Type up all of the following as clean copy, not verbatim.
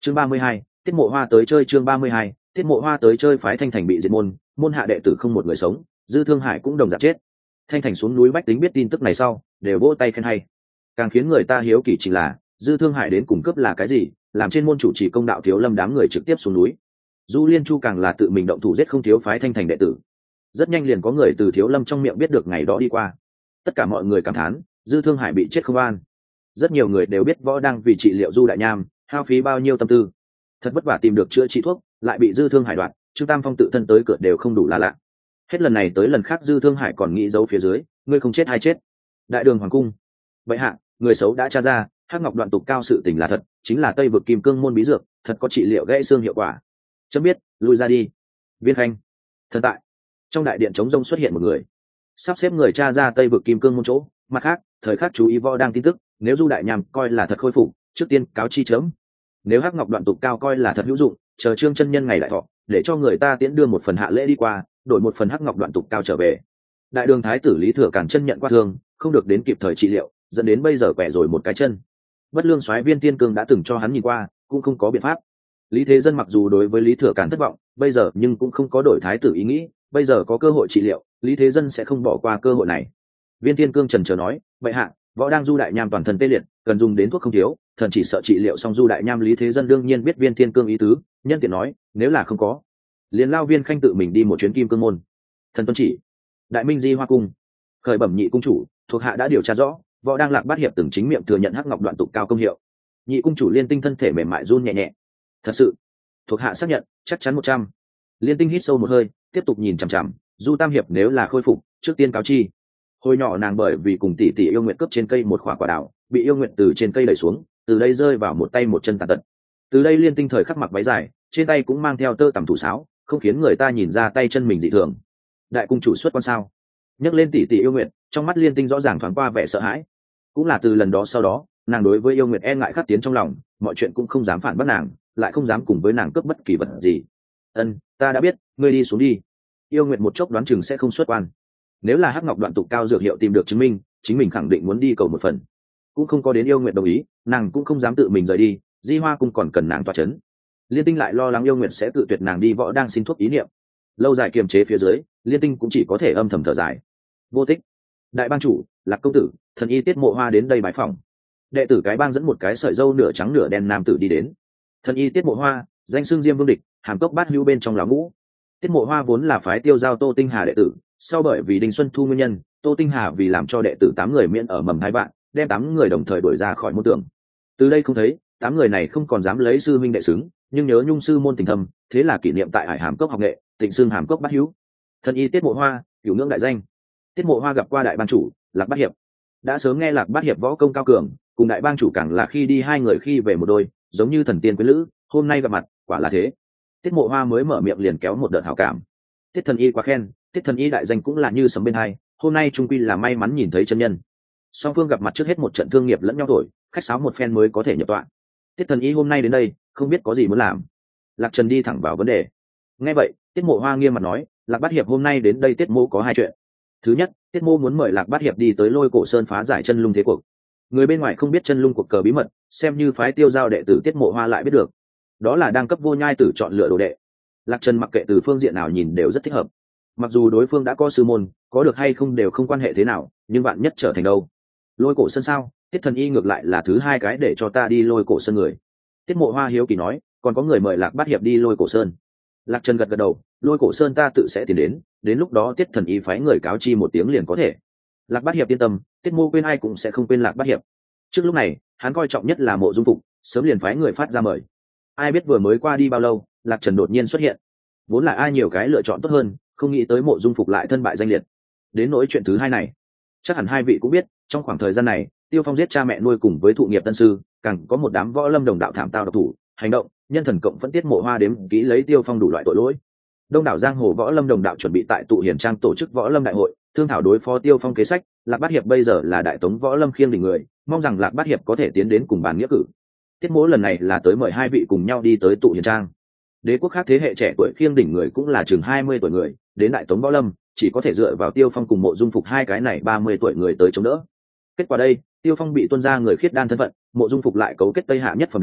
Chương 32, Tiết Mộ Hoa tới chơi. Chương 32, Tiết Mộ Hoa tới chơi. Phái Thanh Thành bị diệt môn, môn hạ đệ tử không một người sống, Dư Thương Hải cũng đồng dạng chết. Thanh Thành xuống núi bách tính biết tin tức này sau, đều vỗ tay khen hay. Càng khiến người ta hiếu kỳ chính là, Dư Thương Hải đến cùng cấp là cái gì, làm trên môn chủ trì công đạo Thiếu Lâm đám người trực tiếp xuống núi. Du Liên Chu càng là tự mình động thủ giết không thiếu Phái Thanh Thành đệ tử. Rất nhanh liền có người từ Thiếu Lâm trong miệng biết được ngày đó đi qua. Tất cả mọi người cảm thán, Dư Thương Hải bị chết không an. Rất nhiều người đều biết võ đang vì trị liệu Du Đại Nham hao phí bao nhiêu tâm tư, thật vất vả tìm được chữa trị thuốc, lại bị Dư Thương Hải đoạt. Trương Tam Phong tự thân tới cửa đều không đủ là lạ. Hết lần này tới lần khác Dư Thương Hải còn nghĩ giấu phía dưới, ngươi không chết hay chết. Đại đường hoàng cung, vậy hạ, người xấu đã tra ra, Hắc Ngọc Đoạn Tục Cao sự tình là thật, chính là Tây vực Kim Cương môn bí dược, thật có trị liệu gãy xương hiệu quả. Chấm biết, lui ra đi. Viên Khanh, thần tại. Trong đại điện trống rông xuất hiện một người, sắp xếp người tra ra Tây vực Kim Cương môn chỗ. Mặt khác, thời khắc chú ý võ đang tin tức, nếu Du Đại Nham coi là thật khôi phục, trước tiên cáo chi chớm. Nếu Hắc Ngọc Đoạn Tục Cao coi là thật hữu dụng, chờ Trương chân nhân ngày đại thọ, để cho người ta tiễn đưa một phần hạ lễ đi qua, đổi một phần Hắc Ngọc Đoạn Tục Cao trở về. Đại đường thái tử Lý Thừa Càn chân nhận qua thương, không được đến kịp thời trị liệu, dẫn đến bây giờ quẻ rồi một cái chân. Bất lương soái Viên Tiên Cương đã từng cho hắn nhìn qua, cũng không có biện pháp. Lý Thế Dân mặc dù đối với Lý Thừa Càn thất vọng, bây giờ nhưng cũng không có đổi thái tử ý nghĩ, bây giờ có cơ hội trị liệu, Lý Thế Dân sẽ không bỏ qua cơ hội này. Viên Tiên Cương trần chờ nói, vậy hạ, võ đang Du Đại Nham toàn thân tê liệt, cần dùng đến thuốc không thiếu, thần chỉ sợ trị liệu xong Du Đại Nham. Lý Thế Dân đương nhiên biết Viên Tiên Cương ý tứ, nhân tiện nói, nếu là không có, liền lao Viên Khanh tự mình đi một chuyến Kim Cương môn. Thần tuân chỉ. Đại Minh Di Hoa cung, khởi bẩm nhị cung chủ, thuộc hạ đã điều tra rõ, võ đang Lạc Bát Hiệp từng chính miệng thừa nhận Hắc Ngọc Đoạn Tục Cao công hiệu. Nhị cung chủ Liên Tinh thân thể mềm mại run nhẹ nhẹ. Thật sự, thuộc hạ xác nhận, chắc chắn 100. Liên Tinh hít sâu một hơi, tiếp tục nhìn chằm chằm, Du Tam Hiệp nếu là khôi phục, trước tiên cáo chi. Hồi nhỏ nàng bởi vì cùng tỷ tỷ Yêu Nguyệt cướp trên cây một quả quả đào, bị Yêu Nguyệt từ trên cây đẩy xuống, từ đây rơi vào một tay một chân tàn tật. Từ đây Liên Tinh thời khắc mặc váy dài, trên tay cũng mang theo tơ tằm thủ sáo, không khiến người ta nhìn ra tay chân mình dị thường. Đại cung chủ xuất quan sao? Nhắc lên tỷ tỷ Yêu Nguyệt, trong mắt Liên Tinh rõ ràng thoáng qua vẻ sợ hãi. Cũng là từ lần đó sau đó, nàng đối với Yêu Nguyệt e ngại khắc tiến trong lòng, mọi chuyện cũng không dám phản bác nàng, lại không dám cùng với nàng cướp bất kỳ vật gì. Ân, ta đã biết, ngươi đi xuống đi. Yêu Nguyệt một chốc đoán chừng sẽ không xuất quan. Nếu là Hắc Ngọc Đoạn Tục Cao dược hiệu tìm được chứng minh, chính mình khẳng định muốn đi cầu một phần. Cũng không có đến Yêu Nguyệt đồng ý, nàng cũng không dám tự mình rời đi, Di Hoa cung còn cần nàng tọa chấn. Liên Tinh lại lo lắng Yêu Nguyệt sẽ tự tuyệt nàng đi võ đang xin thuốc ý niệm. Lâu dài kiềm chế phía dưới, Liên Tinh cũng chỉ có thể âm thầm thở dài. Vô tích. Đại bang chủ, Lạc công tử, thần y Tiết Mộ Hoa đến đây bái phỏng. Đệ tử cái bang dẫn một cái sợi râu nửa trắng nửa đen nam tử đi đến. Thần y Tiết Mộ Hoa, danh xưng Diêm Vương địch, hàm cốc bát hữu bên trong lão ngũ. Tiết Mộ Hoa vốn là phái Tiêu Giao Tô Tinh Hà đệ tử, sau bởi vì Đinh Xuân Thu nguyên nhân, Tô Tinh Hà vì làm cho đệ tử 8 người miễn ở mầm hai bạn, đem 8 người đồng thời đuổi ra khỏi môn tưởng. Từ đây không thấy, 8 người này không còn dám lấy sư minh đệ xứng, nhưng nhớ nhung sư môn tình thâm, thế là kỷ niệm tại Hải Hàm Cốc học nghệ, tịnh xưng Hàm Cốc bát hữu. Thần y Tiết Mộ Hoa, cửu ngưỡng đại danh. Tiết Mộ Hoa gặp qua đại bang chủ Lạc Bát Hiệp, đã sớm nghe Lạc Bát Hiệp võ công cao cường, cùng đại bang chủ càng là khi đi hai người khi về một đôi, giống như thần tiên quyến lữ, hôm nay gặp mặt, quả là thế. Tiết Mộ Hoa mới mở miệng liền kéo một đợt hảo cảm. Tiết thần y quá khen, Tiết thần y đại danh cũng là như sấm bên hai, hôm nay trung quy là may mắn nhìn thấy chân nhân. Song phương gặp mặt trước hết một trận thương nghiệp lẫn nhau thổi, khách sáo một phen mới có thể nhập tọa. Tiết thần y hôm nay đến đây, không biết có gì muốn làm. Lạc Trần đi thẳng vào vấn đề. Nghe vậy, Tiết Mộ Hoa nghiêm mặt nói, Lạc Bát Hiệp hôm nay đến đây Tiết mô có hai chuyện. Thứ nhất, Tiết mô muốn mời Lạc Bát Hiệp đi tới Lôi Cổ Sơn phá giải chân lung thế cuộc. Người bên ngoài không biết chân lung cuộc cờ bí mật, xem như phái Tiêu Giao đệ tử Tiết Mộ Hoa lại biết được. Đó là đang cấp vô nhai tử chọn lựa đồ đệ. Lạc Trần mặc kệ từ phương diện nào nhìn đều rất thích hợp. Mặc dù đối phương đã có sư môn, có được hay không đều không quan hệ thế nào, nhưng bạn nhất trở thành đâu. Lôi Cổ Sơn sao? Tiết thần y ngược lại là thứ hai cái để cho ta đi Lôi Cổ Sơn người. Tiết Mộ Hoa hiếu kỳ nói, còn có người mời Lạc Bát Hiệp đi Lôi Cổ Sơn. Lạc Trần gật gật đầu, Lôi Cổ Sơn ta tự sẽ tìm đến lúc đó Tiết thần y phái người cáo chi một tiếng liền có thể. Lạc Bát Hiệp yên tâm, Tiết mô quên ai cũng sẽ không quên Lạc Bát Hiệp. Trước lúc này, hắn coi trọng nhất là Mộ Dung Phục, sớm liền phái người phát ra mời. Ai biết vừa mới qua đi bao lâu, Lạc Trần đột nhiên xuất hiện. Vốn là ai nhiều cái lựa chọn tốt hơn, không nghĩ tới Mộ Dung Phục lại thân bại danh liệt. Đến nỗi chuyện thứ hai này, chắc hẳn hai vị cũng biết, trong khoảng thời gian này, Tiêu Phong giết cha mẹ nuôi cùng với thụ nghiệp tân sư, càng có một đám võ lâm đồng đạo thảm tao độc thủ, hành động, nhân thần cộng phân Tiết Mộ Hoa đếm kỹ lấy Tiêu Phong đủ loại tội lỗi. Đông đảo giang hồ võ lâm đồng đạo chuẩn bị tại tụ hiền trang tổ chức võ lâm đại hội, thương thảo đối phó Tiêu Phong kế sách. Lạc Bát Hiệp bây giờ là đại tống võ lâm khiêng đỉnh người, mong rằng Lạc Bát Hiệp có thể tiến đến cùng bàn nghĩa cử. Tiết mỗ lần này là tới mời hai vị cùng nhau đi tới tụ hiền trang. Đế quốc khác thế hệ trẻ tuổi khiêng đỉnh người cũng là chừng 20 tuổi người, đến đại tống võ lâm chỉ có thể dựa vào Tiêu Phong cùng Mộ Dung Phục hai cái này 30 tuổi người tới chống đỡ. Kết quả đây, Tiêu Phong bị tuân ra người khiết đan thân phận, Mộ Dung Phục lại cấu kết Tây Hạ nhất phẩm đường,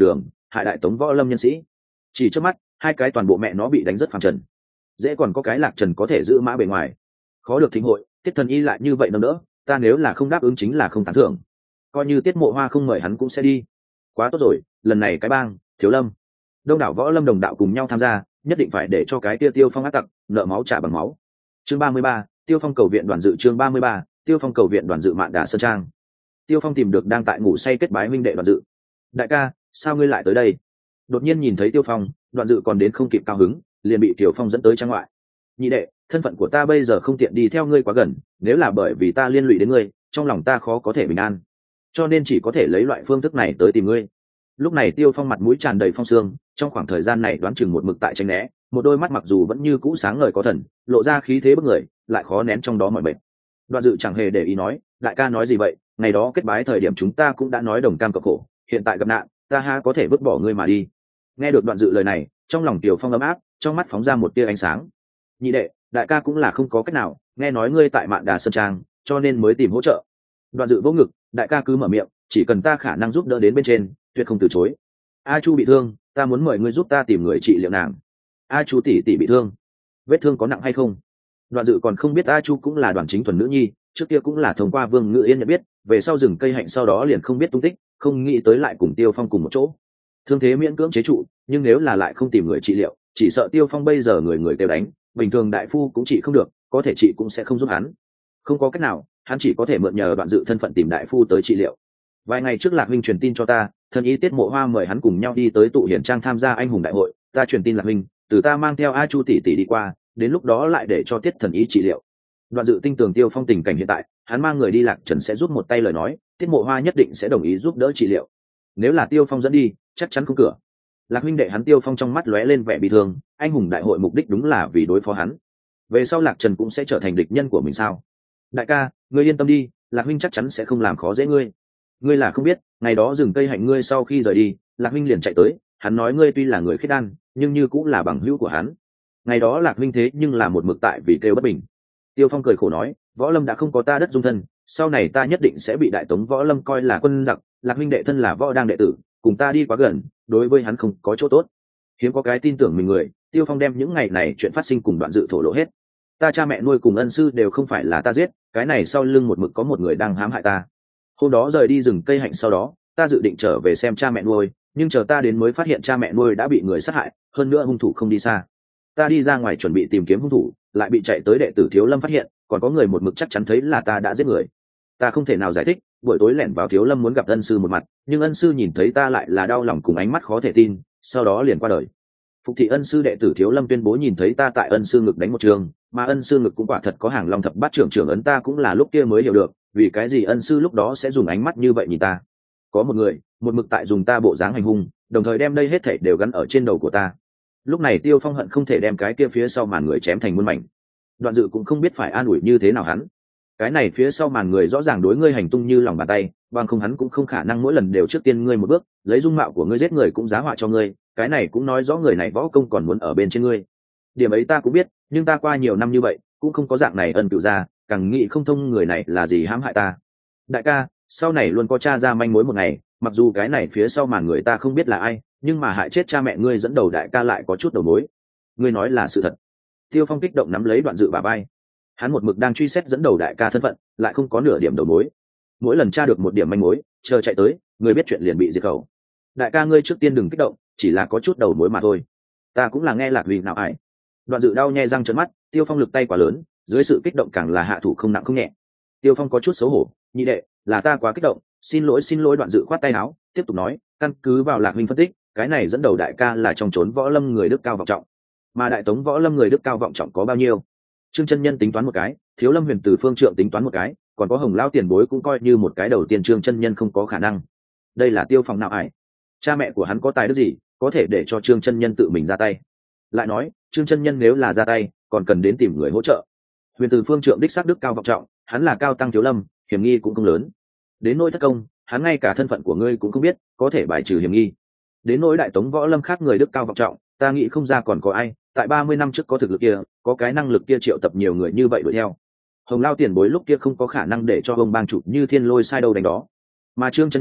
hại đại tống võ lâm nhân sĩ. Chỉ trước mắt hai cái toàn bộ mẹ nó bị đánh rất phàm trần, dễ còn có cái lạc trần có thể giữ mã bề ngoài, khó được thính hội. Tiết thần y lại như vậy nâng đỡ, ta nếu là không đáp ứng chính là không tán thưởng, coi như Tiết Mộ Hoa không mời hắn cũng sẽ đi. Quá tốt rồi, lần này cái bang Thiếu Lâm đông đảo võ lâm đồng đạo cùng nhau tham gia, nhất định phải để cho cái kia Tiêu Phong ác tặc nợ máu trả bằng máu. Chương 33, Tiêu Phong cầu viện đoàn dự. Chương 33, Tiêu Phong cầu viện đoàn dự. Mạn Đà Sơn Trang. Tiêu Phong tìm được đang tại ngủ say kết bái huynh đệ Đoàn dự. Đại ca, sao ngươi lại tới đây? Đột nhiên nhìn thấy Tiêu Phong, Đoàn dự còn đến không kịp cao hứng, liền bị Tiểu Phong dẫn tới trang ngoại. Nhị đệ, thân phận của ta bây giờ không tiện đi theo ngươi quá gần, nếu là bởi vì ta liên lụy đến ngươi, trong lòng ta khó có thể bình an, cho nên chỉ có thể lấy loại phương thức này tới tìm ngươi. Lúc này Tiêu Phong mặt mũi tràn đầy phong sương, trong khoảng thời gian này đoán chừng một mực tại tránh né, một đôi mắt mặc dù vẫn như cũ sáng ngời có thần, lộ ra khí thế bức người, lại khó nén trong đó mọi bệnh. Đoạn dự chẳng hề để ý nói, đại ca nói gì vậy, ngày đó kết bái thời điểm chúng ta cũng đã nói đồng cam cộng khổ, hiện tại gặp nạn, ta ha có thể vứt bỏ ngươi mà đi. Nghe được Đoạn dự lời này, trong lòng Tiêu Phong ấm áp, trong mắt phóng ra một tia ánh sáng. Nhị đệ, đại ca cũng là không có cách nào, nghe nói ngươi tại Mạn Đà Sơn Trang, cho nên mới tìm hỗ trợ. Đoạn dự vỗ ngực, đại ca cứ mở miệng, chỉ cần ta khả năng giúp đỡ đến bên trên, tuyệt không từ chối. A Chu bị thương, ta muốn mời ngươi giúp ta tìm người trị liệu nàng. A Chu tỷ tỷ bị thương, vết thương có nặng hay không? Đoạn dự còn không biết A Chu cũng là Đoàn Chính Thuần nữ nhi, trước kia cũng là thông qua Vương Ngự Yên nhận biết, về sau rừng cây hạnh sau đó liền không biết tung tích, không nghĩ tới lại cùng Tiêu Phong cùng một chỗ. Thương thế miễn cưỡng chế trụ, nhưng nếu là lại không tìm người trị liệu, chỉ sợ Tiêu Phong bây giờ người người kêu đánh, bình thường đại phu cũng trị không được, có thể trị cũng sẽ không giúp hắn. Không có cách nào, hắn chỉ có thể mượn nhờ Đoạn dự thân phận tìm đại phu tới trị liệu. Vài ngày trước Lạc Minh truyền tin cho ta, thần y Tiết Mộ Hoa mời hắn cùng nhau đi tới tụ hiển trang tham gia anh hùng đại hội, ta truyền tin Lạc Minh, từ ta mang theo A Chu tỷ tỷ đi qua, đến lúc đó lại để cho Tiết thần y trị liệu. Đoạn dự tinh tường Tiêu Phong tình cảnh hiện tại, hắn mang người đi Lạc Trần sẽ giúp một tay lời nói, Tiết Mộ Hoa nhất định sẽ đồng ý giúp đỡ trị liệu. Nếu là Tiêu Phong dẫn đi, chắc chắn không cửa. Lạc huynh đệ hắn Tiêu Phong trong mắt lóe lên vẻ bị thương, anh hùng đại hội mục đích đúng là vì đối phó hắn, về sau Lạc Trần cũng sẽ trở thành địch nhân của mình sao? Đại ca, ngươi yên tâm đi, Lạc huynh chắc chắn sẽ không làm khó dễ ngươi. Ngươi là không biết, ngày đó rừng cây hạnh ngươi sau khi rời đi, Lạc huynh liền chạy tới, hắn nói ngươi tuy là người khiết đan, nhưng như cũng là bằng hữu của hắn. Ngày đó Lạc huynh thế nhưng là một mực tại vì kêu bất bình. Tiêu Phong cười khổ nói, võ lâm đã không có ta đất dung thân, sau này ta nhất định sẽ bị đại tống võ lâm coi là quân giặc. Lạc huynh đệ thân là võ đang đệ tử, cùng ta đi quá gần, đối với hắn không có chỗ tốt. Hiếm có cái tin tưởng mình người, Tiêu Phong đem những ngày này chuyện phát sinh cùng Đoạn dự thổ lộ hết. Ta cha mẹ nuôi cùng ân sư đều không phải là ta giết, cái này sau lưng một mực có một người đang hãm hại ta. Hôm đó rời đi rừng cây hạnh sau đó, ta dự định trở về xem cha mẹ nuôi, nhưng chờ ta đến mới phát hiện cha mẹ nuôi đã bị người sát hại, hơn nữa hung thủ không đi xa. Ta đi ra ngoài chuẩn bị tìm kiếm hung thủ, lại bị chạy tới đệ tử Thiếu Lâm phát hiện, còn có người một mực chắc chắn thấy là ta đã giết người. Ta không thể nào giải thích, buổi tối lẻn vào Thiếu Lâm muốn gặp ân sư một mặt, nhưng ân sư nhìn thấy ta lại là đau lòng cùng ánh mắt khó thể tin, sau đó liền qua đời. Phục thị ân sư đệ tử Thiếu Lâm tuyên bố nhìn thấy ta tại ân sư ngực đánh một trường, mà ân sư ngực cũng quả thật có hàng long thập bát trưởng ấn, ta cũng là lúc kia mới hiểu được vì cái gì ân sư lúc đó sẽ dùng ánh mắt như vậy nhìn ta. Có một người một mực tại dùng ta bộ dáng hành hung, đồng thời đem đây hết thảy đều gắn ở trên đầu của ta. Lúc này Tiêu Phong hận không thể đem cái kia phía sau màn người chém thành muôn mảnh. Đoạn dự cũng không biết phải an ủi như thế nào hắn. Cái này phía sau màn người rõ ràng đối ngươi hành tung như lòng bàn tay, bằng không hắn cũng không khả năng mỗi lần đều trước tiên ngươi một bước, lấy dung mạo của ngươi giết người cũng giá họa cho ngươi, cái này cũng nói rõ người này võ công còn muốn ở bên trên ngươi. Điểm ấy ta cũng biết, nhưng ta qua nhiều năm như vậy cũng không có dạng này ân cửu ra, càng nghĩ không thông người này là gì hãm hại ta. Đại ca, sau này luôn có tra ra manh mối một ngày, mặc dù cái này phía sau màn người ta không biết là ai, nhưng mà hại chết cha mẹ ngươi dẫn đầu đại ca lại có chút đầu mối. Ngươi nói là sự thật. Tiêu Phong kích động nắm lấy Đoạn dự bả vai. Hắn một mực đang truy xét dẫn đầu đại ca thân phận, lại không có nửa điểm đầu mối. Mỗi lần tra được một điểm manh mối, chờ chạy tới, người biết chuyện liền bị diệt khẩu. Đại ca ngươi trước tiên đừng kích động, chỉ là có chút đầu mối mà thôi. Ta cũng là nghe Lạc vì nào ải. Đoạn dự đau nhe răng trợn mắt, Tiêu Phong lực tay quá lớn, dưới sự kích động càng là hạ thủ không nặng không nhẹ. Tiêu Phong có chút xấu hổ, nhị đệ, là ta quá kích động, xin lỗi. Đoạn dự khoát tay áo, tiếp tục nói, căn cứ vào Lạc huynh phân tích, cái này dẫn đầu đại ca là trong trốn võ lâm người đức cao vọng trọng, mà đại tống võ lâm người đức cao vọng trọng có bao nhiêu? Trương chân nhân tính toán một cái, Thiếu Lâm Huyền từ phương trượng tính toán một cái, còn có Hồng Lao tiền bối cũng coi như một cái đầu tiên. Trương chân nhân không có khả năng. Đây là Tiêu Phong nào ải? Cha mẹ của hắn có tài đức gì, có thể để cho Trương chân nhân tự mình ra tay? Lại nói, Trương chân nhân nếu là ra tay, còn cần đến tìm người hỗ trợ. Huyền từ phương trượng đích xác đức cao vọng trọng, hắn là cao tăng Thiếu Lâm, hiểm nghi cũng không lớn. Đến nỗi thất công, hắn ngay cả thân phận của ngươi cũng không biết, có thể bài trừ hiểm nghi. Đến nỗi đại tống võ lâm khác người đức cao vọng trọng, ta nghĩ không ra còn có ai tại 30 năm trước có thực lực kia, có cái năng lực kia triệu tập nhiều người như vậy đuổi theo. Hồng Lao tiền bối lúc kia không có khả năng để cho ông bang chủ như Thiên Lôi sai đâu đánh đó. Mà Trương chân nhân,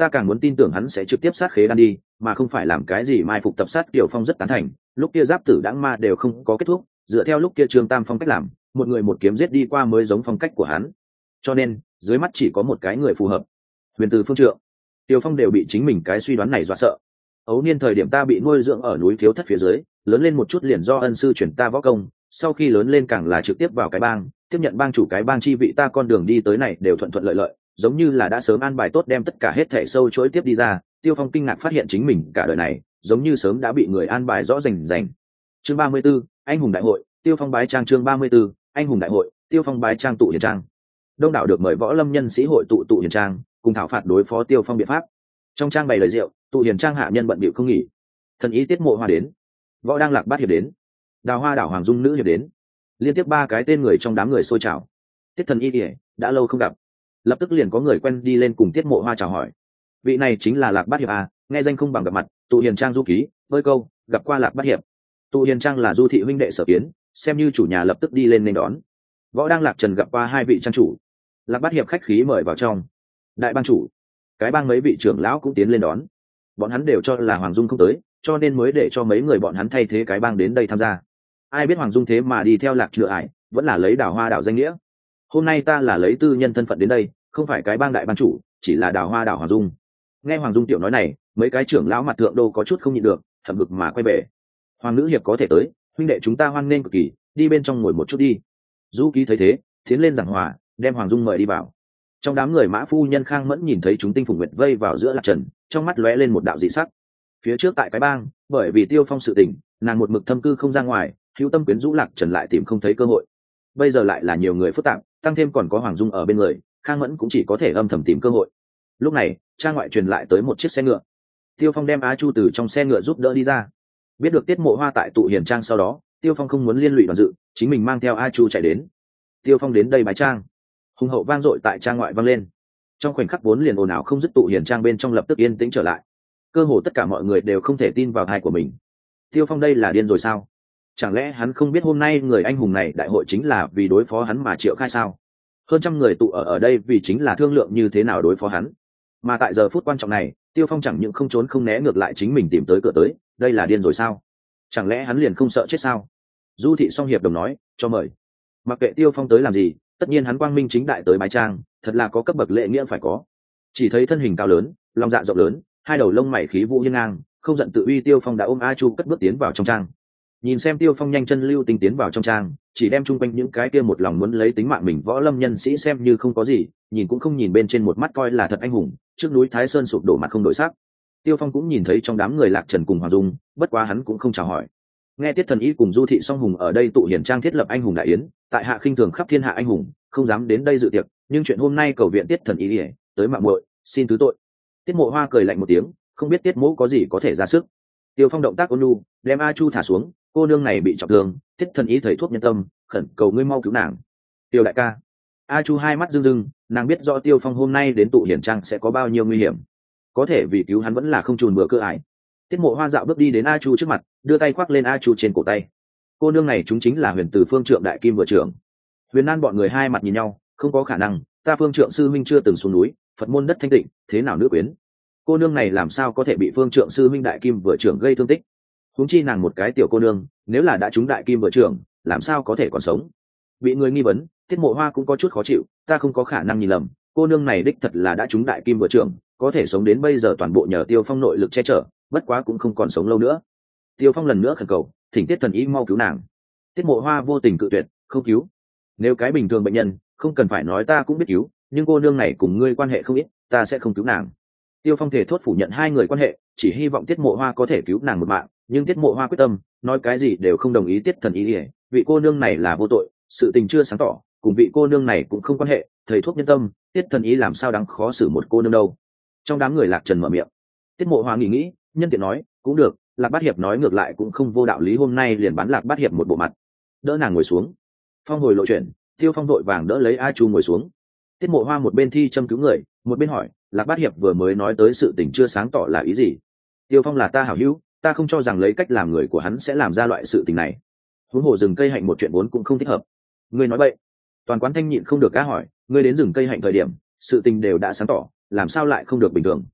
ta càng muốn tin tưởng hắn sẽ trực tiếp sát Khế Đan đi, mà không phải làm cái gì mai phục tập sát. Kiều Phong rất tán thành, lúc kia Giáp Tử Đãng Ma đều không có kết thúc, dựa theo lúc kia Trương Tam Phong cách làm, một người một kiếm giết đi qua mới giống phong cách của hắn. Cho nên dưới mắt chỉ có một cái người phù hợp, Huyền Từ Phương Trượng. Tiêu Phong đều bị chính mình cái suy đoán này dọa sợ. Ấu niên thời điểm ta bị nuôi dưỡng ở núi Thiếu Thất phía dưới, lớn lên một chút liền do ân sư chuyển ta võ công, sau khi lớn lên càng là trực tiếp vào cái bang, tiếp nhận bang chủ cái bang chi vị, ta con đường đi tới này đều thuận thuận lợi lợi, giống như là đã sớm an bài tốt đem tất cả hết thảy sâu chuỗi tiếp đi ra. Tiêu Phong kinh ngạc phát hiện chính mình cả đời này giống như sớm đã bị người an bài rõ rành rành. Chương 34, anh hùng đại hội, Tiêu Phong bái trang. Chương 34, anh hùng đại hội, Tiêu Phong bái trang. Tụ hiền trang, đông đảo được mời võ lâm nhân sĩ hội tụ hiền trang, cùng thảo phạt đối phó Tiêu Phong biện pháp. Trong trang bày lời rượu, tụ hiền trang hạ nhân bận bịu không nghỉ. Thần ý Tiết Mộ Hoa đến, Võ Đang Lạc Bát hiệp đến, Đào Hoa đảo Hoàng Dung nữ hiệp đến, liên tiếp ba cái tên người trong đám người xôi trào. Tiết thần y đã lâu không gặp, lập tức liền có người quen đi lên cùng Tiết Mộ Hoa chào hỏi. Vị này chính là Lạc Bát hiệp à, nghe danh không bằng gặp mặt. Tụ hiền trang du ký bơi câu gặp qua Lạc Bát hiệp. Tụ hiền trang là Du thị huynh đệ sở kiến, xem như chủ nhà lập tức đi lên nên đón. Võ Đang Lạc Trần gặp qua hai vị trang chủ. Lạc Bát hiệp khách khí mời vào trong. Đại bang chủ, cái bang mấy vị trưởng lão cũng tiến lên đón. Bọn hắn đều cho là Hoàng Dung không tới, cho nên mới để cho mấy người bọn hắn thay thế cái bang đến đây tham gia. Ai biết Hoàng Dung thế mà đi theo Lạc Chữa Ải, vẫn là lấy Đào Hoa đảo danh nghĩa. Hôm nay ta là lấy tư nhân thân phận đến đây, không phải cái bang đại bang chủ, chỉ là Đào Hoa đảo Hoàng Dung. Nghe Hoàng Dung tiểu nói này, mấy cái trưởng lão mặt thượng đô có chút không nhịn được, thầm ngực mà quay bể. Hoàng nữ hiệp có thể tới, huynh đệ chúng ta hoan nghênh cực kỳ, đi bên trong ngồi một chút đi. Du ký thấy thế, tiến lên giảng hòa, đem Hoàng Dung mời đi vào. Trong đám người Mã phu nhân Khang Mẫn nhìn thấy chúng tinh phùng nguyệt vây vào giữa Lạc Trần, trong mắt lóe lên một đạo dị sắc. Phía trước tại cái bang, bởi vì Tiêu Phong sự tình, nàng một mực thâm cư không ra ngoài, hữu tâm quyến rũ Lạc Trần lại tìm không thấy cơ hội. Bây giờ lại là nhiều người phức tạp, tăng thêm còn có Hoàng Dung ở bên người, Khang Mẫn cũng chỉ có thể âm thầm tìm cơ hội. Lúc này, cha ngoại truyền lại tới một chiếc xe ngựa. Tiêu Phong đem A Chu từ trong xe ngựa giúp đỡ đi ra. Biết được Tiết Mộ Hoa tại Tụ hiền trang sau đó, Tiêu Phong không muốn liên lụy Đoàn Dự, chính mình mang theo A Chu chạy đến. Tiêu Phong đến đây bái trang, hùng hậu vang dội tại trang ngoại vang lên. Trong khoảnh khắc vốn liền ồn ào không dứt Tụ hiền trang bên trong lập tức yên tĩnh trở lại. Cơ hồ tất cả mọi người đều không thể tin vào tai của mình. Tiêu Phong đây là điên rồi sao? Chẳng lẽ hắn không biết hôm nay người anh hùng này đại hội chính là vì đối phó hắn mà triệu khai sao? Hơn trăm người tụ ở đây vì chính là thương lượng như thế nào đối phó hắn. Mà tại giờ phút quan trọng này, Tiêu Phong chẳng những không trốn không né, ngược lại chính mình tìm tới cửa tới, đây là điên rồi sao? Chẳng lẽ hắn liền không sợ chết sao? Du thị song hiệp đồng nói, cho mời. Mặc kệ Tiêu Phong tới làm gì, tất nhiên hắn quang minh chính đại tới bái trang, thật là có cấp bậc lễ nghĩa phải có. Chỉ thấy thân hình cao lớn, lòng dạ rộng lớn, hai đầu lông mày khí vũ hiên ngang, không giận tự uy Tiêu Phong đã ôm A Chu cất bước tiến vào trong trang. Nhìn xem Tiêu Phong nhanh chân lưu tinh tiến vào trong trang, chỉ đem chung quanh những cái kia một lòng muốn lấy tính mạng mình võ lâm nhân sĩ xem như không có gì, nhìn cũng không nhìn bên trên một mắt coi là thật anh hùng, trước núi Thái Sơn sụp đổ mặt không đổi sắc. Tiêu Phong cũng nhìn thấy trong đám người Lạc Trần cùng Hoàng Dung, bất quá hắn cũng không chào hỏi. Nghe Tiết thần y cùng Du thị song hùng ở đây tụ hiền trang thiết lập anh hùng đại yến, tại hạ khinh thường khắp thiên hạ anh hùng, không dám đến đây dự tiệc, nhưng chuyện hôm nay cầu viện Tiết thần y tới mạng muội, xin thứ tội. Tiết Mộ Hoa cười lạnh một tiếng, không biết Tiết mỗ có gì có thể ra sức. Tiêu Phong động tác ôn nhu, đem A Chu thả xuống, cô nương này bị trọng thương, Tiết thần y thầy thuốc nhân tâm, khẩn cầu ngươi mau cứu nàng. Tiêu đại ca. A Chu hai mắt rưng rưng, nàng biết rõ Tiêu Phong hôm nay đến tụ hiền trang sẽ có bao nhiêu nguy hiểm, có thể vì cứu hắn vẫn là không chùn bừa cơ ải. Tiết Mộ Hoa dạo bước đi đến A Chu trước mặt, đưa tay khoác lên A Chu trên cổ tay. Cô nương này chúng chính là Huyền Từ Phương Trượng đại kim vừa trưởng. Huyền Nan bọn người hai mặt nhìn nhau, không có khả năng, ta Phương Trượng sư minh chưa từng xuống núi, Phật môn đất thanh tịnh, thế nào nữ quyến? Cô nương này làm sao có thể bị Phương Trượng sư minh đại kim vừa trưởng gây thương tích? Huống chi nàng một cái tiểu cô nương, nếu là đã trúng đại kim vừa trưởng, làm sao có thể còn sống? Bị người nghi vấn, Tiết Mộ Hoa cũng có chút khó chịu, ta không có khả năng nhìn lầm, cô nương này đích thật là đã trúng đại kim vừa trưởng, có thể sống đến bây giờ toàn bộ nhờ Tiêu Phong nội lực che chở, bất quá cũng không còn sống lâu nữa. Tiêu Phong lần nữa khẩn cầu, thỉnh Tiết thần ý mau cứu nàng. Tiết Mộ Hoa vô tình cự tuyệt, không cứu. Nếu cái bình thường bệnh nhân, không cần phải nói ta cũng biết cứu, nhưng cô nương này cùng ngươi quan hệ không ít, ta sẽ không cứu nàng. Tiêu Phong thể thốt phủ nhận hai người quan hệ, chỉ hy vọng Tiết Mộ Hoa có thể cứu nàng một mạng, nhưng Tiết Mộ Hoa quyết tâm, nói cái gì đều không đồng ý. Tiết thần ý, vị cô nương này là vô tội, sự tình chưa sáng tỏ, cùng vị cô nương này cũng không quan hệ, thầy thuốc nhân tâm, Tiết thần ý làm sao đáng khó xử một cô nương đâu. Trong đám người Lạc Trần mở miệng. Tiết Mộ Hoa nghĩ, nhân tiện nói, cũng được, Lạc Bát hiệp nói ngược lại cũng không vô đạo lý, hôm nay liền bán Lạc Bát hiệp một bộ mặt. Đỡ nàng ngồi xuống. Phong hồi lộ chuyện, Tiêu Phong đội vàng đỡ lấy A Chu ngồi xuống. Tiết Mộ Hoa một bên thi châm cứu người, một bên hỏi, Lạc Bát hiệp vừa mới nói tới sự tình chưa sáng tỏ là ý gì? Tiêu Phong là ta hảo hữu, ta không cho rằng lấy cách làm người của hắn sẽ làm ra loại sự tình này. Huống hồ rừng cây hạnh một chuyện vốn cũng không thích hợp. Ngươi nói vậy? Toàn quán thanh nhịn không được cá hỏi, ngươi đến rừng cây hạnh thời điểm, sự tình đều đã sáng tỏ, làm sao lại không được bình thường?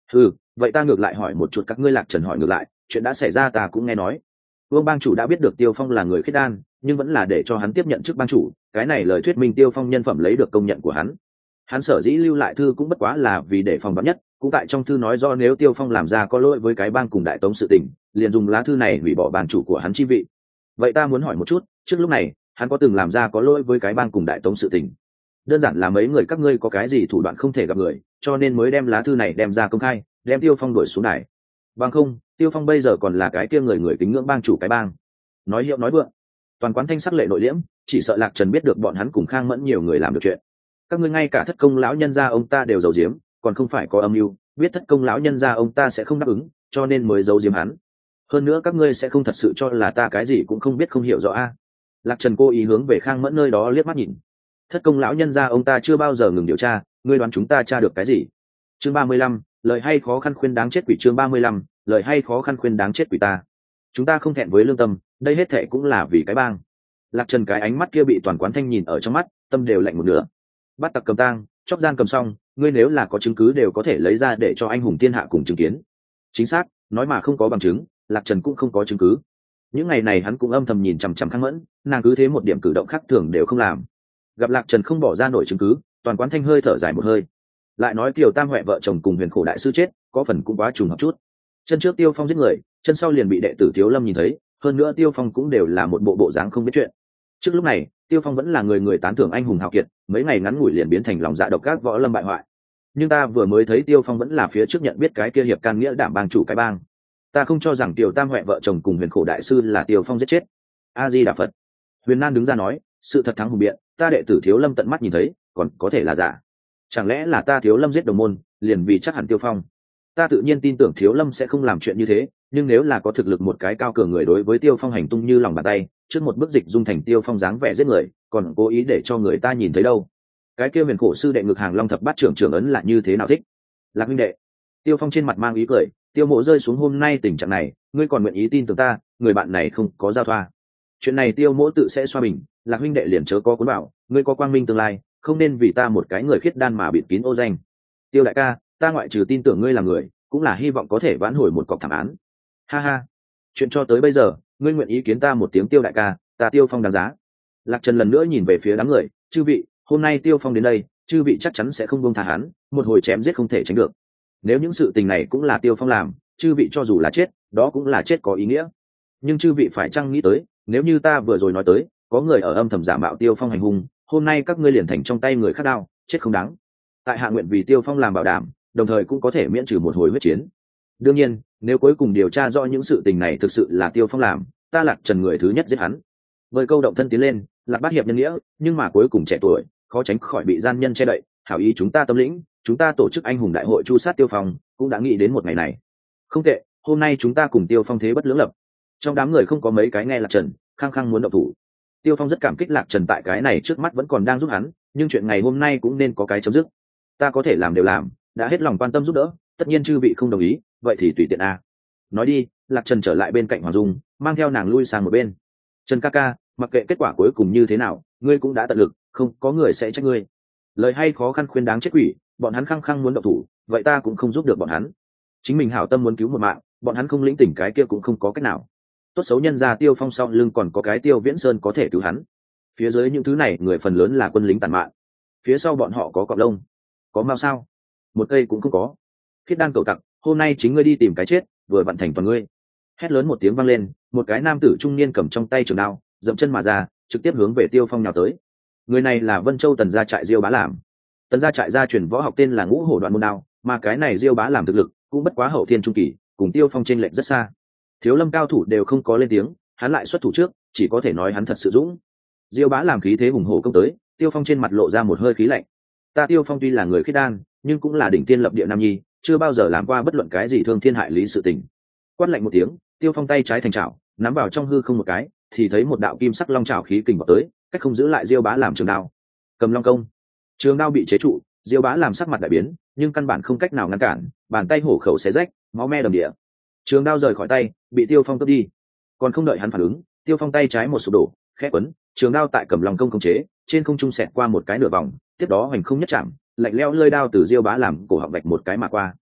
Ừ, vậy ta ngược lại hỏi một chút các ngươi. Lạc Trần hỏi ngược lại, chuyện đã xảy ra ta cũng nghe nói. Vương bang chủ đã biết được Tiêu Phong là người khiết đan, nhưng vẫn là để cho hắn tiếp nhận chức bang chủ, cái này lời thuyết minh Tiêu Phong nhân phẩm lấy được công nhận của hắn. Hắn sở dĩ lưu lại thư cũng bất quá là vì để phòng vắn nhất, cũng tại trong thư nói do nếu Tiêu Phong làm ra có lỗi với cái bang cùng đại tống sự tình, liền dùng lá thư này hủy bỏ bang chủ của hắn chi vị. Vậy ta muốn hỏi một chút, trước lúc này hắn có từng làm ra có lỗi với cái bang cùng đại tống sự tình? Đơn giản là mấy người các ngươi có cái gì thủ đoạn không thể gặp người, cho nên mới đem lá thư này đem ra công khai, đem Tiêu Phong đuổi xuống đài. Bằng không, Tiêu Phong bây giờ còn là cái kia người kính ngưỡng bang chủ cái bang. Nói hiệu nói vượng, toàn quán thanh sắc lệ nội liễm, chỉ sợ Lạc Trần biết được bọn hắn cùng Khang Mẫn nhiều người làm được chuyện. Các ngươi ngay cả thất công lão nhân gia ông ta đều giấu giếm, còn không phải có âm mưu, biết thất công lão nhân gia ông ta sẽ không đáp ứng, cho nên mới giấu giếm hắn. Hơn nữa các ngươi sẽ không thật sự cho là ta cái gì cũng không biết không hiểu rõ a? Lạc Trần cố ý hướng về Khang Mẫn nơi đó liếc mắt nhìn. Thất công lão nhân gia ông ta chưa bao giờ ngừng điều tra, ngươi đoán chúng ta tra được cái gì? Chương 35, lời hay khó khăn khuyên đáng chết quỷ. Chương 35, lời hay khó khăn khuyên đáng chết quỷ ta. Chúng ta không thẹn với lương tâm, đây hết thệ cũng là vì cái bang. Lạc Trần cái ánh mắt kia bị toàn quán thanh nhìn ở trong mắt, tâm đều lạnh một nửa. Bắt tặc cầm tang, chóc gian cầm xong, ngươi nếu là có chứng cứ đều có thể lấy ra để cho anh hùng thiên hạ cùng chứng kiến. Chính xác, nói mà không có bằng chứng, Lạc Trần cũng không có chứng cứ. Những ngày này hắn cũng âm thầm nhìn chằm chằm Khang Mẫn, nàng cứ thế một điểm cử động khác thường đều không làm. Gặp Lạc Trần không bỏ ra nổi chứng cứ, toàn quán thanh hơi thở dài một hơi. Lại nói Kiều Tam Huệ vợ chồng cùng Huyền Khổ đại sư chết, có phần cũng quá trùng hợp chút. Chân trước Tiêu Phong giết người, chân sau liền bị đệ tử Thiếu Lâm nhìn thấy, hơn nữa Tiêu Phong cũng đều là một bộ dáng không biết chuyện. Trước lúc này, Tiêu Phong vẫn là người tán thưởng anh hùng hào kiệt, mấy ngày ngắn ngủi liền biến thành lòng dạ độc ác võ lâm bại hoại. Nhưng ta vừa mới thấy Tiêu Phong vẫn là phía trước nhận biết cái kia hiệp can nghĩa đảm bang chủ cái bang. Ta không cho rằng Kiều Tam Huệ vợ chồng cùng Huyền Khổ đại sư là Tiêu Phong giết chết. A Di Đà Phật. Huyền Nan đứng ra nói, sự thật thắng hùng biện, ta đệ tử Thiếu Lâm tận mắt nhìn thấy, còn có thể là giả. Chẳng lẽ là ta Thiếu Lâm giết đồng môn, liền vì chắc hẳn Tiêu Phong? Ta tự nhiên tin tưởng Thiếu Lâm sẽ không làm chuyện như thế, nhưng nếu là có thực lực một cái cao cường người đối với Tiêu Phong hành tung như lòng bàn tay, trước một bước dịch dung thành Tiêu Phong dáng vẻ giết người, còn cố ý để cho người ta nhìn thấy đâu? Cái kia Huyền Khổ sư đệ ngực hàng Long thập bát trưởng trưởng ấn là như thế nào thích? Lạc huynh đệ. Tiêu Phong trên mặt mang ý cười, Tiêu Mộ rơi xuống hôm nay tình trạng này, ngươi còn nguyện ý tin tưởng ta, người bạn này không có giao thoa. Chuyện này Tiêu Mộ tự sẽ xoa bình, Lạc huynh đệ liền chớ có cuốn bảo, ngươi có quang minh tương lai, không nên vì ta một cái người khiết đan mà bịt kín ô danh. Tiêu đại ca, ta ngoại trừ tin tưởng ngươi là người, cũng là hy vọng có thể vãn hồi một cọc thảm án. Ha ha, chuyện cho tới bây giờ, ngươi nguyện ý kiến ta một tiếng Tiêu đại ca, ta Tiêu Phong đáng giá. Lạc Trần lần nữa nhìn về phía đám người, chư vị, hôm nay Tiêu Phong đến đây, chư vị chắc chắn sẽ không buông tha hắn, một hồi chém giết không thể tránh được. Nếu những sự tình này cũng là Tiêu Phong làm, chư vị cho dù là chết, đó cũng là chết có ý nghĩa. Nhưng chư vị phải chăng nghĩ tới, nếu như ta vừa rồi nói tới, có người ở âm thầm giả mạo Tiêu Phong hành hung, hôm nay các ngươi liền thành trong tay người khác đao, chết không đáng. Tại hạ nguyện vì Tiêu Phong làm bảo đảm, đồng thời cũng có thể miễn trừ một hồi huyết chiến. Đương nhiên, nếu cuối cùng điều tra rõ những sự tình này thực sự là Tiêu Phong làm, ta Lạc Trần người thứ nhất giết hắn. Với câu động thân tiến lên, Lạc bát hiệp nhân nghĩa, nhưng mà cuối cùng trẻ tuổi, khó tránh khỏi bị gian nhân che đậy. Hảo ý chúng ta tâm lĩnh, chúng ta tổ chức anh hùng đại hội chu sát Tiêu Phong, cũng đã nghĩ đến một ngày này. Không tệ, hôm nay chúng ta cùng Tiêu Phong thế bất lưỡng lập. Trong đám người không có mấy cái nghe Lạc Trần, khăng khăng muốn động thủ. Tiêu Phong rất cảm kích Lạc Trần tại cái này trước mắt vẫn còn đang giúp hắn, nhưng chuyện ngày hôm nay cũng nên có cái chấm dứt. Ta có thể làm đều làm, đã hết lòng quan tâm giúp đỡ, tất nhiên chư vị không đồng ý, vậy thì tùy tiện a. Nói đi, Lạc Trần trở lại bên cạnh Hoàng Dung, mang theo nàng lui sang một bên. Trần ca ca, mặc kệ kết quả cuối cùng như thế nào, ngươi cũng đã tận lực, không có người sẽ trách ngươi. Lời hay khó khăn khuyên đáng chết quỷ, bọn hắn khăng khăng muốn động thủ, vậy ta cũng không giúp được bọn hắn. Chính mình hảo tâm muốn cứu một mạng, bọn hắn không lĩnh tỉnh cái kia cũng không có cách nào. Tốt xấu nhân ra Tiêu Phong sau lưng còn có cái Tiêu Viễn Sơn có thể cứu hắn. Phía dưới những thứ này người phần lớn là quân lính tàn mạn, phía sau bọn họ có cọp lông, có mao sao, một cây cũng không có. Khiết đan cầu tặc, hôm nay chính ngươi đi tìm cái chết, vừa vặn thành toàn ngươi. Hét lớn một tiếng vang lên, một cái nam tử trung niên cầm trong tay trường đao, dậm chân mà ra, trực tiếp hướng về Tiêu Phong nhào tới. Người này là Vân Châu Tần gia trại Diêu Bá làm. Tần gia trại gia truyền võ học tên là Ngũ Hổ Đoạn Môn Đao, mà cái này Diêu Bá làm thực lực cũng bất quá hậu thiên trung kỳ, cùng Tiêu Phong chênh lệch rất xa. Thiếu Lâm cao thủ đều không có lên tiếng, hắn lại xuất thủ trước, chỉ có thể nói hắn thật sự dũng. Diêu Bá làm khí thế hùng hổ công tới, Tiêu Phong trên mặt lộ ra một hơi khí lạnh. Ta Tiêu Phong tuy là người khiết đan, nhưng cũng là đỉnh tiên lập địa nam nhi, chưa bao giờ làm qua bất luận cái gì thương thiên hại lý sự tình. Quát lạnh một tiếng, Tiêu Phong tay trái thành chảo, nắm vào trong hư không một cái, thì thấy một đạo kim sắc long chảo khí kình vào tới, cách không giữ lại Diêu Bá làm trường đao. Cầm long công, trường đao bị chế trụ, Diêu Bá làm sắc mặt đại biến, nhưng căn bản không cách nào ngăn cản, bàn tay hổ khẩu xé rách, máu me đầm địa. Trường đao rời khỏi tay, bị Tiêu Phong cướp đi. Còn không đợi hắn phản ứng, Tiêu Phong tay trái một sụp đổ, khẽ quấn, trường đao tại cầm long công khống chế, trên không trung xẹt qua một cái nửa vòng, tiếp đó hoành không nhất chạm, lạnh lẽo lơi đao từ Diêu Bá làm cổ họng vạch một cái mà qua.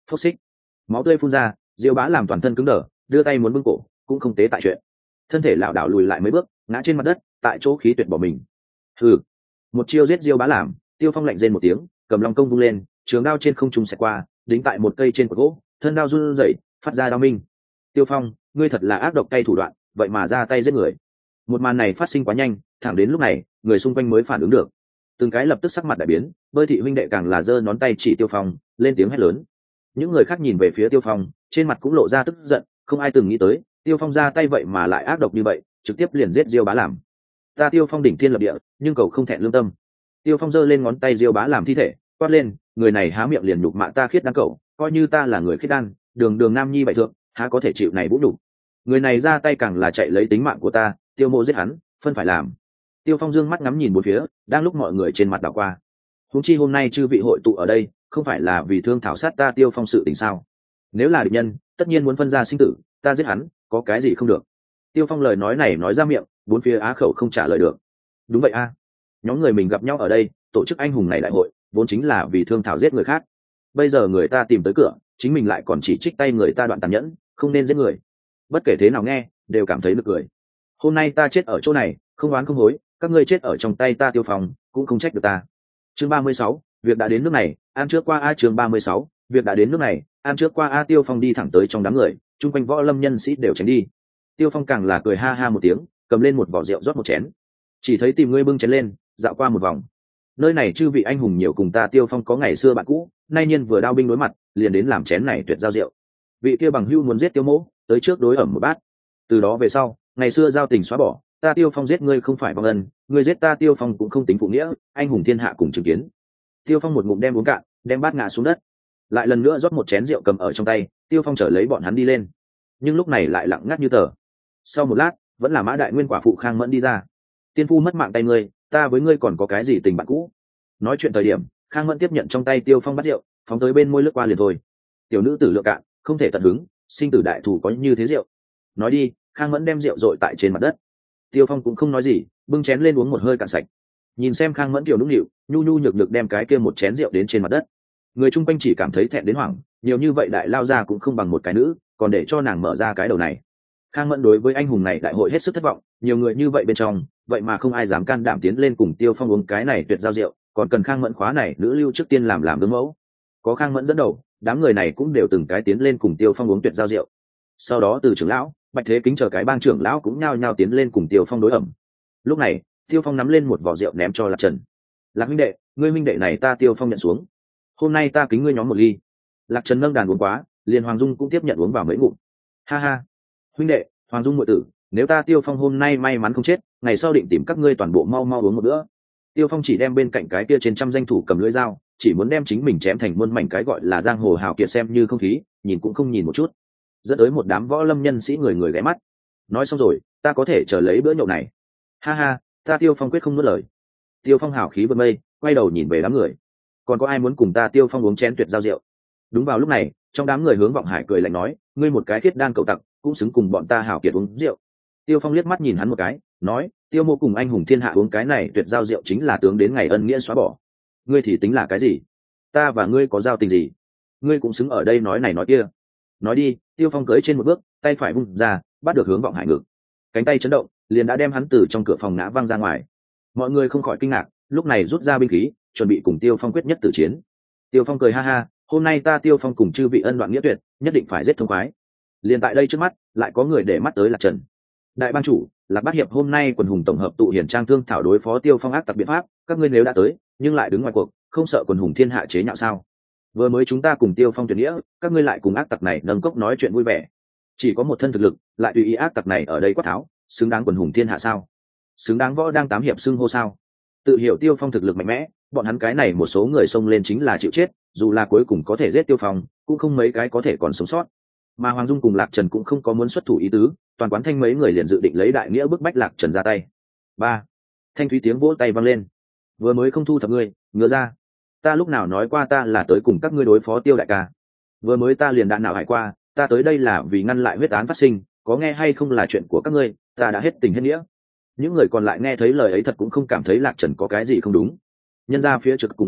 phốc xích, máu tươi phun ra, Diêu Bá làm toàn thân cứng đờ, đưa tay muốn bưng cổ cũng không tế tại chuyện, thân thể lảo đảo lùi lại mấy bước, ngã trên mặt đất, tại chỗ khí tuyệt bỏ mình. Hừ, một chiêu giết Diêu Bá làm, Tiêu Phong lạnh rên một tiếng, cầm long công vung lên, trường đao trên không trung xẹt qua, đính tại một cây trên cột gỗ, thân đao run rẩy, phát ra đao minh. Tiêu Phong, ngươi thật là ác độc cay thủ đoạn, vậy mà ra tay giết người. Một màn này phát sinh quá nhanh, thẳng đến lúc này, người xung quanh mới phản ứng được. Từng cái lập tức sắc mặt đại biến, Bơi thị huynh đệ càng là giơ ngón tay chỉ Tiêu Phong, lên tiếng hét lớn. Những người khác nhìn về phía Tiêu Phong, trên mặt cũng lộ ra tức giận, không ai từng nghĩ tới, Tiêu Phong ra tay vậy mà lại ác độc như vậy, trực tiếp liền giết Diêu Bá làm. Ta Tiêu Phong đỉnh thiên lập địa, nhưng cầu không thẹn lương tâm. Tiêu Phong giơ lên ngón tay Diêu Bá làm thi thể, quát lên, người này há miệng liền nhục mạ ta khiết đan cậu, coi như ta là người khiết đan, đường đường nam nhi bại thượng, há có thể chịu này vũ nhục. Người này ra tay càng là chạy lấy tính mạng của ta, Tiêu Mộ giết hắn, phân phải làm. Tiêu Phong dương mắt ngắm nhìn bốn phía, đang lúc mọi người trên mặt đảo qua. Huống chi hôm nay chư vị hội tụ ở đây, không phải là vì thương thảo sát ta Tiêu Phong sự tình sao? Nếu là địch nhân, tất nhiên muốn phân ra sinh tử, ta giết hắn, có cái gì không được? Tiêu Phong lời nói này nói ra miệng, bốn phía á khẩu không trả lời được. Đúng vậy a, nhóm người mình gặp nhau ở đây, tổ chức anh hùng này đại hội, vốn chính là vì thương thảo giết người khác. Bây giờ người ta tìm tới cửa, chính mình lại còn chỉ trích tay người ta đoạn tàn nhẫn, không nên giết người. Bất kể thế nào nghe, đều cảm thấy nực cười. Hôm nay ta chết ở chỗ này, không oán không hối, các ngươi chết ở trong tay ta Tiêu Phong, cũng không trách được ta. Chương 36, việc đã đến nước này, ăn trước qua a. Chương 36, việc đã đến nước này, ăn trước qua a. Tiêu Phong đi thẳng tới trong đám người, chung quanh võ lâm nhân sĩ đều tránh đi. Tiêu Phong càng là cười ha ha một tiếng, cầm lên một vỏ rượu rót một chén. Chỉ thấy tìm ngươi bưng chén lên, dạo qua một vòng. Nơi này chư vị anh hùng nhiều cùng ta Tiêu Phong có ngày xưa bạn cũ, nay nhiên vừa đao binh đối mặt, liền đến làm chén này tuyệt giao rượu. Vị kia bằng hữu muốn giết Tiêu Mỗ, tới trước đối ẩm một bát. Từ đó về sau, ngày xưa giao tình xóa bỏ, ta Tiêu Phong giết ngươi không phải vong ân, ngươi giết ta Tiêu Phong cũng không tính phụ nghĩa, anh hùng thiên hạ cùng chứng kiến. Tiêu Phong một ngụm đem uống cạn, đem bát ngã xuống đất, lại lần nữa rót một chén rượu cầm ở trong tay. Tiêu Phong trở lấy bọn hắn đi lên, nhưng lúc này lại lặng ngắt như tờ. Sau một lát, vẫn là Mã Đại Nguyên quả phụ Khang Mẫn đi ra. Tiên phu mất mạng tay ngươi, ta với ngươi còn có cái gì tình bạn cũ? Nói chuyện thời điểm, Khang Mẫn tiếp nhận trong tay Tiêu Phong bát rượu, phóng tới bên môi lướt qua liền thôi. Tiểu nữ tử lượng cạn, không thể tận hứng, sinh tử đại thủ có như thế rượu. Nói đi, Khang Mẫn đem rượu dội tại trên mặt đất. Tiêu Phong cũng không nói gì, bưng chén lên uống một hơi cạn sạch. Nhìn xem Khang Mẫn kiểu nũng nịu, nhu nhu nhược nhược đem cái kia một chén rượu đến trên mặt đất. Người chung quanh chỉ cảm thấy thẹn đến hoảng, nhiều như vậy đại lao ra cũng không bằng một cái nữ, còn để cho nàng mở ra cái đầu này. Khang Mẫn đối với anh hùng này đại hội hết sức thất vọng, nhiều người như vậy bên trong, vậy mà không ai dám can đảm tiến lên cùng Tiêu Phong uống cái này tuyệt giao rượu, còn cần Khang Mẫn khóa này nữ lưu trước tiên làm gương mẫu. Có Khang Mẫn dẫn đầu, đám người này cũng đều từng cái tiến lên cùng Tiêu Phong uống tuyệt giao rượu. Sau đó từ trưởng lão, Bạch Thế Kính chờ cái bang trưởng lão cũng nhao nhao tiến lên cùng Tiêu Phong đối ẩm. Lúc này, Tiêu Phong nắm lên một vỏ rượu ném cho Lạc Trần. Lạc huynh đệ, ngươi huynh đệ này ta Tiêu Phong nhận xuống. Hôm nay ta kính ngươi nhóm một ly. Lạc Trần nâng đàn uống quá, liền Hoàng Dung cũng tiếp nhận uống vào mấy ngụm. Ha ha, huynh đệ, Hoàng Dung muội tử, nếu ta Tiêu Phong hôm nay may mắn không chết, ngày sau định tìm các ngươi toàn bộ mau mau uống một bữa. Tiêu Phong chỉ đem bên cạnh cái kia trên trăm danh thủ cầm lưỡi dao, chỉ muốn đem chính mình chém thành muôn mảnh cái gọi là giang hồ hào kiệt xem như không khí, nhìn cũng không nhìn một chút. Dẫn tới một đám võ lâm nhân sĩ người người ghé mắt. Nói xong rồi, ta có thể chờ lấy bữa nhậu này. Ha ha, ta Tiêu Phong quyết không nuốt lời. Tiêu Phong hào khí vượt mây, quay đầu nhìn về đám người. Còn có ai muốn cùng ta Tiêu Phong uống chén tuyệt giao rượu? Đúng vào lúc này, trong đám người Hướng Vọng Hải cười lạnh nói, ngươi một cái thiết đan cậu tặc, cũng xứng cùng bọn ta hào kiệt uống rượu. Tiêu Phong liếc mắt nhìn hắn một cái, nói, Tiêu Mộ cùng anh hùng thiên hạ uống cái này tuyệt giao rượu chính là tướng đến ngày ân nghĩa xóa bỏ. Ngươi thì tính là cái gì? Ta và ngươi có giao tình gì? Ngươi cũng xứng ở đây nói này nói kia. Nói đi. Tiêu Phong cưỡi trên một bước, tay phải vung ra, bắt được Hướng Vọng Hải ngực. Cánh tay chấn động, liền đã đem hắn từ trong cửa phòng ngã văng ra ngoài. Mọi người không khỏi kinh ngạc, lúc này rút ra binh khí, chuẩn bị cùng Tiêu Phong quyết nhất tử chiến. Tiêu Phong cười ha ha, hôm nay ta Tiêu Phong cùng chư vị ân đoạn nghĩa tuyệt, nhất định phải giết thông khoái. Liền tại đây trước mắt, lại có người để mắt tới Lạc Trần. Đại bang chủ, Lạc Bát Hiệp hôm nay quần hùng tổng hợp tụ hiển trang thương thảo đối phó Tiêu Phong ác tặc biện pháp, các ngươi nếu đã tới, nhưng lại đứng ngoài cuộc, không sợ quần hùng thiên hạ chế nhạo sao? Vừa mới chúng ta cùng Tiêu Phong tuyển nghĩa, các ngươi lại cùng ác tặc này nâng cốc nói chuyện vui vẻ. Chỉ có một thân thực lực, lại tùy ý ác tặc này ở đây quát tháo, xứng đáng quần hùng thiên hạ sao? Xứng đáng võ đang tám hiệp xưng hô sao? Tự hiểu Tiêu Phong thực lực mạnh mẽ, bọn hắn cái này một số người xông lên chính là chịu chết, dù là cuối cùng có thể giết Tiêu Phong, cũng không mấy cái có thể còn sống sót. Mà Hoàng Dung cùng Lạc Trần cũng không có muốn xuất thủ ý tứ, toàn quán thanh mấy người liền dự định lấy đại nghĩa bức bách Lạc Trần ra tay. Ba, thanh thúy tiếng vỗ tay vang lên. Vừa mới không thu thập ngươi, ngựa ra. Ta lúc nào nói qua ta là tới cùng các ngươi đối phó Tiêu đại ca? Vừa mới ta liền đạn nào hải qua, ta tới đây là vì ngăn lại huyết án phát sinh, có nghe hay không là chuyện của các ngươi, ta đã hết tình hết nghĩa. Những người còn lại nghe thấy lời ấy thật cũng không cảm thấy Lạc Trần có cái gì không đúng. Nhân ra phía trực cũng đã nói,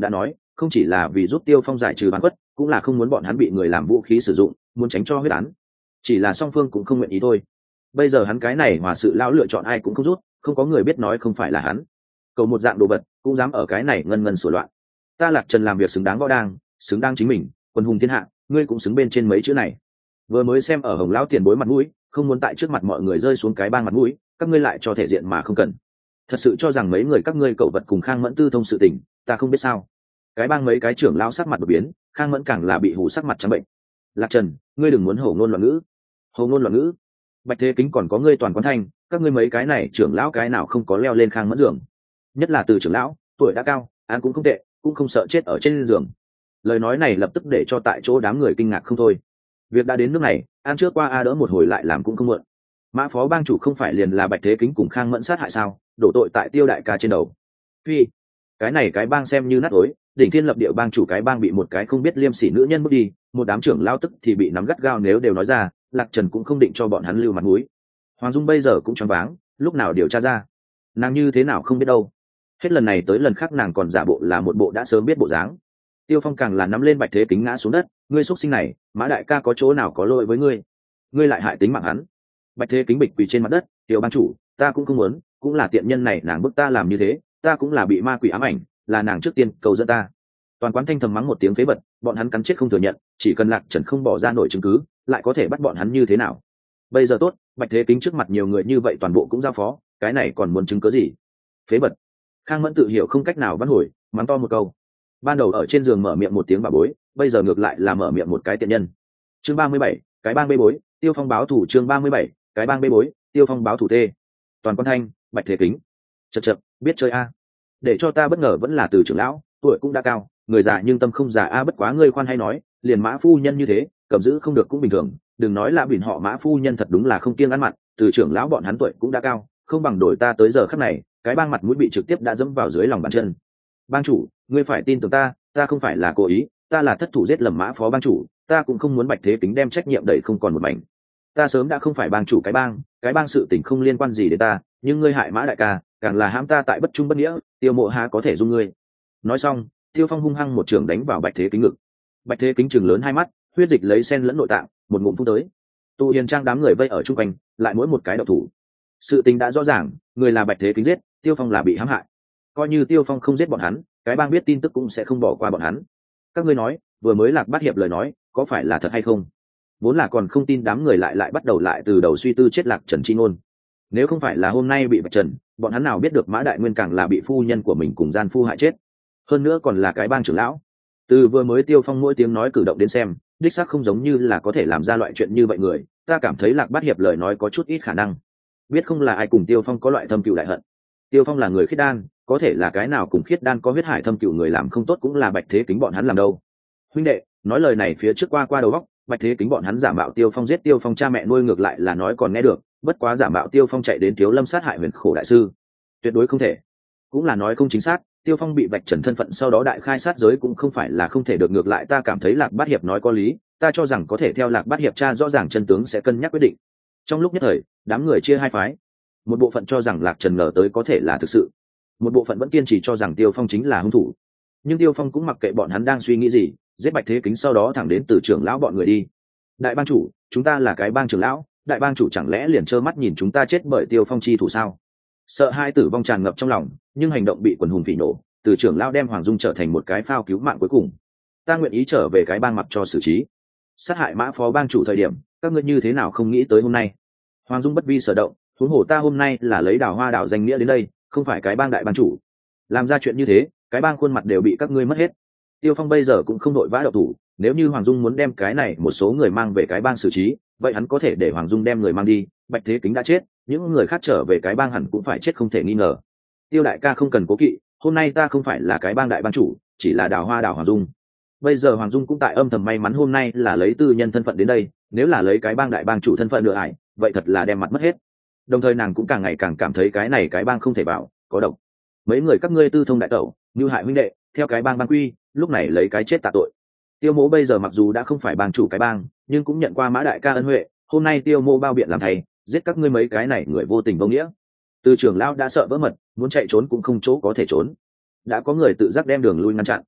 không chỉ là vì giúp Tiêu Phong giải trừ bán quất, cũng là không muốn bọn hắn bị người làm vũ khí sử dụng, muốn tránh cho huyết án. Chỉ là song phương cũng không nguyện ý thôi. Bây giờ hắn cái này hòa sự lão lựa chọn ai cũng không rút, không có người biết nói không phải là hắn. Cầu một dạng đồ vật cũng dám ở cái này ngân ngân sửa loạn. Ta Lạc Trần làm việc xứng đáng võ đang, xứng đáng chính mình, quân hùng thiên hạ, ngươi cũng xứng bên trên mấy chữ này. Vừa mới xem ở Hồng lão tiền bối mặt mũi, không muốn tại trước mặt mọi người rơi xuống cái bang mặt mũi, các ngươi lại cho thể diện mà không cần. Thật sự cho rằng mấy người các ngươi cậu vật cùng Khang Mẫn tư thông sự tình, ta không biết sao. Cái bang mấy cái trưởng lão sắc mặt đột biến, Khang Mẫn càng là bị hù sắc mặt trắng bệnh. Lạc Trần, ngươi đừng muốn hổ ngôn loạn ngữ. Hổ ngôn loạn ngữ? Bạch Thế Kính còn có ngươi toàn quán thanh, các ngươi mấy cái này trưởng lão cái nào không có leo lên Khang Mẫn giường. Nhất là từ trưởng lão, tuổi đã cao, án cũng không tệ, cũng không sợ chết ở trên giường. Lời nói này lập tức để cho tại chỗ đám người kinh ngạc không thôi. Việc đã đến nước này, an trước qua a đỡ một hồi lại làm cũng không muộn. Mã phó bang chủ không phải liền là Bạch Thế Kính cùng Khang Mẫn sát hại sao, đổ tội tại Tiêu đại ca trên đầu. Phi, cái này cái bang xem như nát ối, đỉnh thiên lập địa bang chủ cái bang bị một cái không biết liêm sỉ nữ nhân bước đi, một đám trưởng lao tức thì bị nắm gắt gao, nếu đều nói ra, Lạc Trần cũng không định cho bọn hắn lưu mặt mũi. Hoàng Dung bây giờ cũng choáng váng, lúc nào điều tra ra, nàng như thế nào không biết đâu. Hết lần này tới lần khác nàng còn giả bộ là một bộ đã sớm biết bộ dáng. Tiêu Phong càng là nắm lên Bạch Thế Kính ngã xuống đất, ngươi xuất sinh này, Mã đại ca có chỗ nào có lỗi với ngươi, ngươi lại hại tính mạng hắn. Bạch Thế Kính bịch quỳ trên mặt đất, tiểu ban chủ, ta cũng không muốn, cũng là tiện nhân này nàng bức ta làm như thế, ta cũng là bị ma quỷ ám ảnh, là nàng trước tiên cầu dẫn ta. Toàn quán thanh thầm mắng một tiếng phế vật, bọn hắn cắn chết không thừa nhận, chỉ cần Lạc Trần không bỏ ra nổi chứng cứ, lại có thể bắt bọn hắn như thế nào. Bây giờ tốt, Bạch Thế Kính trước mặt nhiều người như vậy toàn bộ cũng giao phó, cái này còn muốn chứng cứ gì? Phế vật. Khang Mẫn tự hiểu không cách nào vãn hồi, mắng to một câu. Ban đầu ở trên giường mở miệng một tiếng bà bối, bây giờ ngược lại là mở miệng một cái tiện nhân. Chương 37, cái bang bê bối, Tiêu Phong báo thủ. Chương 37, cái bang bê bối, Tiêu Phong báo thủ tê. Toàn quan thanh, Bạch Thế Kính. Chậc chậc, biết chơi a. Để cho ta bất ngờ vẫn là từ trưởng lão, tuổi cũng đã cao, người già nhưng tâm không già a, bất quá ngươi khoan hay nói, liền Mã phu nhân như thế, cầm giữ không được cũng bình thường, đừng nói là bỉn họ Mã phu nhân thật đúng là không kiêng ăn mặn, từ trưởng lão bọn hắn tuổi cũng đã cao, không bằng đổi ta tới giờ khắc này, cái bang mặt mũi bị trực tiếp đã dẫm vào dưới lòng bàn chân. Bang chủ, ngươi phải tin tưởng ta, ta không phải là cố ý, ta là thất thủ giết lầm Mã phó bang chủ, ta cũng không muốn Bạch Thế Kính đem trách nhiệm đẩy không còn một mảnh. Ta sớm đã không phải bang chủ cái bang sự tình không liên quan gì đến ta, nhưng ngươi hại Mã đại ca, càng là hãm ta tại bất trung bất nghĩa, Tiêu Mộ há có thể dung ngươi. Nói xong, Tiêu Phong hung hăng một trường đánh vào Bạch Thế Kính ngực. Bạch Thế Kính chừng lớn hai mắt, huyết dịch lấy sen lẫn nội tạng, một ngụm phun tới. Tu Hiền Trang đám người vây ở chung quanh, lại mỗi một cái độc thủ. Sự tình đã rõ ràng, người là Bạch Thế Kính giết, Tiêu Phong là bị hãm hại. Coi như Tiêu Phong không giết bọn hắn, cái bang biết tin tức cũng sẽ không bỏ qua bọn hắn. Các ngươi nói, vừa mới Lạc Bát Hiệp lời nói, có phải là thật hay không? Vốn là còn không tin đám người lại bắt đầu lại từ đầu suy tư chết Lạc Trần chi ngôn. Nếu không phải là hôm nay bị Bạch Trần, bọn hắn nào biết được Mã Đại Nguyên càng là bị phu nhân của mình cùng gian phu hại chết. Hơn nữa còn là cái bang trưởng lão. Từ vừa mới Tiêu Phong mỗi tiếng nói cử động đến xem, đích xác không giống như là có thể làm ra loại chuyện như vậy người, ta cảm thấy Lạc Bát Hiệp lời nói có chút ít khả năng. Biết không là ai cùng Tiêu Phong có loại thâm cừu đại hận. Tiêu Phong là người khiết đan, có thể là cái nào cùng khiết đan có huyết hải thâm cừu người làm không tốt cũng là Bạch Thế Kính bọn hắn làm đâu. Huynh đệ, nói lời này phía trước qua đầu óc, Bạch Thế Kính bọn hắn giả mạo Tiêu Phong giết Tiêu Phong cha mẹ nuôi ngược lại là nói còn nghe được, bất quá giả mạo Tiêu Phong chạy đến Thiếu Lâm sát hại Huyền Khổ đại sư, tuyệt đối không thể. Cũng là nói không chính xác, Tiêu Phong bị Bạch Trần thân phận sau đó đại khai sát giới cũng không phải là không thể được, ngược lại ta cảm thấy Lạc Bát Hiệp nói có lý, ta cho rằng có thể theo Lạc Bát Hiệp tra rõ ràng chân tướng sẽ cân nhắc quyết định. Trong lúc nhất thời, đám người chia hai phái. Một bộ phận cho rằng Lạc Trần ngờ tới có thể là thực sự, một bộ phận vẫn kiên trì cho rằng Tiêu Phong chính là hung thủ. Nhưng Tiêu Phong cũng mặc kệ bọn hắn đang suy nghĩ gì, giết Bạch Thế Kính sau đó thẳng đến từ trưởng lão bọn người đi. Đại bang chủ, chúng ta là cái bang trưởng lão, đại bang chủ chẳng lẽ liền trơ mắt nhìn chúng ta chết bởi Tiêu Phong chi thủ sao? Sợ hai tử vong tràn ngập trong lòng, nhưng hành động bị quần hùng phỉ nổ, từ trưởng lão đem Hoàng Dung trở thành một cái phao cứu mạng cuối cùng. Ta nguyện ý trở về cái bang mặt cho xử trí. Sát hại Mã phó bang chủ thời điểm, các ngươi như thế nào không nghĩ tới hôm nay? Hoàng Dung bất vi sở động, huống hồ ta hôm nay là lấy Đào Hoa đảo danh nghĩa đến đây, không phải cái bang đại bang chủ. Làm ra chuyện như thế, cái bang khuôn mặt đều bị các ngươi mất hết. Tiêu Phong bây giờ cũng không đội vã động thủ, nếu như Hoàng Dung muốn đem cái này một số người mang về cái bang xử trí, vậy hắn có thể để Hoàng Dung đem người mang đi, Bạch Thế Kính đã chết, những người khác trở về cái bang hẳn cũng phải chết không thể nghi ngờ. Tiêu đại ca không cần cố kỵ, hôm nay ta không phải là cái bang đại bang chủ, chỉ là Đào Hoa đảo Hoàng Dung. Bây giờ Hoàng Dung cũng tại âm thầm may mắn hôm nay là lấy tư nhân thân phận đến đây, nếu là lấy cái bang đại bang chủ thân phận nữa ải, vậy thật là đem mặt mất hết. Đồng thời nàng cũng càng ngày càng cảm thấy cái này cái bang không thể bảo, có độc. Mấy người các ngươi tư thông đại tẩu, như hại huynh đệ, theo cái bang quy, lúc này lấy cái chết tạ tội. Tiêu Mỗ bây giờ mặc dù đã không phải bang chủ cái bang, nhưng cũng nhận qua Mã đại ca ân huệ, hôm nay Tiêu Mỗ bao biện làm thầy, giết các ngươi mấy cái này người vô tình vô nghĩa. Từ trưởng lão đã sợ vỡ mật, muốn chạy trốn cũng không chỗ có thể trốn. Đã có người tự giác đem đường lui ngăn chặn.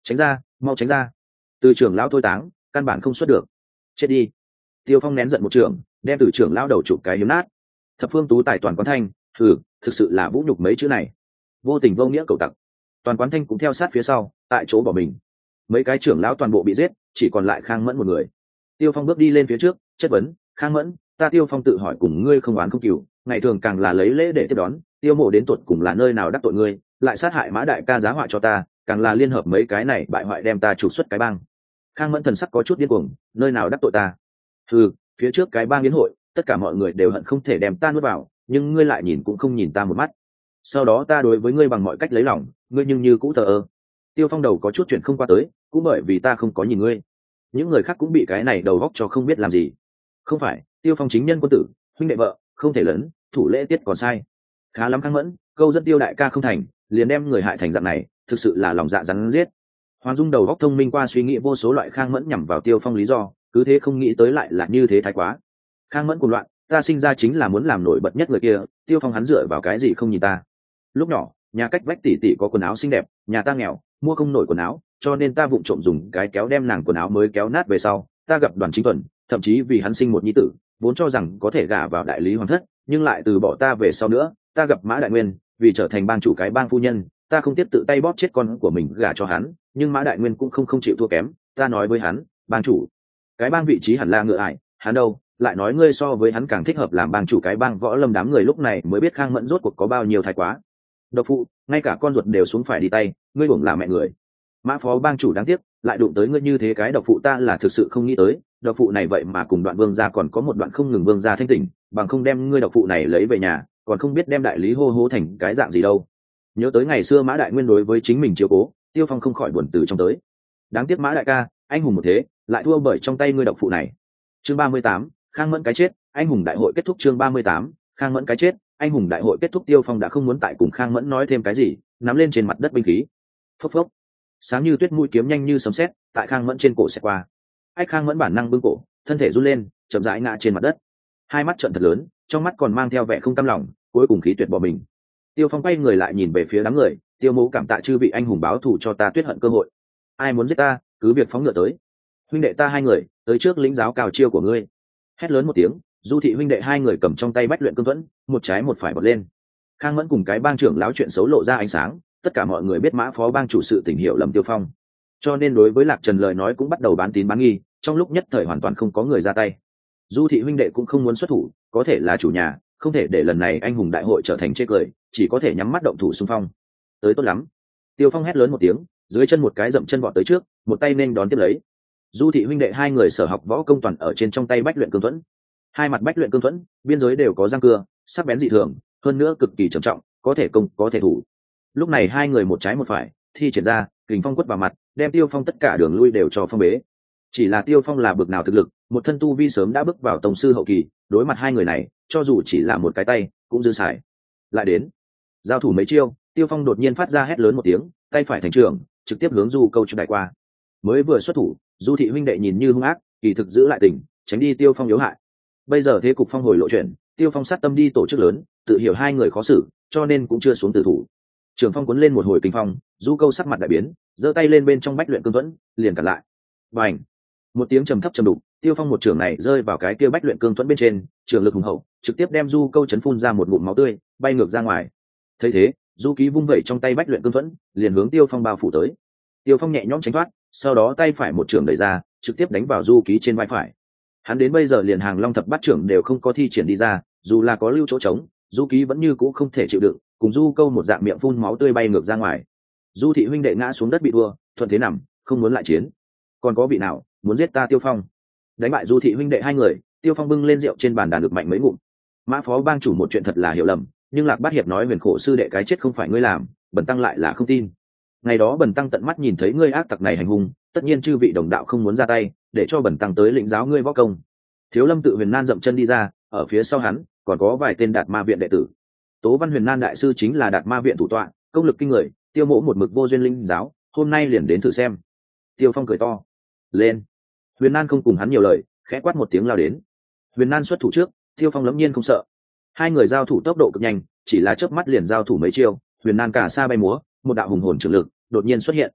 Tránh ra, mau tránh ra. Từ trưởng lão thôi táng, căn bản không xuất được. Chết đi. Tiêu Phong nén giận một trường, đem từ trưởng lão đầu chụp cái hiếm nát. Thập phương tú tài toàn quán thanh, thực sự là vũ nhục mấy chữ này. Vô tình vô nghĩa cầu tặc. Toàn quán thanh cũng theo sát phía sau, tại chỗ bỏ mình. Mấy cái trưởng lão toàn bộ bị giết, chỉ còn lại Khang Mẫn một người. Tiêu Phong bước đi lên phía trước, chất vấn: Khang Mẫn, ta Tiêu Phong tự hỏi cùng ngươi không oán không cừu, ngày thường càng là lấy lễ để tiếp đón, Tiêu Mộ đến tuột cùng là nơi nào đắc tội ngươi, lại sát hại Mã đại ca giá họa cho ta, càng là liên hợp mấy cái này bại hoại đem ta trục xuất cái bang. Khang Mẫn thần sắc có chút điên cuồng: nơi nào đắc tội ta? Phía trước cái bang yến hội, tất cả mọi người đều hận không thể đem ta nuốt vào, nhưng ngươi lại nhìn cũng không nhìn ta một mắt. Sau đó ta đối với ngươi bằng mọi cách lấy lòng, ngươi nhưng như cũ thờ ơ. Tiêu Phong đầu có chút chuyện không qua tới, cũng bởi vì ta không có nhìn ngươi. Những người khác cũng bị cái này đầu góc cho không biết làm gì. Không phải, Tiêu Phong chính nhân quân tử, huynh đệ vợ, không thể lấn, thủ lễ tiết còn sai. Khá lắm Khang Mẫn, câu dẫn Tiêu đại ca không thành, liền đem người hại thành dạng này, thực sự là lòng dạ rắn giết. Hoàng Dung đầu góc thông minh qua suy nghĩ vô số loại Khang Mẫn nhằm vào Tiêu Phong lý do, cứ thế không nghĩ tới lại là như thế thái quá. Khang Mẫn cuồng loạn, ta sinh ra chính là muốn làm nổi bật nhất người kia, Tiêu Phong hắn dựa vào cái gì không nhìn ta? Lúc nhỏ, nhà cách vách tỷ tỷ có quần áo xinh đẹp, nhà ta nghèo, mua không nổi quần áo, cho nên ta vụng trộm dùng cái kéo đem nàng quần áo mới kéo nát về sau. Ta gặp Đoàn Chính Tuần, thậm chí vì hắn sinh một nhi tử, vốn cho rằng có thể gả vào đại lý hoàng thất, nhưng lại từ bỏ ta về sau nữa. Ta gặp Mã Đại Nguyên, vì trở thành bang chủ cái bang phu nhân, ta không tiếp tự tay bóp chết con của mình gả cho hắn, nhưng Mã Đại Nguyên cũng không chịu thua kém. Ta nói với hắn, bang chủ cái bang vị trí hẳn là ngựa ải, hắn đâu lại nói ngươi so với hắn càng thích hợp làm bang chủ cái bang Võ Lâm. Đám người lúc này mới biết Khang Mẫn rốt cuộc có bao nhiêu thái quá. Độc phụ, ngay cả con ruột đều xuống phải đi tay, ngươi uổng là mẹ người. Mã phó bang chủ đáng tiếc, lại đụng tới ngươi như thế cái độc phụ, ta là thực sự không nghĩ tới, độc phụ này vậy mà cùng Đoạn Vương gia còn có một đoạn không ngừng vương gia thanh tỉnh, bằng không đem ngươi độc phụ này lấy về nhà, còn không biết đem đại lý hô hô thành cái dạng gì đâu. Nhớ tới ngày xưa Mã Đại Nguyên đối với chính mình chiếu cố, Tiêu Phong không khỏi buồn từ trong tới. Đáng tiếc Mã đại ca, anh hùng một thế, lại thua bởi trong tay ngươi độc phụ này. Chương 38, Khang Mẫn cái chết, anh hùng đại hội kết thúc. Chương 38, Khang Mẫn cái chết, anh hùng đại hội kết thúc. Tiêu Phong đã không muốn tại cùng Khang Mẫn nói thêm cái gì, nắm lên trên mặt đất binh khí. Phốc phốc. Sáng như tuyết mũi kiếm nhanh như sấm sét, tại Khang Mẫn trên cổ xẹt qua. Ách Khang Mẫn bản năng bưng cổ, thân thể run lên, chậm rãi ngã trên mặt đất. Hai mắt trợn thật lớn, trong mắt còn mang theo vẻ không cam lòng, cuối cùng khí tuyệt bỏ mình. Tiêu Phong quay người lại nhìn về phía đám người, Tiêu Mỗ cảm tạ chư vị anh hùng báo thù cho ta tuyết hận cơ hội. Ai muốn giết ta, cứ việc phóng ngựa tới. Huynh đệ ta hai người, tới trước lĩnh giáo cào chiêu của ngươi. Hét lớn một tiếng, Du thị huynh đệ hai người cầm trong tay bách luyện cương thuẫn, một trái một phải bật lên. Khang Mẫn cùng cái bang trưởng lão chuyện xấu lộ ra ánh sáng, tất cả mọi người biết Mã phó bang chủ sự tình hiểu lầm Tiêu Phong, cho nên đối với Lạc Trần lời nói cũng bắt đầu bán tín bán nghi, trong lúc nhất thời hoàn toàn không có người ra tay. Du thị huynh đệ cũng không muốn xuất thủ, có thể là chủ nhà, không thể để lần này anh hùng đại hội trở thành chê cười, chỉ có thể nhắm mắt động thủ xung phong. Tới tốt lắm. Tiêu Phong hét lớn một tiếng, dưới chân một cái dậm chân vọt tới trước, một tay nên đón tiếp lấy. Du thị huynh đệ hai người sở học võ công toàn ở trên trong tay bách luyện cương thuẫn. Hai mặt bách luyện cương thuẫn, biên giới đều có răng cưa, sắc bén dị thường, hơn nữa cực kỳ trầm trọng, có thể công có thể thủ. Lúc này hai người một trái một phải, thi triển ra, kình phong quất vào mặt, đem Tiêu Phong tất cả đường lui đều cho phong bế. Chỉ là Tiêu Phong là bực nào thực lực, một thân tu vi sớm đã bước vào tông sư hậu kỳ, đối mặt hai người này, cho dù chỉ là một cái tay, cũng dư xài. Lại đến, giao thủ mấy chiêu, Tiêu Phong đột nhiên phát ra hét lớn một tiếng, tay phải thành trường, trực tiếp hướng Du Câu chụp đại qua. Mới vừa xuất thủ, Du thị huynh đệ nhìn như hung ác, kỳ thực giữ lại tình, tránh đi Tiêu Phong yếu hại. Bây giờ thế cục phong hồi lộ chuyển, Tiêu Phong sát tâm đi tổ chức lớn, tự hiểu hai người khó xử, cho nên cũng chưa xuống tử thủ. Trường phong cuốn lên một hồi kinh phong, Du Câu sắc mặt đại biến, giơ tay lên bên trong bách luyện cương thuẫn, liền cản lại. Bành! Một tiếng trầm thấp trầm đục, Tiêu Phong một trường này rơi vào cái kia bách luyện cương thuẫn bên trên, trường lực hùng hậu, trực tiếp đem Du Câu chấn phun ra một ngụm máu tươi, bay ngược ra ngoài. Thấy thế, Du Ký vung vẩy trong tay bách luyện cương thuẫn, liền hướng Tiêu Phong bao phủ tới. Tiêu Phong nhẹ nhõm tránh thoát, sau đó tay phải một trường đẩy ra, trực tiếp đánh vào Du Ký trên vai phải. Hắn đến bây giờ liền hàng long thập bát trưởng đều không có thi triển đi ra, dù là có lưu chỗ trống, Du Ký vẫn như cũ không thể chịu đựng, cùng Du Câu một dạng miệng phun máu tươi bay ngược ra ngoài. Du thị huynh đệ ngã xuống đất bị thua, thuận thế nằm, không muốn lại chiến. Còn có vị nào muốn giết ta Tiêu Phong? Đánh bại Du thị huynh đệ hai người, Tiêu Phong bưng lên rượu trên bàn đàn được mạnh mấy ngụm. Mã phó bang chủ một chuyện thật là hiểu lầm, nhưng Lạc Bát Hiệp nói Huyền Khổ sư đệ cái chết không phải ngươi làm, Bần tăng lại là không tin. Ngày đó Bần tăng tận mắt nhìn thấy ngươi ác tặc này hành hung, tất nhiên chư vị đồng đạo không muốn ra tay, để cho Bần tăng tới lĩnh giáo ngươi võ công. Thiếu Lâm tự Huyền Nan dậm chân đi ra, ở phía sau hắn còn có vài tên Đạt Ma viện đệ tử. Tố Văn Huyền Nan đại sư chính là Đạt Ma viện thủ tọa, công lực kinh người, Tiêu Mỗ một mực vô duyên linh giáo, hôm nay liền đến thử xem. Tiêu Phong cười to, lên. Huyền Nan không cùng hắn nhiều lời, khẽ quát một tiếng lao đến. Huyền Nan xuất thủ trước, Tiêu Phong lẫm nhiên không sợ. Hai người giao thủ tốc độ cực nhanh, chỉ là chớp mắt liền giao thủ mấy chiêu, Huyền Nan cả xa bay múa, một đạo hùng hồn trường lực đột nhiên xuất hiện.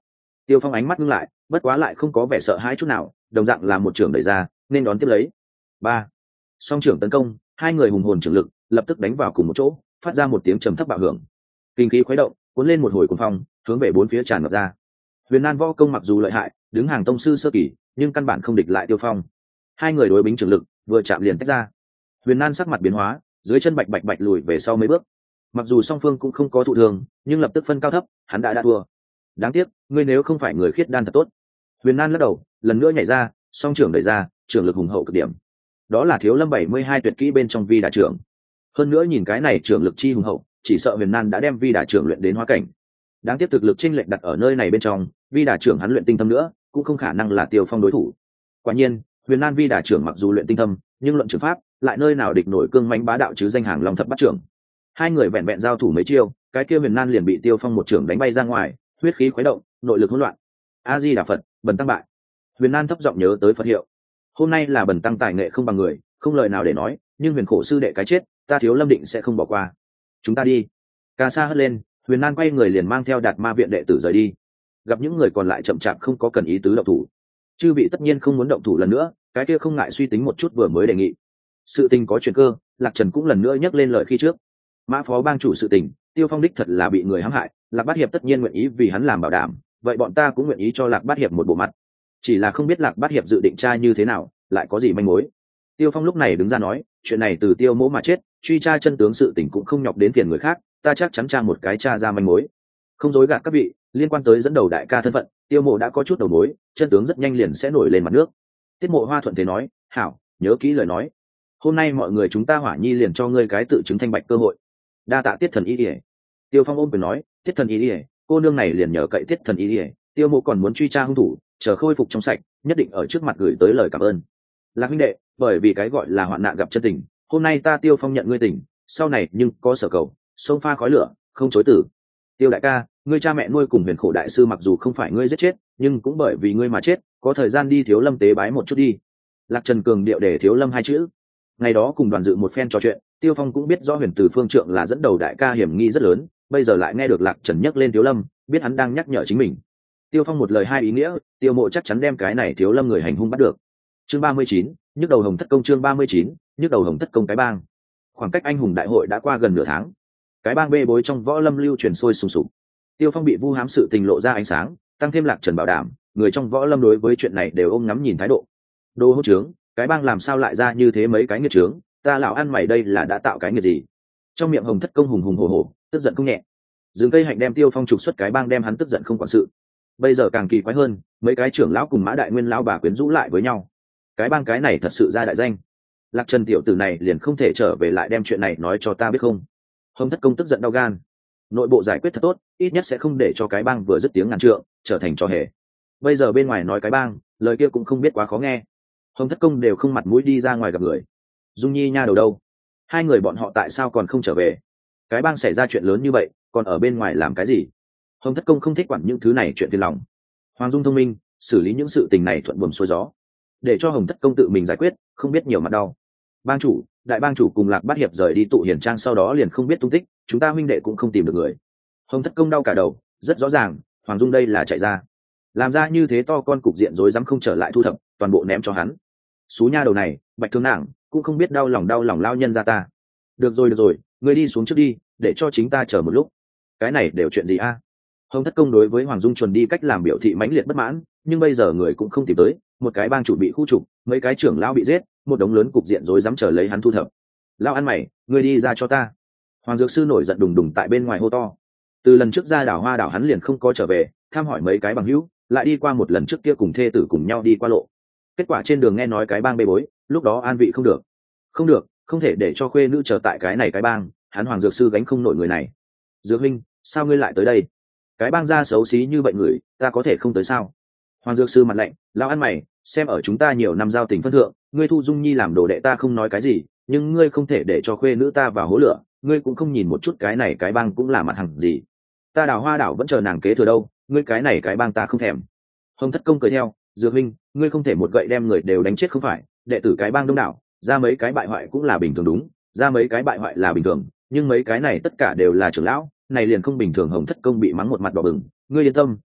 Tiêu Phong ánh mắt ngưng lại, bất quá lại không có vẻ sợ hãi chút nào, đồng dạng là một trưởng đẩy ra nên đón tiếp lấy. Ba, song trưởng tấn công, hai người hùng hồn trưởng lực lập tức đánh vào cùng một chỗ, phát ra một tiếng trầm thấp bạo hưởng. Kinh khí khuấy động, cuốn lên một hồi cuồng phong, hướng về bốn phía tràn ngập ra. Huyền Nan võ công mặc dù lợi hại, đứng hàng tông sư sơ kỳ, nhưng căn bản không địch lại Tiêu Phong. Hai người đối bính trưởng lực, vừa chạm liền tách ra. Huyền Nan sắc mặt biến hóa, dưới chân bạch bạch bạch lùi về sau mấy bước. Mặc dù song phương cũng không có thụ thường, nhưng lập tức phân cao thấp, hắn đã thua. Đáng tiếc, ngươi nếu không phải người khiết đan thật tốt. Huyền Nan lắc đầu, lần nữa nhảy ra, song trưởng đẩy ra, trưởng lực hùng hậu cực điểm. Đó là Thiếu Lâm 72 tuyệt kỹ bên trong Vi Đà trưởng. Hơn nữa nhìn cái này trưởng lực chi hùng hậu, chỉ sợ Huyền Nan đã đem Vi Đà trưởng luyện đến hóa cảnh. Đáng tiếc thực lực chênh lệch đặt ở nơi này bên trong, Vi Đà trưởng hắn luyện tinh thâm nữa, cũng không khả năng là Tiêu Phong đối thủ. Quả nhiên, Huyền Nan Vi Đà trưởng mặc dù luyện tinh thâm, nhưng luận trưởng pháp, lại nơi nào địch nổi cương mãnh bá đạo chứ danh hàng Long Thập Bát trưởng. Hai người vẹn vẹn giao thủ mấy chiêu, cái kia Huyền Nan liền bị Tiêu Phong một trưởng đánh bay ra ngoài, huyết khí khuấy động, nội lực hỗn loạn. A Di Đà Phật, bần tăng bại. Huyền Nan thấp giọng nhớ tới Phật hiệu. Hôm nay là bần tăng tài nghệ không bằng người, không lời nào để nói, nhưng Huyền khổ sư đệ cái chết, ta Thiếu Lâm định sẽ không bỏ qua. Chúng ta đi. Ca sa hất lên, Huyền Nan quay người liền mang theo Đạt Ma viện đệ tử rời đi. Gặp những người còn lại chậm chạp không có cần ý tứ động thủ. Chư vị tất nhiên không muốn động thủ lần nữa, cái kia không ngại suy tính một chút vừa mới đề nghị. Sự tình có chuyện cơ, Lạc Trần cũng lần nữa nhắc lên lời khi trước. Mã phó bang chủ sự tình, Tiêu Phong đích thật là bị người hãm hại, Lạc Bát Hiệp tất nhiên nguyện ý vì hắn làm bảo đảm, vậy bọn ta cũng nguyện ý cho Lạc Bát Hiệp một bộ mặt. Chỉ là không biết Lạc Bát Hiệp dự định tra như thế nào, lại có gì manh mối. Tiêu Phong lúc này đứng ra nói, chuyện này từ Tiêu Mỗ mà chết, truy tra chân tướng sự tình cũng không nhọc đến phiền người khác, ta chắc chắn tra một cái tra ra manh mối. Không dối gạt các vị, liên quan tới dẫn đầu đại ca thân phận, Tiêu Mộ đã có chút đầu mối, chân tướng rất nhanh liền sẽ nổi lên mặt nước. Tiết Mộ Hoa thuận thế nói, hảo, nhớ kỹ lời nói. Hôm nay mọi người chúng ta Hỏa Nhi liền cho ngươi cái tự chứng thanh bạch cơ hội. Đa tạ Tiết thần y ỉa. Tiêu Phong ôm quyền nói, Tiết thần y ỉa, cô nương này liền nhờ cậy Tiết thần y ỉa. Tiêu Mộ còn muốn truy tra hung thủ, chờ khôi phục trong sạch, nhất định ở trước mặt gửi tới lời cảm ơn. Lạc huynh đệ, bởi vì cái gọi là hoạn nạn gặp chân tình, hôm nay ta Tiêu Phong nhận ngươi tình, sau này nhưng có sở cầu, xông pha khói lửa, không chối từ. Tiêu đại ca, ngươi cha mẹ nuôi cùng Huyền khổ đại sư mặc dù không phải ngươi giết chết, nhưng cũng bởi vì ngươi mà chết, có thời gian đi Thiếu Lâm tế bái một chút đi. Lạc Trần cường điệu để Thiếu Lâm hai chữ. Ngày đó cùng đoàn dự một phen trò chuyện, Tiêu Phong cũng biết rõ Huyền Từ Phương Trượng là dẫn đầu đại ca hiểm nghi rất lớn, bây giờ lại nghe được Lạc Trần nhắc lên Thiếu Lâm, biết hắn đang nhắc nhở chính mình. Tiêu Phong một lời hai ý nghĩa, Tiêu Mộ chắc chắn đem cái này Thiếu Lâm người hành hung bắt được. Chương 39, nhức đầu Hồng Thất Công. Chương 39, nhức đầu Hồng Thất Công. Cái bang. Khoảng cách anh hùng đại hội đã qua gần nửa tháng, cái bang bê bối trong võ lâm lưu truyền sôi sùng sục. Tiêu Phong bị vu hãm sự tình lộ ra ánh sáng, tăng thêm Lạc Trần bảo đảm, người trong võ lâm đối với chuyện này đều ôm ngắm nhìn thái độ. Đồ hỗn trướng, cái bang làm sao lại ra như thế mấy cái nghiệt trướng, ta lão ăn mày đây là đã tạo cái nghiệt gì? Trong miệng Hồng Thất Công hùng hùng hổ hổ, tức giận không nhẹ. Dương cây hạnh đem Tiêu Phong trục xuất cái bang đem hắn tức giận không quản sự. Bây giờ càng kỳ quái hơn, mấy cái trưởng lão cùng Mã Đại Nguyên lão bà quyến rũ lại với nhau. Cái bang cái này thật sự ra đại danh. Lạc Trần tiểu tử này liền không thể trở về lại đem chuyện này nói cho ta biết không? Hồng Thất Công tức giận đau gan. Nội bộ giải quyết thật tốt, ít nhất sẽ không để cho cái bang vừa dứt tiếng ngàn trượng trở thành trò hề. Bây giờ bên ngoài nói cái bang, lời kia cũng không biết quá khó nghe. Hồng Thất Công đều không mặt mũi đi ra ngoài gặp người. Dung Nhi nha đầu đâu? Hai người bọn họ tại sao còn không trở về? Cái bang xảy ra chuyện lớn như vậy, còn ở bên ngoài làm cái gì? Hồng Thất Công không thích quản những thứ này chuyện phiền lòng. Hoàng Dung thông minh, xử lý những sự tình này thuận buồm xuôi gió, để cho Hồng Thất Công tự mình giải quyết, không biết nhiều mặt đau. Bang chủ, đại bang chủ cùng Lạc Bát Hiệp rời đi tụ hiển trang sau đó liền không biết tung tích, chúng ta huynh đệ cũng không tìm được người. Hồng Thất Công đau cả đầu, rất rõ ràng, Hoàng Dung đây là chạy ra, làm ra như thế to con cục diện rối rắm không trở lại thu thập, toàn bộ ném cho hắn. Xú nha đầu này, Bạch Thương Nảng cũng không biết đau lòng lao nhân ra ta. Được rồi, ngươi đi xuống trước đi, để cho chính ta chờ một lúc. Cái này đều chuyện gì a? Hồng Thất Công đối với Hoàng Dung chuẩn đi cách làm biểu thị mãnh liệt bất mãn, nhưng bây giờ người cũng không tìm tới, một cái bang chủ bị khu trục, mấy cái trưởng lão bị giết, một đống lớn cục diện rối rắm chờ lấy hắn thu thập. Lão ăn mày, ngươi đi ra cho ta! Hoàng Dược Sư nổi giận đùng đùng tại bên ngoài hô to. Từ lần trước ra đảo Hoa đảo hắn liền không có trở về, thăm hỏi mấy cái bằng hữu, lại đi qua một lần trước kia cùng thê tử cùng nhau đi qua lộ. Kết quả trên đường nghe nói cái bang bê bối, lúc đó an vị không được, không thể để cho khuê nữ chờ tại cái này cái bang, hắn Hoàng Dược Sư gánh không nổi người này. Dược Minh, sao ngươi lại tới đây? Cái bang ra xấu xí như vậy người, ta có thể không tới sao? Hoàng Dược Sư mặt lạnh, lão ăn mày, xem ở chúng ta nhiều năm giao tình phân thượng, ngươi thu Dung Nhi làm đồ đệ ta không nói cái gì, nhưng ngươi không thể để cho khuê nữ ta vào hố lửa, ngươi cũng không nhìn một chút cái này cái bang cũng là mặt hàng gì. Ta đào Hoa đảo vẫn chờ nàng kế thừa đâu, ngươi cái này cái bang ta không thèm. Hồng Thất Công cười theo, Dược Minh, ngươi không thể một gậy đem người đều đánh chết không phải, đệ tử cái bang đông đảo, ra mấy cái bại hoại cũng là bình thường đúng, ra mấy cái bại hoại là bình thường, nhưng mấy cái này tất cả đều là trưởng lão, này liền không bình thường. Hồng Thất Công bị mắng một mặt đỏ bừng, ngươi yên tâm,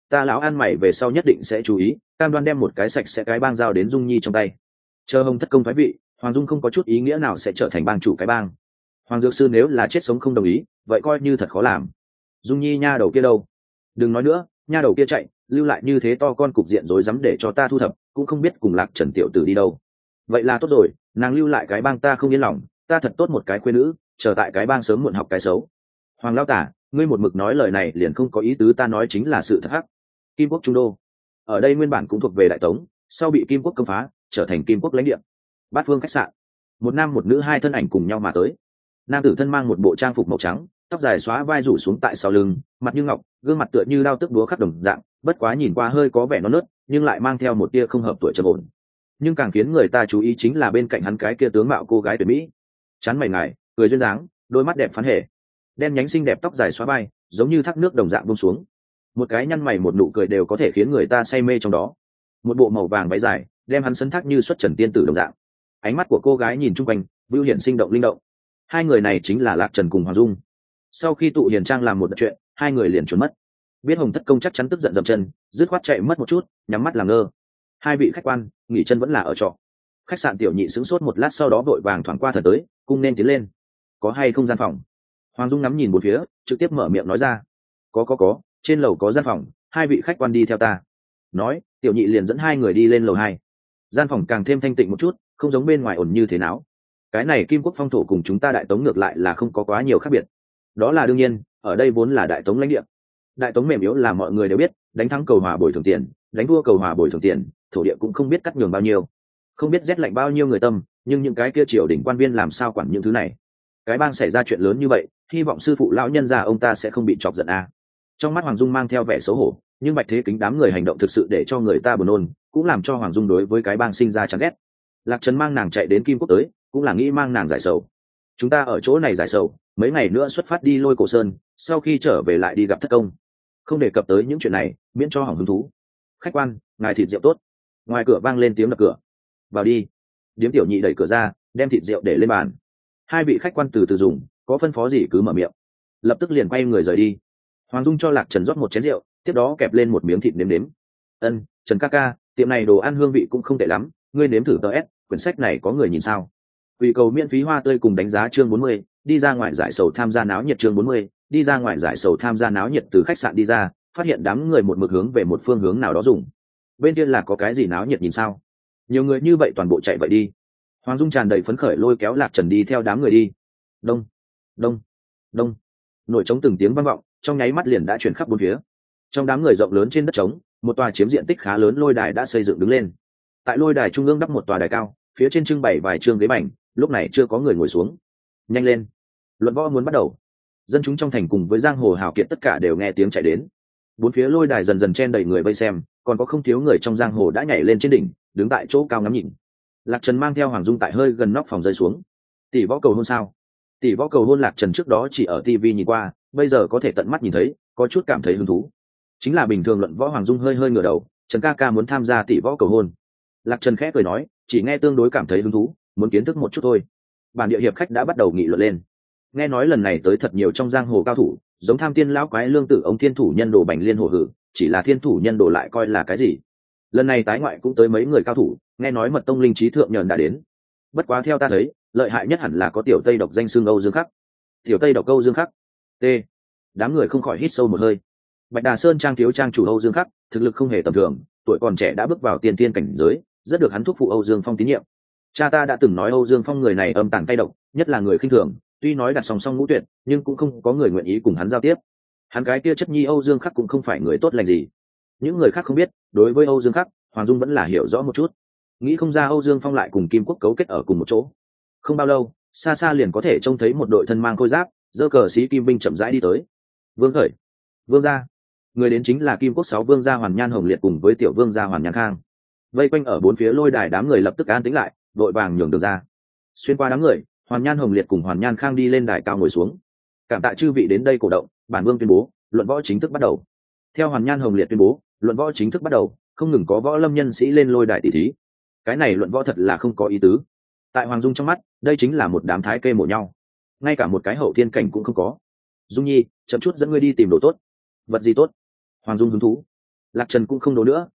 ta lão ăn mày về sau nhất định sẽ chú ý, cam đoan đem một cái sạch sẽ cái bang giao đến Dung Nhi trong tay. Chờ Hồng Thất công thoái vị, Hoàng Dung không có chút ý nghĩa nào sẽ trở thành bang chủ cái bang. Hoàng Dược Sư nếu là chết sống không đồng ý, vậy coi như thật khó làm. Dung Nhi nha đầu kia đâu? Đừng nói nữa, nha đầu kia chạy, lưu lại như thế to con cục diện rối rắm để cho ta thu thập, cũng không biết cùng Lạc Trần tiểu tử đi đâu. Vậy là tốt rồi, nàng lưu lại cái bang ta không yên lòng, ta thật tốt một cái khuê nữ, chờ tại cái bang sớm muộn học cái xấu. Hoàng lão tả, ngươi một mực nói lời này liền không có ý tứ, ta nói chính là sự thật hắc. Kim Quốc Trung Đô, ở đây nguyên bản cũng thuộc về Đại Tống, sau bị Kim Quốc công phá, trở thành Kim Quốc lãnh địa. Bát Phương khách sạn, một nam một nữ hai thân ảnh cùng nhau mà tới. Nam tử thân mang một bộ trang phục màu trắng, tóc dài xóa vai rủ xuống tại sau lưng, mặt như ngọc, gương mặt tựa như đao tức đúa khắc đồng dạng, bất quá nhìn qua hơi có vẻ non nớt, nhưng lại mang theo một tia không hợp tuổi trầm ổn. Nhưng càng khiến người ta chú ý chính là bên cạnh hắn cái kia tướng mạo cô gái tuyệt mỹ, chán mày ngài, cười duyên dáng, đôi mắt đẹp phán hề, đen nhánh xinh đẹp tóc dài xóa vai, giống như thác nước đồng dạng buông xuống. Một cái nhăn mày một nụ cười đều có thể khiến người ta say mê trong đó. Một bộ màu vàng váy dài, đem hắn sấn thác như xuất trần tiên tử đồng dạng. Ánh mắt của cô gái nhìn chung quanh, vưu hiển sinh động linh động. Hai người này chính là Lạc Trần cùng Hoàng Dung. Sau khi tụ hiền trang làm một chuyện, hai người liền trốn mất. Biết Hồng Thất công chắc chắn tức giận dậm chân, dứt khoát chạy mất một chút, nhắm mắt làm ngơ. Hai vị khách quan nghỉ chân vẫn là ở trọ. Khách sạn tiểu nhị sững sốt một lát, sau đó vội vàng thoảng qua thần tới, cung nên tiến lên. Có hay không gian phòng? Hoàng Dung ngắm nhìn một phía, trực tiếp mở miệng nói ra. Có, trên lầu có gian phòng, hai vị khách quan đi theo ta. Nói, tiểu nhị liền dẫn hai người đi lên lầu 2. Gian phòng càng thêm thanh tịnh một chút, không giống bên ngoài ồn như thế nào. Cái này Kim Quốc phong thổ cùng chúng ta Đại Tống ngược lại là không có quá nhiều khác biệt. Đó là đương nhiên, ở đây vốn là Đại Tống lãnh địa. Đại Tống mềm yếu là mọi người đều biết, đánh thắng cầu hòa bồi thường tiền, đánh thua cầu hòa bồi thường tiền, thổ địa cũng không biết cắt nhường bao nhiêu, không biết rét lạnh bao nhiêu người tâm, nhưng những cái kia triều đình quan viên làm sao quản những thứ này. Cái bang xảy ra chuyện lớn như vậy, hy vọng sư phụ lão nhân già ông ta sẽ không bị chọc giận a. Trong mắt Hoàng Dung mang theo vẻ xấu hổ, nhưng Bạch Thế Kính đám người hành động thực sự để cho người ta buồn nôn, cũng làm cho Hoàng Dung đối với cái bang sinh ra chán ghét. Lạc Trần mang nàng chạy đến Kim Quốc tới, cũng là nghĩ mang nàng giải sầu. Chúng ta ở chỗ này giải sầu, mấy ngày nữa xuất phát đi Lôi Cổ Sơn, sau khi trở về lại đi gặp thất công. Không đề cập tới những chuyện này, miễn cho hỏng hứng thú. Khách quan, ngài thịt rượu tốt. Ngoài cửa vang lên tiếng đập cửa. Vào đi. Điếm tiểu nhị đẩy cửa ra, đem thịt rượu để lên bàn. Hai vị khách quan từ từ dùng, có phân phó gì cứ mở miệng. Lập tức liền quay người rời đi. Hoàng Dung cho Lạc Trần rót một chén rượu, tiếp đó kẹp lên một miếng thịt nếm nếm. Trần ca ca, tiệm này đồ ăn hương vị cũng không tệ lắm, ngươi nếm thử tờ s, quyển sách này có người nhìn sao? Quy cầu miễn phí hoa tươi cùng đánh giá chương 40, đi ra ngoài giải sầu tham gia náo nhiệt chương 40, đi ra ngoài giải sầu tham gia náo nhiệt. Từ khách sạn đi ra, phát hiện đám người một mực hướng về một phương hướng nào đó dùng. Bên kia là có cái gì náo nhiệt nhìn sao? Nhiều người như vậy toàn bộ chạy vậy đi. Hoàng Dung tràn đầy phấn khởi lôi kéo Lạc Trần đi theo đám người đi. Đông, đông, đông. Nổi trống từng tiếng vang vọng, trong nháy mắt liền đã chuyển khắp bốn phía. Trong đám người rộng lớn trên đất trống, một tòa chiếm diện tích khá lớn lôi đài đã xây dựng đứng lên. Tại lôi đài trung ương đắp một tòa đài cao, phía trên trưng bày vài chương ghế bành, lúc này chưa có người ngồi xuống. Nhanh lên, luận võ muốn bắt đầu. Dân chúng trong thành cùng với giang hồ hào kiệt tất cả đều nghe tiếng chạy đến. Bốn phía lôi đài dần dần chen đầy người vây xem, còn có không thiếu người trong giang hồ đã nhảy lên trên đỉnh, đứng tại chỗ cao ngắm nhìn. Lạc Trần mang theo Hoàng Dung tại hơi gần nóc phòng rơi xuống. Tỷ võ cầu hôn sao? Tỷ võ cầu hôn Lạc Trần trước đó chỉ ở TV nhìn qua, bây giờ có thể tận mắt nhìn thấy, có chút cảm thấy hứng thú. Chính là bình thường luận võ. Hoàng Dung hơi ngửa đầu, Trần ca ca muốn tham gia tỷ võ cầu hôn. Lạc Trần khẽ cười nói, chỉ nghe tương đối cảm thấy hứng thú, muốn kiến thức một chút thôi. Bản địa hiệp khách đã bắt đầu nghị luận lên. Nghe nói lần này tới thật nhiều trong giang hồ cao thủ, giống Tham Tiên lão quái Lương Tử ông Thiên Thủ Nhân Đồ Bành Liên hồ hử, chỉ là Thiên Thủ Nhân Đồ lại coi là cái gì? Lần này tái ngoại cũng tới mấy người cao thủ, nghe nói Mật Tông linh trí thượng nhờn đã đến. Bất quá theo ta thấy, lợi hại nhất hẳn là có tiểu Tây độc danh xưng Âu Dương Khắc. Tiểu Tây độc Âu Dương Khắc. T. Đám người không khỏi hít sâu một hơi. Bạch Đà Sơn trang thiếu trang chủ Âu Dương Khắc, thực lực không hề tầm thường, tuổi còn trẻ đã bước vào tiên tiên cảnh giới, rất được hắn thúc phụ Âu Dương Phong tín nhiệm. Cha ta đã từng nói Âu Dương Phong người này âm tàn cay độc, nhất là người khinh thường, tuy nói đặt song song ngũ tuyệt, nhưng cũng không có người nguyện ý cùng hắn giao tiếp. Hắn cái kia chất nhi Âu Dương Khắc cũng không phải người tốt lành gì. Những người khác không biết, đối với Âu Dương Khắc, Hoàng Dung vẫn là hiểu rõ một chút. Nghĩ không ra Âu Dương Phong lại cùng Kim Quốc cấu kết ở cùng một chỗ. Không bao lâu, xa xa liền có thể trông thấy một đội thân mang khôi giáp, giơ cờ xí kim binh chậm rãi đi tới. Vương Khởi, Vương gia. Người đến chính là Kim Quốc 6 vương gia Hoàn Nhan Hồng Liệt cùng với tiểu vương gia Hoàn Nhan Khang. Vây quanh ở bốn phía lôi đài đám người lập tức an tĩnh lại, đội vàng nhường đường ra. Xuyên qua đám người, Hoàn Nhan Hồng Liệt cùng Hoàn Nhan Khang đi lên đài cao ngồi xuống. Cảm tạ chư vị đến đây cổ động, bản vương tuyên bố, luận võ chính thức bắt đầu. Theo Hoàn Nhan Hồng Liệt tuyên bố, luận võ chính thức bắt đầu, không ngừng có võ lâm nhân sĩ lên lôi đài tỷ thí. Cái này luận võ thật là không có ý tứ. Tại Hoàng Dung trong mắt, đây chính là một đám thái kê mổ nhau, ngay cả một cái hậu thiên cảnh cũng không có. Dung Nhi, chậm chút dẫn ngươi đi tìm đồ tốt. Vật gì tốt? Hoàng Dung hứng thú. Lạc Trần cũng không đố nữa.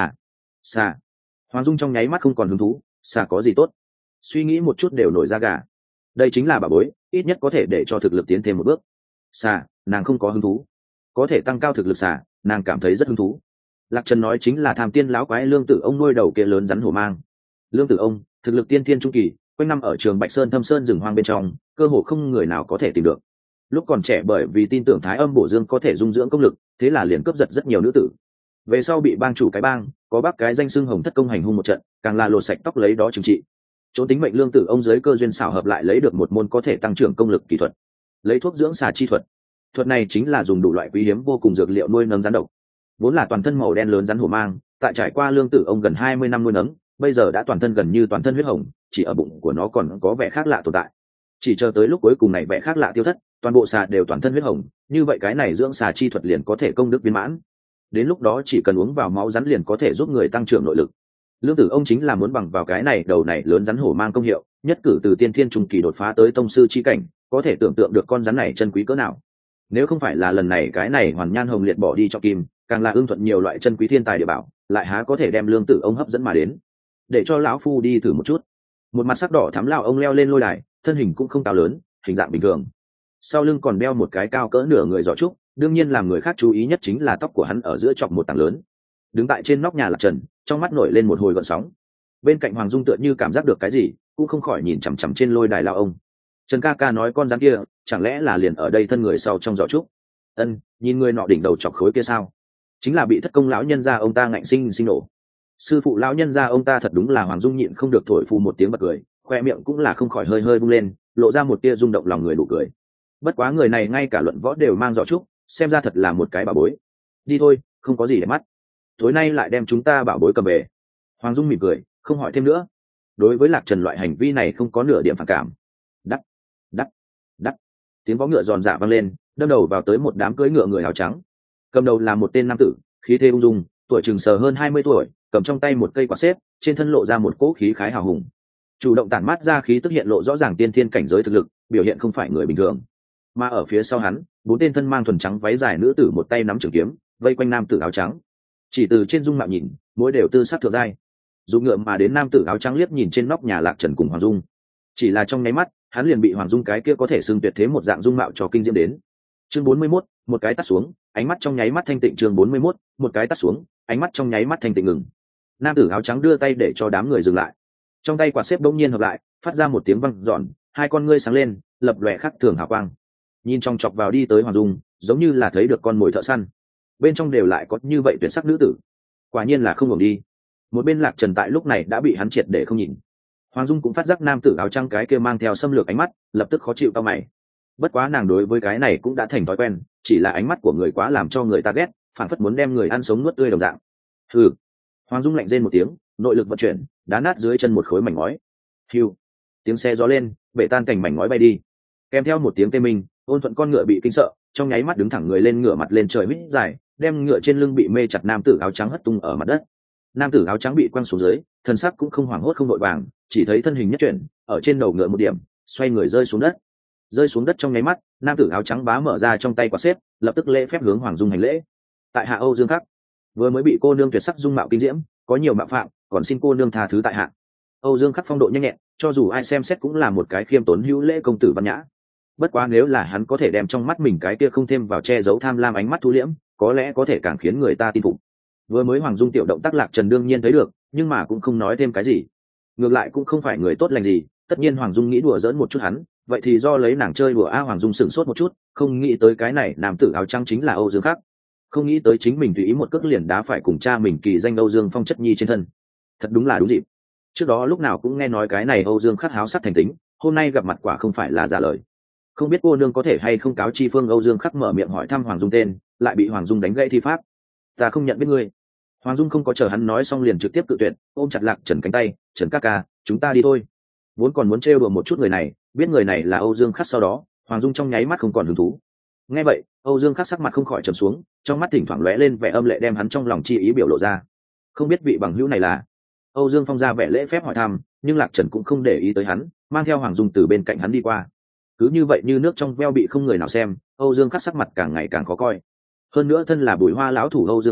Xà. Hoàng Dung trong nháy mắt không còn hứng thú. Xà có gì tốt? Suy nghĩ một chút đều nổi da gà. Đây chính là bảo bối, ít nhất có thể để cho thực lực tiến thêm một bước. Xà, nàng không có hứng thú. Có thể tăng cao thực lực xà, nàng cảm thấy rất hứng thú. Lạc Trần nói chính là tham tiên lão quái Lương Tử Ông nuôi đầu kia lớn rắn hổ mang. Lương Tử Ông thực lực tiên thiên trung kỳ, quanh năm ở trường Bạch Sơn Thâm Sơn rừng hoang bên trong, cơ hồ không người nào có thể tìm được. Lúc còn trẻ bởi vì tin tưởng Thái Âm Bổ Dương có thể dung dưỡng công lực, thế là liền cướp giật rất nhiều nữ tử. Về sau bị bang chủ cái bang có bác cái danh xưng Hồng Thất Công hành hung một trận, càng là lột sạch tóc lấy đó trừng trị. Chỗ tính mệnh Lương Tử Ông dưới cơ duyên xảo hợp lại lấy được một môn có thể tăng trưởng công lực kỹ thuật, lấy thuốc dưỡng xà chi thuật. Thuật này chính là dùng đủ loại quý hiếm vô cùng dược liệu nuôi nấng rắn độc. Vốn là toàn thân màu đen lớn rắn hổ mang, tại trải qua Lương Tử Ông gần 20 năm nuôi nấng, bây giờ đã toàn thân gần như toàn thân huyết hồng, chỉ ở bụng của nó còn có vẻ khác lạ tồn tại. Chỉ chờ tới lúc cuối cùng này vẻ khác lạ tiêu thất, toàn bộ xà đều toàn thân huyết hồng, như vậy cái này dưỡng xà chi thuật liền có thể công đức viên mãn. Đến lúc đó chỉ cần uống vào máu rắn liền có thể giúp người tăng trưởng nội lực. Lương Tử Ông chính là muốn bằng vào cái này đầu này lớn rắn hổ mang công hiệu, nhất cử từ tiên thiên trung kỳ đột phá tới tông sư chi cảnh, có thể tưởng tượng được con rắn này chân quý cỡ nào. Nếu không phải là lần này cái này Hoàn Nhan Hồng Liệt bỏ đi cho kim, càng là ưng thuận nhiều loại chân quý thiên tài địa bảo, lại há có thể đem Lương Tử Ông hấp dẫn mà đến. Để cho lão phu đi thử một chút. Một mặt sắc đỏ thắm lão ông leo lên lôi đài, thân hình cũng không cao lớn, hình dạng bình thường. Sau lưng còn đeo một cái cao cỡ nửa người giỏ trúc, đương nhiên làm người khác chú ý nhất chính là tóc của hắn ở giữa chọc một tảng lớn. Đứng tại trên nóc nhà Lạc Trần, trong mắt nổi lên một hồi gợn sóng. Bên cạnh Hoàng Dung tựa như cảm giác được cái gì, cũng không khỏi nhìn chằm chằm trên lôi đài lão ông. Trần ca ca nói con rắn kia, chẳng lẽ là liền ở đây thân người sau trong giỏ trúc? Ân, nhìn người nọ đỉnh đầu chọc khối kia sao? Chính là bị thất công lão nhân gia ông ta ngạnh sinh nổ. Sư phụ lão nhân gia ông ta thật đúng là Hoàng Dung nhịn không được thổi phù một tiếng bật cười, khoe miệng cũng là không khỏi hơi hơi bung lên, lộ ra một tia rung động lòng người nụ cười. Bất quá người này ngay cả luận võ đều mang giỏ trúc, xem ra thật là một cái bảo bối. Đi thôi, không có gì để mắt. Tối nay lại đem chúng ta bảo bối cầm về. Hoàng Dung mỉm cười, không hỏi thêm nữa. Đối với Lạc Trần loại hành vi này không có nửa điểm phản cảm. Đắc, đắc, đắc. Tiếng vó ngựa giòn dạ vang lên, đâm đầu vào tới một đám cưỡi ngựa người áo trắng. Cầm đầu là một tên nam tử, khí thế ung dung, tuổi chừng sờ hơn 20 tuổi, cầm trong tay một cây quạt xếp, trên thân lộ ra một cỗ khí khái hào hùng. Chủ động tản mát ra khí tức hiện lộ rõ ràng tiên thiên cảnh giới thực lực, biểu hiện không phải người bình thường. Mà ở phía sau hắn, bốn tên thân mang thuần trắng váy dài nữ tử một tay nắm trường kiếm, vây quanh nam tử áo trắng. Chỉ từ trên dung mạo nhìn, mỗi đều tư sắc thượng giai. Dùng ngựa mà đến nam tử áo trắng liếc nhìn trên nóc nhà Lạc Trần cùng Hoàng Dung. Chỉ là trong nháy mắt, hắn liền bị Hoàng Dung cái kia có thể xưng tuyệt thế một dạng dung mạo cho kinh diễm đến. Chương 41, một cái tắt xuống, ánh mắt trong nháy mắt thanh tịnh. Chương 41, một cái tắt xuống, ánh mắt trong nháy mắt thanh tịnh ngừng. Nam tử áo trắng đưa tay để cho đám người dừng lại. Trong tay quạt xếp bỗng nhiên hợp lại, phát ra một tiếng vang dọn, hai con ngươi sáng lên, lập lòe khắc thường hào quang. Nhìn trong chọc vào đi tới Hoàng Dung, giống như là thấy được con mồi thợ săn. Bên trong đều lại có như vậy tuyệt sắc nữ tử. Quả nhiên là không ngừng đi. Một bên Lạc Trần tại lúc này đã bị hắn triệt để không nhìn. Hoàng Dung cũng phát giác nam tử áo trắng cái kia mang theo xâm lược ánh mắt, lập tức khó chịu cau mày. Bất quá nàng đối với cái này cũng đã thành thói quen, chỉ là ánh mắt của người quá làm cho người ta ghét, phản phất muốn đem người ăn sống nuốt tươi đồng dạng. Hừ. Hoàng Dung lạnh rên một tiếng, nội lực vận chuyển, đá nát dưới chân một khối mảnh ngói. Hưu. Tiếng xe gió lên, bể tan cảnh mảnh ngói bay đi. Kèm theo một tiếng tê minh, Ôn Thuận con ngựa bị kinh sợ, trong nháy mắt đứng thẳng người lên, ngửa mặt lên trời huýt dài, đem ngựa trên lưng bị mê chặt nam tử áo trắng hất tung ở mặt đất. Nam tử áo trắng bị quăng xuống dưới, thân sắc cũng không hoảng hốt không đội vàng, chỉ thấy thân hình nhất chuyển, ở trên đầu ngựa một điểm, xoay người rơi xuống đất. Rơi xuống đất trong nháy mắt, nam tử áo trắng bá mở ra trong tay quạt xếp, lập tức lễ phép hướng Hoàng Dung hành lễ. Tại hạ Âu Dương Khắc, vừa mới bị cô nương tuyệt sắc dung mạo kinh diễm, có nhiều mạo phạm, còn xin cô nương tha thứ tại hạ. Âu Dương Khắc phong độ nhanh nhẹn, cho dù ai xem xét cũng là một cái khiêm tốn hữu lễ công tử văn nhã. Bất quá nếu là hắn có thể đem trong mắt mình cái kia không thêm vào che giấu tham lam ánh mắt thu liễm, có lẽ có thể càng khiến người ta tin phục. Vừa mới Hoàng Dung tiểu động tác Lạc Trần đương nhiên thấy được, nhưng mà cũng không nói thêm cái gì. Ngược lại cũng không phải người tốt lành gì, tất nhiên Hoàng Dung nghĩ đùa giỡn một chút hắn, vậy thì do lấy nàng chơi đùa. Hoàng Dung sửng sốt một chút, không nghĩ tới cái này nam tử áo trắng chính là Âu Dương Khắc. Không nghĩ tới chính mình tùy ý một cước liền đá phải cùng cha mình kỳ danh Âu Dương Phong chất nhi trên thân. Thật đúng là đúng dịp. Trước đó lúc nào cũng nghe nói cái này Âu Dương Khắc háo sắc thành tính, hôm nay gặp mặt quả không phải là giả lời. Không biết cô nương có thể hay không cáo chi phương. Âu Dương Khắc mở miệng hỏi thăm Hoàng Dung tên, lại bị Hoàng Dung đánh gãy thi pháp. Ta không nhận biết ngươi. Hoàng Dung không có chờ hắn nói xong liền trực tiếp cự tuyệt, ôm chặt Lạc Trần cánh tay. Trần ca ca, chúng ta đi thôi. Vốn còn muốn trêu đùa một chút người này, biết người này là Âu Dương Khắc sau đó, Hoàng Dung trong nháy mắt không còn hứng thú. Nghe vậy, Âu Dương Khắc sắc mặt không khỏi trầm xuống, trong mắt thỉnh thoảng lóe lên vẻ âm lệ đem hắn trong lòng chi ý biểu lộ ra. Không biết vị bằng hữu này là? Âu Dương Phong ra vẻ lễ phép hỏi thăm, nhưng Lạc Trần cũng không để ý tới hắn, mang theo Hoàng Dung từ bên cạnh hắn đi qua. Cứ như vậy như nước trong veo bị không người nào xem, Âu Dương Khắc sắc mặt càng ngày càng khó coi. Hơn nữa thân là Bùi Hoa lão thủ Âu Dương Khắc,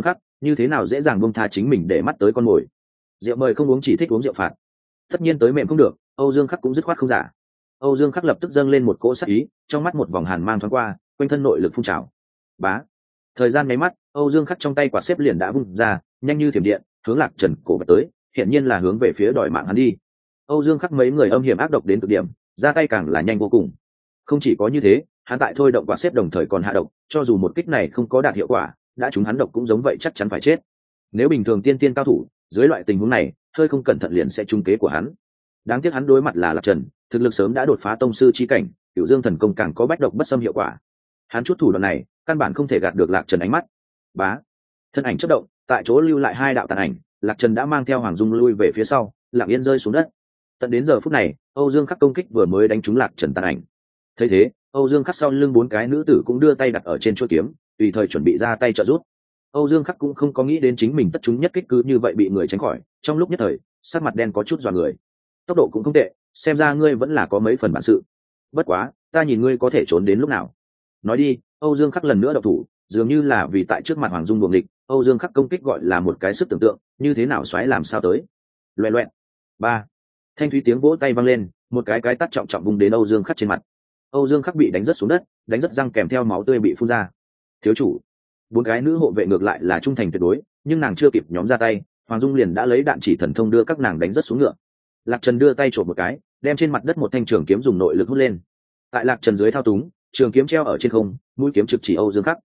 như thế nào dễ dàng buông tha chính mình để mắt tới con mồi. Rượu mời không uống, chỉ thích uống rượu phạt. Tất nhiên tới mềm không được, Âu Dương Khắc cũng dứt khoát không giả. Âu Dương Khắc lập tức dâng lên một cỗ sát ý, trong mắt một vòng hàn mang thoáng qua, quanh thân nội lực phun trào. Bá. Thời gian nháy mắt, Âu Dương Khắc trong tay quạt xếp liền đã vung ra, nhanh như thiểm điện, hướng Lạc Trần cổ vạch tới, hiển nhiên là hướng về phía đòi mạng hắn đi. Âu Dương Khắc mấy người âm hiểm ác độc đến cực điểm, ra tay càng là nhanh vô cùng. Không chỉ có như thế, hắn tại thôi động quạt xếp đồng thời còn hạ độc, cho dù một kích này không có đạt hiệu quả, đã trúng hắn độc cũng giống vậy chắc chắn phải chết. Nếu bình thường tiên tiên cao thủ, dưới loại tình huống này, hơi không cẩn thận liền sẽ trúng kế của hắn. Đáng tiếc hắn đối mặt là Lạc Trần, thực lực sớm đã đột phá tông sư chi cảnh, Cửu Dương thần công càng có bách độc bất xâm hiệu quả. Hắn chút thủ đoạn này, căn bản không thể gạt được Lạc Trần ánh mắt. Bá, thân ảnh chớp động, tại chỗ lưu lại hai đạo tàn ảnh, Lạc Trần đã mang theo Hoàng Dung lui về phía sau, lặng yên rơi xuống đất. Tận đến giờ phút này, Âu Dương Khắc công kích vừa mới đánh trúng Lạc Trần tàn ảnh. Thấy thế, Âu Dương Khắc sau lưng bốn cái nữ tử cũng đưa tay đặt ở trên chuôi kiếm, tùy thời chuẩn bị ra tay trợ giúp. Âu Dương Khắc cũng không có nghĩ đến chính mình tất chúng nhất kích cứ như vậy bị người tránh khỏi, trong lúc nhất thời, sắc mặt đen có chút dọa người. Tốc độ cũng không tệ, xem ra ngươi vẫn là có mấy phần bản sự. Bất quá, ta nhìn ngươi có thể trốn đến lúc nào. Nói đi, Âu Dương Khắc lần nữa động thủ, dường như là vì tại trước mặt Hoàng Dung buồng địch, Âu Dương Khắc công kích gọi là một cái sức tưởng tượng, như thế nào xoáy làm sao tới. Loẹ loẹt. Ba. Thanh thúy tiếng vỗ tay vang lên, một cái tát trọng trọng vùng đến Âu Dương Khắc trên mặt. Âu Dương Khắc bị đánh rất xuống đất, đánh rất răng kèm theo máu tươi bị phun ra. Thiếu chủ, bốn cái nữ hộ vệ ngược lại là trung thành tuyệt đối, nhưng nàng chưa kịp nhóm ra tay, Hoàng Dung liền đã lấy đạn chỉ thần thông đưa các nàng đánh rất xuống ngựa. Lạc Trần đưa tay trộm một cái, đem trên mặt đất một thanh trường kiếm dùng nội lực hút lên. Tại Lạc Trần dưới thao túng, trường kiếm treo ở trên không, mũi kiếm trực chỉ Âu Dương Khắc.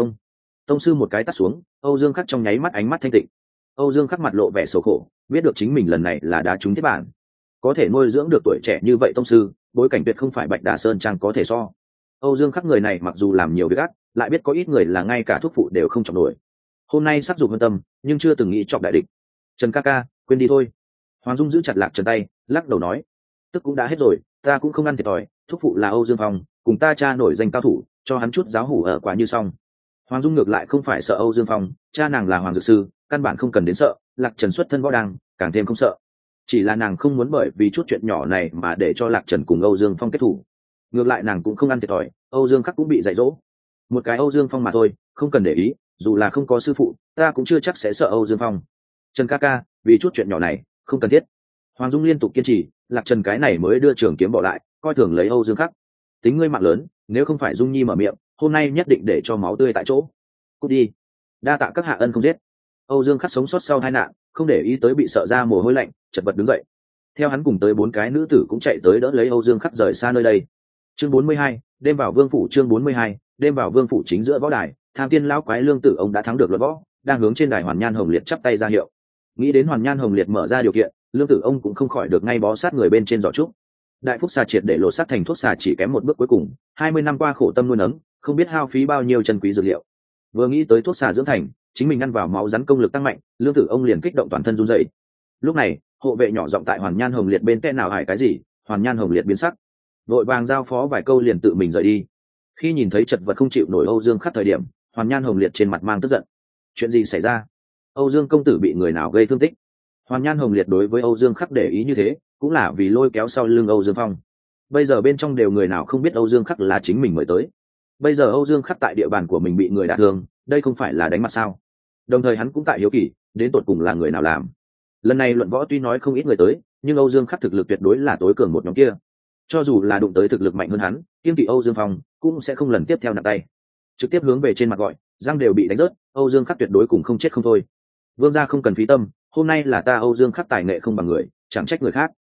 Tông sư một cái tát xuống, Âu Dương Khắc trong nháy mắt ánh mắt thanh tịnh. Âu Dương Khắc mặt lộ vẻ xấu khổ, biết được chính mình lần này là đá trúng thiết bản. Có thể nuôi dưỡng được tuổi trẻ như vậy tông sư, bối cảnh tuyệt không phải Bạch Đà Sơn Trang có thể so. Âu Dương Khắc người này mặc dù làm nhiều việc ác, lại biết có ít người là ngay cả thuốc phụ đều không chọc nổi. Hôm nay sắc dục hơn tâm, nhưng chưa từng nghĩ chọc đại địch. Trần ca ca, quên đi thôi. Hoàng Dung giữ chặt Lạc Trần tay, lắc đầu nói: tức cũng đã hết rồi, ta cũng không ăn thiệt thòi, thuốc phụ là Âu Dương Phong, cùng ta cha nổi danh cao thủ, cho hắn chút giáo hủ ở quả như xong. Hoàng Dung ngược lại không phải sợ Âu Dương Phong, cha nàng là Hoàng Dược Sư, căn bản không cần đến sợ. Lạc Trần xuất thân võ đăng, càng thêm không sợ. Chỉ là nàng không muốn bởi vì chút chuyện nhỏ này mà để cho Lạc Trần cùng Âu Dương Phong kết thủ. Ngược lại nàng cũng không ăn thiệt thòi, Âu Dương Khắc cũng bị dạy dỗ. Một cái Âu Dương Phong mà thôi, không cần để ý, dù là không có sư phụ, ta cũng chưa chắc sẽ sợ Âu Dương Phong. Trần ca ca, vì chút chuyện nhỏ này, không cần thiết. Hoàng Dung liên tục kiên trì, Lạc Trần cái này mới đưa trường kiếm bỏ lại, coi thường lấy Âu Dương Khắc. Tính ngươi mạng lớn, nếu không phải Dung Nhi mở miệng, hôm nay nhất định để cho máu tươi tại chỗ. Cút đi. Đa tạ các hạ ân không giết. Âu Dương Khắc sống sót sau tai nạn, không để ý tới bị sợ ra mồ hôi lạnh, chật vật đứng dậy. Theo hắn cùng tới bốn cái nữ tử cũng chạy tới đỡ lấy Âu Dương Khắc rời xa nơi đây. Chương 42, đêm vào vương phủ. Chương 42, đêm vào vương phủ. Chính giữa võ đài, Tham Tiên lão quái Lương Tử ông đã thắng được luận võ, đang hướng trên đài Hoàn Nhan Hồng Liệt chắp tay ra hiệu. Nghĩ đến Hoàn Nhan Hồng Liệt mở ra điều kiện, Lương Tử ông cũng không khỏi được ngay bó sát người bên trên giỏ trúc. Đại phúc xà triệt để lộ sát thành thuốc xà chỉ kém một bước cuối cùng, 20 năm qua khổ tâm nuôi nấng, không biết hao phí bao nhiêu chân quý dược liệu. Vừa nghĩ tới thuốc xà dưỡng thành, chính mình ăn vào máu rắn công lực tăng mạnh, Lương Tử ông liền kích động toàn thân run rẩy. Lúc này, hộ vệ nhỏ giọng tại Hoàn Nhan Hồng Liệt bên tên nào hải cái gì, Hoàn Nhan Hồng Liệt biến sắc, vội vàng giao phó vài câu liền tự mình rời đi. Khi nhìn thấy chật vật không chịu nổi Âu Dương Khắc thời điểm, Hoàn Nhan Hồng Liệt trên mặt mang tức giận. Chuyện gì xảy ra? Âu Dương công tử bị người nào gây thương tích? Hoàn Nhan Hồng Liệt đối với Âu Dương Khắc để ý như thế, cũng là vì lôi kéo sau lưng Âu Dương Phong. Bây giờ bên trong đều người nào không biết Âu Dương Khắc là chính mình mời tới. Bây giờ Âu Dương Khắc tại địa bàn của mình bị người đả thương, đây không phải là đánh mặt sao? Đồng thời hắn cũng tại hiếu kỳ, đến tột cùng là người nào làm. Lần này luận võ tuy nói không ít người tới, nhưng Âu Dương Khắc thực lực tuyệt đối là tối cường một nhóm kia. Cho dù là đụng tới thực lực mạnh hơn hắn, kiên kỵ Âu Dương Phong cũng sẽ không lần tiếp theo nặng tay, trực tiếp hướng về trên mặt gọi, răng đều bị đánh rớt. Âu Dương Khắc tuyệt đối cùng không chết không thôi. Vương gia không cần phí tâm, hôm nay là ta Âu Dương Khắc tài nghệ không bằng người, chẳng trách người khác.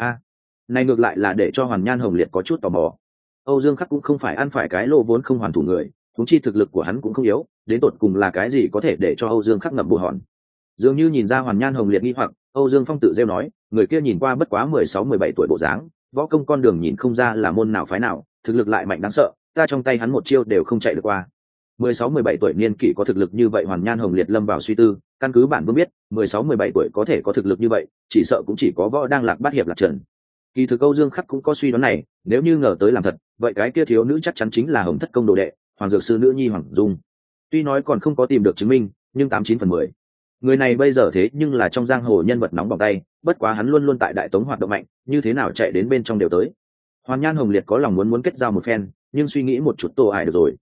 Này ngược lại là để cho Hoàn Nhan Hồng Liệt có chút tò mò. Âu Dương Khắc cũng không phải ăn phải cái lô vốn không hoàn thủ người, huống chi thực lực của hắn cũng không yếu, đến tột cùng là cái gì có thể để cho Âu Dương Khắc ngậm bù hòn. Dường như nhìn ra Hoàn Nhan Hồng Liệt nghi hoặc, Âu Dương Phong tự rêu nói, người kia nhìn qua bất quá 16-17 tuổi bộ dáng, võ công con đường nhìn không ra là môn nào phái nào, thực lực lại mạnh đáng sợ, ta trong tay hắn một chiêu đều không chạy được qua. 16-17 tuổi niên kỷ có thực lực như vậy, Hoàn Nhan Hồng Liệt lâm vào suy tư, căn cứ bản vương biết, 16-17 tuổi có thể có thực lực như vậy, chỉ sợ cũng chỉ có võ đang Lạc Bát Hiệp Lạc Trần. Kỳ thực Âu Dương Khắc cũng có suy đoán này, nếu như ngờ tới làm thật, vậy cái kia thiếu nữ chắc chắn chính là Hồng Thất công đồ đệ, Hoàng Dược Sư nữ nhi Hoàng Dung. Tuy nói còn không có tìm được chứng minh, nhưng 89 phần 10. Người này bây giờ thế nhưng là trong giang hồ nhân vật nóng bỏng tay, bất quá hắn luôn luôn tại Đại Tống hoạt động mạnh, như thế nào chạy đến bên trong đều tới. Hoàn Nhan Hồng Liệt có lòng muốn kết giao một phen, nhưng suy nghĩ một chút tổ ải được rồi.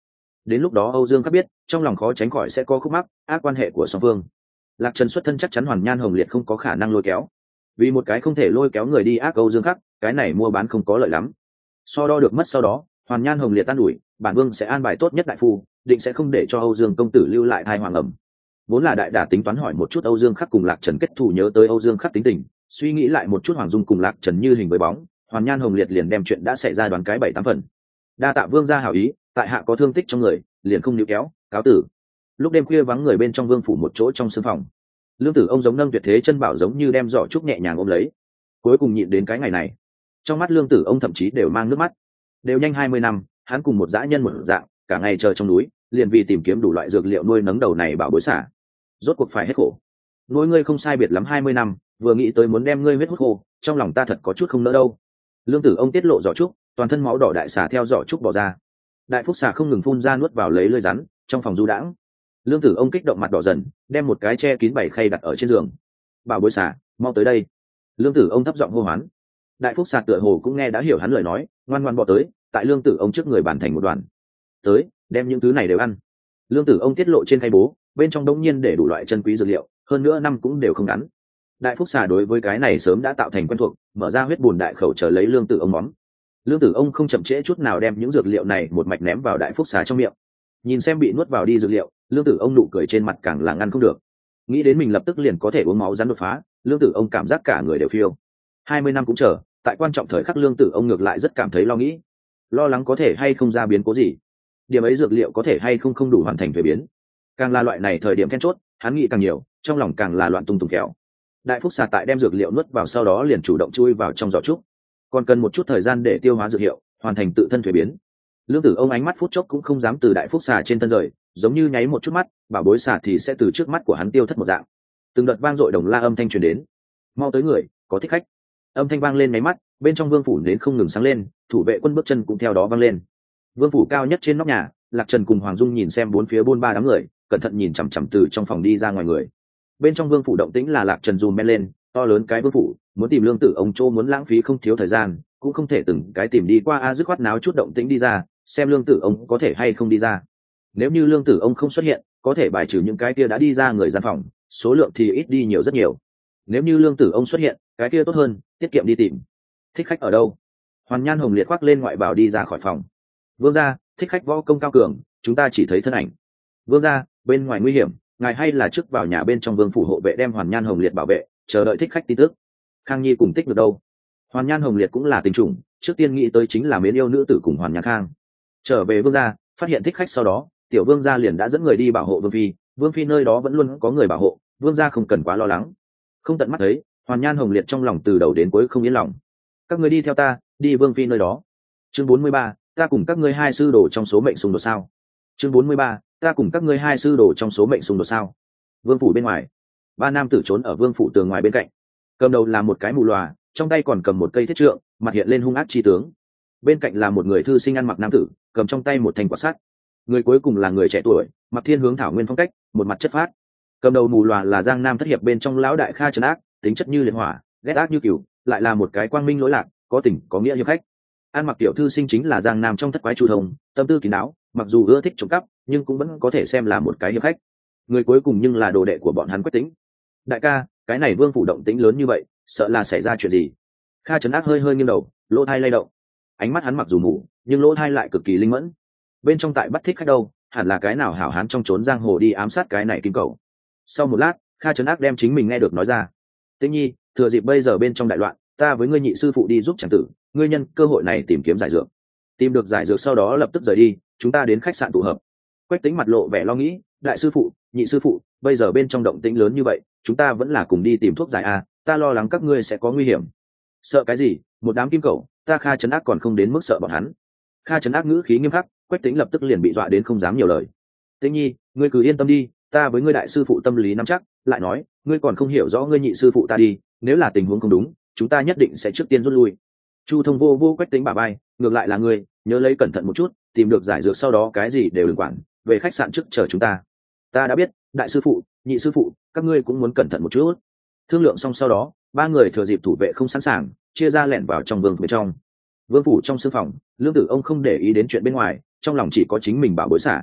đến lúc đó Âu Dương Khắc biết trong lòng khó tránh khỏi sẽ có khúc mắc ác quan hệ của song phương. Lạc Trần xuất thân chắc chắn Hoàn Nhan Hồng Liệt không có khả năng lôi kéo, vì một cái không thể lôi kéo người đi ác Âu Dương Khắc, cái này mua bán không có lợi lắm. So đo được mất sau đó, Hoàn Nhan Hồng Liệt an ủi bản vương sẽ an bài tốt nhất đại phu, định sẽ không để cho Âu Dương công tử lưu lại thai hoàng ẩm. Vốn là đại đả tính toán hỏi một chút Âu Dương Khắc cùng Lạc Trần kết thù, nhớ tới Âu Dương Khắc tính tình, suy nghĩ lại một chút Hoàng Dung cùng Lạc Trần như hình với bóng, Hoàn Nhan Hồng Liệt liền đem chuyện đã xảy ra đoán cái 7-8 phần. Đa tạ vương gia hảo ý, tại hạ có thương tích trong người, liền không níu kéo, cáo tử. Lúc đêm khuya vắng người bên trong vương phủ một chỗ trong sương phòng, Lương Tử ông giống nâng tuyệt thế chân bảo giống như đem giỏ trúc nhẹ nhàng ôm lấy, cuối cùng nhịn đến cái ngày này. Trong mắt Lương Tử ông thậm chí đều mang nước mắt. Đều nhanh 20 năm, hắn cùng một dã nhân một dạng, cả ngày chờ trong núi, liền vì tìm kiếm đủ loại dược liệu nuôi nấng đầu này bảo bối xả. Rốt cuộc phải hết khổ. Nuôi ngươi không sai biệt lắm 20 năm, vừa nghĩ tới muốn đem ngươi huyết hút khô, trong lòng ta thật có chút không nỡ đâu. Lương Tử ông tiết lộ giỏ trúc, toàn thân máu đỏ đại xà theo giỏ trúc bò ra. Đại phúc xà không ngừng phun ra nuốt vào lấy lưỡi rắn, trong phòng du đãng. Lương Tử ông kích động mặt đỏ dần, đem một cái che kín 7 khay đặt ở trên giường. Bảo bối xà, mau tới đây. Lương Tử ông thấp giọng hô hoán. Đại phúc xà tựa hồ cũng nghe đã hiểu hắn lời nói, ngoan ngoãn bò tới, tại Lương Tử ông trước người bàn thành một đoàn. Tới, đem những thứ này đều ăn. Lương Tử ông tiết lộ trên khay bố, bên trong đống nhiên để đủ loại chân quý dược liệu, hơn nữa năm cũng đều không ngắn. Đại phúc xà đối với cái này sớm đã tạo thành quen thuộc, mở ra huyết bùn đại khẩu chờ lấy Lương Tử ông móm. Lương Tử ông không chậm trễ chút nào đem những dược liệu này một mạch ném vào đại phúc xà trong miệng. Nhìn xem bị nuốt vào đi dược liệu, Lương Tử ông nụ cười trên mặt càng là ngăn không được. Nghĩ đến mình lập tức liền có thể uống máu rắn đột phá, Lương Tử ông cảm giác cả người đều phiêu. 20 năm cũng chờ, tại quan trọng thời khắc Lương Tử ông ngược lại rất cảm thấy lo nghĩ, lo lắng có thể hay không ra biến cố gì, điểm ấy dược liệu có thể hay không đủ hoàn thành thuế biến. Càng là loại này thời điểm then chốt, hắn nghĩ càng nhiều, trong lòng càng là loạn tung tung kéo. Đại phúc xà tại đem dược liệu nuốt vào sau đó liền chủ động chui vào trong giỏ trúc, còn cần một chút thời gian để tiêu hóa dược hiệu, hoàn thành tự thân thuế biến. Lương Tử ông ánh mắt phút chốc cũng không dám từ đại phúc xà trên thân rời, giống như nháy một chút mắt, bảo bối xà thì sẽ từ trước mắt của hắn tiêu thất một dạng. Từng đợt vang dội đồng la âm thanh truyền đến. Mau tới người, có thích khách. Âm thanh vang lên nháy mắt, bên trong vương phủ đến không ngừng sáng lên, thủ vệ quân bước chân cũng theo đó vang lên. Vương phủ cao nhất trên nóc nhà, Lạc Trần cùng Hoàng Dung nhìn xem bốn phía buôn ba đám người, cẩn thận nhìn chằm chằm từ trong phòng đi ra ngoài người. Bên trong vương phủ động tĩnh là Lạc Trần dùm men lên, to lớn cái vương phủ, muốn tìm Lương Tử ông chỗ muốn lãng phí không thiếu thời gian, cũng không thể từng cái tìm đi qua dứt khoát náo chút động tĩnh đi ra, xem Lương Tử ông có thể hay không đi ra. Nếu như Lương Tử ông không xuất hiện, có thể bài trừ những cái kia đã đi ra người gian phòng, số lượng thì ít đi nhiều rất nhiều. Nếu như Lương Tử ông xuất hiện, cái kia tốt hơn, tiết kiệm đi tìm. Thích khách ở đâu? Hoàn Nhan Hồng Liệt khoác lên ngoại bào đi ra khỏi phòng. Vương gia, thích khách võ công cao cường, chúng ta chỉ thấy thân ảnh. Vương gia, bên ngoài nguy hiểm, ngài hay là trước vào nhà bên trong vương phủ hộ vệ đem Hoàn Nhan Hồng Liệt bảo vệ, chờ đợi thích khách tin tức. Khang Nhi cùng Tích được đâu? Hoàn Nhan Hồng Liệt cũng là tình trùng, trước tiên nghĩ tới chính là mến yêu nữ tử cùng Hoàn Nhan Khang. Trở về vương gia, phát hiện thích khách sau đó, tiểu vương gia liền đã dẫn người đi bảo hộ vương phi, vương phi nơi đó vẫn luôn có người bảo hộ, vương gia không cần quá lo lắng. Không tận mắt thấy, Hoàn Nhan Hồng Liệt trong lòng từ đầu đến cuối không yên lòng. Các người đi theo ta, đi vương phi nơi đó. Chương 43, ta cùng các ngươi hai sư đồ trong số mệnh xung đột sao? Chương 43, ta cùng các ngươi hai sư đồ trong số mệnh xung đột sao? Vương phủ bên ngoài, ba nam tử trốn ở vương phủ tường ngoài bên cạnh. Cầm đầu là một cái mù lòa, trong tay còn cầm một cây thiết trượng, mặt hiện lên hung ác chi tướng. Bên cạnh là một người thư sinh ăn mặc nam tử, cầm trong tay một thanh quạt sắt. Người cuối cùng là người trẻ tuổi, mặc thiên hướng thảo nguyên phong cách, một mặt chất phác. Cầm đầu mù lòa là Giang Nam thất hiệp bên trong lão đại Kha Trấn Ác, tính chất như liệt hỏa, ghét ác như cừu, lại là một cái quang minh lỗi lạc, có tình có nghĩa hiệp khách. An mặc tiểu thư sinh chính là Giang Nam trong thất quái Chu Thông, tâm tư kín đáo, mặc dù ưa thích trộm cắp, nhưng cũng vẫn có thể xem là một cái hiệp khách. Người cuối cùng nhưng là đồ đệ của bọn hắn Quách Tĩnh. Đại ca, cái này vương phủ động tĩnh lớn như vậy, sợ là xảy ra chuyện gì? Kha Trấn Ác hơi hơi nghiêng đầu, lỗ tai lay động. Ánh mắt hắn mặc dù mù, nhưng lỗ tai lại cực kỳ linh mẫn. Bên trong tại bắt thích khách đâu, hẳn là cái nào hảo hán trong trốn giang hồ đi ám sát cái này kim cầu. Sau một lát, Kha Trấn Ác đem chính mình nghe được nói ra. Tĩnh Nhi, thừa dịp bây giờ bên trong đại loạn, ta với ngươi nhị sư phụ đi giúp chàng tử, ngươi nhân cơ hội này tìm kiếm giải dược. Tìm được giải dược sau đó lập tức rời đi, chúng ta đến khách sạn tụ hợp. Quách Tĩnh mặt lộ vẻ lo nghĩ, đại sư phụ, nhị sư phụ, bây giờ bên trong động tĩnh lớn như vậy, chúng ta vẫn là cùng đi tìm thuốc giải a, ta lo lắng các ngươi sẽ có nguy hiểm. Sợ cái gì, một đám kim cẩu, ta Kha Trấn Ác còn không đến mức sợ bọn hắn. Kha Trấn Ác ngữ khí nghiêm khắc, Quách Tĩnh lập tức liền bị dọa đến không dám nhiều lời. Tĩnh Nhi, ngươi cứ yên tâm đi, ta với ngươi đại sư phụ tâm lý nắm chắc, lại nói, ngươi còn không hiểu rõ ngươi nhị sư phụ ta đi, nếu là tình huống không đúng, chúng ta nhất định sẽ trước tiên rút lui. Chu Thông vô vô Quách Tĩnh bả vai, ngược lại là ngươi, nhớ lấy cẩn thận một chút, tìm được giải dược sau đó cái gì đều đừng quản, về khách sạn trước chờ chúng ta. Ta đã biết, đại sư phụ, nhị sư phụ, các ngươi cũng muốn cẩn thận một chút. Thương lượng xong sau đó, ba người thừa dịp thủ vệ không sẵn sàng, chia ra lẻn vào trong vương phủ trong. Vương phủ trong sư phòng, Lương Tử ông không để ý đến chuyện bên ngoài, trong lòng chỉ có chính mình bảo bối xả.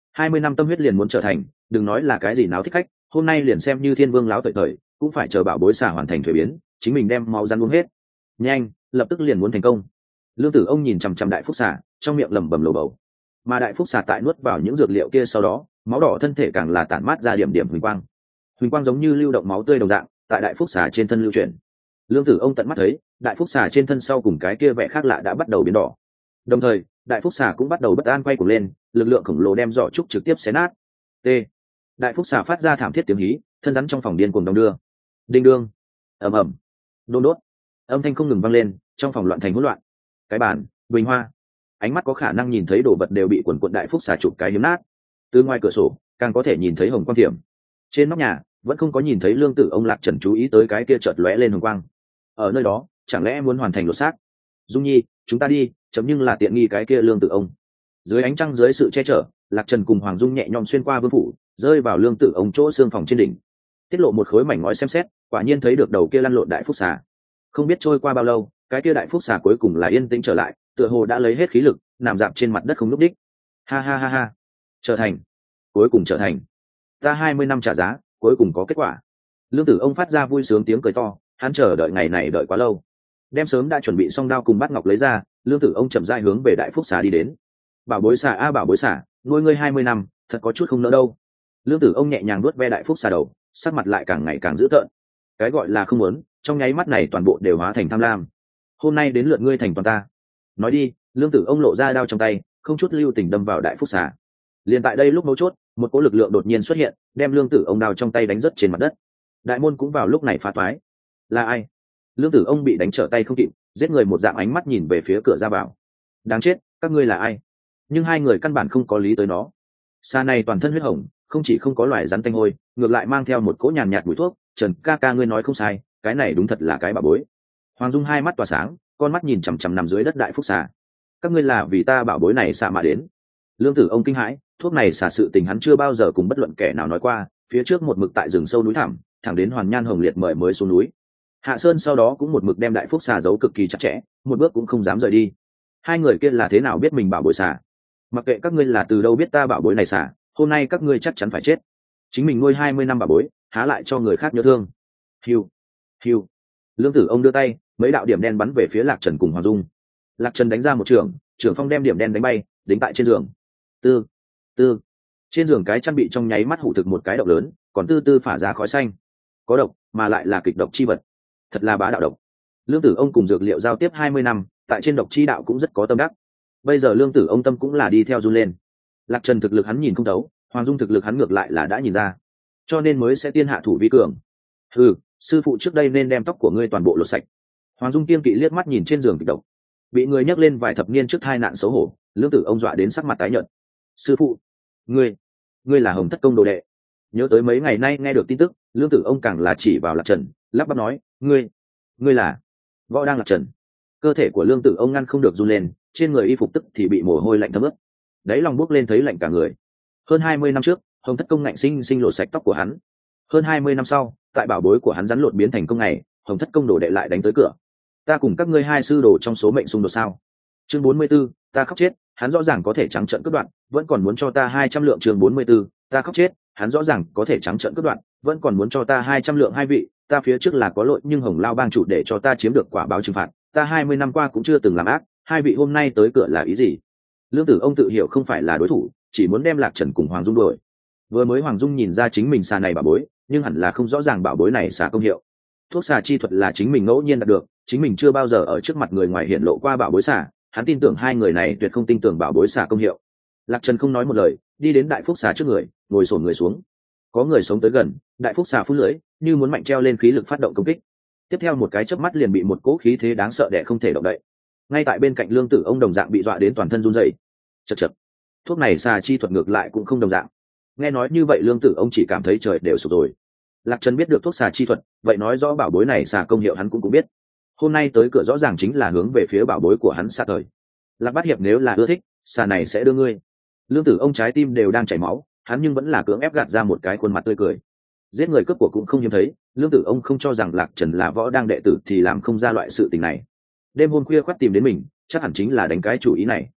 20 năm tâm huyết liền muốn trở thành, đừng nói là cái gì náo thích khách, hôm nay liền xem như thiên vương láo tuổi thời cũng phải chờ bảo bối xà hoàn thành thuế biến, chính mình đem máu rắn uống hết. Nhanh, lập tức liền muốn thành công. Lương Tử Ông nhìn chằm chằm đại phúc xà, trong miệng lẩm bẩm lầu bầu. Mà đại phúc xà tại nuốt vào những dược liệu kia sau đó, máu đỏ thân thể càng là tản mát ra điểm điểm huỳnh quang. Huỳnh quang giống như lưu động máu tươi đồng dạng, tại đại phúc xà trên thân lưu chuyển. Lương Tử Ông tận mắt thấy, đại phúc xà trên thân sau cùng cái kia vẻ khác lạ đã bắt đầu biến đỏ. Đồng thời, đại phúc xà cũng bắt đầu bất an quay cuồng lên, lực lượng khổng lồ đem giỏ trúc trực tiếp xé nát. T. Đại phúc xà phát ra thảm thiết tiếng hí, thân rắn trong phòng điên cuồng đong đưa. Đinh đương, ầm ầm, đôn đốt, âm thanh không ngừng vang lên, trong phòng loạn thành hỗn loạn. Cái bàn, bình hoa, ánh mắt có khả năng nhìn thấy đồ vật đều bị quần quần đại phúc xà chụp cái hiếm nát. Từ ngoài cửa sổ, càng có thể nhìn thấy hồng quang thiểm. Trên nóc nhà, vẫn không có nhìn thấy Lương Tử Ông Lạc Trần chú ý tới cái kia chợt lóe lên hồng quang. Ở nơi đó, chẳng lẽ muốn hoàn thành lột xác? Dung Nhi, chúng ta đi, chấm nhưng là tiện nghi cái kia Lương Tử Ông. Dưới ánh trăng dưới sự che chở, Lạc Trần cùng Hoàng Dung nhẹ nhõm xuyên qua vương phủ, rơi vào Lương Tử Ông chỗ xương phòng trên đỉnh. Tiết lộ một khối mảnh ngói xem xét, quả nhiên thấy được đầu kia lăn lộn đại phúc xà. Không biết trôi qua bao lâu, cái kia đại phúc xà cuối cùng là yên tĩnh trở lại, tựa hồ đã lấy hết khí lực, nằm dạp trên mặt đất không lúc đích. Ha ha ha ha, trở thành, cuối cùng trở thành. Ta 20 năm trả giá, cuối cùng có kết quả. Lương Tử Ông phát ra vui sướng tiếng cười to, hắn chờ đợi ngày này đợi quá lâu. Đem sớm đã chuẩn bị xong đao cùng bát ngọc lấy ra, Lương Tử Ông chậm rãi hướng về đại phúc xà đi đến. Bảo bối xà a bảo bối xà, nuôi ngươi 20 năm, thật có chút không nỡ đâu. Lương Tử Ông nhẹ nhàng vuốt ve đại phúc xà đầu, sắc mặt lại càng ngày càng dữ tợn. Cái gọi là không muốn, trong nháy mắt này toàn bộ đều hóa thành tham lam. Hôm nay đến lượt ngươi thành toàn ta. Nói đi, Lương Tử Ông lộ ra đao trong tay, không chút lưu tình đâm vào đại phúc xà. Liền tại đây lúc mấu chốt, một cỗ lực lượng đột nhiên xuất hiện, đem Lương Tử Ông đao trong tay đánh rớt trên mặt đất. Đại môn cũng vào lúc này phá toái. Là ai? Lương Tử Ông bị đánh trở tay không kịp, giết người một dạng ánh mắt nhìn về phía cửa ra vào. Đáng chết, các ngươi là ai? Nhưng hai người căn bản không có lý tới nó. Xà này toàn thân huyết hồng, không chỉ không có loài rắn tanh hôi, ngược lại mang theo một cỗ nhàn nhạt mùi thuốc. Trần ca ca ngươi nói không sai, cái này đúng thật là cái bảo bối. Hoàng Dung hai mắt tỏa sáng, con mắt nhìn chằm chằm nằm dưới đất đại phúc xà. Các ngươi là vì ta bảo bối này xạ mà đến. Lương Tử Ông kinh hãi, thuốc này xả sự tình hắn chưa bao giờ cùng bất luận kẻ nào nói qua. Phía trước một mực tại rừng sâu núi thẳm, thẳng đến Hoàn Nhan Hồng Liệt mời mới xuống núi. Hạ Sơn sau đó cũng một mực đem đại phúc xà giấu cực kỳ chặt chẽ, một bước cũng không dám rời đi. Hai người kia là thế nào biết mình bảo bối xà? Mặc kệ các ngươi là từ đâu biết ta bảo bối này xà, hôm nay các ngươi chắc chắn phải chết. Chính mình nuôi 20 năm bảo bối, há lại cho người khác nhớ thương. Hiu, hiu. Lương Tử Ông đưa tay, mấy đạo điểm đen bắn về phía Lạc Trần cùng Hoàng Dung. Lạc Trần đánh ra một trường, trưởng phong đem điểm đen đánh bay, đính tại trên giường. Tư, tư. Trên giường cái chăn bị trong nháy mắt hủ thực một cái độc lớn, còn tư tư phả ra khói xanh. Có độc, mà lại là kịch độc chi vật. Thật là bá đạo độc. Lương Tử Ông cùng dược liệu giao tiếp 20 năm, tại trên độc chi đạo cũng rất có tâm đắc. Bây giờ Lương Tử Ông tâm cũng là đi theo run lên. Lạc Trần thực lực hắn nhìn không thấu, Hoàng Dung thực lực hắn ngược lại là đã nhìn ra, cho nên mới sẽ tiên hạ thủ vi cường. Ừ, sư phụ trước đây nên đem tóc của ngươi toàn bộ lột sạch. Hoàng Dung kiên kỵ liếc mắt nhìn trên giường kịch độc, bị người nhắc lên vài thập niên trước tai nạn xấu hổ. Lương Tử Ông dọa đến sắc mặt tái nhợt. Sư phụ, ngươi là Hồng Thất Công đồ đệ. Nhớ tới mấy ngày nay nghe được tin tức, Lương Tử Ông càng là chỉ vào Lạc Trần, lắp bắp nói, ngươi là Võ Đang Lạc Trần. Cơ thể của Lương Tử Ông ngăn không được run lên, trên người y phục tức thì bị mồ hôi lạnh thấm ướt, đáy lòng bốc lên thấy lạnh cả người. Hơn 20 năm trước, Hồng Thất Công ngạnh sinh lột sạch tóc của hắn. Hơn 20 năm sau, tại bảo bối của hắn rắn lột biến thành công ngày, Hồng Thất Công đồ đệ lại đánh tới cửa. Ta cùng các ngươi hai sư đồ trong số mệnh xung đột sao? Chương 44, ta khóc chết, hắn rõ ràng có thể trắng trợn cướp đoạn, vẫn còn muốn cho ta 200 lượng. Chương 44, ta khóc chết, hắn rõ ràng có thể trắng trợn cướp đoạn, vẫn còn muốn cho ta 200 lượng. Hai vị, ta phía trước là có lỗi, nhưng Hồng Lao bang chủ để cho ta chiếm được quả báo trừng phạt, ta 20 năm qua cũng chưa từng làm ác, hai vị hôm nay tới cửa là ý gì? Lương Tử Ông tự hiểu không phải là đối thủ, chỉ muốn đem Lạc Trần cùng Hoàng Dung đuổi. Vừa mới Hoàng Dung nhìn ra chính mình xà này bảo bối, nhưng hẳn là không rõ ràng bảo bối này xà công hiệu. Thuốc xà chi thuật là chính mình ngẫu nhiên đạt được, chính mình chưa bao giờ ở trước mặt người ngoài hiện lộ qua bảo bối xà, hắn tin tưởng hai người này tuyệt không tin tưởng bảo bối xà công hiệu. Lạc Trần không nói một lời, đi đến đại phúc xà trước người, ngồi xổm người xuống. Có người sống tới gần, đại phúc xà phun lưỡi, như muốn mạnh treo lên khí lực phát động công kích. Tiếp theo một cái chớp mắt liền bị một cỗ khí thế đáng sợ đè không thể động đậy. Ngay tại bên cạnh Lương Tử Ông đồng dạng bị dọa đến toàn thân run rẩy. Chậc chậc. Thuốc này xà chi thuật ngược lại cũng không đồng dạng. Nghe nói như vậy Lương Tử Ông chỉ cảm thấy trời đều sụp rồi. Lạc Trần biết được thuốc xà chi thuật, vậy nói rõ bảo bối này xà công hiệu hắn cũng biết. Hôm nay tới cửa rõ ràng chính là hướng về phía bảo bối của hắn xa thời. Lạc Bát Hiệp nếu là ưa thích, xà này sẽ đưa ngươi. Lương Tử Ông trái tim đều đang chảy máu, hắn nhưng vẫn là cưỡng ép gạt ra một cái khuôn mặt tươi cười. Giết người cướp của cũng không hiếm thấy, Lương Tử Ông không cho rằng Lạc Trần là Võ Đang đệ tử thì làm không ra loại sự tình này. Đêm hôm khuya khoắt tìm đến mình, chắc hẳn chính là đánh cái chủ ý này.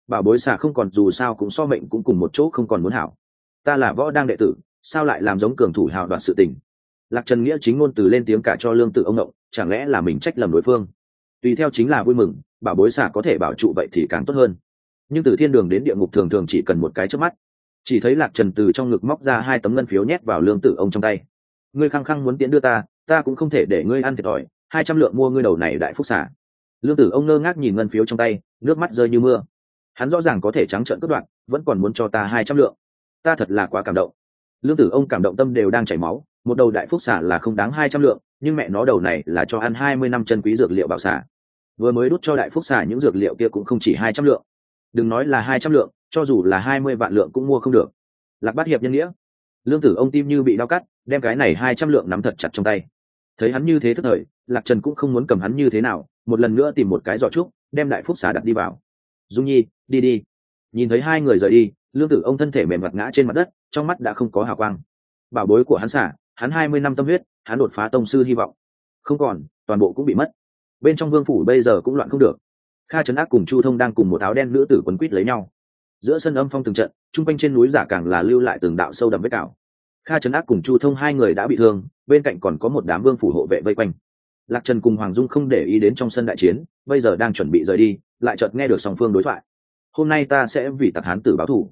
bảo bối xà không còn dù sao cũng so mệnh cũng cùng một chỗ không còn muốn hảo. Ta là võ đang đệ tử, sao lại làm giống cường thủ hào đoạt sự tình. Lạc Trần nghĩa chính ngôn từ lên tiếng cả cho lương tử ông ngộng, chẳng lẽ là mình trách lầm đối phương. Tùy theo chính là vui mừng, bảo bối xà có thể bảo trụ vậy thì càng tốt hơn. Nhưng từ thiên đường đến địa ngục thường thường chỉ cần một cái chớp mắt. Chỉ thấy Lạc Trần từ trong ngực móc ra 2 tấm ngân phiếu nhét vào lương tử ông trong tay. Ngươi khăng khăng muốn tiễn đưa ta cũng không thể để ngươi ăn thiệt thòi, 200 lượng mua ngươi đầu này đại phúc xà. Lương tử ông ngơ ngác nhìn ngân phiếu trong tay, nước mắt rơi như mưa. Hắn rõ ràng có thể trắng trợn cướp đoạt, vẫn còn muốn cho ta 200 lượng. Ta thật là quá cảm động. Lương tử ông cảm động tâm đều đang chảy máu, một đầu đại phúc xà là không đáng 200 lượng, nhưng mẹ nó đầu này là cho ăn 20 năm chân quý dược liệu bảo xà. Vừa mới đút cho đại phúc xà những dược liệu kia cũng không chỉ 200 lượng. Đừng nói là 200 lượng, cho dù là 20 vạn lượng cũng mua không được. Lạc Bát hiệp nhân nghĩa. Lương tử ông tim như bị đau cắt, đem cái này 200 lượng nắm thật chặt trong tay. Thấy hắn như thế tức thời, Lạc Trần cũng không muốn cầm hắn như thế nào, một lần nữa tìm một cái giỏ trúc, đem đại phúc xà đặt đi vào. Dung Nhi, đi đi. Nhìn thấy hai người rời đi, lương tử ông thân thể mềm mặt ngã trên mặt đất, trong mắt đã không có hào quang. Bảo bối của hắn xả, hắn 20 năm tâm huyết, hắn đột phá tông sư hy vọng không còn, toàn bộ cũng bị mất. Bên trong vương phủ bây giờ cũng loạn không được. Kha Trấn Ác cùng Chu Thông đang cùng một áo đen nữ tử quấn quýt lấy nhau. Giữa sân âm phong từng trận, trung quanh trên núi giả càng là lưu lại từng đạo sâu đậm vết cào. Kha Trấn Ác cùng Chu Thông hai người đã bị thương, bên cạnh còn có một đám vương phủ hộ vệ vây quanh. Lạc Trần cùng Hoàng Dung không để ý đến trong sân đại chiến, bây giờ đang chuẩn bị rời đi, lại chợt nghe được song phương đối thoại. Hôm nay ta sẽ vì Tặc Hán tử báo thù.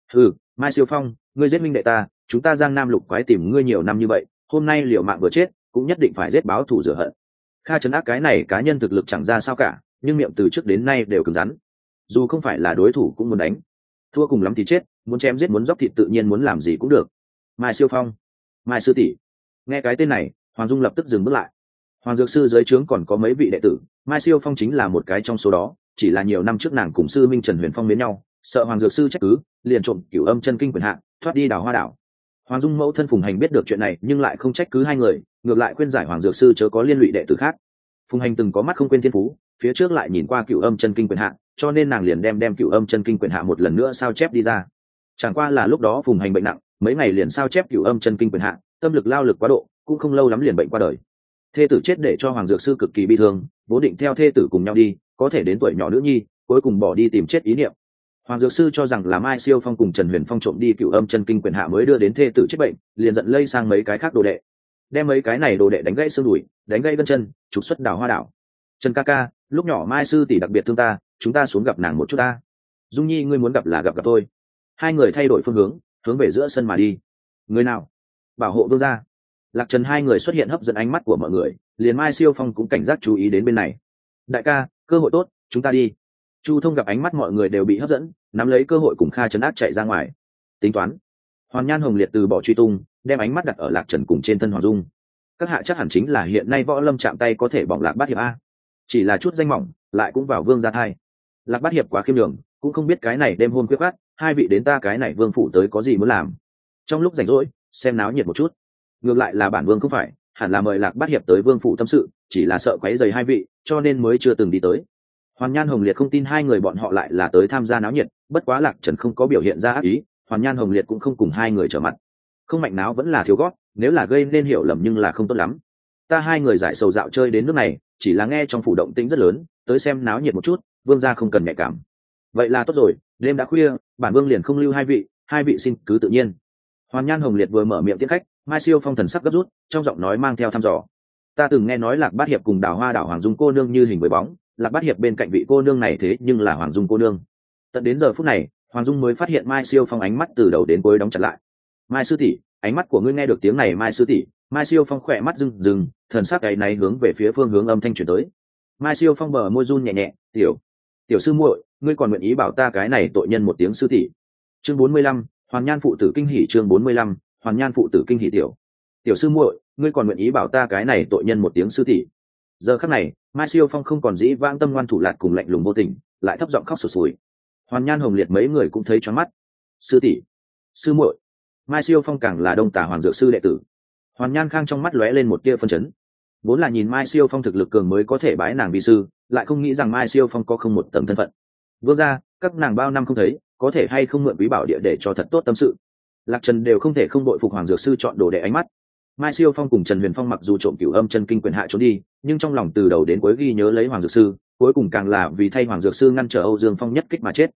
Mai Siêu Phong, ngươi giết minh đệ ta, chúng ta Giang Nam lục quái tìm ngươi nhiều năm như vậy, hôm nay liều mạng vừa chết, cũng nhất định phải giết báo thù rửa hận. Kha Trấn Ác cái này cá nhân thực lực chẳng ra sao cả, nhưng miệng từ trước đến nay đều cứng rắn. Dù không phải là đối thủ cũng muốn đánh, thua cùng lắm thì chết, muốn chém giết muốn dóc thịt tự nhiên muốn làm gì cũng được. Mai Siêu Phong, Mai sư tỷ. Nghe cái tên này, Hoàng Dung lập tức dừng bước lại. Hoàng Dược sư dưới trướng còn có mấy vị đệ tử, Mai Siêu Phong chính là một cái trong số đó, chỉ là nhiều năm trước nàng cùng sư minh Trần Huyền Phong mến nhau, sợ Hoàng Dược sư trách cứ, liền trộm Cửu Âm chân kinh quyền hạn, thoát đi Đào Hoa đảo. Hoàng Dung mẫu thân Phùng Hành biết được chuyện này, nhưng lại không trách cứ hai người, ngược lại khuyên giải Hoàng Dược sư chớ có liên lụy đệ tử khác. Phùng Hành từng có mắt không quên thiên phú, phía trước lại nhìn qua Cửu Âm chân kinh quyền hạn, cho nên nàng liền đem Cửu Âm chân kinh quyền hạn một lần nữa sao chép đi ra. Chẳng qua là lúc đó Phùng Hành bệnh nặng, mấy ngày liền sao chép Cửu Âm chân kinh quyền hạn, tâm lực lao lực quá độ, cũng không lâu lắm liền bệnh qua đời. Thê tử chết để cho Hoàng Dược sư cực kỳ bi thương, vốn định theo thê tử cùng nhau đi, có thể đến tuổi nhỏ nữ nhi, cuối cùng bỏ đi tìm chết ý niệm. Hoàng Dược sư cho rằng là Mai Siêu Phong cùng Trần Huyền Phong trộm đi Cửu Âm chân kinh quyền hạ mới đưa đến thê tử chết bệnh, liền giận lây sang mấy cái khác đồ đệ, đem mấy cái này đồ đệ đánh gãy xương đùi, đánh gãy gân chân, trục xuất Đào Hoa đảo. Trần ca ca, lúc nhỏ Mai sư tỷ đặc biệt thương ta, chúng ta xuống gặp nàng một chút ta. Dung Nhi ngươi muốn gặp là gặp tôi. Hai người thay đổi phương hướng về giữa sân mà đi. Người nào? Bảo hộ vương gia. Lạc Trần hai người xuất hiện hấp dẫn ánh mắt của mọi người, liền Mai Siêu Phong cũng cảnh giác chú ý đến bên này. Đại ca, cơ hội tốt, chúng ta đi. Chu Thông gặp ánh mắt mọi người đều bị hấp dẫn, nắm lấy cơ hội cùng Kha Trấn Ác chạy ra ngoài. Tính toán. Hoàn Nhan Hồng Liệt từ bỏ truy tung, đem ánh mắt đặt ở Lạc Trần cùng trên thân Hoàng Dung. Các hạ chắc hẳn chính là hiện nay võ lâm chạm tay có thể bỏng Lạc Bát hiệp a. Chỉ là chút danh mỏng, lại cũng vào vương gia thai. Lạc Bát hiệp quá khiêm nhường, cũng không biết cái này đêm hôm khuya khoắt, hai vị đến ta cái này vương phủ tới có gì muốn làm. Trong lúc rảnh rỗi, xem náo nhiệt một chút. Ngược lại là bản vương không phải, hẳn là mời Lạc Bát hiệp tới vương phủ tâm sự, chỉ là sợ quấy rầy hai vị, cho nên mới chưa từng đi tới. Hoàn Nhan Hồng Liệt không tin hai người bọn họ lại là tới tham gia náo nhiệt, bất quá Lạc Trần không có biểu hiện ra ác ý, Hoàn Nhan Hồng Liệt cũng không cùng hai người trở mặt. Không mạnh náo vẫn là thiếu gót, nếu là gây nên hiểu lầm nhưng là không tốt lắm. Ta hai người giải sầu dạo chơi đến nước này, chỉ là nghe trong phủ động tĩnh rất lớn, tới xem náo nhiệt một chút, vương gia không cần nhạy cảm. Vậy là tốt rồi, đêm đã khuya, bản vương liền không lưu hai vị xin cứ tự nhiên. Hoàn Nhan Hồng Liệt vừa mở miệng tiếp khách, Mai Siêu Phong thần sắc gấp rút, trong giọng nói mang theo thăm dò. Ta từng nghe nói Lạc Bát hiệp cùng Đào Hoa đảo Hoàng Dung cô nương như hình với bóng, Lạc Bát hiệp bên cạnh vị cô nương này thế nhưng là Hoàng Dung cô nương. Tận đến giờ phút này, Hoàng Dung mới phát hiện Mai Siêu Phong ánh mắt từ đầu đến cuối đóng chặt lại. Mai sư tỷ, ánh mắt của ngươi nghe được tiếng này Mai sư tỷ. Mai Siêu Phong khỏe mắt rừng, thần sắc cái này hướng về phía phương hướng âm thanh truyền tới. Mai Siêu Phong bờ môi run nhẹ nhẹ, tiểu sư muội, ngươi còn nguyện ý bảo ta cái này tội nhân một tiếng sư tỷ. Chương 45, Hoàn Nhan phụ tử kinh hỉ. Chương 45, Hoàn Nhan phụ tử kinh hỉ. Tiểu sư muội, ngươi còn nguyện ý bảo ta cái này tội nhân một tiếng sư tỷ. Giờ khắc này, Mai Siêu Phong không còn dĩ vãng tâm ngoan thủ lạt cùng lạnh lùng vô tình, lại thấp giọng khóc sụt sùi. Hoàn Nhan Hồng Liệt mấy người cũng thấy choáng mắt. Sư tỷ, sư muội. Mai Siêu Phong càng là Đông Tả Hoàng Dược sư đệ tử. Hoàn Nhan Khang trong mắt lóe lên một tia phân chấn. Vốn là nhìn Mai Siêu Phong thực lực cường mới có thể bái nàng vi sư, lại không nghĩ rằng Mai Siêu Phong có không một tầng thân phận. Vương gia, các nàng bao năm không thấy, có thể hay không mượn quý bảo địa để cho thật tốt tâm sự. Lạc Trần đều không thể không đội phục Hoàng Dược sư chọn đồ đệ ánh mắt. Mai Siêu Phong cùng Trần Huyền Phong mặc dù trộm Cửu Âm chân kinh quyền hạ trốn đi, nhưng trong lòng từ đầu đến cuối ghi nhớ lấy Hoàng Dược sư, cuối cùng càng là vì thay Hoàng Dược sư ngăn trở Âu Dương Phong nhất kích mà chết.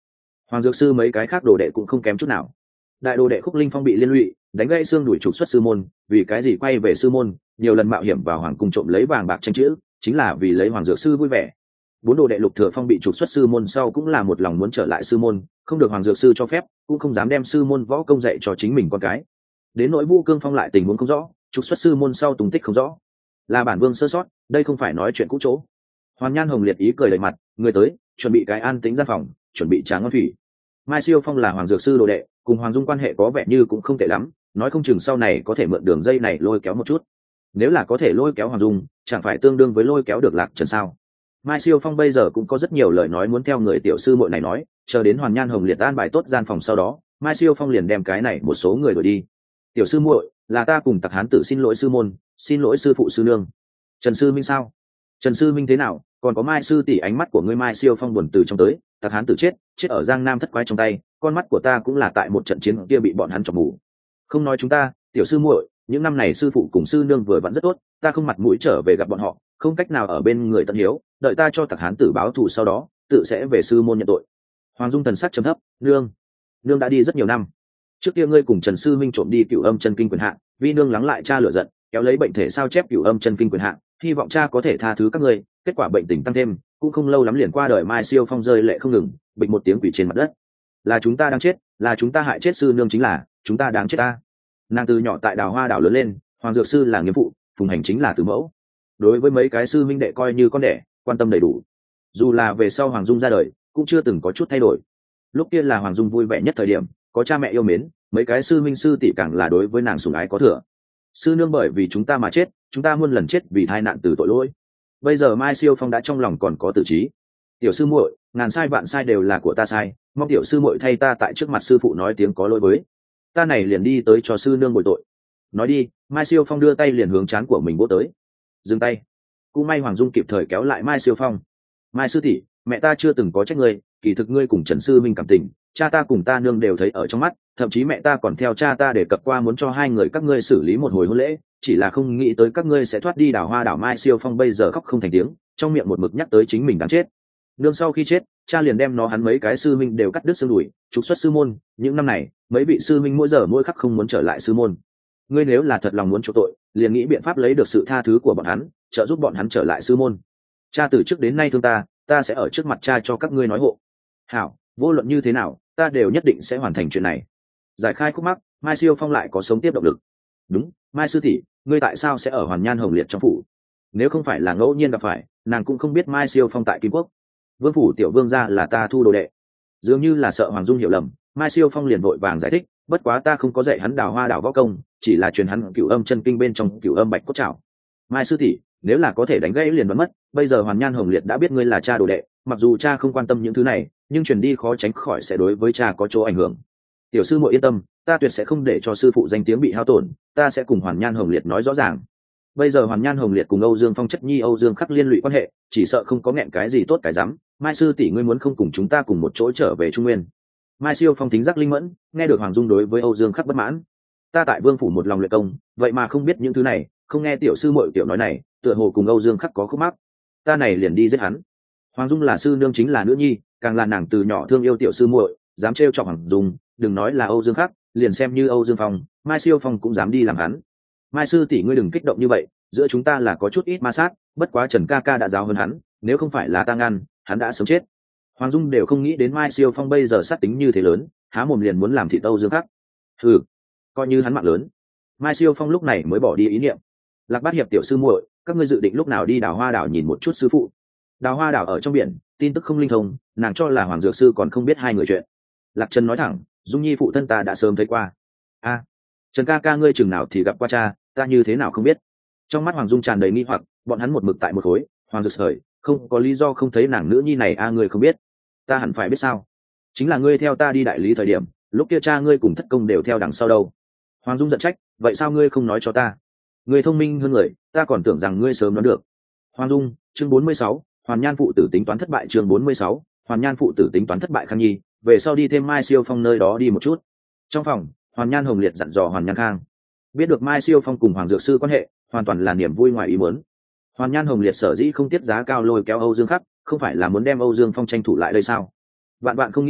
Hoàng Dược Sư mấy cái khác đồ đệ cũng không kém chút nào. Đại đồ đệ Khúc Linh Phong bị liên lụy, đánh gãy xương đuổi trục xuất sư môn, vì cái gì quay về sư môn, nhiều lần mạo hiểm vào hoàng cung trộm lấy vàng bạc tranh chữ, chính là vì lấy Hoàng Dược Sư vui vẻ. 4 đồ đệ Lục Thừa Phong bị trục xuất sư môn sau cũng là một lòng muốn trở lại sư môn, không được Hoàng Dược Sư cho phép, cũng không dám đem sư môn võ công dạy cho chính mình con cái. Đến nỗi Vũ Cương Phong lại tình huống không rõ, trục xuất sư môn sau tung tích không rõ, là bản vương sơ sót, đây không phải nói chuyện cũ chỗ. Hoàn Nhan Hồng Liệt ý cười đầy mặt, người tới, chuẩn bị cái an tĩnh gian phòng, chuẩn bị trà ngon thủy. Mai Siêu Phong là Hoàng Dược Sư đồ đệ, cùng Hoàng Dung quan hệ có vẻ như cũng không tệ lắm, nói không chừng sau này có thể mượn đường dây này lôi kéo một chút. Nếu là có thể lôi kéo Hoàng Dung, chẳng phải tương đương với lôi kéo được Lạc Trần sao? Mai Siêu Phong bây giờ cũng có rất nhiều lời nói muốn theo người tiểu sư muội này nói, chờ đến Hoàn Nhan Hồng Liệt an bài tốt gian phòng sau đó, Mai Siêu Phong liền đem cái này một số người đuổi đi. Tiểu sư muội, là ta cùng Tặc Hán Tử xin lỗi sư môn, xin lỗi sư phụ sư nương. Trần sư minh sao? Trần sư minh thế nào? Còn có Mai sư tỷ, ánh mắt của ngươi. Mai Siêu Phong buồn từ trong tới, Tặc Hán Tử chết ở Giang Nam thất quái trong tay, con mắt của ta cũng là tại một trận chiến kia bị bọn hắn chọc mù. Không nói chúng ta, tiểu sư muội, những năm này sư phụ cùng sư nương vừa vẫn rất tốt, ta không mặt mũi trở về gặp bọn họ, không cách nào ở bên người tận hiếu, đợi ta cho Tặc Hán Tử báo thù sau đó, tự sẽ về sư môn nhận tội. Hoàng Dung thần sắc trầm thấp, nương đã đi rất nhiều năm. Trước kia ngươi cùng Trần sư minh trộm đi Cửu Âm Chân Kinh quyền hạn, vi nương lắng lại cha lửa giận, kéo lấy bệnh thể sao chép Cửu Âm Chân Kinh quyền hạn, hy vọng cha có thể tha thứ các ngươi. Kết quả bệnh tình tăng thêm, cũng không lâu lắm liền qua đời. Mai Siêu Phong rơi lệ không ngừng, bịch một tiếng quỷ trên mặt đất. Là chúng ta đang chết, là chúng ta hại chết sư nương, chính là chúng ta đáng chết ta. Nàng từ nhỏ tại Đào Hoa đảo lớn lên, Hoàng Dược Sư là nghĩa phụ, Phùng Hành chính là tử mẫu. Đối với mấy cái sư minh đệ coi như con đẻ, quan tâm đầy đủ. Dù là về sau Hoàng Dung ra đời, cũng chưa từng có chút thay đổi. Lúc kia là Hoàng Dung vui vẻ nhất thời điểm, có cha mẹ yêu mến, mấy cái sư minh sư tỷ càng là đối với nàng sủng ái có thừa. Sư nương bởi vì chúng ta mà chết, chúng ta muôn lần chết vì tai nạn từ tội lỗi. Bây giờ Mai Siêu Phong đã trong lòng còn có tự trí. Tiểu sư muội, ngàn sai vạn sai đều là của ta sai, mong tiểu sư muội thay ta tại trước mặt sư phụ nói tiếng có lỗi với. Ta này liền đi tới cho sư nương bồi tội. Nói đi. Mai Siêu Phong đưa tay liền hướng trán của mình vỗ tới. Dừng tay. Cũng may Hoàng Dung kịp thời kéo lại Mai Siêu Phong. Mai sư tỷ, mẹ ta chưa từng có trách ngươi, kỳ thực ngươi cùng Trần sư minh cảm tình, cha ta cùng ta nương đều thấy ở trong mắt, thậm chí mẹ ta còn theo cha ta đề cập qua muốn cho hai người các ngươi xử lý một hồi hôn lễ, chỉ là không nghĩ tới các ngươi sẽ thoát đi Đào Hoa đảo. Mai Siêu Phong bây giờ khóc không thành tiếng, trong miệng một mực nhắc tới chính mình đáng chết. Nương sau khi chết, cha liền đem nó hắn mấy cái sư minh đều cắt đứt xương đùi, trục xuất sư môn. Những năm này, mấy vị sư minh mỗi giờ mỗi khắc không muốn trở lại sư môn. Ngươi nếu là thật lòng muốn chuộc tội, liền nghĩ biện pháp lấy được sự tha thứ của bọn hắn, trợ giúp bọn hắn trở lại sư môn. Cha từ trước đến nay thương ta, ta sẽ ở trước mặt cha cho các ngươi nói hộ. Hảo, vô luận như thế nào, ta đều nhất định sẽ hoàn thành chuyện này. Giải khai khúc mắc, Mai Siêu Phong lại có sống tiếp động lực. Đúng, Mai sư tỷ, ngươi tại sao sẽ ở Hoàn Nhan Hồng Liệt trong phủ? Nếu không phải là ngẫu nhiên gặp phải, nàng cũng không biết Mai Siêu Phong tại Kim Quốc. Vương phủ tiểu vương gia là ta thu đồ đệ. Dường như là sợ Hoàng Dung hiểu lầm, Mai Siêu Phong liền vội vàng giải thích, bất quá ta không có dạy hắn Đào Hoa đảo võ công, chỉ là truyền hắn Cửu Âm Chân Kinh bên trong Cửu Âm Bạch Cốt Trảo. Mai sư tỷ, nếu là có thể đánh gãy liền đoán mất, bây giờ Hoàn Nhan Hồng Liệt đã biết ngươi là cha đồ đệ, mặc dù cha không quan tâm những thứ này, nhưng truyền đi khó tránh khỏi sẽ đối với cha có chỗ ảnh hưởng. Tiểu sư muội yên tâm, ta tuyệt sẽ không để cho sư phụ danh tiếng bị hao tổn, ta sẽ cùng Hoàn Nhan Hồng Liệt nói rõ ràng. Bây giờ Hoàn Nhan Hồng Liệt cùng Âu Dương Phong chất nhi Âu Dương Khắc liên lụy quan hệ, chỉ sợ không có nghẹn cái gì tốt cái rắm. Mai sư tỷ, ngươi muốn không cùng chúng ta cùng một chỗ trở về Trung Nguyên? Mai Siêu Phong thính giác linh mẫn, nghe được Hoàng Dung đối với Âu Dương Khắc bất mãn. Ta tại Vương phủ một lòng luyện công, vậy mà không biết những thứ này, không nghe tiểu sư muội tiểu nói này, tựa hồ cùng Âu Dương Khắc có khúc mắc. Ta này liền đi giết hắn. Hoàng Dung là sư nương chính là nữ nhi, càng là nàng từ nhỏ thương yêu tiểu sư muội, dám trêu chọc Hoàng Dung, đừng nói là Âu Dương Khắc, liền xem như Âu Dương Phong, Mai Siêu Phong cũng dám đi làm hắn. Mai sư tỷ, ngươi đừng kích động như vậy, giữa chúng ta là có chút ít ma sát, bất quá Trần ca ca đã giáo hơn hắn, nếu không phải là ta ngăn, hắn đã sớm chết. Hoàng Dung đều không nghĩ đến Mai Siêu Phong bây giờ sát tính như thế lớn, há mồm liền muốn làm thịt Âu Dương Khắc. Coi như hắn mạng lớn. Mai Siêu Phong lúc này mới bỏ đi ý niệm. Lạc Bát Hiệp tiểu sư muội, các ngươi dự định lúc nào đi Đào Hoa đảo nhìn một chút sư phụ? Đào Hoa đảo ở trong biển, tin tức không linh thông, nàng cho là Hoàng Dược sư còn không biết hai người chuyện. Lạc Trần nói thẳng, Dung Nhi phụ thân ta đã sớm thấy qua. Trần ca ca ngươi chừng nào thì gặp qua cha, ta như thế nào không biết? Trong mắt Hoàng Dung tràn đầy nghi hoặc, bọn hắn một mực tại một khối, Hoàng Dược sởi, không có lý do không thấy nàng nữ nhi này. Ngươi không biết, ta hẳn phải biết sao? Chính là ngươi theo ta đi đại lý thời điểm, lúc kia cha ngươi cùng Thất Công đều theo đằng sau đâu. Hoàng Dung giận trách, vậy sao ngươi không nói cho ta? Ngươi thông minh hơn người, ta còn tưởng rằng ngươi sớm đoán được. Hoàng Dung, chương 46, Hoàn Nhan phụ tử tính toán thất bại. Chương 46, Hoàn Nhan phụ tử tính toán thất bại. Khang Nhi, về sau đi thêm Mai Siêu Phong nơi đó đi một chút. Trong phòng, Hoàn Nhan Hồng Liệt dặn dò Hoàn Nhan Khang. Biết được Mai Siêu Phong cùng Hoàng Dược sư quan hệ, hoàn toàn là niềm vui ngoài ý muốn. Hoàn Nhan Hồng Liệt sở dĩ không tiết giá cao lôi kéo Âu Dương Khắc, không phải là muốn đem Âu Dương Phong tranh thủ lại đây sao? Vạn vạn không nghĩ tới,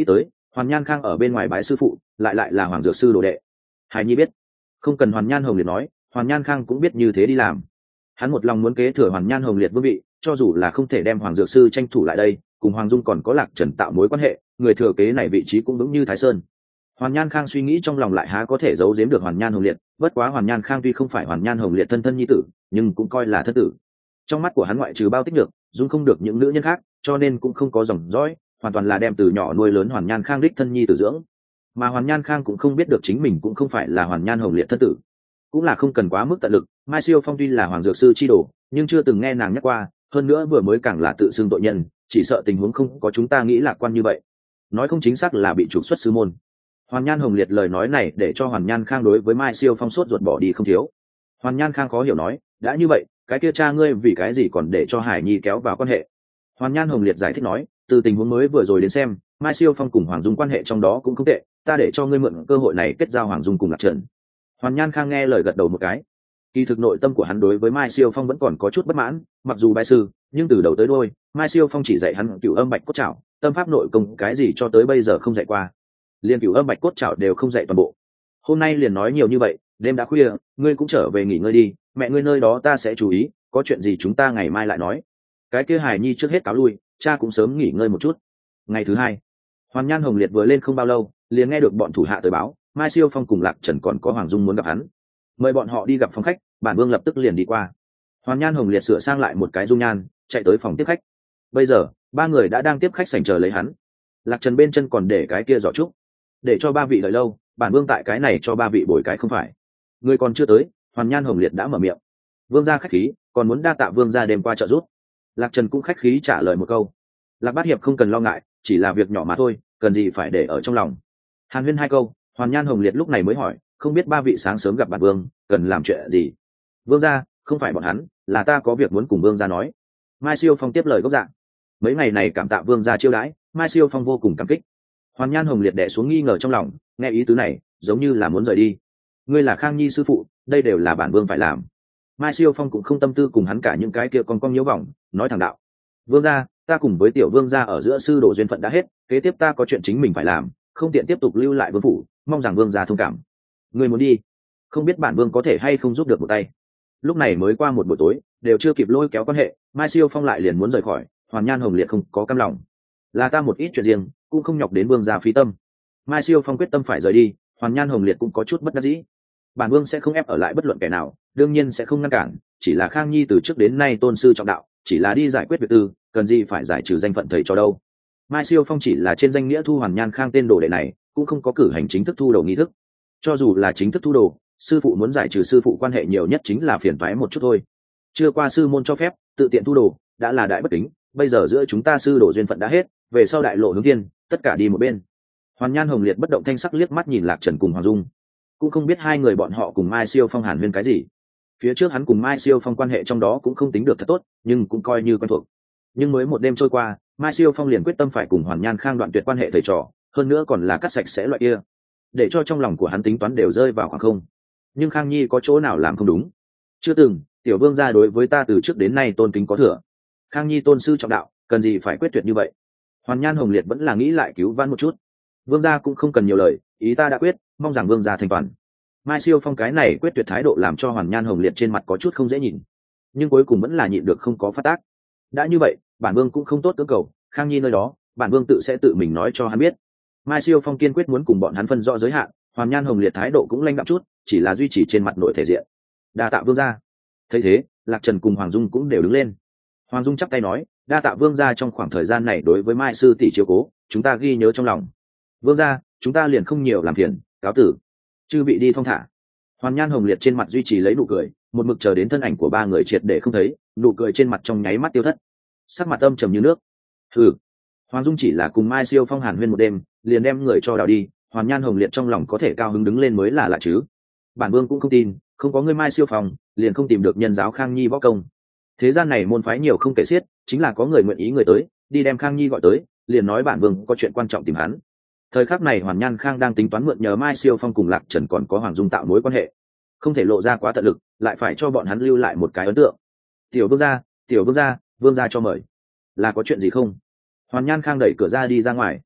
Hoàn Nhan Khang ở bên ngoài bái sư phụ, lại là Hoàng Dược sư đồ đệ. Hải Nhi biết, không cần Hoàn Nhan Hồng Liệt nói, Hoàn Nhan Khang cũng biết như thế đi làm. Hắn một lòng muốn kế thừa Hoàn Nhan Hồng Liệt vương vị, cho dù là không thể đem Hoàng Dược sư tranh thủ lại đây, cùng Hoàng Dung còn có Lạc Trần tạo mối quan hệ, người thừa kế này vị trí cũng vững như Thái Sơn. Hoàn Nhan Khang suy nghĩ trong lòng lại há có thể giấu giếm được Hoàn Nhan Hồng Liệt, bất quá Hoàn Nhan Khang tuy không phải Hoàn Nhan Hồng Liệt thân nhi tử, nhưng cũng coi là thân tử. Trong mắt của hắn ngoại trừ Bao Tích Nhược, Dung không được những nữ nhân khác, cho nên cũng không có dòng dõi, hoàn toàn là đem từ nhỏ nuôi lớn Hoàn Nhan Khang đích thân nhi tử dưỡng. Mà Hoàn Nhan Khang cũng không biết được chính mình cũng không phải là Hoàn Nhan Hồng Liệt thân tử, cũng là không cần quá mức tận lực. Mai Siêu Phong tuy là Hoàng Dược sư chi đồ, nhưng chưa từng nghe nàng nhắc qua, hơn nữa vừa mới càng là tự xưng tội nhân, chỉ sợ tình huống không có chúng ta nghĩ lạc quan như vậy, nói không chính xác là bị trục xuất sư môn. Hoàn Nhan Hồng Liệt lời nói này để cho Hoàn Nhan Khang đối với Mai Siêu Phong sốt ruột bỏ đi không thiếu. Hoàn Nhan Khang khó hiểu nói, đã như vậy, cái kia cha ngươi vì cái gì còn để cho Hải Nhi kéo vào quan hệ? Hoàn Nhan Hồng Liệt giải thích nói, từ tình huống mới vừa rồi đến xem, Mai Siêu Phong cùng Hoàng Dung quan hệ trong đó cũng không tệ, ta để cho ngươi mượn cơ hội này kết giao Hoàng Dung cùng Lạc Trần. Hoàn Nhan Khang nghe lời gật đầu một cái. Kỳ thực nội tâm của hắn đối với Mai Siêu Phong vẫn còn có chút bất mãn, mặc dù bái sư, nhưng từ đầu tới đuôi, Mai Siêu Phong chỉ dạy hắn Cửu Âm Bạch Cốt Trảo, tâm pháp nội công cái gì cho tới bây giờ không dạy qua, liền Cửu Âm Bạch Cốt Trảo đều không dạy toàn bộ. Hôm nay liền nói nhiều như vậy, đêm đã khuya, ngươi cũng trở về nghỉ ngơi đi, mẹ ngươi nơi đó ta sẽ chú ý, có chuyện gì chúng ta ngày mai lại nói. Cái kia Hải Nhi trước hết cáo lui, cha cũng sớm nghỉ ngơi một chút. Ngày thứ hai, Hoàn Nhan Hồng Liệt vừa lên không bao lâu, liền nghe được bọn thủ hạ tới báo, Mai Siêu Phong cùng Lạc Trần còn có Hoàng Dung muốn gặp hắn, mời bọn họ đi gặp phòng khách. Bản Vương lập tức liền đi qua. Hoàn Nhan Hồng Liệt sửa sang lại một cái dung nhan, chạy tới phòng tiếp khách. Bây giờ ba người đã đang tiếp khách sảnh chờ lấy hắn. Lạc Trần bên chân còn để cái kia giỏ trúc, để cho ba vị đợi lâu, Bản Vương tại cái này cho ba vị bồi cái không phải. Người còn chưa tới, Hoàn Nhan Hồng Liệt đã mở miệng. Vương gia khách khí, còn muốn đa tạ Vương gia đêm qua trợ giúp. Lạc Trần cũng khách khí trả lời một câu. Lạc Bát Hiệp không cần lo ngại, chỉ là việc nhỏ mà thôi, cần gì phải để ở trong lòng. Hàn huyên hai câu, Hoàn Nhan Hồng Liệt lúc này mới hỏi, không biết ba vị sáng sớm gặp Bản Vương cần làm chuyện gì? Vương gia, không phải bọn hắn, là ta có việc muốn cùng Vương gia nói. Mai Siêu Phong tiếp lời gốc dạng. Mấy ngày này cảm tạ Vương gia chiêu đãi, Mai Siêu Phong vô cùng cảm kích. Hoàn Nhan Hồng Liệt đè xuống nghi ngờ trong lòng, nghe ý tứ này giống như là muốn rời đi. Ngươi là Khang Nhi sư phụ, đây đều là bản Vương phải làm. Mai Siêu Phong cũng không tâm tư cùng hắn cả những cái kia con nhiễu vòng, nói thẳng đạo. Vương gia, ta cùng với tiểu Vương gia ở giữa sư đồ duyên phận đã hết, kế tiếp ta có chuyện chính mình phải làm, không tiện tiếp tục lưu lại vương phủ, mong rằng Vương gia thông cảm. Ngươi muốn đi, không biết bản Vương có thể hay không giúp được một tay. Lúc này mới qua một buổi tối, đều chưa kịp lôi kéo quan hệ, Mai Siêu Phong lại liền muốn rời khỏi. Hoàn Nhan Hồng Liệt không có cam lòng, là ta một ít chuyện riêng, cũng không nhọc đến Vương gia phí tâm. Mai Siêu Phong quyết tâm phải rời đi, Hoàn Nhan Hồng Liệt cũng có chút bất đắc dĩ. Bản Vương sẽ không ép ở lại bất luận kẻ nào, đương nhiên sẽ không ngăn cản, chỉ là Khang Nhi từ trước đến nay tôn sư trọng đạo, chỉ là đi giải quyết việc tư, cần gì phải giải trừ danh phận thầy cho đâu. Mai Siêu Phong chỉ là trên danh nghĩa thu Hoàn Nhan Khang tên đồ đệ này, cũng không có cử hành chính thức thu đồ nghi thức. Cho dù là chính thức thu đồ, sư phụ muốn giải trừ sư phụ quan hệ nhiều nhất chính là phiền toái một chút thôi. Chưa qua sư môn cho phép, tự tiện thu đồ, đã là đại bất kính, bây giờ giữa chúng ta sư đồ duyên phận đã hết, về sau đại lộ hướng thiên, tất cả đi một bên. Hoàn Nhan Hồng Liệt bất động thanh sắc liếc mắt nhìn Lạc Trần cùng Hoàng Dung, cũng không biết hai người bọn họ cùng Mai Siêu Phong hàn huyên cái gì. Phía trước hắn cùng Mai Siêu Phong quan hệ trong đó cũng không tính được thật tốt, nhưng cũng coi như quen thuộc. Nhưng mới một đêm trôi qua, Mai Siêu Phong liền quyết tâm phải cùng Hoàn Nhan Khang đoạn tuyệt quan hệ thầy trò, hơn nữa còn là cắt sạch sẽ loại kia, để cho trong lòng của hắn tính toán đều rơi vào khoảng không. Nhưng Khang Nhi có chỗ nào làm không đúng? Chưa từng, tiểu Vương gia đối với ta từ trước đến nay tôn kính có thừa. Khang Nhi tôn sư trọng đạo, cần gì phải quyết tuyệt như vậy? Hoàn Nhan Hồng Liệt vẫn là nghĩ lại cứu vãn một chút. Vương gia cũng không cần nhiều lời, ý ta đã quyết, mong rằng Vương gia thành toàn. Mai Siêu Phong cái này quyết tuyệt thái độ làm cho Hoàn Nhan Hồng Liệt trên mặt có chút không dễ nhìn, nhưng cuối cùng vẫn là nhịn được không có phát tác. Đã như vậy, bản Vương cũng không tốt cưỡng cầu, Khang Nhi nơi đó, bản Vương tự sẽ tự mình nói cho hắn biết. Mai Siêu Phong kiên quyết muốn cùng bọn hắn phân rõ giới hạn, Hoàn Nhan Hồng Liệt thái độ cũng lanh đạm chút, chỉ là duy trì trên mặt nội thể diện. Đa tạ Vương gia. Thấy thế, Lạc Trần cùng Hoàng Dung cũng đều đứng lên. Hoàng Dung chắp tay nói, đa tạ Vương gia trong khoảng thời gian này đối với Mai sư tỷ chiếu cố, chúng ta ghi nhớ trong lòng. Vương gia, chúng ta liền không nhiều làm phiền, cáo tử. Chư vị đi thong thả. Hoàn Nhan Hồng Liệt trên mặt duy trì lấy nụ cười, một mực chờ đến thân ảnh của ba người triệt để không thấy, nụ cười trên mặt trong nháy mắt tiêu thất, sắc mặt âm trầm như nước. Hừ. Hoàng Dung chỉ là cùng Mai Siêu Phong hàn huyên một đêm, liền đem người cho đào đi. Hoàn Nhan Hồng Liệt trong lòng có thể cao hứng đứng lên mới là lạ chứ. Bản Vương cũng không tin, không có người Mai Siêu Phong, liền không tìm được nhân giáo Khang Nhi võ công. Thế gian này môn phái nhiều không kể xiết, chính là có người nguyện ý người tới, đi đem Khang Nhi gọi tới, liền nói bản Vương có chuyện quan trọng tìm hắn. Thời khắc này Hoàn Nhan Khang đang tính toán mượn nhờ Mai Siêu Phong cùng Lạc Trần còn có Hoàng Dung tạo mối quan hệ, không thể lộ ra quá tận lực, lại phải cho bọn hắn lưu lại một cái ấn tượng. Tiểu Vương gia, tiểu Vương gia, Vương gia cho mời. Là có chuyện gì không? Hoàn Nhan Khang đẩy cửa ra đi ra ngoài.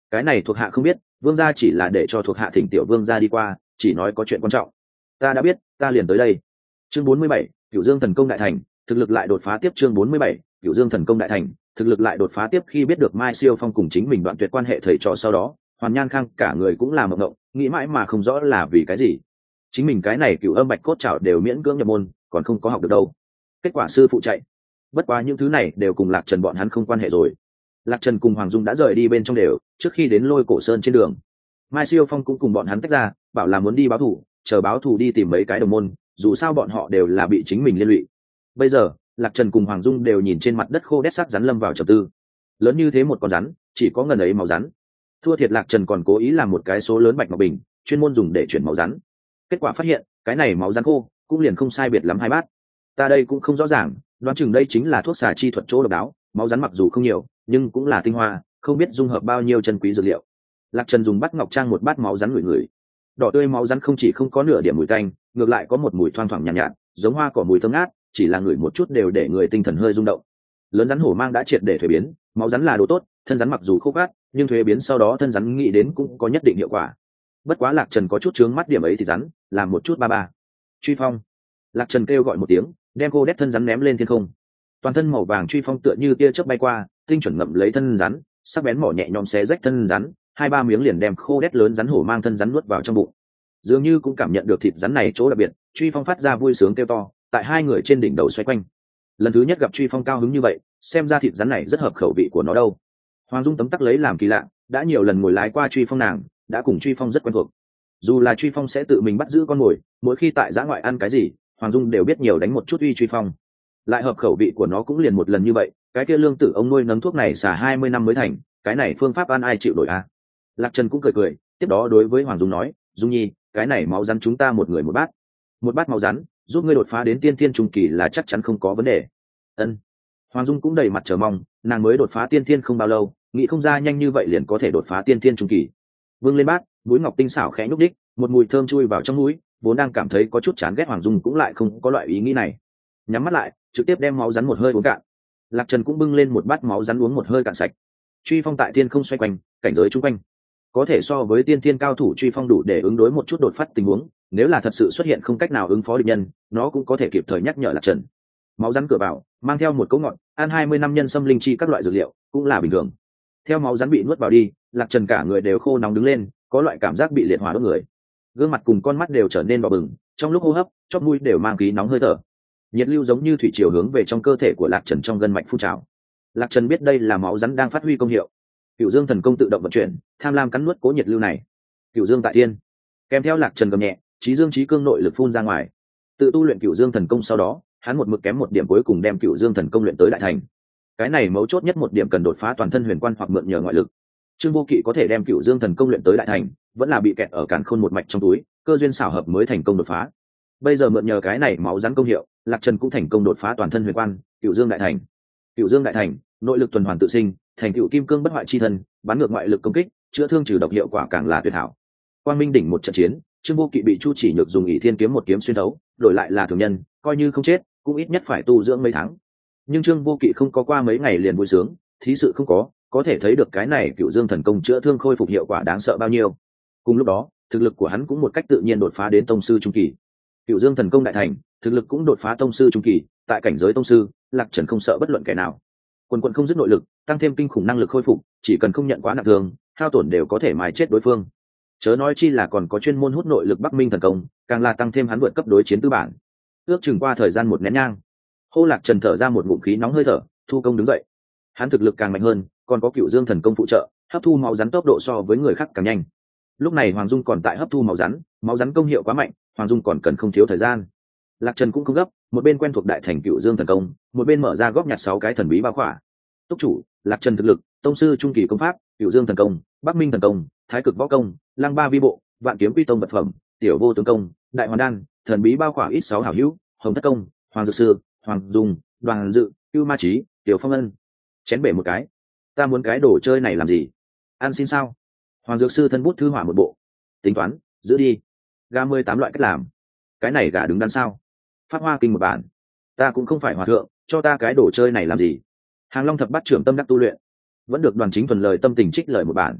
cái này thuộc hạ không biết, vương gia chỉ là để cho thuộc hạ thỉnh tiểu vương gia đi qua, chỉ nói có chuyện quan trọng. Ta đã biết, ta liền tới đây. Chương 47, Cửu Dương thần công đại thành, thực lực lại đột phá tiếp. Chương 47, Cửu Dương thần công đại thành, thực lực lại đột phá tiếp. Khi biết được Mai Siêu Phong cùng chính mình đoạn tuyệt quan hệ thầy trò sau đó, Hoàn Nhan Khang cả người cũng là mộng ngộng, nghĩ mãi mà không rõ là vì cái gì. Chính mình cái này Cửu Âm Bạch Cốt Trảo đều miễn cưỡng nhập môn, còn không có học được đâu. Kết quả sư phụ chạy. Bất quá những thứ này đều cùng Lạc Trần bọn hắn không quan hệ rồi. Lạc Trần cùng Hoàng Dung đã rời đi bên trong đều, trước khi đến Lôi Cổ Sơn trên đường. Mai Siêu Phong cũng cùng bọn hắn tách ra, bảo là muốn đi báo thù, chờ báo thù đi tìm mấy cái đồng môn, dù sao bọn họ đều là bị chính mình liên lụy. Bây giờ Lạc Trần cùng Hoàng Dung đều nhìn trên mặt đất khô đét xác rắn lâm vào trầm tư. Lớn như thế một con rắn, chỉ có ngần ấy máu rắn. Thua thiệt Lạc Trần còn cố ý làm một cái số lớn bạch ngọc bình, chuyên môn dùng để chuyển máu rắn. Kết quả phát hiện, cái này máu rắn khô cũng liền không sai biệt lắm 2 bát. Ta đây cũng không rõ ràng, đoán chừng đây chính là thuốc xà chi thuật chỗ độc đáo, máu rắn mặc dù không nhiều, nhưng cũng là tinh hoa, không biết dung hợp bao nhiêu chân quý dược liệu. Lạc Trần dùng bát ngọc trang một bát máu rắn ngửi ngửi. Đỏ tươi máu rắn không chỉ không có nửa điểm mùi tanh, ngược lại có một mùi thoang thoảng nhàn nhạt, giống hoa cỏ mùi thơm ngát, chỉ là ngửi một chút đều để người tinh thần hơi rung động. Lớn rắn hổ mang đã triệt để thuế biến, máu rắn là đồ tốt, thân rắn mặc dù khô cát, nhưng thuế biến sau đó thân rắn nghĩ đến cũng có nhất định hiệu quả. Bất quá Lạc Trần có chút chướng mắt điểm ấy thì rắn, làm một chút ba ba. Truy phong. Lạc Trần kêu gọi một tiếng, đem cô đét thân rắn ném lên thiên không. Toàn thân màu vàng truy phong tựa như tia chớp bay qua, tinh chuẩn ngậm lấy thân rắn, sắc bén mỏ nhẹ nhõm xé rách thân rắn, 2-3 miếng liền đem khô đét lớn rắn hổ mang thân rắn nuốt vào trong bụng. Dường như cũng cảm nhận được thịt rắn này chỗ đặc biệt, truy phong phát ra vui sướng kêu to, tại hai người trên đỉnh đầu xoay quanh. Lần thứ nhất gặp truy phong cao hứng như vậy, xem ra thịt rắn này rất hợp khẩu vị của nó đâu. Hoàng Dung tấm tắc lấy làm kỳ lạ, đã nhiều lần ngồi lái qua truy phong nàng, đã cùng truy phong rất quen thuộc. Dù là truy phong sẽ tự mình bắt giữ con mồi, mỗi khi tại giã ngoại ăn cái gì, Hoàng Dung đều biết nhiều đánh một chút uy truy phong. Lại hợp khẩu vị của nó cũng liền một lần như vậy, cái kia lương tử ông nuôi nấng thuốc này xả 20 năm mới thành, cái này phương pháp ăn ai chịu nổi à? Lạc Trần cũng cười cười, tiếp đó đối với Hoàng Dung nói, Dung Nhi, cái này máu rắn chúng ta một người một bát máu rắn, giúp ngươi đột phá đến tiên thiên trung kỳ là chắc chắn không có vấn đề. Ân. Hoàng Dung cũng đầy mặt chờ mong, nàng mới đột phá tiên thiên không bao lâu, nghĩ không ra nhanh như vậy liền có thể đột phá tiên thiên trung kỳ. Vương lên bát, mũi ngọc tinh xảo khẽ nhúc đích, một mùi thơm chui vào trong mũi, vốn đang cảm thấy có chút chán ghét Hoàng Dung cũng lại không có loại ý nghĩ này. Nhắm mắt lại, trực tiếp đem máu rắn một hơi uống cạn. Lạc Trần cũng bưng lên một bát máu rắn uống một hơi cạn sạch. Truy phong tại thiên không xoay quanh, cảnh giới chung quanh có thể so với tiên thiên cao thủ truy phong đủ để ứng đối một chút đột phát tình huống, nếu là thật sự xuất hiện không cách nào ứng phó địch nhân, nó cũng có thể kịp thời nhắc nhở Lạc Trần. Máu rắn cửa vào, mang theo một cấu ngọn, ăn 20 năm nhân sâm linh chi các loại dược liệu, cũng là bình thường. Theo máu rắn bị nuốt vào đi, Lạc Trần cả người đều khô nóng đứng lên, có loại cảm giác bị liệt hỏa đốt người. Gương mặt cùng con mắt đều trở nên đỏ bừng, trong lúc hô hấp, chóp mũi đều mang khí nóng hơi thở. Nhiệt lưu giống như thủy triều hướng về trong cơ thể của Lạc Trần trong gân mạch phun trào. Lạc Trần biết đây là máu rắn đang phát huy công hiệu. Cửu Dương thần công tự động vận chuyển, tham lam cắn nuốt cố nhiệt lưu này. Cửu Dương tại thiên, kèm theo Lạc Trần gầm nhẹ, trí dương trí cương nội lực phun ra ngoài. Tự tu luyện Cửu Dương thần công sau đó, hắn một mực kém một điểm cuối cùng đem Cửu Dương thần công luyện tới đại thành. Cái này mấu chốt nhất một điểm cần đột phá toàn thân huyền quan hoặc mượn nhờ ngoại lực. Trương Vô Kỵ có thể đem Cửu Dương thần công luyện tới đại thành, vẫn là bị kẹt ở càn khôn một mạch trong túi, cơ duyên xảo hợp mới thành công đột phá. Bây giờ mượn nhờ cái này máu rắn công hiệu, Lạc Trần cũng thành công đột phá toàn thân huyền quan, Cửu Dương đại thành. Cửu Dương đại thành, nội lực tuần hoàn tự sinh, thành tựu kim cương bất hoại chi thân, bắn ngược ngoại lực công kích, chữa thương trừ độc hiệu quả càng là tuyệt hảo. Quang Minh đỉnh một trận chiến, Trương Vô Kỵ bị Chu Chỉ Nhược dùng ỷ thiên kiếm một kiếm xuyên thấu, đổi lại là thường nhân, coi như không chết, cũng ít nhất phải tu dưỡng mấy tháng. Nhưng Trương Vô Kỵ không có qua mấy ngày liền vui sướng, thí sự không có thể thấy được cái này Cửu Dương thần công chữa thương khôi phục hiệu quả đáng sợ bao nhiêu. Cùng lúc đó, thực lực của hắn cũng một cách tự nhiên đột phá đến tông sư trung kỳ. Cửu Dương thần công đại thành, thực lực cũng đột phá tông sư trung kỳ, tại cảnh giới tông sư, Lạc Trần không sợ bất luận kẻ nào. Quần quần không dứt nội lực, tăng thêm kinh khủng năng lực khôi phục, chỉ cần không nhận quá nặng thương, hao tổn đều có thể mài chết đối phương. Chớ nói chi là còn có chuyên môn hút nội lực Bắc Minh thần công, càng là tăng thêm hắn vượt cấp đối chiến tư bản. Ước chừng qua thời gian một nén nhang, Hô Lạc Trần thở ra một ngụm khí nóng hơi thở, thu công đứng dậy. Hắn thực lực càng mạnh hơn, còn có Cửu Dương thần công phụ trợ, hấp thu máu rắn tốc độ so với người khác càng nhanh. Lúc này Hoàng Dung còn tại hấp thu máu rắn công hiệu quá mạnh, Hoàng Dung còn cần không thiếu thời gian. Lạc Trần cũng không gấp, một bên quen thuộc đại thành Cửu Dương thần công, một bên mở ra góp nhặt 6 cái thần bí bao khỏa. Túc chủ, Lạc Trần thực lực, tông sư trung kỳ công pháp, Cửu Dương thần công, Bắc Minh thần công, Thái cực võ công, Lăng Ba vi bộ, Vạn kiếm quy tông vật phẩm, Tiểu vô tướng công, Đại hoàn đan, thần bí bao khỏa ít 6 hảo hữu, Hồng thất công, Hoàng dược sư, Hoàng Dung, Đoàn dự, Cưu Ma Chí, Tiểu Phong Ân. Chén bể một cái. Ta muốn cái đồ chơi này làm gì? Ăn xin sao? Hoàng dược sư thân bút thư hỏa một bộ. Tính toán, giữ đi. Gà 18 loại cách làm. Cái này gà đứng đắn sao? Pháp Hoa kinh một bản. Ta cũng không phải hòa thượng, cho ta cái đồ chơi này làm gì? Hàng Long thập bát trưởng tâm đắc tu luyện, vẫn được Đoàn Chính thuần lời tâm tình trích lời một bản.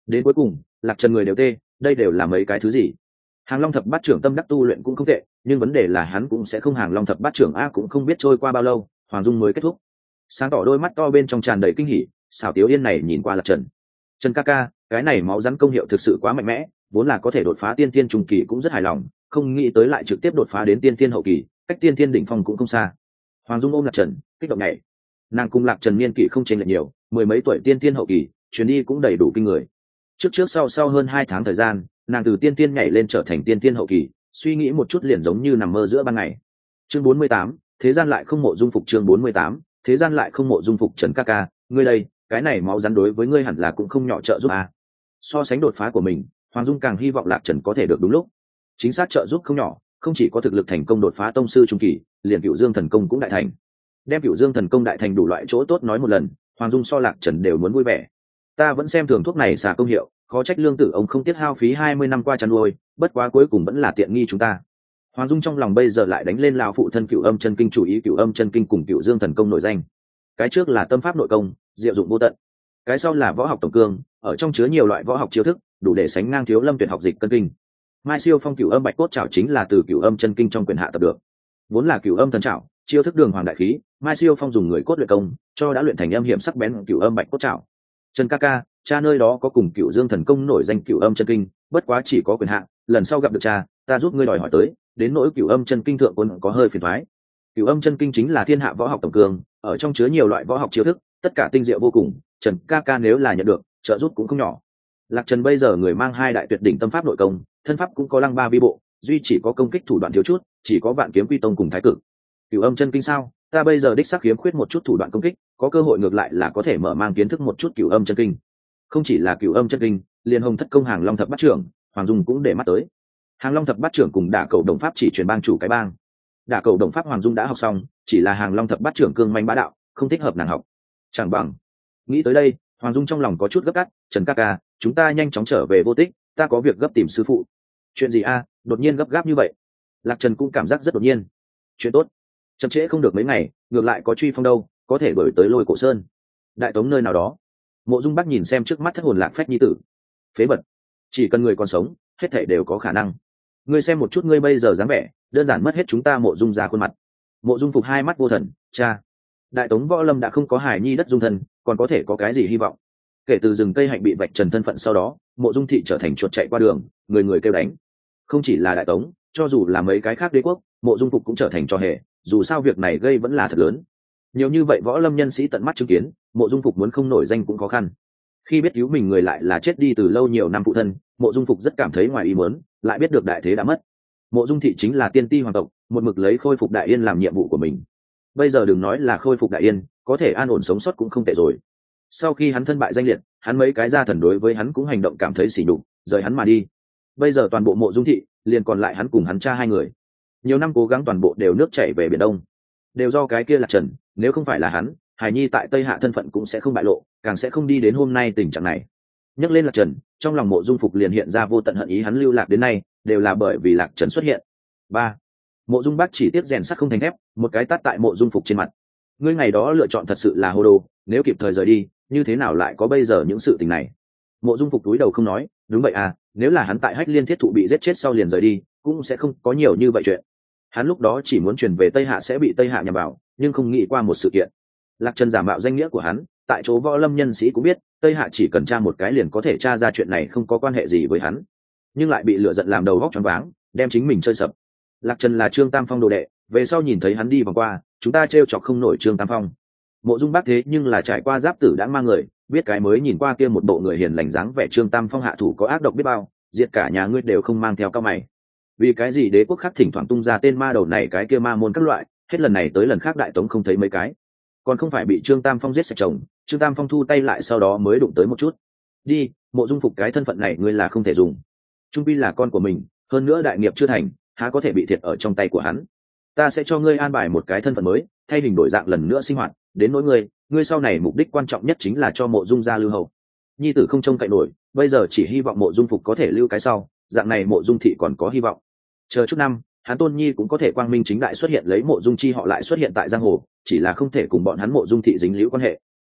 Đến cuối cùng Lạc Trần người đều tê, đây đều là mấy cái thứ gì? Hàng Long thập bát trưởng tâm đắc tu luyện cũng không tệ, nhưng vấn đề là hắn cũng sẽ không Hàng Long thập bát trưởng a, cũng không biết trôi qua bao lâu Hoàng Dung mới kết thúc. Sáng tỏ đôi mắt to bên trong tràn đầy kinh hỉ, xảo Tiếu Yên này nhìn qua Lạc Trần. Trần ca ca, cái này máu rắn công hiệu thực sự quá mạnh mẽ, vốn là có thể đột phá tiên tiên trung kỳ cũng rất hài lòng, không nghĩ tới lại trực tiếp đột phá đến tiên tiên hậu kỳ, cách tiên tiên đỉnh phong cũng không xa. Hoàng Dung ôm Lạc Trần kích động nhảy. Nàng cùng Lạc Trần niên kỷ không chênh lệch nhiều, mười mấy tuổi tiên tiên hậu kỳ, chuyến đi cũng đầy đủ kinh người. Trước sau hơn 2 tháng thời gian, nàng từ tiên tiên nhảy lên trở thành tiên tiên hậu kỳ, suy nghĩ một chút liền giống như nằm mơ giữa ban ngày. Chương 48, thế gian lại không mộ dung phục. Chương 48, thế gian lại không mộ dung phục. Trần ca ca, ngươi đây, cái này máu rắn đối với ngươi hẳn là cũng không nhỏ trợ giúp à. So sánh đột phá của mình, Hoàng Dung càng hy vọng Lạc Trần có thể được đúng lúc. Chính xác trợ giúp không nhỏ, không chỉ có thực lực thành công đột phá tông sư trung kỳ, liền Cửu Dương thần công cũng đại thành. Đem Cửu Dương thần công đại thành đủ loại chỗ tốt nói một lần, Hoàng Dung so Lạc Trần đều muốn vui vẻ. Ta vẫn xem thường thuốc này xả công hiệu, khó trách Lương Tử ông không tiếc hao phí 20 năm qua chăn nuôi, bất quá cuối cùng vẫn là tiện nghi chúng ta. Hoàng Dung trong lòng bây giờ lại đánh lên lão phụ thân Cửu Âm chân kinh, chủ ý Cửu Âm chân kinh cùng Cửu Dương thần công nổi danh. Cái trước là tâm pháp nội công, diệu dụng vô tận. Cái sau là võ học tổng cương, ở trong chứa nhiều loại võ học chiêu thức, đủ để sánh ngang Thiếu Lâm tuyệt học dịch cân kinh. Mai Siêu Phong Cửu Âm Bạch Cốt Trảo chính là từ Cửu Âm chân kinh trong quyền hạ tập được. Vốn là Cửu Âm thần trảo, chiêu thức đường hoàng đại khí, Mai Siêu Phong dùng người cốt luyện công, cho đã luyện thành âm hiểm sắc bén Cửu Âm Bạch Cốt Trảo. Trần ca ca, cha nơi đó có cùng Cửu Dương thần công nổi danh Cửu Âm chân kinh, bất quá chỉ có quyền hạ, lần sau gặp được cha, ta giúp ngươi đòi hỏi tới, đến nỗi Cửu Âm chân kinh thượng quân có hơi phiền toái. Cửu Âm chân kinh chính là thiên hạ võ học tổng cương, ở trong chứa nhiều loại võ học chiêu thức, tất cả tinh diệu vô cùng, Trần ca ca nếu là nhận được, trợ giúp cũng không nhỏ. Lạc Trần bây giờ người mang 2 đại tuyệt đỉnh tâm pháp nội công, thân pháp cũng có lăng ba vi bộ, duy chỉ có công kích thủ đoạn thiếu chút, chỉ có Vạn Kiếm Quy Tông cùng Thái Cực. Cửu Âm chân kinh sao? Ta bây giờ đích xác khiếm khuyết một chút thủ đoạn công kích, có cơ hội ngược lại là có thể mở mang kiến thức một chút Cửu Âm chân kinh. Không chỉ là Cửu Âm chân kinh, liền Hồng Thất công Hàng Long thập bát trưởng, Hoàng Dung cũng để mắt tới. Hàng Long thập bát trưởng cùng Đả Cầu đồng pháp chỉ truyền bang chủ cái bang. Đả Cầu đồng pháp Hoàng Dung đã học xong, chỉ là Hàng Long thập bát trưởng cương manh bá đạo, không thích hợp nàng học. Chẳng bằng. Nghĩ tới đây, Hoàng Dung trong lòng có chút gấp gáp, Trần ca ca, chúng ta nhanh chóng trở về Vô Tích, ta có việc gấp tìm sư phụ. Chuyện gì a? Đột nhiên gấp gáp như vậy? Lạc Trần cũng cảm giác rất đột nhiên. Chuyện tốt, chậm trễ không được mấy ngày, ngược lại có truy phong đâu, có thể đổi tới Lôi Cổ Sơn, Đại Tống nơi nào đó. Mộ Dung Bắc nhìn xem trước mắt thất hồn lạc phách nhi tử, phế vật, chỉ cần người còn sống, hết thảy đều có khả năng. Ngươi xem một chút ngươi bây giờ dáng vẻ, đơn giản mất hết chúng ta Mộ Dung ra khuôn mặt. Mộ Dung Phục 2 mắt vô thần, cha, Đại Tống võ lâm đã không có Hải Nhi đất dung thân, còn có thể có cái gì hy vọng? Kể từ rừng Tây Hạnh bị vạch trần thân phận sau đó, Mộ Dung thị trở thành chuột chạy qua đường, người người kêu đánh. Không chỉ là Đại Tống, cho dù là mấy cái khác đế quốc, Mộ Dung Phục cũng trở thành trò hề, dù sao việc này gây vẫn là thật lớn. Nhiều như vậy võ lâm nhân sĩ tận mắt chứng kiến, Mộ Dung Phục muốn không nổi danh cũng khó khăn. Khi biết cứu mình người lại là chết đi từ lâu nhiều năm phụ thân, Mộ Dung Phục rất cảm thấy ngoài ý muốn, lại biết được đại thế đã mất. Mộ Dung thị chính là tiên ti hoàng tộc, một mực lấy khôi phục Đại Yên làm nhiệm vụ của mình. Bây giờ đừng nói là khôi phục Đại Yên, có thể an ổn sống sót cũng không tệ rồi. Sau khi hắn thân bại danh liệt, hắn mấy cái gia thần đối với hắn cũng hành động cảm thấy sỉ nhục, rời hắn mà đi. Bây giờ toàn bộ Mộ Dung thị liền còn lại hắn cùng hắn cha 2 người. Nhiều năm cố gắng toàn bộ đều nước chảy về biển đông, đều do cái kia Lạc Trần, nếu không phải là hắn, Hải Nhi tại Tây Hạ thân phận cũng sẽ không bại lộ, càng sẽ không đi đến hôm nay tình trạng này. Nhắc lên Lạc Trần, trong lòng Mộ Dung Phục liền hiện ra vô tận hận ý, hắn lưu lạc đến nay đều là bởi vì Lạc Trần xuất hiện. 3. Mộ Dung Bác chỉ tiếp rèn sắt không thành thép, một cái tát tại Mộ Dung Phục trên mặt. Ngươi ngày đó lựa chọn thật sự là hồ đồ, nếu kịp thời rời đi, như thế nào lại có bây giờ những sự tình này? Mộ Dung Phục túi đầu không nói, đúng vậy à, nếu là hắn tại Hách Liên Thiết Thụ bị giết chết sau liền rời đi, cũng sẽ không có nhiều như vậy chuyện. Hắn lúc đó chỉ muốn truyền về Tây Hạ sẽ bị Tây Hạ nhằm vào, nhưng không nghĩ qua một sự kiện. Lạc Trần giả mạo danh nghĩa của hắn, tại chỗ võ lâm nhân sĩ cũng biết, Tây Hạ chỉ cần tra một cái liền có thể tra ra chuyện này không có quan hệ gì với hắn, nhưng lại bị lửa giận làm đầu góc choáng váng, đem chính mình chơi sập. Lạc Trần là Trương Tam Phong đồ đệ, về sau nhìn thấy hắn đi vòng qua, chúng ta trêu chọc không nổi Trương Tam Phong. Mộ Dung Bác thế nhưng là trải qua giáp tử đã mang người, biết cái mới nhìn qua kia một bộ người hiền lành dáng vẻ Trương Tam Phong hạ thủ có ác độc biết bao, diệt cả nhà ngươi đều không mang theo cao mày. Vì cái gì đế quốc khác thỉnh thoảng tung ra tên ma đầu này cái kia ma môn các loại, hết lần này tới lần khác Đại Tống không thấy mấy cái, còn không phải bị Trương Tam Phong giết sạch chồng. Trương Tam Phong thu tay lại sau đó mới đụng tới một chút. Đi, Mộ Dung Phục cái thân phận này ngươi là không thể dùng, trung pi là con của mình, hơn nữa đại nghiệp chưa thành, há có thể bị thiệt ở trong tay của hắn. Ta sẽ cho ngươi an bài một cái thân phận mới, thay hình đổi dạng lần nữa sinh hoạt. Đến nỗi ngươi sau này mục đích quan trọng nhất chính là cho Mộ Dung gia lưu hậu. Nhi tử không trông cậy nổi, bây giờ chỉ hy vọng Mộ Dung Phục có thể lưu cái sau, dạng này Mộ Dung thị còn có hy vọng. Chờ chút năm, hắn Tôn Nhi cũng có thể quang minh chính đại xuất hiện, lấy Mộ Dung chi họ lại xuất hiện tại giang hồ, chỉ là không thể cùng bọn hắn Mộ Dung thị dính líu quan hệ.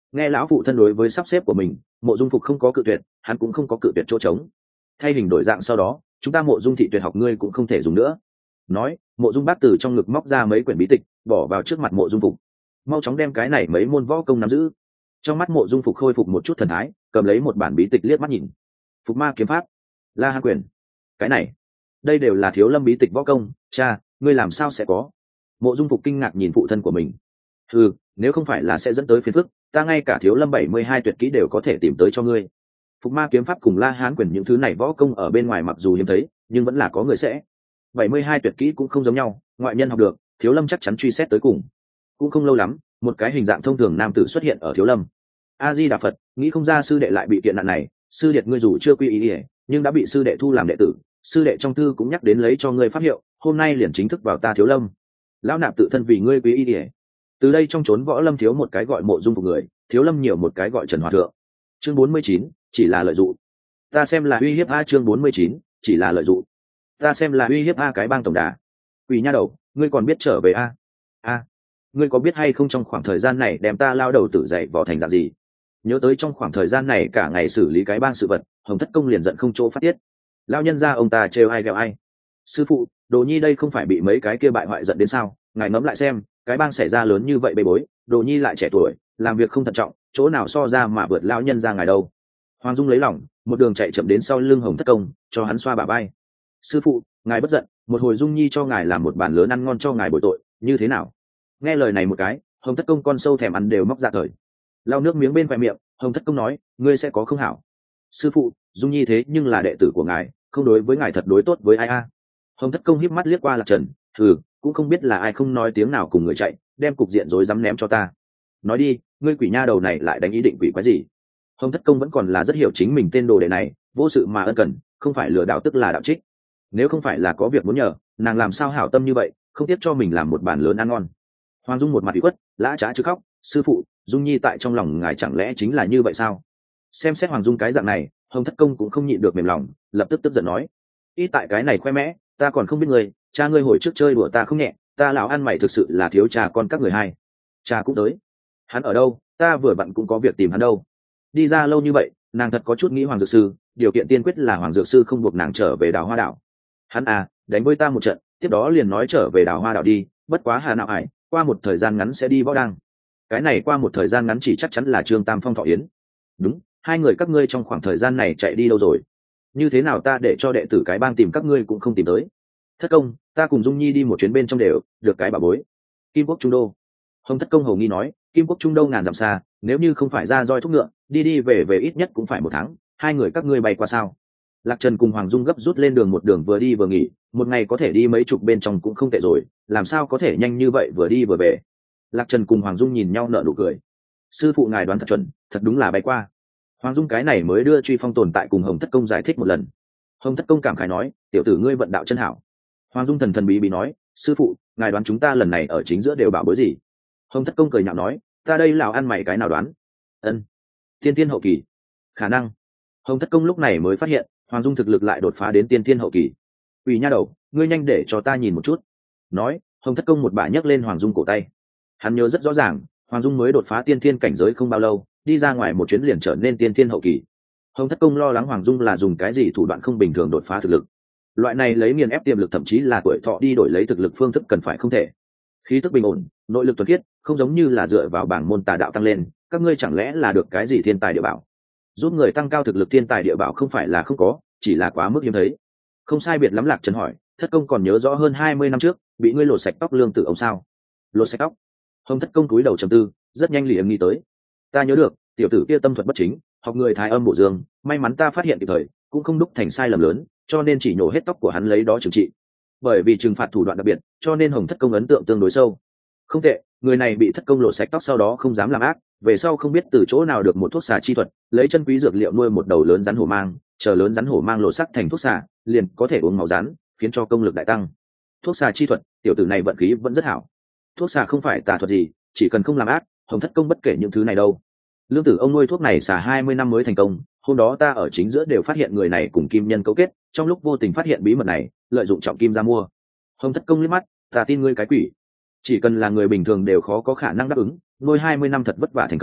Nghe lão phụ thân đối với sắp xếp của mình, Mộ Dung Phục không có cự tuyệt, hắn cũng không có cự tuyệt chỗ trống. Thay hình đổi dạng sau đó, chúng ta Mộ Dung thị tuyệt học ngươi cũng không thể dùng nữa. Nói, Mộ Dung Bác từ trong ngực móc ra mấy quyển bí tịch, bỏ vào trước mặt Mộ Dung Phục. Mau chóng đem cái này mấy môn võ công nắm giữ. Trong mắt Mộ Dung Phục khôi phục một chút thần thái, cầm lấy một bản bí tịch liếc mắt nhìn. Phục Ma kiếm pháp, La Hán quyền. Cái này, đây đều là Thiếu Lâm bí tịch võ công, cha, ngươi làm sao sẽ có? Mộ Dung Phục kinh ngạc nhìn phụ thân của mình. Ừ, nếu không phải là sẽ dẫn tới phiền phức, ta ngay cả Thiếu Lâm 72 tuyệt kỹ đều có thể tìm tới cho ngươi. Phục Ma kiếm pháp cùng La Hán quyền những thứ này võ công ở bên ngoài mặc dù hiếm thấy, nhưng vẫn là có người sẽ. 72 tuyệt kỹ cũng không giống nhau, ngoại nhân học được, Thiếu Lâm chắc chắn truy xét tới cùng. Cũng không lâu lắm, một cái hình dạng thông thường nam tử xuất hiện ở Thiếu Lâm. A Di Đà Phật, nghĩ không ra sư đệ lại bị kiện nạn này, sư điệt ngươi dù chưa quy y, nhưng đã bị sư đệ thu làm đệ tử, sư đệ trong thư cũng nhắc đến lấy cho ngươi pháp hiệu, hôm nay liền chính thức vào ta Thiếu Lâm. Lão nạp tự thân vì ngươi quy y. Từ đây trong chốn võ lâm thiếu một cái gọi Mộ Dung Phục người, Thiếu Lâm nhiều một cái gọi Trần Hòa Thượng. Chương 49, chỉ là lợi dụng. Ta xem là uy hiếp a. Chương 49, chỉ là lợi dụng. Ta xem là uy hiếp a cái bang tổng đà. Quỷ nha đầu, ngươi còn biết trở về a? A, ngươi có biết hay không trong khoảng thời gian này đem ta lao đầu tử dậy vỏ thành dạng gì? Nhớ tới trong khoảng thời gian này cả ngày xử lý cái bang sự vật, Hồng Thất Công liền giận không chỗ phát tiết. Lao nhân ra ông ta trêu ai ghẹo ai. Sư phụ, Đồ Nhi đây không phải bị mấy cái kia bại hoại giận đến sao? Ngài ngẫm lại xem, cái bang xảy ra lớn như vậy bê bối, Đồ Nhi lại trẻ tuổi, làm việc không thận trọng, chỗ nào so ra mà vượt lao nhân ra ngài đâu. Hoàng Dung lấy lòng, một đường chạy chậm đến sau lưng Hồng Thất Công, cho hắn xoa bả vai. Sư phụ, ngài bất giận, một hồi Dung Nhi cho ngài làm một bàn lớn ăn ngon cho ngài bồi tội, như thế nào? Nghe lời này một cái, Hồng Thất Công con sâu thèm ăn đều móc ra thời. Lau nước miếng bên khoe miệng, Hồng Thất Công nói, ngươi sẽ có không hảo. Sư phụ, Dung Nhi thế nhưng là đệ tử của ngài, không đối với ngài thật đối tốt với ai a? Hồng Thất Công híp mắt liếc qua Lạc Trần, cũng không biết là ai không nói tiếng nào cùng người chạy, đem cục diện rối rắm ném cho ta. Nói đi, ngươi quỷ nha đầu này lại đánh ý định quỷ quái gì? Hồng Thất Công vẫn còn là rất hiểu chính mình tên đồ đệ này, vô sự mà ân cần, không phải lừa đảo tức là đạo trích. Nếu không phải là có việc muốn nhờ, nàng làm sao hảo tâm như vậy, không tiếp cho mình làm một bàn lớn ăn ngon. Hoàng Dung một mặt ủy khuất, lã trá chứ khóc, sư phụ, Dung Nhi tại trong lòng ngài chẳng lẽ chính là như vậy sao? Xem xét Hoàng Dung cái dạng này, Hồng Thất Công cũng không nhịn được mềm lòng, lập tức tức giận nói, ít tại cái này khoe mẽ, ta còn không biết người, cha ngươi hồi trước chơi đùa ta không nhẹ, ta lão ăn mày thực sự là thiếu cha con các người hai. Cha cũng tới, hắn ở đâu, ta vừa vặn cũng có việc tìm hắn đâu. Đi ra lâu như vậy, nàng thật có chút nghĩ Hoàng Dược Sư, điều kiện tiên quyết là Hoàng Dược Sư không buộc nàng trở về Đào Hoa Đảo. Hắn đánh với ta một trận, tiếp đó liền nói trở về Đào Hoa Đảo đi, bất quá hà nào ải, qua một thời gian ngắn sẽ đi võ đăng. Cái này qua một thời gian ngắn chỉ chắc chắn là Trương Tam Phong Thọ Yến. Đúng, hai người các ngươi trong khoảng thời gian này chạy đi đâu rồi? Như thế nào ta để cho đệ tử cái bang tìm các ngươi cũng không tìm tới. Thất Công, ta cùng Dung Nhi đi một chuyến bên trong đều, được cái bà bối. Kim Quốc Trung Đô. Hồng Thất Công hầu nghi nói, Kim Quốc Trung Đô ngàn dặm xa, nếu như không phải ra roi thúc ngựa, đi đi về về ít nhất cũng phải 1 tháng, hai người các ngươi bay qua sao? Lạc Trần cùng Hoàng Dung gấp rút lên đường, một đường vừa đi vừa nghỉ, một ngày có thể đi mấy chục bên trong cũng không tệ rồi, làm sao có thể nhanh như vậy vừa đi vừa về? Lạc Trần cùng Hoàng Dung nhìn nhau nở nụ cười. Sư phụ ngài đoán thật chuẩn, thật đúng là bay qua. Hoàng Dung cái này mới đưa Truy Phong tồn tại cùng Hồng Thất Công giải thích một lần. Hồng Thất Công cảm khái nói, tiểu tử ngươi vận đạo chân hảo. Hoàng Dung thần thần bí bí nói, sư phụ, ngài đoán chúng ta lần này ở chính giữa đều bảo bối gì? Hồng Thất Công cười nhạo nói, ta đây lão ăn mày cái nào đoán? Ân, tiên tiên hậu kỳ, khả năng. Hồng Thất Công lúc này mới phát hiện, Hoàng Dung thực lực lại đột phá đến tiên tiên hậu kỳ. Quỷ nha đầu, ngươi nhanh để cho ta nhìn một chút. Nói, Hồng Thất Công một bả nhấc lên Hoàng Dung cổ tay. Hắn nhớ rất rõ ràng, Hoàng Dung mới đột phá tiên tiên cảnh giới không bao lâu, đi ra ngoài một chuyến liền trở nên tiên tiên hậu kỳ. Hồng Thất Công lo lắng Hoàng Dung là dùng cái gì thủ đoạn không bình thường đột phá thực lực. Loại này lấy nghiền ép tiềm lực thậm chí là tuổi thọ đi đổi lấy thực lực phương thức cần phải không thể. Khí tức bình ổn, nội lực tuần khiết, không giống như là dựa vào bảng môn tà đạo tăng lên, các ngươi chẳng lẽ là được cái gì thiên tài địa bảo? Giúp người tăng cao thực lực thiên tài địa bảo không phải là không có, chỉ là quá mức hiếm thấy. Không sai biệt lắm. Lạc Trần hỏi, Thất Công còn nhớ rõ hơn 20 năm trước, bị ngươi lột sạch tóc lương tử ông sao? Lột sạch tóc? Hồng Thất Công cúi đầu trầm tư, rất nhanh liền nghĩ tới. Ta nhớ được, tiểu tử kia tâm thuật bất chính, học người thái âm bổ dương, may mắn ta phát hiện kịp thời, cũng không đúc thành sai lầm lớn, cho nên chỉ nhổ hết tóc của hắn lấy đó trừng trị. Bởi vì trừng phạt thủ đoạn đặc biệt, cho nên Hồng Thất Công ấn tượng tương đối sâu. Không tệ, người này bị Thất Công lột sạch tóc sau đó không dám làm ác, về sau không biết từ chỗ nào được một thuốc xà chi thuật, lấy chân quý dược liệu nuôi một đầu lớn rắn hổ mang, chờ lớn rắn hổ mang lột sắc thành thuốc xà, liền có thể uống máu rắn, khiến cho công lực đại tăng. Thuốc xà chi thuật, tiểu tử này vận khí vẫn rất hảo. Thuốc xà không phải tà thuật gì, chỉ cần không làm ác, Hồng Thất Công bất kể những thứ này đâu. Lương tử ông nuôi thuốc này xà 20 năm mới thành công, hôm đó ta ở chính giữa đều phát hiện người này cùng kim nhân cấu kết, trong lúc vô tình phát hiện bí mật này, lợi dụng trọng kim ra mua. Hồng Thất Công liếc mắt, ta tin ngươi cái quỷ. Chỉ cần là người bình thường đều khó có khả năng đáp ứng, nuôi 20 năm thật vất vả thành công,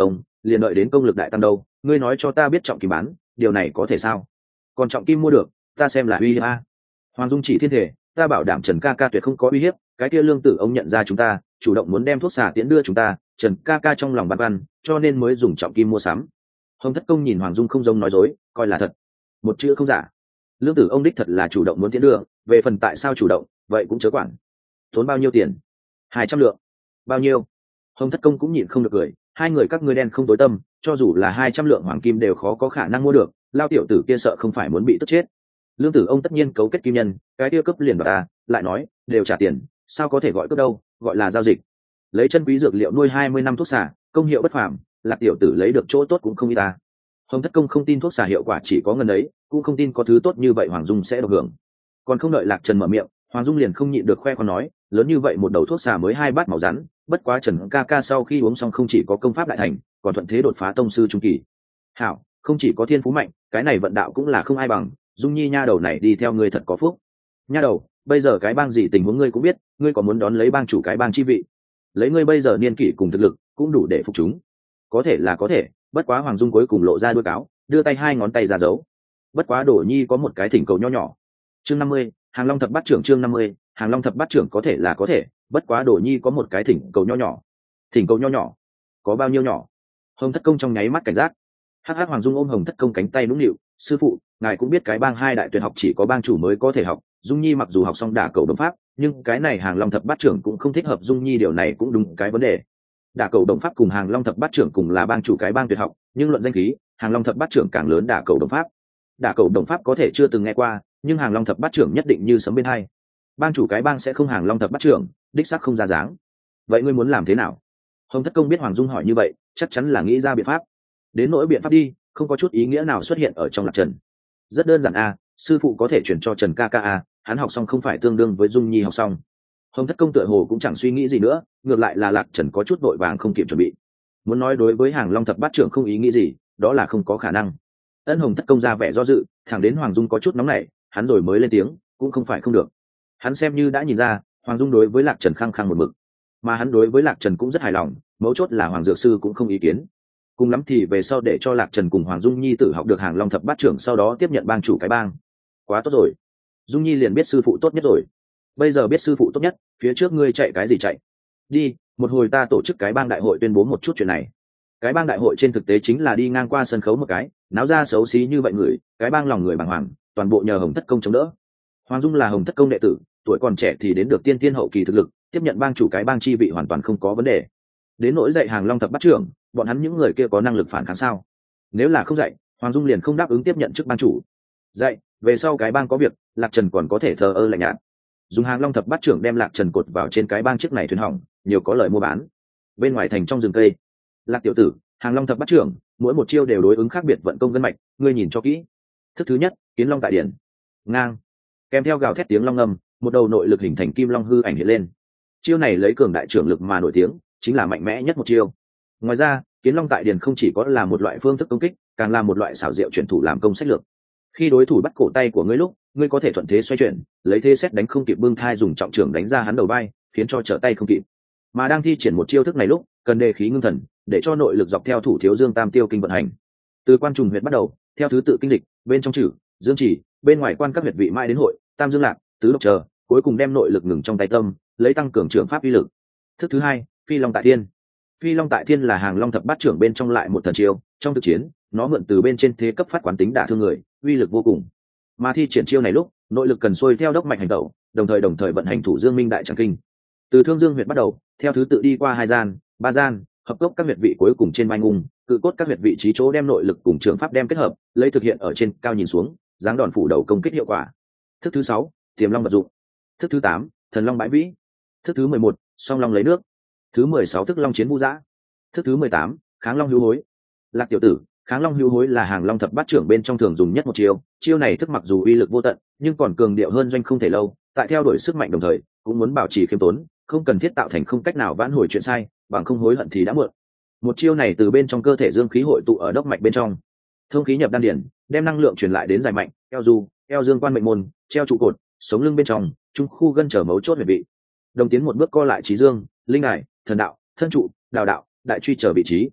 liền đợi đến công lực đại tăng đâu. Ngươi nói cho ta biết trọng kim bán, điều này có thể sao? Còn trọng kim mua được, ta xem là uy hiếp a. Hoàng Dung chỉ thiên thể, ta bảo đảm Trần ca ca tuyệt không có uy hiếp. Cái kia Lương Tử ông nhận ra chúng ta, chủ động muốn đem thuốc xà tiễn đưa chúng ta, Trần ca ca trong lòng băn khoăn, cho nên mới dùng trọng kim mua sắm. Hồng Thất Công nhìn Hoàng Dung không giống nói dối, coi là thật, một chữ không giả. Lương Tử ông đích thật là chủ động muốn tiễn đưa, về phần tại sao chủ động, vậy cũng chớ quản. Tốn bao nhiêu tiền? 200 lượng. Bao nhiêu? Hồng Thất Công cũng nhịn không được cười, hai người các ngươi đen không tối tâm, cho dù là 200 lượng hoàng kim đều khó có khả năng mua được, lao tiểu tử kia sợ không phải muốn bị tức chết. Lương Tử ông tất nhiên cấu kết kim nhân, cái kia cấp liền vào ta, lại nói, đều trả tiền, sao có thể gọi cướp đâu, gọi là giao dịch. Lấy chân quý dược liệu nuôi 20 năm thuốc xả, công hiệu bất phàm, Lạc tiểu tử lấy được chỗ tốt cũng không ít ta. Hồng Thất Công không tin thuốc xả hiệu quả chỉ có ngần ấy, cũng không tin có thứ tốt như vậy Hoàng Dung sẽ được hưởng. Còn không đợi Lạc Trần mở miệng, Hoàng Dung liền không nhịn được khoe khoang nói, lớn như vậy một đầu thuốc xả mới 2 bát màu rắn, bất quá Trần ca ca sau khi uống xong không chỉ có công pháp đại thành, còn thuận thế đột phá tông sư trung kỳ. Hảo, không chỉ có thiên phú mạnh, cái này vận đạo cũng là không ai bằng, Dung Nhi nha đầu này đi theo ngươi thật có phúc. Nha đầu, bây giờ cái bang gì tình huống ngươi cũng biết, ngươi có muốn đón lấy bang chủ cái bang chi vị? Lấy ngươi bây giờ niên kỷ cùng thực lực, cũng đủ để phục chúng. Có thể là có thể, bất quá Hoàng Dung cuối cùng lộ ra đuôi cáo, đưa tay 2 ngón tay ra dấu. Bất quá Đổ Nhi có một cái thỉnh cầu nho nhỏ. Chương 50, Hàng Long thập bát trưởng chương 50, Hàng Long thập bát trưởng có thể là có thể, bất quá Đổ Nhi có một cái thỉnh cầu nho nhỏ. Thỉnh cầu nho nhỏ? Có bao nhiêu nhỏ? Hồng Thất Công trong nháy mắt cảnh giác. Hắc Hoàng Dung ôm Hồng Thất Công cánh tay nũng nịu, sư phụ, ngài cũng biết cái bang 2 đại tuyệt học chỉ có bang chủ mới có thể học, Dung Nhi mặc dù học xong đả cầu đồng pháp, nhưng cái này Hàng Long thập bát trưởng cũng không thích hợp Dung Nhi, điều này cũng đúng cái vấn đề. Đả cầu đồng pháp cùng Hàng Long thập bát trưởng cùng là bang chủ cái bang tuyệt học, nhưng luận danh khí, Hàng Long thập bát trưởng càng lớn đả cầu đồng pháp. Đả cầu đồng pháp có thể chưa từng nghe qua, nhưng Hàng Long thập bát trưởng nhất định như sấm bên hai. Bang chủ cái bang sẽ không Hàng Long thập bát trưởng, đích xác không ra dáng. Vậy ngươi muốn làm thế nào? Hồng Thất Công biết Hoàng Dung hỏi như vậy, chắc chắn là nghĩ ra biện pháp. Đến nỗi biện pháp đi, không có chút ý nghĩa nào xuất hiện ở trong Lạc Trần. Rất đơn giản a, sư phụ có thể chuyển cho Trần ca ca a, hắn học xong không phải tương đương với Dung Nhi học xong. Hồng Thất Công tựa hồ cũng chẳng suy nghĩ gì nữa, ngược lại là Lạc Trần có chút vội vàng không kịp chuẩn bị. Muốn nói đối với Hàng Long thập bát trưởng không ý nghĩ gì, đó là không có khả năng. Ân Hồng Thất Công ra vẻ do dự, thẳng đến Hoàng Dung có chút nóng nảy, hắn rồi mới lên tiếng, cũng không phải không được. Hắn xem như đã nhìn ra, Hoàng Dung đối với Lạc Trần khăng khăng một mực, mà hắn đối với Lạc Trần cũng rất hài lòng, mấu chốt là Hoàng Dược Sư cũng không ý kiến. Cùng lắm thì về sau để cho Lạc Trần cùng Hoàng Dung Nhi tự học được Hàng Long thập bát trưởng, sau đó tiếp nhận bang chủ cái bang. Quá tốt rồi, Dung Nhi liền biết sư phụ tốt nhất rồi. Bây giờ biết sư phụ tốt nhất, phía trước ngươi chạy cái gì chạy? Đi, một hồi ta tổ chức cái bang đại hội tuyên bố một chút chuyện này. Cái bang đại hội trên thực tế chính là đi ngang qua sân khấu một cái, náo ra xấu xí như vậy người, cái bang lòng người bàng hoàng, toàn bộ nhờ Hồng Thất Công chống đỡ. Hoàng Dung là Hồng Thất Công đệ tử, tuổi còn trẻ thì đến được tiên tiên hậu kỳ thực lực, tiếp nhận bang chủ cái bang chi vị hoàn toàn không có vấn đề. Đến nỗi dạy Hàng Long thập bát trưởng, bọn hắn những người kia có năng lực phản kháng sao? Nếu là không dạy, Hoàng Dung liền không đáp ứng tiếp nhận chức bang chủ. Dạy, về sau cái bang có việc, Lạc Trần còn có thể thờ ơ lạnh nhạt. Dùng Hàng Long thập bát trưởng đem Lạc Trần cột vào trên cái bang chiếc này thuyền hỏng, nhiều có lời mua bán. Bên ngoài thành trong rừng cây, Lạc tiểu tử, Hàng Long thập bát trưởng, mỗi một chiêu đều đối ứng khác biệt vận công gân mạch, ngươi nhìn cho kỹ. Thức thứ nhất, Kiến Long tại điển. Ngang. Kèm theo gào thét tiếng long ngâm, một đầu nội lực hình thành kim long hư ảnh hiện lên. Chiêu này lấy cường đại trưởng lực mà nổi tiếng, chính là mạnh mẽ nhất một chiêu. Ngoài ra, Kiến Long tại điển không chỉ có là một loại phương thức công kích, càng là một loại xảo diệu chuyển thủ làm công sách lược. Khi đối thủ bắt cổ tay của ngươi lúc, ngươi có thể thuận thế xoay chuyển, lấy thế xét đánh không kịp bưng thai dùng trọng trưởng đánh ra hắn đầu vai, khiến cho trở tay không kịp. Mà đang thi triển một chiêu thức này lúc, cần đề khí ngưng thần, để cho nội lực dọc theo thủ thiếu dương tam tiêu kinh vận hành. Từ quan trùng huyệt bắt đầu, theo thứ tự kinh lịch, bên trong chử, dương chỉ, bên ngoài quan các huyệt vị mãi đến hội, tam dương lạc, tứ độc chờ, cuối cùng đem nội lực ngừng trong tay tâm, lấy tăng cường trưởng pháp uy lực. Thức thứ hai, Phi Long tại thiên. Phi Long tại thiên là Hàng Long thập bát trưởng bên trong lại một thần chiêu, trong thực chiến, nó mượn từ bên trên thế cấp phát quán tính đả thương người, uy lực vô cùng. Mà thi triển chiêu này lúc, nội lực cần xuôi theo đốc mạch hành tẩu, đồng thời vận hành thủ dương minh đại tràng kinh. Từ thương dương huyệt bắt đầu, theo thứ tự đi qua 2 gian, 3 gian, hợp cốc các huyệt vị cuối cùng trên vai ngung, cự cốt các huyệt vị trí chỗ đem nội lực cùng trường pháp đem kết hợp, lấy thực hiện ở trên cao nhìn xuống, dáng đòn phủ đầu công kích hiệu quả. Thức thứ 6, Tiềm Long vật dụng. Thức thứ 8, Thần Long bãi vĩ. Thức thứ 11, Song Long lấy nước. Thứ 16 thức Long chiến vũ dã. Thức thứ 18, Kháng Long hữu hối. Lạc tiểu tử, Kháng Long hữu hối là Hàng Long thập bát trưởng bên trong thường dùng nhất một chiêu, chiêu này thức mặc dù uy lực vô tận, nhưng còn cường điệu hơn doanh không thể lâu, tại theo đuổi sức mạnh đồng thời, cũng muốn bảo trì khiêm tốn, không cần thiết tạo thành không cách nào vãn hồi chuyện sai, bằng không hối hận thì đã muộn. Một chiêu này từ bên trong cơ thể dương khí hội tụ ở đốc mạch bên trong, thông khí nhập đan điển, đem năng lượng truyền lại đến dài mạnh, eo du, eo dương quan mệnh môn, treo trụ cột, sống lưng bên trong, trung khu gân trở mấu chốt huyệt vị. Đồng tiến một bước co lại trí dương, linh ải, thần đạo, thân trụ, đào đạo, đại truy trở vị trí.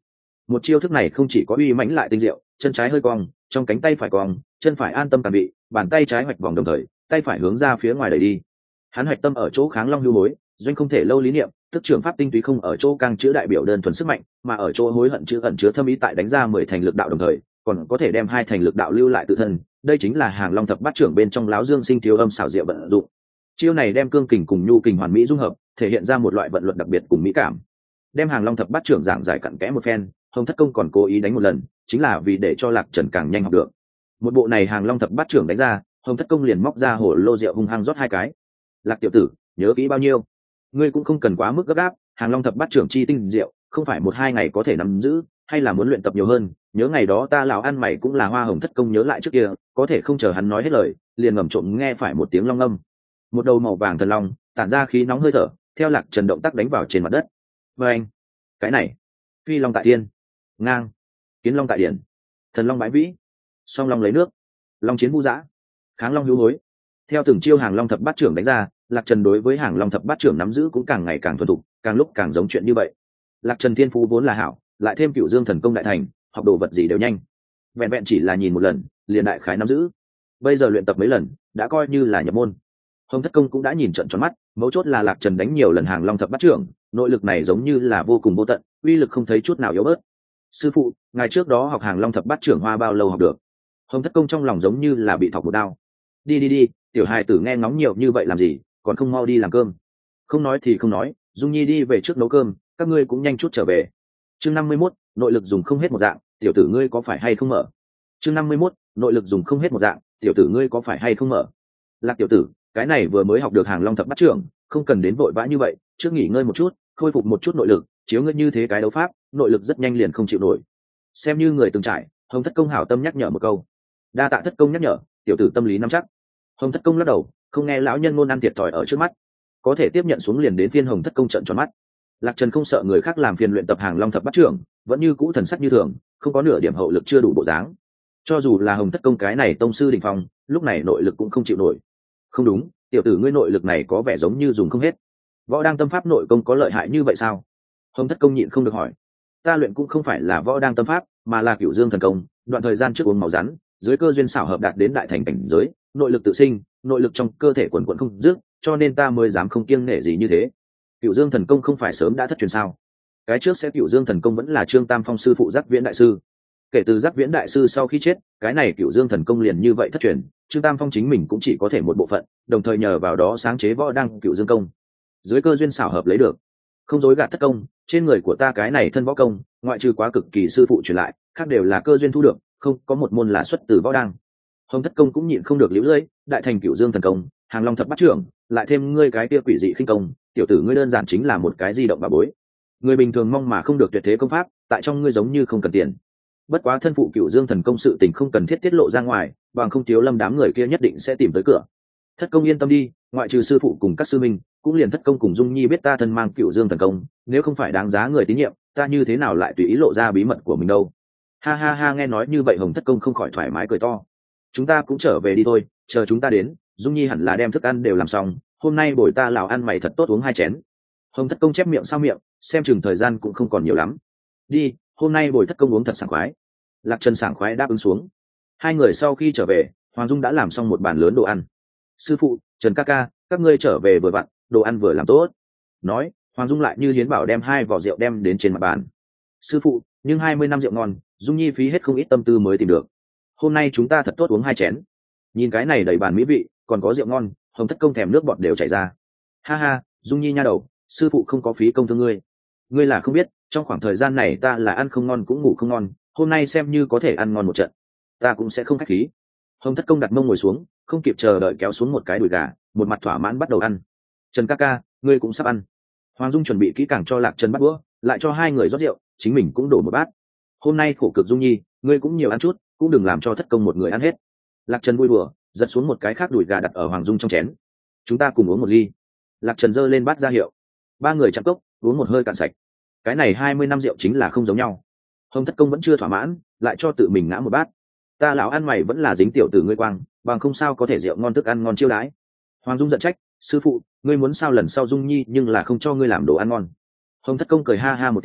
Một chiêu thức này không chỉ có uy mãnh lại tinh diệu, chân trái hơi cong, trong cánh tay phải cong, chân phải an tâm tàn bị, bàn tay trái hoạch vòng đồng thời, tay phải hướng ra phía ngoài đẩy đi. Hắn hoạch tâm ở chỗ kháng long hưu hối, doanh không thể lâu lý niệm, tức trưởng pháp tinh túy không ở chỗ càng chữa đại biểu đơn thuần sức mạnh, mà ở chỗ hối hận chữ ẩn chứa thâm ý tại đánh ra 10 thành lực đạo đồng thời, còn có thể đem 2 thành lực đạo lưu lại tự thân. Đây chính là hàng long thập bát trưởng bên trong láo dương sinh thiếu âm xảo diệu vận dụng. Chiêu này đem cương kình cùng nhu kình hoàn mỹ dung hợp, thể hiện ra một loại vận luật đặc biệt cùng mỹ cảm. Đem hàng long thập bát trưởng giảng giải cặn kẽ một phen, Hồng Thất Công còn cố ý đánh một lần, chính là vì để cho Lạc Trần càng nhanh học được. Một bộ này hàng long thập bát trưởng đánh ra, Hồng Thất Công liền móc ra hồ lô rượu hung hăng rót 2 cái. Lạc tiểu tử, nhớ kỹ bao nhiêu? Ngươi cũng không cần quá mức gấp gáp, hàng long thập bát trưởng chi tinh diệu, không phải 1-2 ngày có thể nắm giữ, hay là muốn luyện tập nhiều hơn. Nhớ ngày đó ta lão ăn mày cũng là hoa. Hồng Thất Công nhớ lại trước kia, có thể không chờ hắn nói hết lời, liền ngầm trộm nghe phải một tiếng long âm. Một đầu màu vàng thần long tản ra khí nóng hơi thở, theo Lạc Trần động tác đánh vào trên mặt đất. Và anh, cái này, phi long tại thiên, ngang, kiến long tại điển, thần long bãi vĩ, song long lấy nước, long chiến vũ dã, kháng long hữu hối. Theo từng chiêu hàng long thập bát trưởng đánh ra, Lạc Trần đối với hàng long thập bát trưởng nắm giữ cũng càng ngày càng thuần thục, càng lúc càng giống chuyện như vậy. Lạc Trần thiên phú vốn là hảo, lại thêm Cửu Dương thần công đại thành, học đồ vật gì đều nhanh. Vẹn vẹn chỉ là nhìn một lần, liền đại khái nắm giữ. Bây giờ luyện tập mấy lần, đã coi như là nhập môn. Hồng Thất Công cũng đã nhìn trận tròn mắt, mấu chốt là Lạc Trần đánh nhiều lần hàng long thập bát trưởng, nội lực này giống như là vô cùng vô tận, uy lực không thấy chút nào yếu bớt. Sư phụ, ngài trước đó học hàng long thập bát trưởng hoa bao lâu học được? Hồng Thất Công trong lòng giống như là bị thọc một đao. Đi, tiểu hài tử nghe ngóng nhiều như vậy làm gì, còn không mau đi làm cơm. Không nói thì không nói, Dung Nhi đi về trước nấu cơm, các ngươi cũng nhanh chút trở về. Chương 51, nội lực dùng không hết một dạng, tiểu tử ngươi có phải hay không mở? Chương 51, nội lực dùng không hết một dạng, tiểu tử ngươi có phải hay không mở? Lạc tiểu tử, cái này vừa mới học được hàng long thập bát trưởng, không cần đến vội vã như vậy, trước nghỉ ngơi một chút, khôi phục một chút nội lực, chiếu ngươi như thế cái đấu pháp, nội lực rất nhanh liền không chịu nổi. Xem như người từng trải, Hồng Thất Công hảo tâm nhắc nhở một câu. Đa tạ Thất Công nhắc nhở, tiểu tử tâm lý nắm chắc. Hồng Thất Công lắc đầu, không nghe lão nhân ngôn ăn thiệt thòi ở trước mắt, có thể tiếp nhận xuống liền đến phiên Hồng Thất Công trợn tròn mắt. Lạc Trần không sợ người khác làm phiền luyện tập hàng long thập bát trưởng, vẫn như cũ thần sắc như thường, không có nửa điểm hậu lực chưa đủ bộ dáng. Cho dù là Hồng Thất Công cái này tông sư đỉnh phong, lúc này nội lực cũng không chịu nổi. Không đúng, tiểu tử ngươi nội lực này có vẻ giống như dùng không hết. Võ đang tâm pháp nội công có lợi hại như vậy sao? Hồng Thất Công nhịn không được hỏi. Ta luyện cũng không phải là võ đang tâm pháp, mà là Cửu Dương thần công, đoạn thời gian trước uống máu rắn, dưới cơ duyên xảo hợp đạt đến đại thành cảnh giới, nội lực tự sinh, nội lực trong cơ thể quần quần không dứt, cho nên ta mới dám không kiêng nể gì như thế. Cửu Dương thần công không phải sớm đã thất truyền sao? Cái trước sẽ Cửu Dương thần công vẫn là Trương Tam Phong sư phụ Giác Viễn đại sư. Kể từ Giác Viễn đại sư sau khi chết, cái này Cửu Dương thần công liền như vậy thất truyền, Trương Tam Phong chính mình cũng chỉ có thể một bộ phận, đồng thời nhờ vào đó sáng chế võ đăng Cửu Dương công. Dưới cơ duyên xảo hợp lấy được. Không dối gạt Thất Công, trên người của ta cái này thân võ công, ngoại trừ quá cực kỳ sư phụ truyền lại, khác đều là cơ duyên thu được, không có một môn là xuất từ võ đăng. Hồng Thất Công cũng nhịn không được liễu lưỡi, đại thành Cửu Dương thần công, hàng long thập bát trưởng, lại thêm ngươi cái kia quỷ dị khinh công, tiểu tử ngươi đơn giản chính là một cái di động bà bối. Người bình thường mong mà không được tuyệt thế công pháp, tại trong ngươi giống như không cần tiền. Bất quá thân phụ Cửu Dương thần công sự tình không cần thiết tiết lộ ra ngoài, bằng không Tiếu Lâm đám người kia nhất định sẽ tìm tới cửa. Thất Công yên tâm đi, ngoại trừ sư phụ cùng các sư minh, cũng liền Thất Công cùng Dung Nhi biết ta thân mang Cửu Dương thần công, nếu không phải đáng giá người tín nhiệm, ta như thế nào lại tùy ý lộ ra bí mật của mình đâu. Ha ha ha, nghe nói như vậy Hồng Thất Công không khỏi thoải mái cười to. Chúng ta cũng trở về đi thôi, chờ chúng ta đến, Dung Nhi hẳn là đem thức ăn đều làm xong, hôm nay bồi ta lào ăn mày thật tốt, uống 2 chén. Hồng Thất Công chép miệng sau miệng, xem chừng thời gian cũng không còn nhiều lắm. Đi, hôm nay bồi Thất Công uống thật sảng khoái. Lạc Trần sảng khoái đáp ứng xuống. Hai người sau khi trở về, Hoàng Dung đã làm xong một bàn lớn đồ ăn. Sư phụ, Trần ca ca, các ngươi trở về vừa vặn, đồ ăn vừa làm tốt. Nói, Hoàng Dung lại như hiến bảo đem 2 vỏ rượu đem đến trên mặt bàn. Sư phụ, nhưng 20 năm rượu ngon, Dung Nhi phí hết không ít tâm tư mới tìm được. Hôm nay chúng ta thật tốt uống 2 chén. Nhìn cái này đầy bàn mỹ vị, còn có rượu ngon, Hồng Thất Công thèm nước bọt đều chảy ra. Ha ha, Dung Nhi nha đầu, sư phụ không có phí công thương ngươi. Ngươi là không biết, trong khoảng thời gian này ta là ăn không ngon cũng ngủ không ngon, hôm nay xem như có thể ăn ngon một trận, ta cũng sẽ không khách khí. Hồng Thất Công đặt mông ngồi xuống, không kịp chờ đợi kéo xuống một cái đùi gà, một mặt thỏa mãn bắt đầu ăn. Trần ca ca, ngươi cũng sắp ăn. Hoàng Dung chuẩn bị kỹ càng cho Lạc Trần bắt bữa, lại cho 2 người rót rượu, chính mình cũng đổ một bát. Hôm nay khổ cực Dung Nhi, ngươi cũng nhiều ăn chút, cũng đừng làm cho Thất Công một người ăn hết. Lạc Trần vui đùa, giật xuống một cái khác đùi gà đặt ở Hoàng Dung trong chén. Chúng ta cùng uống một ly. Lạc Trần giơ lên bát ra hiệu. 3 người chạm cốc, uống một hơi cạn sạch. Cái này 20 năm rượu chính là không giống nhau. Hồng Thất Công vẫn chưa thỏa mãn, lại cho tự mình ngã một bát. Ta lão ăn mày vẫn là dính tiểu tử ngươi quang, bằng không sao có thể rượu ngon thức ăn ngon chiêu đãi. Hoàng Dung giận trách, sư phụ, ngươi muốn sao lần sau Dung Nhi nhưng là không cho ngươi làm đồ ăn ngon. Hồng Thất Công cười ha ha một tiếng,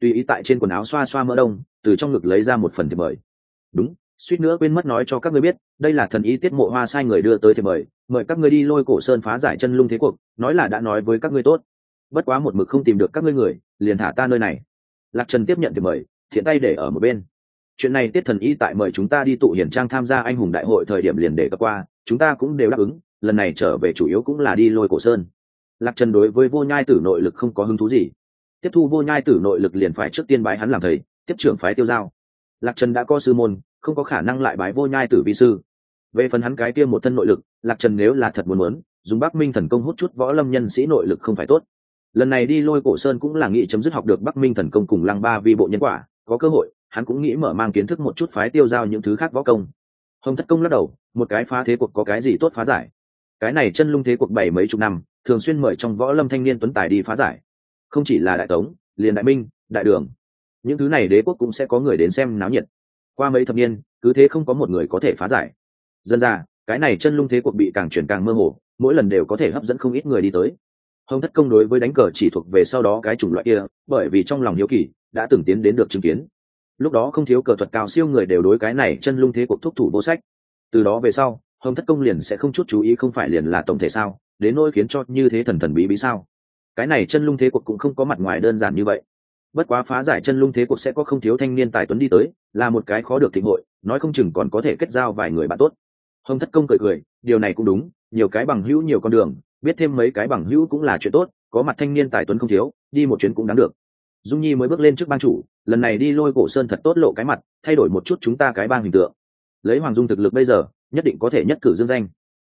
tùy ý tại trên quần áo xoa xoa mỡ đông, từ trong ngực lấy ra một phần thiệp mời. Đúng, suýt nữa quên mất nói cho các ngươi biết, đây là thần ý Tiết Mộ Hoa sai người đưa tới thiệp mời, mời các ngươi đi Lôi Cổ Sơn phá giải chân lung thế cuộc, nói là đã nói với các ngươi tốt, bất quá một mực không tìm được các ngươi người, liền thả ta nơi này. Lạc Trần tiếp nhận thiệp mời, thiện tay để ở một bên. Chuyện này Tiết thần ý tại mời chúng ta đi tụ hiển trang tham gia anh hùng đại hội thời điểm liền để cập qua, chúng ta cũng đều đáp ứng, lần này trở về chủ yếu cũng là đi Lôi Cổ Sơn. Lạc Trần đối với Vô Nhai Tử nội lực không có hứng thú gì, tiếp thu Vô Nhai Tử nội lực liền phải trước tiên bái hắn làm thầy, tiếp trưởng phái Tiêu Giao. Lạc Trần đã có sư môn, không có khả năng lại bái Vô Nhai Tử vi sư. Về phần hắn cái kia một thân nội lực, Lạc Trần nếu là thật muốn dùng Bắc Minh thần công hút chút võ lâm nhân sĩ nội lực không phải tốt. Lần này đi Lôi Cổ Sơn cũng là nghĩ chấm dứt học được Bắc Minh thần công cùng Lăng Ba vi bộ nhân quả, có cơ hội hắn cũng nghĩ mở mang kiến thức một chút phái Tiêu Giao những thứ khác võ công. Hồng Thất Công lắc đầu, một cái phá thế cuộc có cái gì tốt phá giải? Cái này chân lung thế cuộc bảy mấy chục năm, thường xuyên mời trong võ lâm thanh niên tuấn tài đi phá giải. Không chỉ là Đại Tống, liền Đại Minh, Đại Đường, những thứ này đế quốc cũng sẽ có người đến xem náo nhiệt. Qua mấy thập niên, cứ thế không có một người có thể phá giải. Dần ra, cái này chân lung thế cuộc bị càng chuyển càng mơ hồ, mỗi lần đều có thể hấp dẫn không ít người đi tới. Hồng Thất Công đối với đánh cờ chỉ thuộc về sau đó cái chủng loại kia, bởi vì trong lòng hiếu kỳ đã từng tiến đến được chứng kiến. Lúc đó không thiếu cờ thuật cao siêu người đều đối cái này chân lung thế cuộc thúc thủ vô sách. Từ đó về sau, Hồng Thất Công liền sẽ không chút chú ý, không phải liền là tổng thể sao, đến nỗi khiến cho như thế thần thần bí bí sao? Cái này chân lung thế cuộc cũng không có mặt ngoài đơn giản như vậy. Bất quá phá giải chân lung thế cuộc sẽ có không thiếu thanh niên tài tuấn đi tới, là một cái khó được thịnh hội, nói không chừng còn có thể kết giao vài người bạn tốt. Hồng Thất Công cười cười, điều này cũng đúng, nhiều cái bằng hữu nhiều con đường, biết thêm mấy cái bằng hữu cũng là chuyện tốt, có mặt thanh niên tài tuấn không thiếu, đi một chuyến cũng đáng được. Dung Nhi mới bước lên trước bang chủ, lần này đi Lôi Cổ Sơn thật tốt lộ cái mặt, thay đổi một chút chúng ta cái bang hình tượng. Lấy Hoàng Dung thực lực bây giờ, nhất định có thể nhất cử dương danh.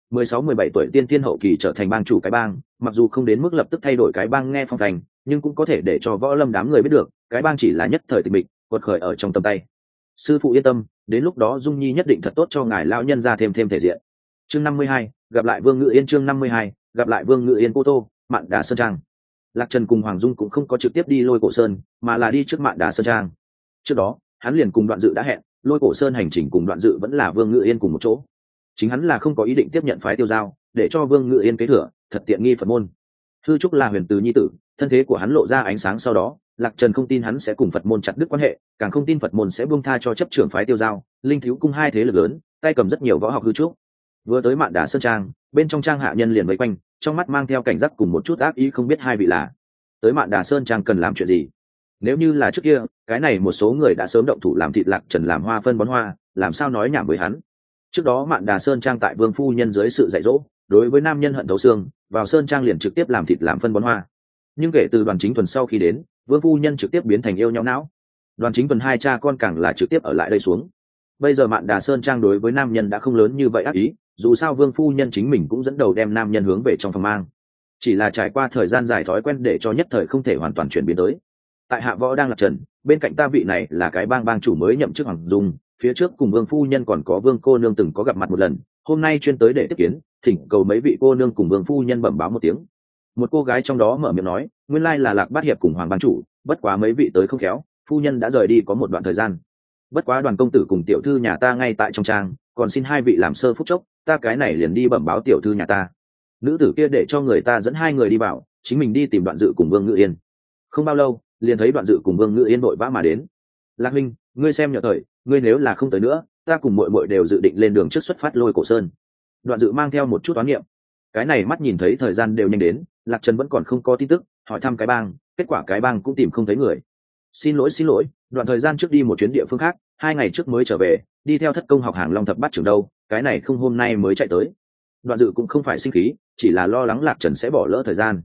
16-17 tuổi tiên tiên hậu kỳ trở thành bang chủ cái bang, mặc dù không đến mức lập tức thay đổi cái bang nghe phong thành, nhưng cũng có thể để cho võ lâm đám người biết được, cái bang chỉ là nhất thời tịch mịch, quật khởi ở trong tầm tay. Sư phụ yên tâm, đến lúc đó Dung Nhi nhất định thật tốt cho ngài lão nhân ra thêm thể diện. Chương 52, gặp lại Vương Ngự Yên. Chương 52, gặp lại Vương Ngự Yên. Cô Tô, Mạn Đà Sơn Trang. Lạc Trần cùng Hoàng Dung cũng không có trực tiếp đi Lôi Cổ Sơn, mà là đi trước Mạn Đà Sơn Trang. Trước đó, hắn liền cùng Đoạn Dự đã hẹn, Lôi Cổ Sơn hành trình cùng Đoạn Dự vẫn là Vương Ngự Yên cùng một chỗ. Chính hắn là không có ý định tiếp nhận phái Tiêu Giao, để cho Vương Ngự Yên kế thừa, thật tiện nghi Phật môn. Hư Trúc là huyền từ nhi tử, thân thế của hắn lộ ra ánh sáng sau đó, Lạc Trần không tin hắn sẽ cùng Phật môn chặt đứt quan hệ, càng không tin Phật môn sẽ buông tha cho chấp trưởng phái Tiêu Giao, Linh Thiếu cung hai thế lực lớn, tay cầm rất nhiều võ học Hư Trúc. Vừa tới Mạn Đà Sơn Trang, bên trong trang hạ nhân liền vây quanh, trong mắt mang theo cảnh giác cùng một chút ác ý, không biết hai vị là tới Mạn Đà Sơn Trang cần làm chuyện gì. Nếu như là trước kia, cái này một số người đã sớm động thủ làm thịt Lạc Trần làm hoa phân bón hoa, làm sao nói nhảm với hắn. Trước đó Mạn Đà Sơn Trang tại Vương phu nhân dưới sự dạy dỗ, đối với nam nhân hận thấu xương, vào Sơn Trang liền trực tiếp làm thịt làm phân bón hoa. Nhưng kể từ Đoàn Chính Thuần sau khi đến, Vương phu nhân trực tiếp biến thành yêu nhau não. Đoàn Chính Thuần hai cha con càng là trực tiếp ở lại đây xuống. Bây giờ Mạn Đà Sơn Trang đối với nam nhân đã không lớn như vậy ác ý, dù sao Vương phu nhân chính mình cũng dẫn đầu đem nam nhân hướng về trong phòng mang. Chỉ là trải qua thời gian dài thói quen để cho nhất thời không thể hoàn toàn chuyển biến tới. Tại hạ võ đang Lạc Trần, bên cạnh ta vị này là cái bang chủ mới nhậm chức Hoàng Dung, phía trước cùng Vương phu nhân còn có Vương cô nương từng có gặp mặt một lần, hôm nay chuyên tới để tiếp kiến, thỉnh cầu mấy vị cô nương cùng Vương phu nhân bẩm báo một tiếng. Một cô gái trong đó mở miệng nói, nguyên lai là Lạc Bát Hiệp cùng Hoàng bang chủ, bất quá mấy vị tới không khéo, phu nhân đã rời đi có một đoạn thời gian. Bất quá Đoàn công tử cùng tiểu thư nhà ta ngay tại trong trang, còn xin hai vị làm sơ phút chốc, ta cái này liền đi bẩm báo tiểu thư nhà ta. Nữ tử kia để cho người ta dẫn hai người đi vào, chính mình đi tìm Đoạn Dự cùng Vương Ngự Yên. Không bao lâu, liền thấy Đoạn Dự cùng Vương Ngự Yên vội vã mà đến. Lạc huynh, ngươi xem nhờ thời, ngươi nếu là không tới nữa, ta cùng muội muội đều dự định lên đường trước xuất phát Lôi Cổ Sơn. Đoạn Dự mang theo một chút toán niệm. Cái này mắt nhìn thấy thời gian đều nhanh đến, Lạc Trần vẫn còn không có tin tức, hỏi thăm cái bang, kết quả cái bang cũng tìm không thấy người. Xin lỗi, đoạn thời gian trước đi một chuyến địa phương khác, 2 ngày trước mới trở về, đi theo Thất Công học Hàng Long Thập Bát Trưởng đâu, cái này không hôm nay mới chạy tới. Đoạn Dự cũng không phải sinh khí, chỉ là lo lắng Lạc Trần sẽ bỏ lỡ thời gian.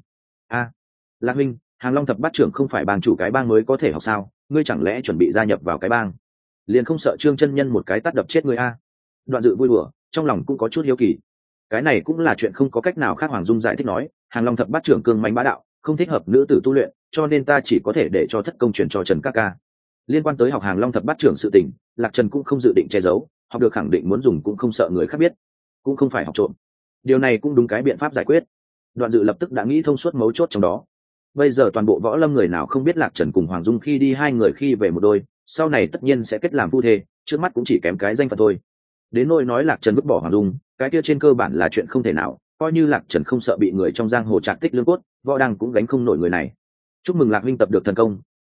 Lạc huynh, Hàng Long Thập Bát Trưởng không phải bang chủ cái bang mới có thể học sao, ngươi chẳng lẽ chuẩn bị gia nhập vào cái bang, liền không sợ Trương chân nhân một cái tát đập chết ngươi a? Đoạn Dự vui đùa, trong lòng cũng có chút hiếu kỳ. Cái này cũng là chuyện không có cách nào khác. Hoàng Dung giải thích nói, Hàng Long Thập Bát Trưởng cương mãnh bá đạo, không thích hợp nữ tử tu luyện, cho nên ta chỉ có thể để cho Thất Công truyền cho Trần ca ca. Liên quan tới học Hàng Long Thập Bát Trưởng sự tình, Lạc Trần cũng không dự định che giấu, học được khẳng định muốn dùng, cũng không sợ người khác biết, cũng không phải học trộm. Điều này cũng đúng cái biện pháp giải quyết. Đoạn Dự lập tức đã nghĩ thông suốt mấu chốt trong đó. Bây giờ toàn bộ võ lâm người nào không biết Lạc Trần cùng Hoàng Dung khi đi hai người khi về một đôi, sau này tất nhiên sẽ kết làm phu thê, trước mắt cũng chỉ kém cái danh phận thôi. Đến nỗi nói Lạc Trần vứt bỏ Hoàng Dung, cái kia trên cơ bản là chuyện không thể nào, coi như Lạc Trần không sợ bị người trong giang hồ trạc tích lương cốt, võ đăng cũng gánh không nổi người này. Chúc mừng Lạc huynh tập được thần công,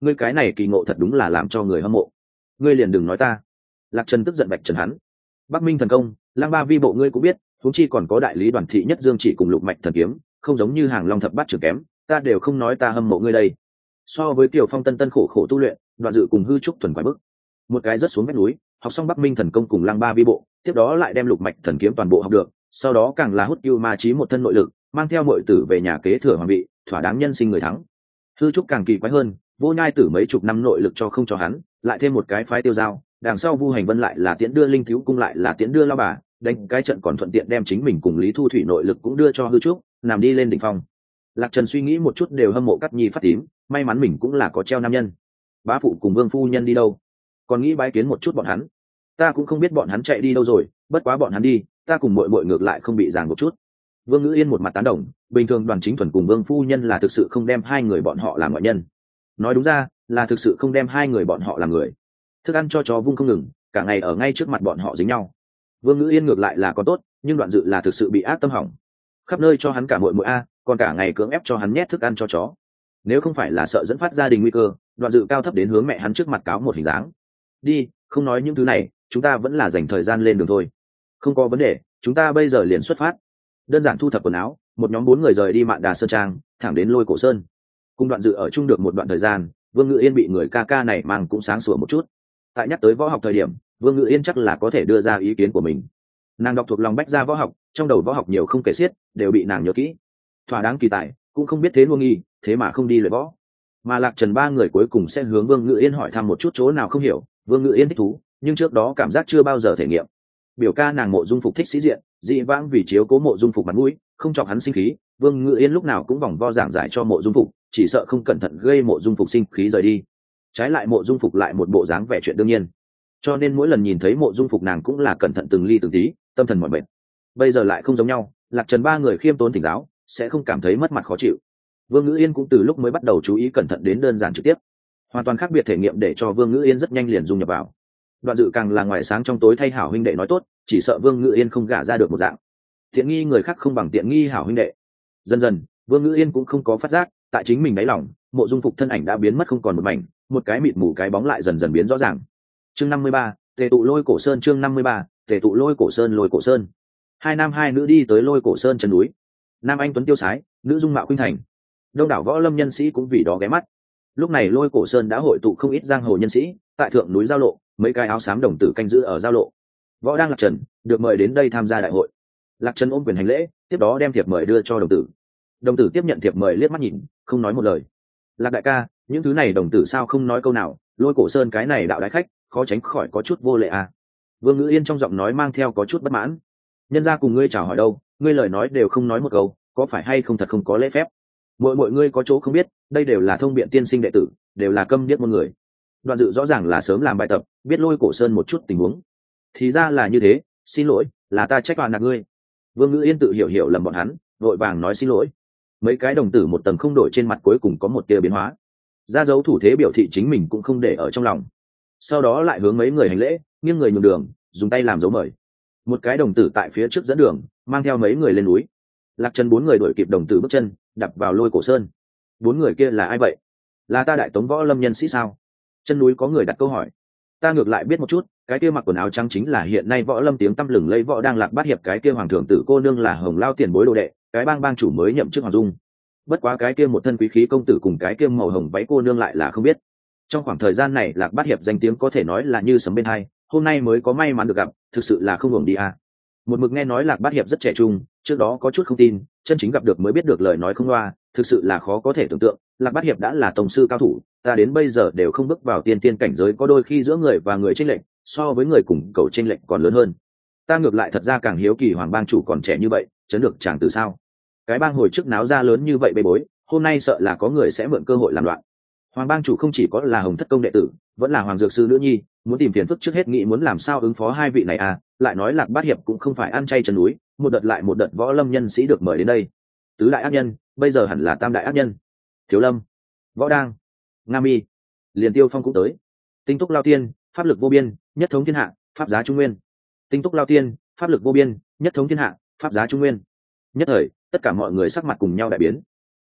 ngươi cái này kỳ ngộ thật đúng là làm cho người hâm mộ. Ngươi liền đừng nói ta. Lạc Trần tức giận vạch trần hắn. Bắc Minh thần công, Lăng Ba Vi bộ ngươi cũng biết, huống chi còn có đại lý Đoàn Thị Nhất Dương chỉ cùng Lục Mạch thần kiếm, không giống như Hàng Long thập bát trưởng kém, ta đều không nói ta hâm mộ ngươi đây. So với Kiều Phong tân tân khổ khổ tu luyện, Đoạn Dự cùng hư trúc thuần quái bức. Một cái rất xuống vách núi, học xong Bắc Minh thần công cùng Lăng Ba Vi bộ, tiếp đó lại đem Lục Mạch thần kiếm toàn bộ học được, sau đó càng là hút yêu ma chí một thân nội lực, mang theo mọi tử về nhà kế thừa hoàng vị, thỏa đáng nhân sinh người thắng. Hư trúc càng kỳ quái hơn, Vô Nhai Tử mấy chục năm nội lực cho không cho hắn, lại thêm một cái phái tiêu giao, đằng sau Vu Hành Vân lại là tiễn đưa Linh Thiếu cung lại là tiễn đưa Lao Bà, đánh cái trận còn thuận tiện đem chính mình cùng Lý Thu Thủy nội lực cũng đưa cho Hư trúc, nằm đi lên đỉnh phong. Lạc Trần suy nghĩ một chút đều hâm mộ Cát Nhi phát tím, may mắn mình cũng là có treo nam nhân. Bá phụ cùng Vương phu nhân đi đâu? Còn nghĩ bái kiến một chút bọn hắn. Ta cũng không biết bọn hắn chạy đi đâu rồi, bất quá bọn hắn đi, ta cùng muội muội ngược lại không bị ràng một chút. Vương Ngữ Yên một mặt tán đồng, bình thường Đoàn Chính Thuần cùng Vương phu nhân là thực sự không đem hai người bọn họ làm ngoại nhân. Nói đúng ra, là thực sự không đem hai người bọn họ làm người. Thức ăn cho chó vung không ngừng, cả ngày ở ngay trước mặt bọn họ dính nhau. Vương Ngữ Yên ngược lại là có tốt, nhưng Đoạn Dự là thực sự bị ác tâm hỏng. Khắp nơi cho hắn cả muội muội a, còn cả ngày cưỡng ép cho hắn nhét thức ăn cho chó. Nếu không phải là sợ dẫn phát gia đình nguy cơ, Đoạn Dự cao thấp đến hướng mẹ hắn trước mặt cáo một hình dáng. Đi, không nói những thứ này, chúng ta vẫn là dành thời gian lên đường thôi. Không có vấn đề, chúng ta bây giờ liền xuất phát. Đơn giản thu thập quần áo, một nhóm 4 người rời đi Mạn Đà Sơn Trang, thẳng đến Lôi Cổ Sơn. Cùng Đoạn Dự ở chung được một đoạn thời gian, Vương Ngữ Yên bị người ca ca này mang cũng sáng sủa một chút. Tại nhắc tới võ học thời điểm, Vương Ngữ Yên chắc là có thể đưa ra ý kiến của mình. Nàng đọc thuộc lòng bách gia võ học, trong đầu võ học nhiều không kể xiết, đều bị nàng nhớ kỹ. Thỏa đáng kỳ tài, cũng không biết thế luôn nghi, thế mà không đi luyện võ. Mà Lạc Trần ba người cuối cùng sẽ hướng Vương Ngữ Yên hỏi thăm một chút chỗ nào không hiểu. Vương Ngữ Yên thích thú, nhưng trước đó cảm giác chưa bao giờ thể nghiệm. Biểu ca nàng Mộ Dung Phục thích sĩ diện, dị vãng vì chiếu cố Mộ Dung Phục mặt mũi, không chọc hắn sinh khí. Vương Ngữ Yên lúc nào cũng vòng vo giảng giải cho Mộ Dung Phục, chỉ sợ không cẩn thận gây Mộ Dung Phục sinh khí rời đi. Trái lại Mộ Dung Phục lại một bộ dáng vẻ chuyện đương nhiên, cho nên mỗi lần nhìn thấy Mộ Dung Phục nàng cũng là cẩn thận từng ly từng tí, tâm thần mỏi mệt. Bây giờ lại không giống nhau, Lạc Trần ba người khiêm tốn thỉnh giáo, sẽ không cảm thấy mất mặt khó chịu. Vương Ngữ Yên cũng từ lúc mới bắt đầu chú ý cẩn thận đến đơn giản trực tiếp, hoàn toàn khác biệt thể nghiệm để cho Vương Ngữ Yên rất nhanh liền dung nhập vào. Đoạn Dự càng là ngoài sáng trong tối thay hảo huynh đệ nói tốt, chỉ sợ Vương Ngữ Yên không gả ra được một dạng. Tiện nghi người khác không bằng tiện nghi hảo huynh đệ. Dần dần, Vương Ngữ Yên cũng không có phát giác, tại chính mình đáy lòng, Mộ Dung Phục thân ảnh đã biến mất không còn một mảnh, một cái mịt mù cái bóng lại dần dần biến rõ ràng. Chương 53, Tề tụ Lôi Cổ Sơn. Chương 53, Tề tụ Lôi Cổ Sơn. Lôi Cổ Sơn. Hai nam hai nữ đi tới Lôi Cổ Sơn chân núi. Nam anh tuấn tiêu sái, nữ dung mạo khuynh thành. Đông đảo võ lâm nhân sĩ cũng vì đó ghé mắt. Lúc này Lôi Cổ Sơn đã hội tụ không ít giang hồ nhân sĩ, tại thượng núi giao lộ, mấy cái áo xám đồng tử canh giữ ở giao lộ. Võ đang Lạc Trần được mời đến đây tham gia đại hội. Lạc Trần ôm quyền hành lễ, tiếp đó đem thiệp mời đưa cho đồng tử. Đồng tử tiếp nhận thiệp mời liếc mắt nhìn, không nói một lời. Lạc đại ca, những thứ này đồng tử sao không nói câu nào, Lôi Cổ Sơn cái này đạo đại khách, khó tránh khỏi có chút vô lệ à. Vương Ngữ Yên trong giọng nói mang theo có chút bất mãn. Nhân gia cùng ngươi chào hỏi đâu, ngươi lời nói đều không nói một câu, có phải hay không thật không có lễ phép. Mọi ngươi có chỗ không biết, đây đều là thông biện tiên sinh đệ tử, đều là câm điếc môn người. Đoạn Dự rõ ràng là sớm làm bài tập, biết Lôi Cổ Sơn một chút tình huống. Thì ra là như thế, xin lỗi, là ta trách oan nạt ngươi. Vương Ngữ Yên tự hiểu lầm bọn hắn, vội vàng nói xin lỗi. Mấy cái đồng tử một tầng không đổi trên mặt cuối cùng có một tia biến hóa, ra dấu thủ thế biểu thị chính mình cũng không để ở trong lòng. Sau đó lại hướng mấy người hành lễ, nghiêng người nhường đường, dùng tay làm dấu mời. Một cái đồng tử tại phía trước dẫn đường, mang theo mấy người lên núi. Lạc Trần 4 người đuổi kịp đồng tử bước chân, đập vào Lôi Cổ Sơn. 4 người kia là ai vậy? Là ta Đại Tống võ lâm nhân sĩ sao? Chân núi có người đặt câu hỏi. Ta ngược lại biết một chút, cái kia mặc quần áo trắng chính là hiện nay võ lâm tiếng tăm lừng lẫy Võ đang Lạc Bát Hiệp, cái kia hoàng thượng tử cô nương là Hồng Lao tiền bối đồ đệ, cái bang chủ mới nhậm chức Hoàng Dung. Bất quá cái kia một thân quý khí công tử cùng cái kia màu hồng váy cô nương lại là không biết. Trong khoảng thời gian này Lạc Bát Hiệp danh tiếng có thể nói là như sấm bên hai, hôm nay mới có may mắn được gặp, thực sự là không uổng đi à. Một mực nghe nói Lạc Bát Hiệp rất trẻ trung, trước đó có chút không tin, chân chính gặp được mới biết được lời nói không loa, thực sự là khó có thể tưởng tượng. Lạc Bát Hiệp đã là tổng sư cao thủ, ta đến bây giờ đều không bước vào tiên cảnh giới, có đôi khi giữa người và người chênh lệch, so với người cùng cầu chênh lệch còn lớn hơn. Ta ngược lại thật ra càng hiếu kỳ Hoàng bang chủ còn trẻ như vậy, chấn được chàng từ sao? Cái bang hồi trước náo ra lớn như vậy bê bối, hôm nay sợ là có người sẽ mượn cơ hội làm loạn. Hoàng bang chủ không chỉ có là Hồng Thất công đệ tử, vẫn là Hoàng dược sư nữ nhi, muốn tìm phiền phức trước hết nghĩ muốn làm sao ứng phó hai vị này à. Lại nói Lạc Bát Hiệp cũng không phải ăn chay chân núi, một đợt lại một đợt võ lâm nhân sĩ được mời đến đây. Tứ đại ác nhân, bây giờ hẳn là tam đại ác nhân. Thiếu Lâm, Võ Đang, Nga Mi, liền Tiêu Phong cũng tới. Tinh túc lao tiên, pháp lực vô biên, nhất thống thiên hạ, pháp giá trung nguyên. Tinh túc lao tiên, pháp lực vô biên, nhất thống thiên hạ, pháp giá trung nguyên. Nhất thời, tất cả mọi người sắc mặt cùng nhau đại biến.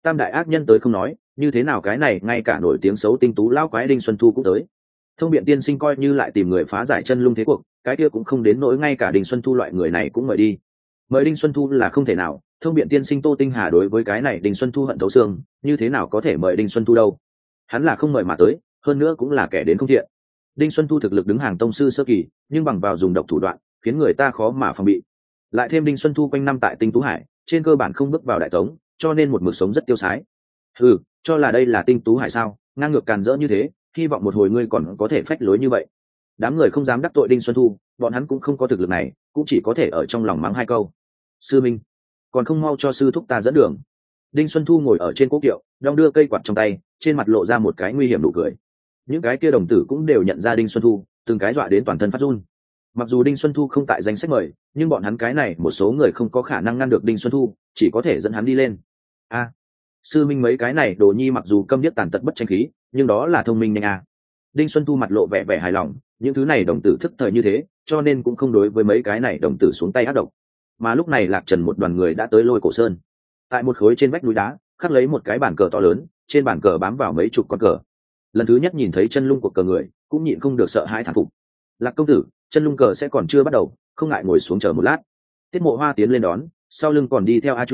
tam đại ác nhân tới không nói, như thế nào cái này ngay cả nổi tiếng xấu tinh tú lao quái đinh xuân thu cũng tới. Thông biện tiên sinh coi như lại tìm người phá giải chân lung thế cuộc, cái kia cũng không đến nỗi ngay cả đinh xuân thu loại người này cũng mời đi. Mời đinh xuân thu là không thể nào, thông biện tiên sinh Tô Tinh Hà đối với cái này đinh xuân thu hận thấu xương, như thế nào có thể mời đinh xuân thu đâu. Hắn là không mời mà tới, hơn nữa cũng là kẻ đến không thiện. Đinh xuân thu thực lực đứng hàng tông sư sơ kỳ, nhưng bằng vào dùng độc thủ đoạn khiến người ta khó mà phòng bị. Lại thêm đinh xuân thu quanh năm tại tinh tú hải, trên cơ bản không bước vào đại tống, cho nên một mực sống rất tiêu sái. Cho là đây là tinh tú hải sao, ngang ngược càn rỡ như thế, hy vọng một hồi ngươi còn có thể phách lối như vậy. Đám người không dám đắc tội đinh xuân thu, bọn hắn cũng không có thực lực này, cũng chỉ có thể ở trong lòng mắng hai câu. Sư minh, còn không mau cho sư thúc ta dẫn đường. Đinh xuân thu ngồi ở trên cố kiệu, đong đưa cây quạt trong tay, trên mặt lộ ra một cái nguy hiểm nụ cười. Những cái kia đồng tử cũng đều nhận ra đinh xuân thu, từng cái dọa đến toàn thân phát run. Mặc dù đinh xuân thu không tại danh sách mời, nhưng bọn hắn cái này một số người không có khả năng ngăn được đinh xuân thu, chỉ có thể dẫn hắn đi lên. Sư minh mấy cái này đồ nhi mặc dù câm điếc tàn tật bất tranh khí, nhưng đó là thông minh nhanh. Đinh xuân thu mặt lộ vẻ vẻ hài lòng, những thứ này đồng tử thức thời như thế, cho nên cũng không đối với mấy cái này đồng tử xuống tay ác độc. Mà lúc này lạc trần một đoàn người đã tới Lôi Cổ Sơn. Tại một khối trên vách núi đá khắc lấy một cái bàn cờ to lớn, trên bàn cờ bám vào mấy chục con cờ. Lần thứ nhất nhìn thấy chân lung của cờ người, cũng nhịn không được sợ hãi thán phục. Lạc công tử, chân lung cờ sẽ còn chưa bắt đầu, không ngại ngồi xuống chờ một lát. Tiết Mộ Hoa tiến lên đón, sau lưng còn đi theo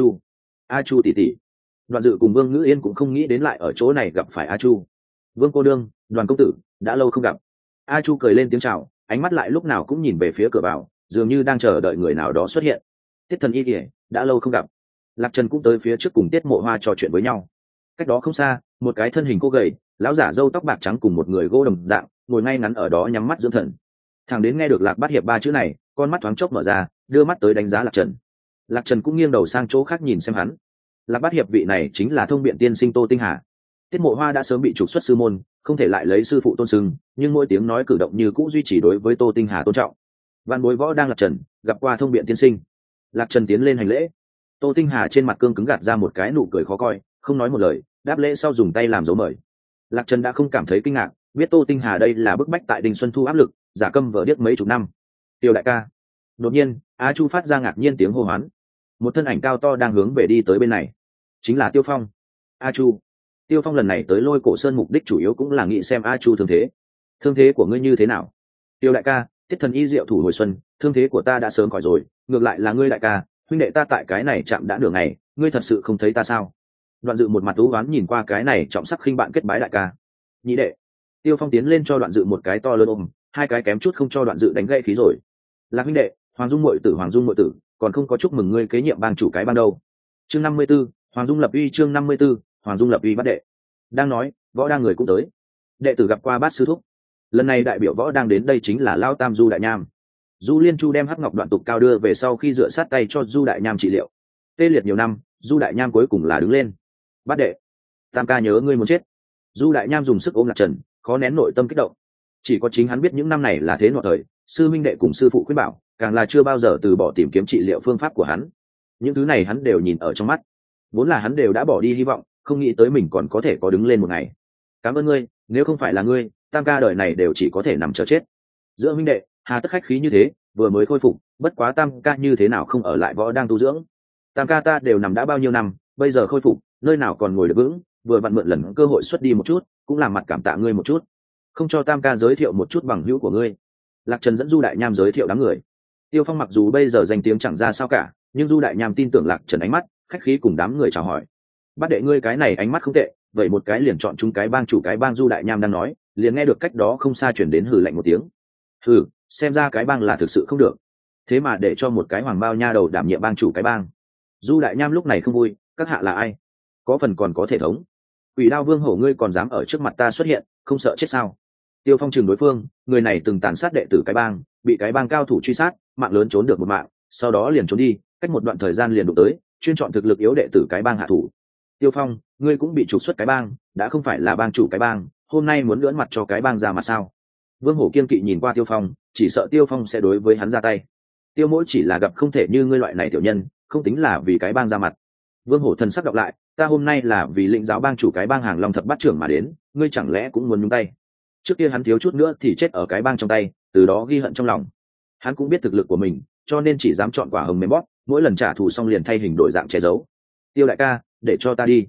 A Chu tỷ tỷ. Đoạn Dự cùng Vương Ngữ Yên cũng không nghĩ đến lại ở chỗ này gặp phải A Chu. Vương cô đương, Đoàn công tử, đã lâu không gặp. A Chu cười lên tiếng chào, ánh mắt lại lúc nào cũng nhìn về phía cửa vào, dường như đang chờ đợi người nào đó xuất hiện. Tiết thần y kìa, đã lâu không gặp. Lạc Trần cũng tới phía trước cùng Tiết Mộ Hoa trò chuyện với nhau. Cách đó không xa, một cái thân hình cô gầy, lão giả râu tóc bạc trắng cùng một người gỗ đồng dạng ngồi ngay ngắn ở đó nhắm mắt dưỡng thần. Thằng đến nghe được Lạc Bát Hiệp ba chữ này, con mắt thoáng chốc mở ra, đưa mắt tới đánh giá Lạc Trần. Lạc Trần cũng nghiêng đầu sang chỗ khác nhìn xem hắn. Lạc Bát Hiệp vị này chính là thông biện tiên sinh Tô Tinh Hà. Tiết Mộ Hoa đã sớm bị trục xuất sư môn, không thể lại lấy sư phụ tôn sưng, nhưng mỗi tiếng nói cử động như cũ duy trì đối với Tô Tinh Hà tôn trọng. Văn Bối Võ đang Lạc Trần, gặp qua thông biện tiên sinh. Lạc Trần tiến lên hành lễ. Tô Tinh Hà trên mặt cương cứng gạt ra một cái nụ cười khó coi, không nói một lời, đáp lễ sau dùng tay làm dấu mời. Lạc Trần đã không cảm thấy kinh ngạc, biết Tô Tinh Hà đây là bức bách tại Đinh Xuân Thu áp lực, giả câm vờ điếc mấy chục năm. Tiêu đại ca. Đột nhiên, Á Chu phát ra ngạc nhiên tiếng hô hoán. Một thân ảnh cao to đang hướng về đi tới bên này, chính là Tiêu Phong. A Chu. Tiêu Phong lần này tới Lôi Cổ Sơn mục đích chủ yếu cũng là nghĩ xem A Chu thương thế. Thương thế của ngươi như thế nào? Tiêu đại ca, Tiết thần y diệu thủ hồi xuân, thương thế của ta đã sớm khỏi rồi, ngược lại là ngươi đại ca, huynh đệ ta tại cái này chạm đã nửa ngày, ngươi thật sự không thấy ta sao? Đoạn Dự một mặt ú oán nhìn qua cái này trọng sắc khinh bạn kết bái đại ca. Nhị đệ. Tiêu Phong tiến lên cho Đoạn Dự một cái to lớn ôm, hai cái kém chút không cho Đoạn Dự đánh gãy khí rồi. Lạc huynh đệ, Hoàng Dung muội tử, còn không có chúc mừng ngươi kế nhiệm bang chủ cái ban đâu. Chương 54, Hoàng Dung lập uy. Chương 54, Hoàng Dung lập uy bắt đệ. Đang nói, Võ đang người cũng tới. Đệ tử gặp qua Bát sư thúc. Lần này đại biểu Võ đang đến đây chính là Lao Tam Du Đại Nham. Du Liên Chu đem hắc ngọc đoạn tục cao đưa về sau khi dựa sát tay cho Du Đại Nham trị liệu. Tê liệt nhiều năm, Du Đại Nham cuối cùng là đứng lên. Bát đệ, Tam ca nhớ ngươi muốn chết. Du Đại Nham dùng sức ôm Lạc Trần, khó nén nội tâm kích động. Chỉ có chính hắn biết những năm này là thế nọ thời, sư minh đệ cùng sư phụ khuyên bảo, càng là chưa bao giờ từ bỏ tìm kiếm trị liệu phương pháp của hắn. Những thứ này hắn đều nhìn ở trong mắt. Vốn là hắn đều đã bỏ đi hy vọng, không nghĩ tới mình còn có thể có đứng lên một ngày. Cảm ơn ngươi, nếu không phải là ngươi, Tam ca đời này đều chỉ có thể nằm chờ chết. Giữa minh đệ, hà tất khách khí như thế, vừa mới khôi phục, bất quá Tam ca như thế nào không ở lại Võ đang tu dưỡng. Tam ca ta đều nằm đã bao nhiêu năm, bây giờ khôi phục, nơi nào còn ngồi được vững, vừa vặn mượn lần cơ hội xuất đi một chút, cũng làm mặt cảm tạ ngươi một chút. Không cho Tam ca giới thiệu một chút bằng hữu của ngươi. Lạc Trần dẫn Du Đại Nham giới thiệu đám người. Tiêu Phong mặc dù bây giờ danh tiếng chẳng ra sao cả, nhưng Du Đại Nham tin tưởng Lạc Trần ánh mắt, khách khí cùng đám người chào hỏi. Bát đệ ngươi cái này ánh mắt không tệ, vậy một cái liền chọn chúng cái bang chủ cái bang. Du Đại Nham đang nói, liền nghe được cách đó không xa chuyển đến hừ lạnh một tiếng. Hừ, xem ra cái bang là thực sự không được. Thế mà để cho một cái hoàng bao nha đầu đảm nhiệm bang chủ cái bang. Du Đại Nham lúc này không vui, các hạ là ai? Có phần còn có thể thống. Quỷ Đao Vương hổ ngươi còn dám ở trước mặt ta xuất hiện, không sợ chết sao? Tiêu Phong chừng đối phương, người này từng tàn sát đệ tử cái bang, bị cái bang cao thủ truy sát, mạng lớn trốn được một mạng, sau đó liền trốn đi, cách một đoạn thời gian liền đụng tới, chuyên chọn thực lực yếu đệ tử cái bang hạ thủ. Tiêu Phong, ngươi cũng bị trục xuất cái bang, đã không phải là bang chủ cái bang, hôm nay muốn lưỡn mặt cho cái bang ra mặt sao? Vương Hổ kiên kỵ nhìn qua Tiêu Phong, chỉ sợ Tiêu Phong sẽ đối với hắn ra tay. Tiêu Mỗi chỉ là gặp không thể như ngươi loại này tiểu nhân, không tính là vì cái bang ra mặt. Vương Hổ thần sắc đọc lại, ta hôm nay là vì lĩnh giáo bang chủ cái bang Hàng Long Thập Bát trưởng mà đến, ngươi chẳng lẽ cũng muốn nhúng tay? Trước kia hắn thiếu chút nữa thì chết ở cái bang trong tay, từ đó ghi hận trong lòng. Hắn cũng biết thực lực của mình, cho nên chỉ dám chọn quả hồng mềm bóp, mỗi lần trả thù xong liền thay hình đổi dạng che giấu. Tiêu đại ca, để cho ta đi.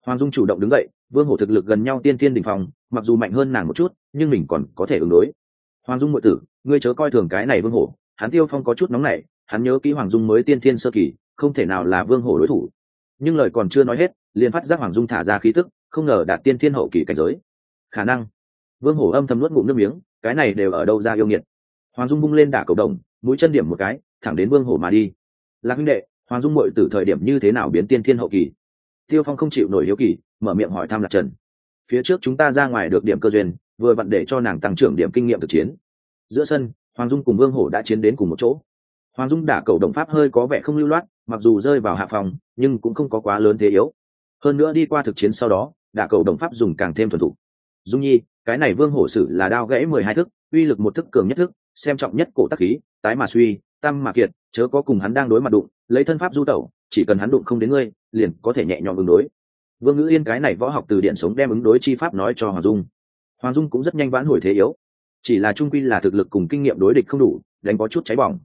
Hoàng Dung chủ động đứng dậy, Vương Hổ thực lực gần nhau tiên thiên đỉnh phong, mặc dù mạnh hơn nàng một chút nhưng mình còn có thể ứng đối. Hoàng Dung muội tử, ngươi chớ coi thường cái này Vương Hổ. Hắn Tiêu Phong có chút nóng nảy, hắn nhớ kỹ Hoàng Dung mới tiên thiên sơ kỳ, không thể nào là Vương Hổ đối thủ. Nhưng lời còn chưa nói hết, liền phát giác Hoàng Dung thả ra khí tức, không ngờ đạt tiên thiên hậu kỳ cảnh giới. Khả năng. Vương Hổ âm thầm nuốt ngụm nước miếng, cái này đều ở đâu ra yêu nghiệt. Hoàng Dung bung lên đả cầu đồng, mũi chân điểm một cái, thẳng đến Vương Hổ mà đi. Lạc huynh đệ, Hoàng Dung muội tử thời điểm như thế nào biến tiên thiên hậu kỳ? Tiêu Phong không chịu nổi hiếu kỳ, mở miệng hỏi thăm Lạc Trần. Phía trước chúng ta ra ngoài được điểm cơ duyên, vừa vặn để cho nàng tăng trưởng điểm kinh nghiệm thực chiến. Giữa sân, Hoàng Dung cùng Vương Hổ đã chiến đến cùng một chỗ. Hoàng Dung đả cầu đồng pháp hơi có vẻ không lưu loát, mặc dù rơi vào hạ phòng nhưng cũng không có quá lớn thế yếu. Hơn nữa đi qua thực chiến sau đó, đả cầu đồng pháp dùng càng thêm thuần thục. Dung Nhi, cái này Vương Hổ sử là đao gãy 12 thức, uy lực một thức cường nhất thức, xem trọng nhất cổ tắc khí, tái mà suy, tam mà kiệt, chớ có cùng hắn đang đối mặt đụng, lấy thân pháp du tẩu, chỉ cần hắn đụng không đến ngươi, liền có thể nhẹ nhõm ứng đối. Vương Ngữ Yên cái này võ học từ điển sống đem ứng đối chi pháp nói cho Hoàng Dung. Hoàng Dung cũng rất nhanh vãn hồi thế yếu, chỉ là trung quy là thực lực cùng kinh nghiệm đối địch không đủ, đánh có chút cháy bỏng.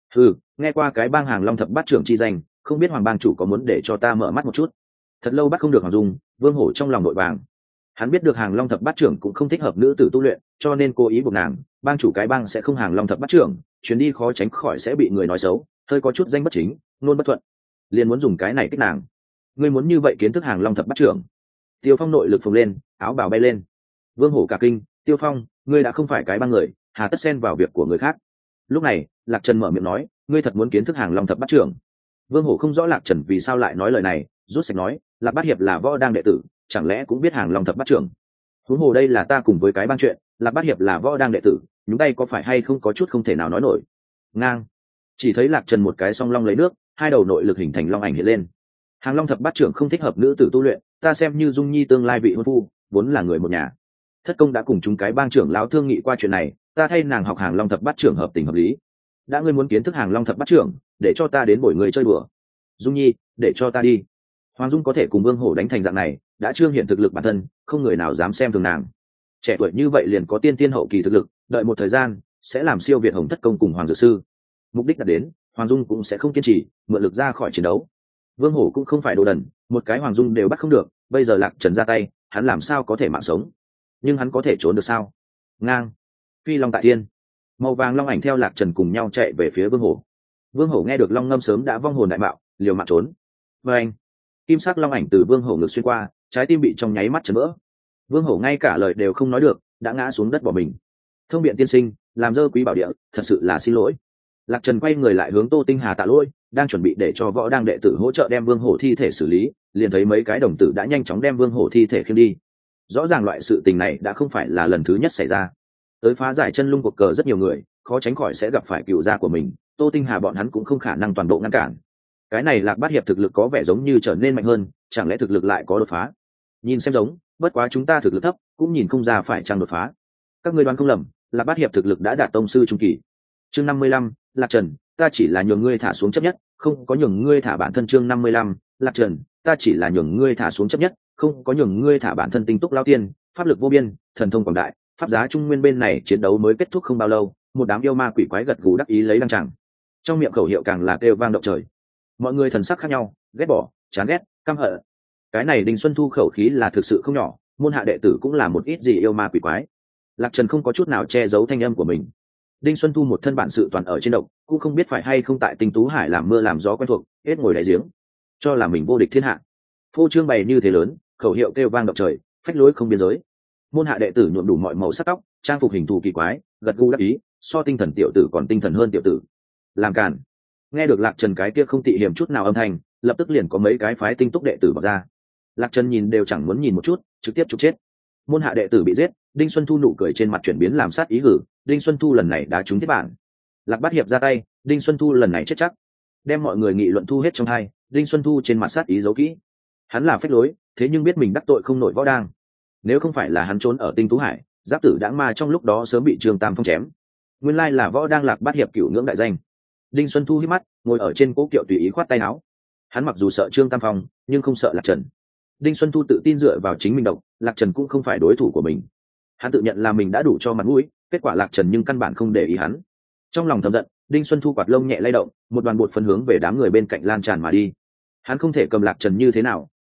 Nghe qua cái bang Hàng Long thập bát trưởng chi danh, không biết Hoàng bang chủ có muốn để cho ta mở mắt một chút. Thật lâu bắt không được Hoàng Dung, Vương Hổ trong lòng nội vàng. Hắn biết được Hàng Long thập bát trưởng cũng không thích hợp nữ tử tu luyện, cho nên cố ý buộc nàng, bang chủ cái bang sẽ không Hàng Long thập bát trưởng, chuyến đi khó tránh khỏi sẽ bị người nói xấu, hơi có chút danh bất chính, nôn bất thuận. Liền muốn dùng cái này kích nàng. Ngươi muốn như vậy kiến thức Hàng Long thập bát trưởng? Tiêu Phong nội lực phồng lên, áo bào bay lên. Vương Hổ cả kinh, Tiêu Phong, ngươi đã không phải cái bang người, hà tất xen vào việc của người khác. Lúc này, Lạc Trần mở miệng nói, ngươi thật muốn kiến thức Hàng Long thập bát trưởng? Vương Hổ không rõ Lạc Trần vì sao lại nói lời này, rút sạch nói, Lạc Bát Hiệp là võ đang đệ tử, chẳng lẽ cũng biết Hàng Long thập bát trưởng? Huống hồ đây là ta cùng với cái bang chuyện, Lạc Bát Hiệp là võ đang đệ tử, nhúng tay có phải hay không có chút không thể nào nói nổi. Ngang. Chỉ thấy Lạc Trần một cái song long lấy nước, hai đầu nội lực hình thành long ảnh hiện lên. Hàng Long thập bát trưởng không thích hợp nữ tử tu luyện, ta xem như Dung Nhi tương lai vị hôn phu, vốn là người một nhà. Thất công đã cùng chúng cái bang trưởng lão thương nghị qua chuyện này, ta thay nàng học Hàng Long thập bát trưởng hợp tình hợp lý. Đã ngươi muốn kiến thức Hàng Long thập bát trưởng, để cho ta đến bồi người chơi đùa. Dung Nhi, để cho ta đi. Hoàng Dung có thể cùng Vương Hổ đánh thành dạng này, đã trương hiện thực lực bản thân, không người nào dám xem thường nàng. Trẻ tuổi như vậy liền có tiên tiên hậu kỳ thực lực, đợi một thời gian sẽ làm siêu việt Hồng Thất công cùng Hoàng Dược sư. Mục đích đạt đến, Hoàng Dung cũng sẽ không kiên trì, mượn lực ra khỏi chiến đấu. Vương Hổ cũng không phải đồ đần, một cái Hoàng Dung đều bắt không được, bây giờ Lạc Trần ra tay, hắn làm sao có thể mạng sống? Nhưng hắn có thể trốn được sao? Ngang. Phi long tại thiên. Màu vàng long ảnh theo Lạc Trần cùng nhau chạy về phía Vương Hổ. Vương Hổ nghe được long ngâm sớm đã vong hồn đại mạo, liều mạng trốn. Và anh, kim sắc long ảnh từ Vương Hổ ngược xuyên qua, trái tim bị trong nháy mắt chấn vỡ. Vương Hổ ngay cả lời đều không nói được, đã ngã xuống đất bỏ mình. Thông biện tiên sinh, làm dơ quý bảo địa, thật sự là xin lỗi. Lạc Trần quay người lại hướng Tô Tinh Hà tạ lỗi, đang chuẩn bị để cho võ đang đệ tử hỗ trợ đem Vương Hổ thi thể xử lý, liền thấy mấy cái đồng tử đã nhanh chóng đem Vương Hổ thi thể khiêng đi. Rõ ràng loại sự tình này đã không phải là lần thứ nhất xảy ra. Tới phá giải chân lung cuộc cờ rất nhiều người, khó tránh khỏi sẽ gặp phải cựu gia của mình, Tô Tinh Hà bọn hắn cũng không khả năng toàn bộ ngăn cản. Cái này Lạc Bát Hiệp thực lực có vẻ giống như trở nên mạnh hơn, chẳng lẽ thực lực lại có đột phá? Nhìn xem giống, bất quá chúng ta thực lực thấp, cũng nhìn không ra phải chăng đột phá. Các ngươi đoán không lầm, Lạc Bát Hiệp thực lực đã đạt tông sư trung kỳ. Chương 55, Lạc Trần, ta chỉ là nhường ngươi thả xuống chấp nhất, không có nhường ngươi thả bản thân. Chương 55, Lạc Trần, ta chỉ là nhường ngươi thả xuống chấp nhất, không có nhường ngươi thả bản thân. Tinh túc lao tiên, pháp lực vô biên, thần thông quảng đại, pháp giá trung nguyên bên này chiến đấu mới kết thúc không bao lâu, một đám yêu ma quỷ quái gật gù đắc ý lấy đăng chẳng. Trong miệng khẩu hiệu càng là kêu vang động trời. Mọi người thần sắc khác nhau, ghét bỏ, chán ghét, căm hận. Cái này Đinh Xuân Thu khẩu khí là thực sự không nhỏ, môn hạ đệ tử cũng là một ít gì yêu ma quỷ quái. Lạc Trần không có chút nào che giấu thanh âm của mình. Đinh Xuân Thu một thân bản sự toàn ở trên động, cũng không biết phải hay không tại Tinh Tú Hải làm mưa làm gió quen thuộc, hết ngồi đáy giếng, cho là mình vô địch thiên hạ. Phô trương bày như thế lớn, khẩu hiệu kêu vang động trời, phách lối không biên giới. Môn hạ đệ tử nhuộm đủ mọi màu sắc tóc, trang phục hình thù kỳ quái, gật gù đắc ý, so tinh thần tiểu tử còn tinh thần hơn tiểu tử. Làm cản. Nghe được Lạc Trần cái kia không tị hiểm chút nào âm thanh, lập tức liền có mấy cái phái tinh túc đệ tử bỏ ra. Lạc Trần nhìn đều chẳng muốn nhìn một chút, trực tiếp chụp chết. Môn hạ đệ tử bị giết, Đinh Xuân Thu nụ cười trên mặt chuyển biến làm sát ý gử, Đinh Xuân Thu lần này đã trúng thiết bản. Lạc Bát Hiệp ra tay, Đinh Xuân Thu lần này chết chắc. Đem mọi người nghị luận thu hết trong hai, Đinh Xuân Thu trên mặt sát ý giấu kỹ. Hắn là phách lối, thế nhưng biết mình đắc tội không nổi võ đang. Nếu không phải là hắn trốn ở Tinh Tú Hải, Giáp Tử Đãng Ma trong lúc đó sớm bị Trương Tam Phong chém. Nguyên lai là võ đang Lạc Bát Hiệp cửu ngưỡng đại danh. Đinh Xuân Thu hít mắt, ngồi ở trên cố kiệu tùy ý khoát tay áo. Hắn mặc dù sợ Trương Tam Phong, nhưng không sợ Lạc Trần. Đinh Xuân Thu tự tin dựa vào chính mình độc, Lạc Trần cũng không phải đối thủ của mình. Hắn tự nhận là mình đã đủ cho mặt mũi, kết quả Lạc Trần nhưng căn bản không để ý hắn. Trong lòng thầm giận, Đinh Xuân Thu quạt lông nhẹ lay động, một đoàn bột phấn hướng về đám người bên cạnh lan tràn mà đi. Hắn không thể cầm Lạc Trần như thế nào,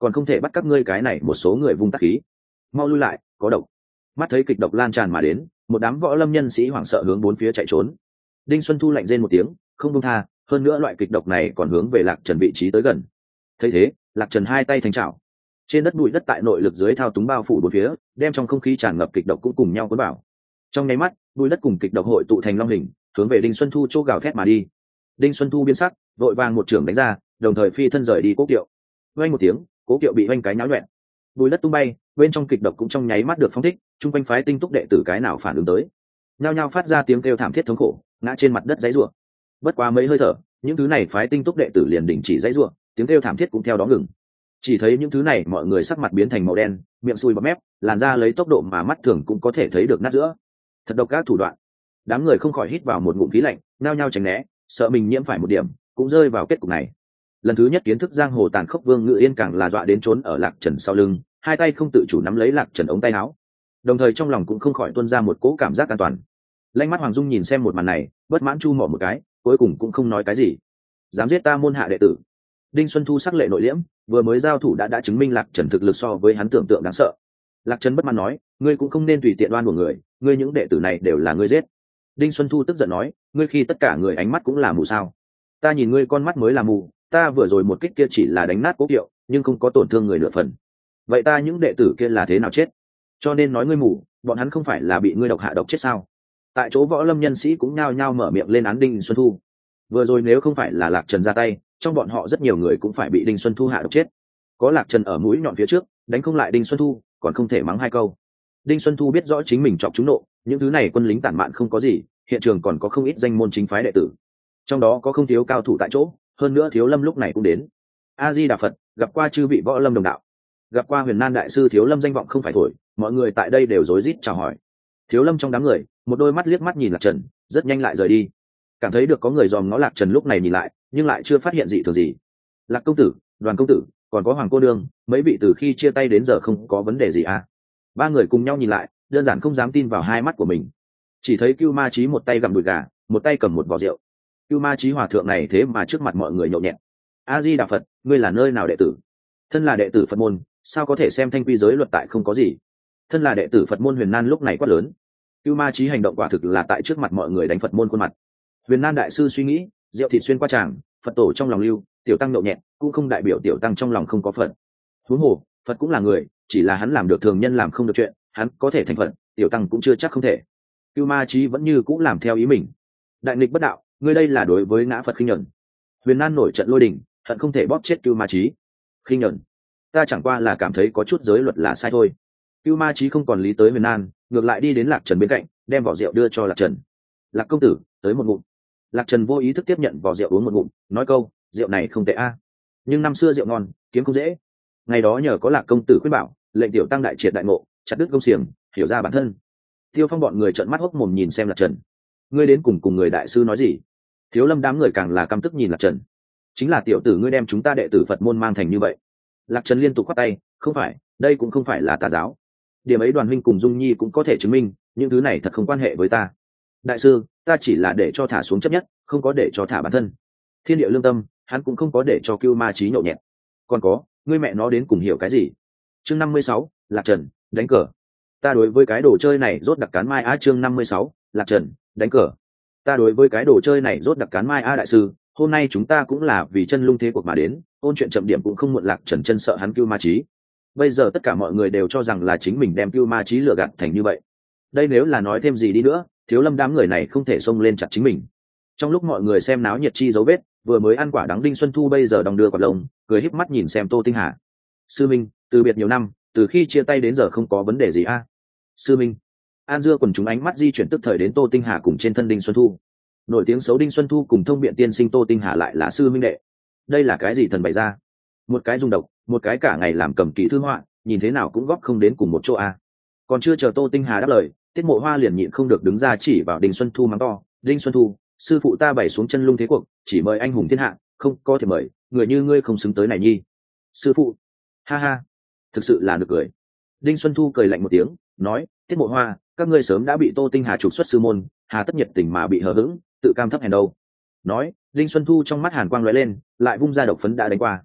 còn không thể bắt các ngươi cái này một số người vung tắc khí. Mau lui lại, có độc. Mắt thấy kịch độc lan tràn mà đến, một đám võ lâm nhân sĩ hoảng sợ hướng bốn phía chạy trốn. Đinh Xuân Thu lạnh rên một tiếng, không buông tha, hơn nữa loại kịch độc này còn hướng về Lạc Trần vị trí tới gần. Thấy thế, Lạc Trần hai tay thành chảo, trên đất bụi đất tại nội lực dưới thao túng bao phủ bốn phía, đem trong không khí tràn ngập kịch độc cũng cùng nhau cuốn vào. Trong nháy mắt, bụi đất cùng kịch độc hội tụ thành long hình, hướng về Đinh Xuân Thu chỗ gào thét mà đi. Đinh Xuân Thu biến sắc, vội vàng một trưởng đánh ra, đồng thời phi thân rời đi Cố Kiệu. Vang một tiếng, Cố Kiệu bị vang cái nháo loạn, bùi đất tung bay, bên trong kịch độc cũng trong nháy mắt được phóng thích, chung quanh phái tinh túc đệ tử cái nào phản ứng tới, nhao nhao phát ra tiếng kêu thảm thiết thống khổ, ngã trên mặt đất giãy giụa. Bất quá mấy hơi thở, những thứ này phái tinh túc đệ tử liền đình chỉ giãy giụa, tiếng kêu thảm thiết cũng theo đó ngừng. Chỉ thấy những thứ này mọi người sắc mặt biến thành màu đen, miệng sùi bọt mép, làn da lấy tốc độ mà mắt thường cũng có thể thấy được nát giữa. Thật độc ác thủ đoạn. Đám người không khỏi hít vào một ngụm khí lạnh, nhao nhao tránh né, sợ mình nhiễm phải một điểm, cũng rơi vào kết cục này. Lần thứ nhất kiến thức giang hồ tàn khốc, Vương Ngự Yên càng là dọa đến trốn ở Lạc Trần sau lưng, hai tay không tự chủ nắm lấy Lạc Trần ống tay áo, đồng thời trong lòng cũng không khỏi tuôn ra một cỗ cảm giác an toàn. Lanh mắt Hoàng Dung nhìn xem một màn này, bất mãn chu mỏ một cái, cuối cùng cũng không nói cái gì. Dám giết ta môn hạ đệ tử. Đinh Xuân Thu sắc lệ nội liễm, vừa mới giao thủ đã chứng minh Lạc Trần thực lực so với hắn tưởng tượng đáng sợ. Lạc Trần bất mãn nói, ngươi cũng không nên tùy tiện oan của người, ngươi những đệ tử này đều là ngươi giết. Đinh Xuân Thu tức giận nói, ngươi khi tất cả người ánh mắt cũng là mù sao? Ta nhìn ngươi con mắt mới là mù, ta vừa rồi một kích kia chỉ là đánh nát Cố Kiệu, nhưng không có tổn thương người nửa phần. Vậy ta những đệ tử kia là thế nào chết? Cho nên nói ngươi mù, bọn hắn không phải là bị ngươi độc hạ độc chết sao? Tại chỗ võ lâm nhân sĩ cũng nhao nhao mở miệng lên án Đinh Xuân Thu. Vừa rồi nếu không phải là Lạc Trần ra tay, trong bọn họ rất nhiều người cũng phải bị Đinh Xuân Thu hạ độc chết. Có Lạc Trần ở mũi nhọn phía trước, đánh không lại Đinh Xuân Thu, còn không thể mắng hai câu. Đinh Xuân Thu biết rõ chính mình chọc trúng nộ, những thứ này quân lính tản mạn không có gì, hiện trường còn có không ít danh môn chính phái đệ tử, trong đó có không thiếu cao thủ tại chỗ, hơn nữa Thiếu Lâm lúc này cũng đến. A Di Đà Phật, gặp qua chư vị võ lâm đồng đạo, gặp qua Huyền Nan đại sư. Thiếu Lâm danh vọng không phải thổi, mọi người tại đây đều rối rít chào hỏi. Thiếu Lâm trong đám người, một đôi mắt liếc mắt nhìn Lạc Trần, rất nhanh lại rời đi. Cảm thấy được có người dòm ngó Lạc Trần lúc này nhìn lại, nhưng lại chưa phát hiện gì thường gì. Lạc công tử, Đoàn công tử, còn có Hoàng cô nương, mấy vị từ khi chia tay đến giờ không có vấn đề gì à? Ba người cùng nhau nhìn lại, đơn giản không dám tin vào hai mắt của mình. Chỉ thấy Cưu Ma Chí một tay gặm đùi gà, một tay cầm một vò rượu. Cưu Ma Chí hòa thượng này thế mà trước mặt mọi người nhậu nhẹt. A Di Đà Phật, ngươi là nơi nào đệ tử? Thân là đệ tử Phật môn, sao có thể xem thanh quy giới luật tại không có gì? Thân là đệ tử Phật môn Huyền Nan lúc này quát lớn. Cưu Ma Chí hành động quả thực là tại trước mặt mọi người đánh Phật môn khuôn mặt. Huyền Nan đại sư suy nghĩ, rượu thịt xuyên qua tràng, Phật tổ trong lòng lưu, tiểu tăng nhậu nhẹt, cũng không đại biểu tiểu tăng trong lòng không có Phật. Huống hồ, Phật cũng là người, chỉ là hắn làm được thường nhân làm không được chuyện, hắn có thể thành Phật, tiểu tăng cũng chưa chắc không thể. Cưu Ma Chí vẫn như cũng làm theo ý mình. Đại nghịch bất đạo, ngươi đây là đối với ngã Phật khinh nhẫn. Huyền Nan nổi trận lôi đình, hận không thể bóp chết Cưu Ma Chí. Khinh nhẫn? Ta chẳng qua là cảm thấy có chút giới luật là sai thôi. Cưu Ma Chí không còn lý tới Huyền Nan, ngược lại đi đến Lạc Trần bên cạnh, đem vỏ rượu đưa cho Lạc Trần. Lạc công tử, tới một ngụm. Lạc Trần vô ý thức tiếp nhận vỏ rượu uống một ngụm, nói câu, rượu này không tệ a. Nhưng năm xưa rượu ngon, kiếm không dễ. Ngày đó nhờ có Lạc công tử khuyên bảo, lệnh tiểu tăng đại triệt đại ngộ, chặt đứt công xiềng, hiểu ra bản thân. Tiêu Phong bọn người trợn mắt hốc mồm nhìn xem Lạc Trần. Ngươi đến cùng người đại sư nói gì? Thiếu Lâm đám người càng là căm tức nhìn Lạc Trần. Chính là tiểu tử ngươi đem chúng ta đệ tử Phật môn mang thành như vậy. Lạc Trần liên tục khoát tay, không phải, đây cũng không phải là tà giáo. Điểm ấy Đoàn huynh cùng Dung Nhi cũng có thể chứng minh, những thứ này thật không quan hệ với ta. Đại sư, ta chỉ là để cho thả xuống chấp nhất, không có để cho thả bản thân. Thiên địa lương tâm, hắn cũng không có để cho Cưu Ma Chí nhậu nhẹt. Còn có, ngươi mẹ nó đến cùng hiểu cái gì? Chương 56, Lạc Trần, đánh cờ. Ta đối với cái đồ chơi này rốt đặc cán mai á. Chương 56, Lạc Trần, đánh cờ. Ta đối với cái đồ chơi này rốt đặc cán mai á. Đại sư, hôm nay chúng ta cũng là vì chân lung thế cuộc mà đến, ôn chuyện chậm điểm cũng không muộn. Lạc Trần chân sợ hắn Cưu Ma Chí. Bây giờ tất cả mọi người đều cho rằng là chính mình đem Cưu Ma Chí lừa gạt thành như vậy. Đây nếu là nói thêm gì đi nữa, Thiếu Lâm đám người này không thể xông lên chặt chính mình. Trong lúc mọi người xem náo nhiệt chi dấu vết, vừa mới ăn quả đắng Đinh Xuân Thu bây giờ đong đưa quạt lông, cười híp mắt nhìn xem Tô Tinh Hà. Sư minh, từ biệt nhiều năm, từ khi chia tay đến giờ không có vấn đề gì a? Sư minh. An Dưa quần chúng ánh mắt di chuyển tức thời đến Tô Tinh Hà cùng trên thân Đinh Xuân Thu. Nổi tiếng xấu Đinh Xuân Thu cùng thông biện tiên sinh Tô Tinh Hà lại là sư minh đệ. Đây là cái gì thần bày ra? Một cái dung độc, một cái cả ngày làm cầm kỹ thư họa, nhìn thế nào cũng góp không đến cùng một chỗ a. Còn chưa chờ Tô Tinh Hà đáp lời, Tiết Mộ Hoa liền nhịn không được đứng ra chỉ vào Đinh Xuân Thu mắng to, Đinh Xuân Thu, sư phụ ta bày xuống chân lung thế cuộc, chỉ mời anh hùng thiên hạ, không có thể mời người như ngươi không xứng tới này nhi. Sư phụ, ha ha, thực sự là được cười. Đinh Xuân Thu cười lạnh một tiếng, nói, Tiết Mộ Hoa, các ngươi sớm đã bị Tô Tinh Hà trục xuất sư môn, hà tất nhiệt tình mà bị hờ hững, tự cam thấp hèn đâu. Nói, Đinh Xuân Thu trong mắt hàn quang lóe lên, lại vung ra độc phấn đã đánh qua.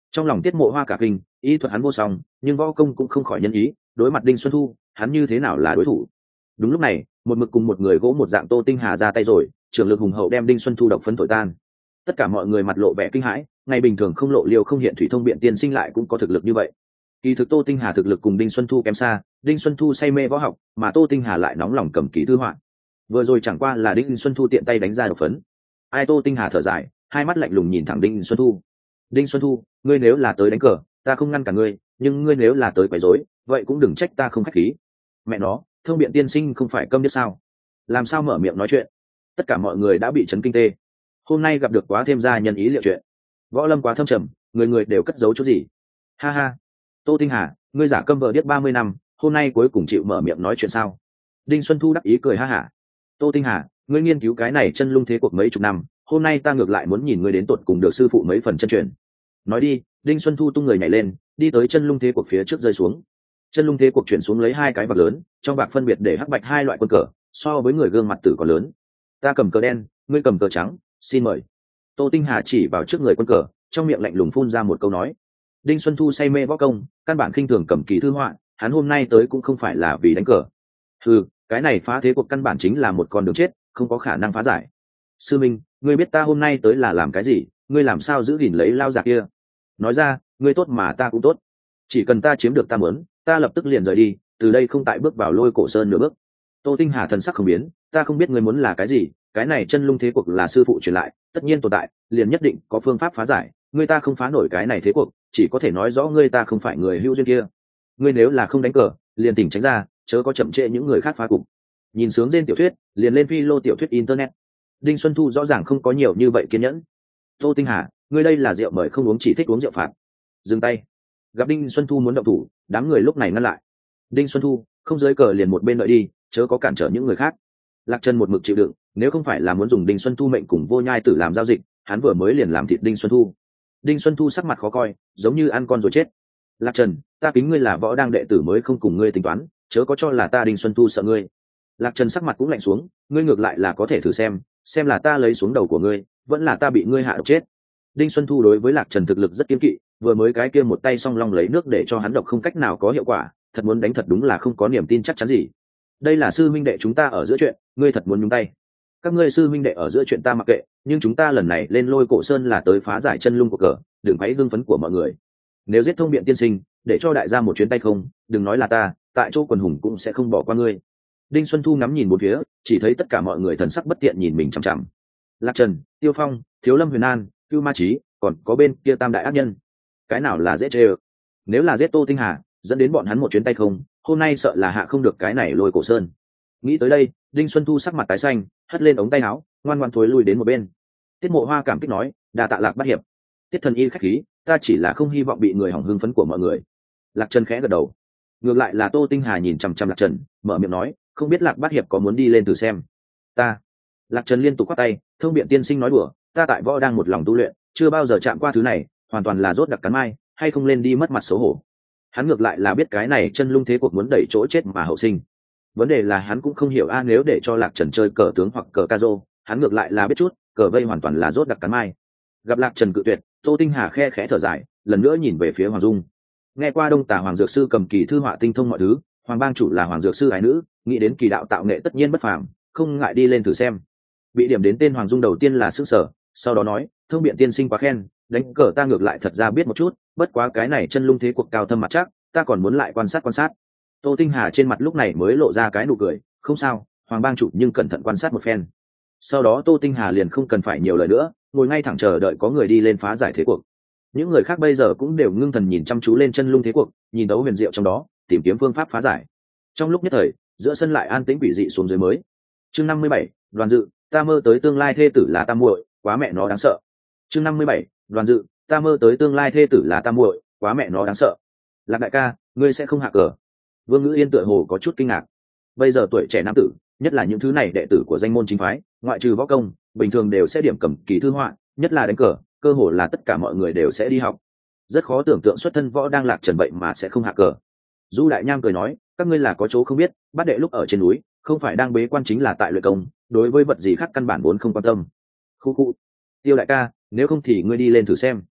Trong lòng Tiết Mộ Hoa cả kinh, ý thuật hắn vô song, nhưng võ công cũng không khỏi nhân ý, đối mặt Đinh Xuân Thu, hắn như thế nào là đối thủ? Đúng lúc này, một mực cùng một người gỗ một dạng Tô Tinh Hà ra tay rồi, trưởng lực hùng hậu đem Đinh Xuân Thu độc phấn thổi tan. Tất cả mọi người mặt lộ vẻ kinh hãi, ngày bình thường không lộ liều không hiện thủy thông biện tiên sinh lại cũng có thực lực như vậy. Kỳ thực Tô Tinh Hà thực lực cùng Đinh Xuân Thu kém xa, Đinh Xuân Thu say mê võ học, mà Tô Tinh Hà lại nóng lòng cầm kỹ thư họa. Vừa rồi chẳng qua là Đinh Xuân Thu tiện tay đánh ra độc phấn. Ai Tô Tinh Hà thở dài, hai mắt lạnh lùng nhìn thẳng Đinh Xuân Thu. Đinh Xuân Thu, ngươi nếu là tới đánh cờ, ta không ngăn cả ngươi, nhưng ngươi nếu là tới quấy rối, vậy cũng đừng trách ta không khách khí. Mẹ nó, thông biện tiên sinh không phải câm điếc sao? Làm sao mở miệng nói chuyện? Tất cả mọi người đã bị chấn kinh tê. Hôm nay gặp được quá thêm gia nhân ý liệu chuyện. Võ lâm quá thâm trầm, người người đều cất giấu chút gì. Ha ha. Tô Tinh Hà, ngươi giả câm vợ điếc 30 năm, hôm nay cuối cùng chịu mở miệng nói chuyện sao? Đinh Xuân Thu đắc ý cười ha hả. Tô Tinh Hà, ngươi nghiên cứu cái này chân lung thế cuộc mấy chục năm, hôm nay ta ngược lại muốn nhìn ngươi đến tột cùng được sư phụ mấy phần chân truyền. Nói đi, Đinh Xuân Thu tung người nhảy lên, đi tới chân lung thế cuộc phía trước rơi xuống. Chân lung thế cuộc chuyển xuống lấy hai cái vạc lớn, trong vạc phân biệt để hắc bạch hai loại quân cờ, so với người gương mặt tử còn lớn. Ta cầm cờ đen, ngươi cầm cờ trắng, xin mời. Tô Tinh Hà chỉ vào trước người quân cờ, trong miệng lạnh lùng phun ra một câu nói. Đinh Xuân Thu say mê võ công, căn bản khinh thường cầm kỳ thư họa, hắn hôm nay tới cũng không phải là vì đánh cờ. Cái này phá thế cuộc căn bản chính là một con đường chết, không có khả năng phá giải. Sư Minh, ngươi biết ta hôm nay tới là làm cái gì, ngươi làm sao giữ gìn lấy lao giặc kia? Nói ra, ngươi tốt mà ta cũng tốt. Chỉ cần ta chiếm được ta muốn, ta lập tức liền rời đi, từ đây không tại bước vào Lôi Cổ Sơn nửa bước. Tô Tinh Hà thần sắc không biến, ta không biết ngươi muốn là cái gì, cái này chân lung thế cuộc là sư phụ truyền lại, tất nhiên tồn tại, liền nhất định có phương pháp phá giải, ngươi ta không phá nổi cái này thế cuộc, chỉ có thể nói rõ ngươi ta không phải người hữu duyên kia. Ngươi nếu là không đánh cờ, liền tỉnh tránh ra, chớ có chậm trễ những người khác phá cục. Nhìn sướng trên tiểu thuyết, liền lên phi lô tiểu thuyết internet. Đinh Xuân Thu rõ ràng không có nhiều như vậy kiên nhẫn. Tô Tinh Hà, ngươi đây là rượu mời không uống, chỉ thích uống rượu phạt. Dừng tay. Gặp Đinh Xuân Thu muốn động thủ, đám người lúc này ngăn lại. Đinh Xuân Thu, không dưới cờ liền một bên đợi đi, chớ có cản trở những người khác. Lạc Trần một mực chịu đựng, nếu không phải là muốn dùng Đinh Xuân Thu mệnh cùng Vô Nhai Tử làm giao dịch, hắn vừa mới liền làm thịt Đinh Xuân Thu. Đinh Xuân Thu sắc mặt khó coi, giống như ăn con rồi chết. Lạc Trần, ta kính ngươi là võ đang đệ tử mới không cùng ngươi tính toán, chớ có cho là ta Đinh Xuân Thu sợ ngươi. Lạc Trần sắc mặt cũng lạnh xuống, ngươi ngược lại là có thể thử xem là ta lấy xuống đầu của ngươi, vẫn là ta bị ngươi hạ độc chết. Đinh Xuân Thu đối với Lạc Trần thực lực rất kiên kỵ, vừa mới cái kia một tay song long lấy nước để cho hắn độc không cách nào có hiệu quả, thật muốn đánh thật đúng là không có niềm tin chắc chắn gì. Đây là sư minh đệ chúng ta ở giữa chuyện, ngươi thật muốn nhúng tay? Các ngươi sư minh đệ ở giữa chuyện ta mặc kệ, nhưng chúng ta lần này lên Lôi Cổ Sơn là tới phá giải chân lung của cờ, đừng quấy hưng phấn của mọi người. Nếu giết thông biện tiên sinh, để cho đại gia một chuyến tay không, đừng nói là ta, tại chỗ quần hùng cũng sẽ không bỏ qua ngươi. Đinh Xuân Thu ngắm nhìn một phía, chỉ thấy tất cả mọi người thần sắc bất tiện nhìn mình chằm chằm. Lạc Trần, Tiêu Phong, Thiếu Lâm Huyền An, Cưu Ma Chí, còn có bên kia tam đại ác nhân, cái nào là dễ chê ơ? Nếu là giết Tô Tinh Hà, dẫn đến bọn hắn một chuyến tay không, hôm nay sợ là hạ không được cái này Lôi Cổ Sơn. Nghĩ tới đây, Đinh Xuân Thu sắc mặt tái xanh, hất lên ống tay áo, ngoan ngoãn thối lui đến một bên. Tiết Mộ Hoa cảm kích nói, đa tạ Lạc Bát hiệp. Tiết thần y khách khí, ta chỉ là không hy vọng bị người hỏng hưng phấn của mọi người. Lạc Trần khẽ gật đầu. Ngược lại là Tô Tinh Hà nhìn chằm chằm Lạc Trần, mở miệng nói, không biết Lạc Bát hiệp có muốn đi lên thử xem. Ta. Lạc Trần liên tục quát tay, thông biện tiên sinh nói đùa, ta tại võ đang một lòng tu luyện, chưa bao giờ chạm qua thứ này, hoàn toàn là rốt đặc cắn mai, hay không lên đi mất mặt xấu hổ. Hắn ngược lại là biết cái này chân lung thế cuộc muốn đẩy chỗ chết mà hậu sinh. Vấn đề là hắn cũng không hiểu nếu để cho Lạc Trần chơi cờ tướng hoặc cờ ca rô, hắn ngược lại là biết chút, cờ vây hoàn toàn là rốt đặc cắn mai. Gặp Lạc Trần cự tuyệt, Tô Tinh Hà khe khẽ thở dài, lần nữa nhìn về phía Hoàng Dung. Nghe qua Đông Tà Hoàng Dược Sư cầm kỳ thư họa tinh thông mọi thứ, Hoàng bang chủ là Hoàng Dược Sư ái nữ, nghĩ đến kỳ đạo tạo nghệ tất nhiên bất phàm, không ngại đi lên thử xem. Bị điểm đến tên Hoàng Dung đầu tiên là sức sở, sau đó nói, thông biện tiên sinh quá khen, đánh cờ ta ngược lại thật ra biết một chút, bất quá cái này chân lung thế cuộc cao thâm mặt chắc, ta còn muốn lại quan sát. Tô Tinh Hà trên mặt lúc này mới lộ ra cái nụ cười, không sao, Hoàng bang chủ nhưng cẩn thận quan sát một phen. Sau đó Tô Tinh Hà liền không cần phải nhiều lời nữa, ngồi ngay thẳng chờ đợi có người đi lên phá giải thế cuộc. Những người khác bây giờ cũng đều ngưng thần nhìn chăm chú lên chân lung thế cuộc, nhìn đấu huyền diệu trong đó, tìm kiếm phương pháp phá giải. Trong lúc nhất thời, giữa sân lại an tĩnh quỷ dị xuống dưới mới. Chương 57, Đoàn Dự, ta mơ tới tương lai thê tử là tam muội, quá mẹ nó đáng sợ. Chương 57, Đoàn Dự, ta mơ tới tương lai thê tử là tam muội, quá mẹ nó đáng sợ. Lạc đại ca, ngươi sẽ không hạ cờ? Vương Ngữ Yên tựa hồ có chút kinh ngạc. Bây giờ tuổi trẻ nam tử, nhất là những thứ này đệ tử của danh môn chính phái, ngoại trừ võ công, bình thường đều sẽ điểm cầm kỳ thư họa, nhất là đánh cờ, cơ hồ là tất cả mọi người đều sẽ đi học. Rất khó tưởng tượng xuất thân võ đang Lạc Trần vậy mà sẽ không hạ cờ. Du Đại Nham cười nói, các ngươi là có chỗ không biết, bát đệ lúc ở trên núi, không phải đang bế quan chính là tại luyện công, đối với vật gì khác căn bản vốn không quan tâm. Khu khu. Tiêu đại ca, nếu không thì ngươi đi lên thử xem.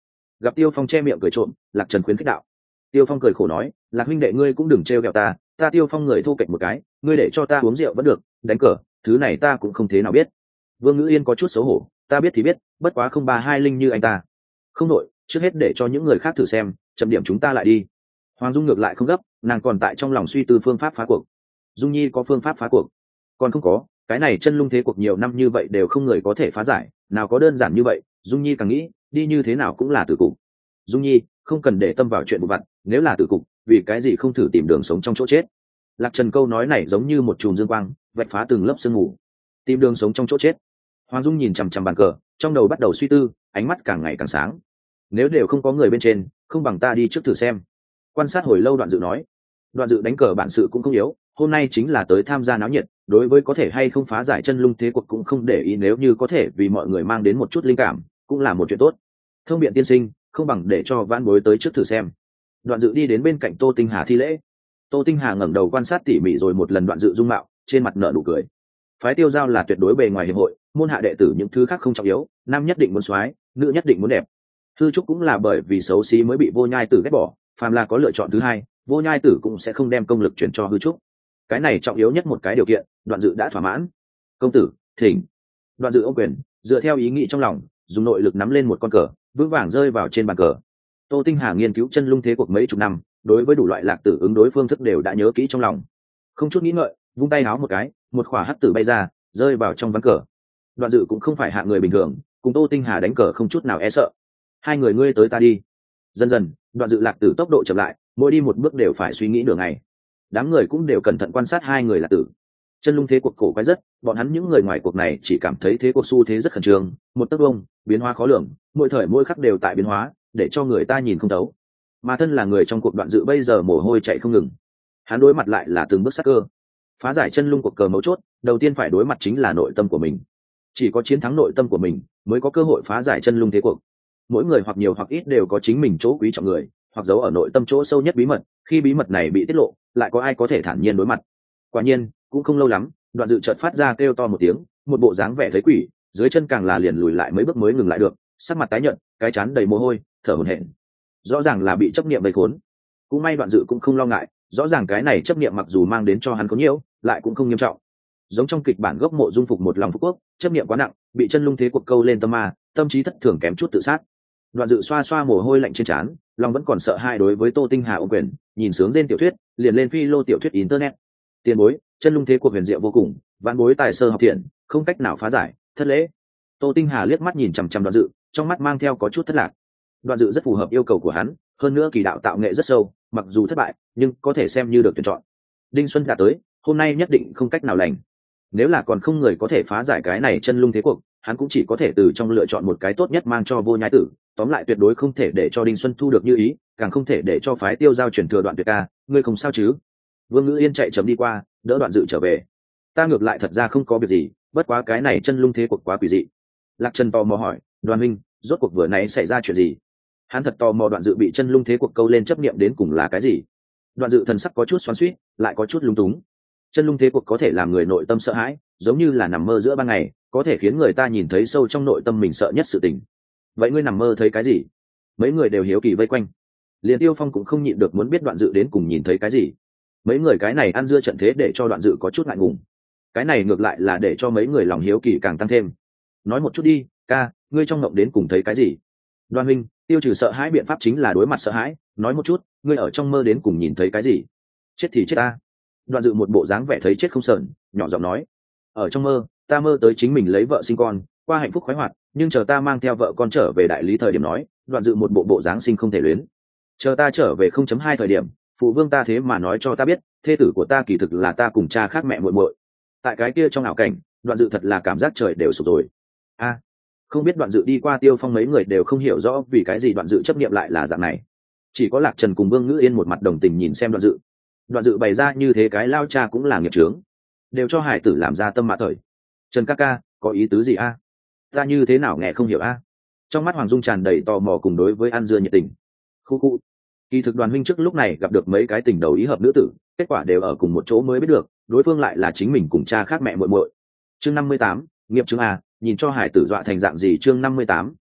Gặp Tiêu Phong che miệng cười trộm, Lạc Trần khuyến khích đạo. Tiêu Phong cười khổ nói, Lạc huynh đệ ngươi cũng đừng trêu ghẹo ta Tiêu Phong người thô kệch một cái, ngươi để cho ta uống rượu vẫn được, đánh cờ thứ này ta cũng không thế nào biết. Vương Ngữ Yên có chút xấu hổ, ta biết thì biết, bất quá không 3-2 linh như anh ta. Không nội, trước hết để cho những người khác thử xem, chậm điểm chúng ta lại đi. Hoàng Dung ngược lại không gấp, nàng còn tại trong lòng suy tư phương pháp phá cuộc. Dung Nhi có phương pháp phá cuộc? Còn không có, cái này chân lung thế cuộc nhiều năm như vậy đều không người có thể phá giải, nào có đơn giản như vậy. Dung Nhi càng nghĩ, đi như thế nào cũng là tử cục. Dung Nhi, không cần để tâm vào chuyện vụ vặt, nếu là tử cục, vì cái gì không thử tìm đường sống trong chỗ chết? Lạc Trần câu nói này giống như một chùm dương quang, vạch phá từng lớp sương mù. Tìm đường sống trong chỗ chết. Hoàng Dung nhìn chằm chằm bàn cờ, trong đầu bắt đầu suy tư, ánh mắt càng ngày càng sáng. Nếu đều không có người bên trên, không bằng ta đi trước thử xem. Quan sát hồi lâu Đoạn Dự nói. Đoạn Dự đánh cờ bản sự cũng không yếu, hôm nay chính là tới tham gia náo nhiệt, đối với có thể hay không phá giải chân lung thế cuộc cũng không để ý, nếu như có thể vì mọi người mang đến một chút linh cảm, cũng là một chuyện tốt. Thông biện tiên sinh, không bằng để cho vãn bối tới trước thử xem. Đoạn Dự đi đến bên cạnh Tô Tinh Hà thi lễ. Tô Tinh Hà ngẩng đầu quan sát tỉ mỉ rồi một lần Đoạn Dự dung mạo, trên mặt nở nụ cười. Phái Tiêu Giao là tuyệt đối bề ngoài hiệp hội, môn hạ đệ tử những thứ khác không trọng yếu, nam nhất định muốn soái, nữ nhất định muốn đẹp. Hư Trúc cũng là bởi vì xấu xí mới bị Vô Nhai Tử ghét bỏ, phàm là có lựa chọn thứ hai, Vô Nhai Tử cũng sẽ không đem công lực chuyển cho Hư Trúc. Cái này trọng yếu nhất một cái điều kiện, Đoạn Dự đã thỏa mãn. Công tử, thỉnh. Đoạn Dự ôm quyền, dựa theo ý nghĩ trong lòng, dùng nội lực nắm lên một con cờ, vững vàng rơi vào trên bàn cờ. Tô Tinh Hà nghiên cứu chân lung thế cuộc mấy chục năm, đối với đủ loại lạc tử ứng đối phương thức đều đã nhớ kỹ trong lòng. Không chút nghĩ ngợi, vung tay háo một cái, một khỏa hắc tử bay ra, rơi vào trong ván cờ. Đoạn Dự cũng không phải hạng người bình thường, cùng Tô Tinh Hà đánh cờ không chút nào e sợ. Hai người ngươi tới ta đi. Dần dần, Đoạn Dự lạc tử tốc độ chậm lại, mỗi đi một bước đều phải suy nghĩ nửa ngày. Đám người cũng đều cẩn thận quan sát hai người lạc tử. Chân lung thế cuộc cổ quái rất, bọn hắn những người ngoài cuộc này chỉ cảm thấy thế cuộc xu thế rất khẩn trương, một tấc vông, biến hóa khó lường, mỗi thời mỗi khắc đều tại biến hóa, để cho người ta nhìn không thấu. Mà thân là người trong cuộc Đoạn Dự bây giờ mồ hôi chạy không ngừng. Hắn đối mặt lại là từng bước sắc cơ. Phá giải chân lung cuộc cờ mấu chốt, đầu tiên phải đối mặt chính là nội tâm của mình. Chỉ có chiến thắng nội tâm của mình, mới có cơ hội phá giải chân lung thế cuộc. Mỗi người hoặc nhiều hoặc ít đều có chính mình chỗ quý trọng người, hoặc giấu ở nội tâm chỗ sâu nhất bí mật, khi bí mật này bị tiết lộ, lại có ai có thể thản nhiên đối mặt. Quả nhiên, cũng không lâu lắm, Đoạn Dự chợt phát ra kêu to một tiếng, một bộ dáng vẻ thấy quỷ, dưới chân càng là liền lùi lại mấy bước mới ngừng lại được, sắc mặt tái nhợt, cái trán đầy mồ hôi, thở hổn hển. Rõ ràng là bị chấp niệm vây khốn. Cũng may Đoạn Dự cũng không lo ngại, rõ ràng cái này chấp niệm mặc dù mang đến cho hắn có nhiều, lại cũng không nghiêm trọng. Giống trong kịch bản gốc Mộ Dung Phục một lòng phú quốc, chấp niệm quá nặng, bị chân lung thế cuộc câu lên tâm ma, tâm trí thất thường kém chút tự sát. Đoạn Dự xoa xoa mồ hôi lạnh trên trán, lòng vẫn còn sợ hãi đối với Tô Tinh Hà ôm quyền, nhìn sướng trên tiểu thuyết, liền lên phi lô tiểu thuyết internet. Tiền bối, chân lung thế cuộc huyền diệu vô cùng, vạn bối tài sơ học thiện, không cách nào phá giải, thất lễ. Tô Tinh Hà liếc mắt nhìn chằm chằm Đoạn Dự, trong mắt mang theo có chút thất lạc. Đoạn Dự rất phù hợp yêu cầu của hắn, hơn nữa kỳ đạo tạo nghệ rất sâu, mặc dù thất bại, nhưng có thể xem như được tuyển chọn. Đinh Xuân đã tới, hôm nay nhất định không cách nào lành. Nếu là còn không người có thể phá giải cái này chân lung thế cuộc, hắn cũng chỉ có thể từ trong lựa chọn một cái tốt nhất mang cho Vô Nhai Tử. Tóm lại tuyệt đối không thể để cho Đinh Xuân thu được như ý, càng không thể để cho phái Tiêu Giao chuyển thừa Đoạn Tuyệt ca. Ngươi không sao chứ? Vương Ngữ Yên chạy chậm đi qua, đỡ Đoạn Dự trở về. Ta ngược lại thật ra không có việc gì, bất quá cái này chân lung thế cuộc quá quỷ dị. Lạc Trần tò mò hỏi, Đoàn huynh, rốt cuộc vừa nãy xảy ra chuyện gì? Hắn thật tò mò Đoạn Dự bị chân lung thế cuộc câu lên chấp niệm đến cùng là cái gì. Đoạn Dự thần sắc có chút xoắn xuýt, lại có chút lung túng. Chân lung thế cuộc có thể làm người nội tâm sợ hãi, giống như là nằm mơ giữa ban ngày, có thể khiến người ta nhìn thấy sâu trong nội tâm mình sợ nhất sự tình. Vậy ngươi nằm mơ thấy cái gì? Mấy người đều hiếu kỳ vây quanh. Liền Tiêu Phong cũng không nhịn được muốn biết Đoạn Dự đến cùng nhìn thấy cái gì. Mấy người cái này ăn dưa trận thế để cho Đoạn Dự có chút ngại ngùng. Cái này ngược lại là để cho mấy người lòng hiếu kỳ càng tăng thêm. Nói một chút đi, ca, ngươi trong mộng đến cùng thấy cái gì? Đoan huynh, tiêu trừ sợ hãi biện pháp chính là đối mặt sợ hãi, nói một chút, ngươi ở trong mơ đến cùng nhìn thấy cái gì? Chết thì chết ta. Đoạn Dự một bộ dáng vẻ thấy chết không sờn, nhỏ giọng nói, ở trong mơ, ta mơ tới chính mình lấy vợ sinh con, qua hạnh phúc khoái hoạt, nhưng chờ ta mang theo vợ con trở về đại lý thời điểm nói, Đoạn Dự một bộ dáng sinh không thể luyến. Chờ ta trở về 0.2 thời điểm, phụ vương ta thế mà nói cho ta biết, thê tử của ta kỳ thực là ta cùng cha khác mẹ muội muội. Tại cái kia trong ảo cảnh, Đoạn Dự thật là cảm giác trời đều sụp rồi. A, không biết Đoạn Dự đi qua Tiêu Phong mấy người đều không hiểu rõ vì cái gì Đoạn Dự chấp niệm lại là dạng này. Chỉ có Lạc Trần cùng Vương Ngữ Yên một mặt đồng tình nhìn xem Đoạn Dự. Đoạn Dự bày ra như thế cái lao cha cũng là nghiệp chướng, đều cho hải tử làm ra tâm mã thời. Trần ca ca, có ý tứ gì a? Ta như thế nào nghe không hiểu a? Trong mắt Hoàng Dung tràn đầy tò mò cùng đối với ăn dưa nhiệt tình. Khu khu. Kỳ thực Đoàn huynh trước lúc này gặp được mấy cái tình đầu ý hợp nữ tử, kết quả đều ở cùng một chỗ mới biết được, đối phương lại là chính mình cùng cha khác mẹ muội muội. Chương 58, nghiệp chứng a, nhìn cho hải tử dọa thành dạng gì. Chương 58,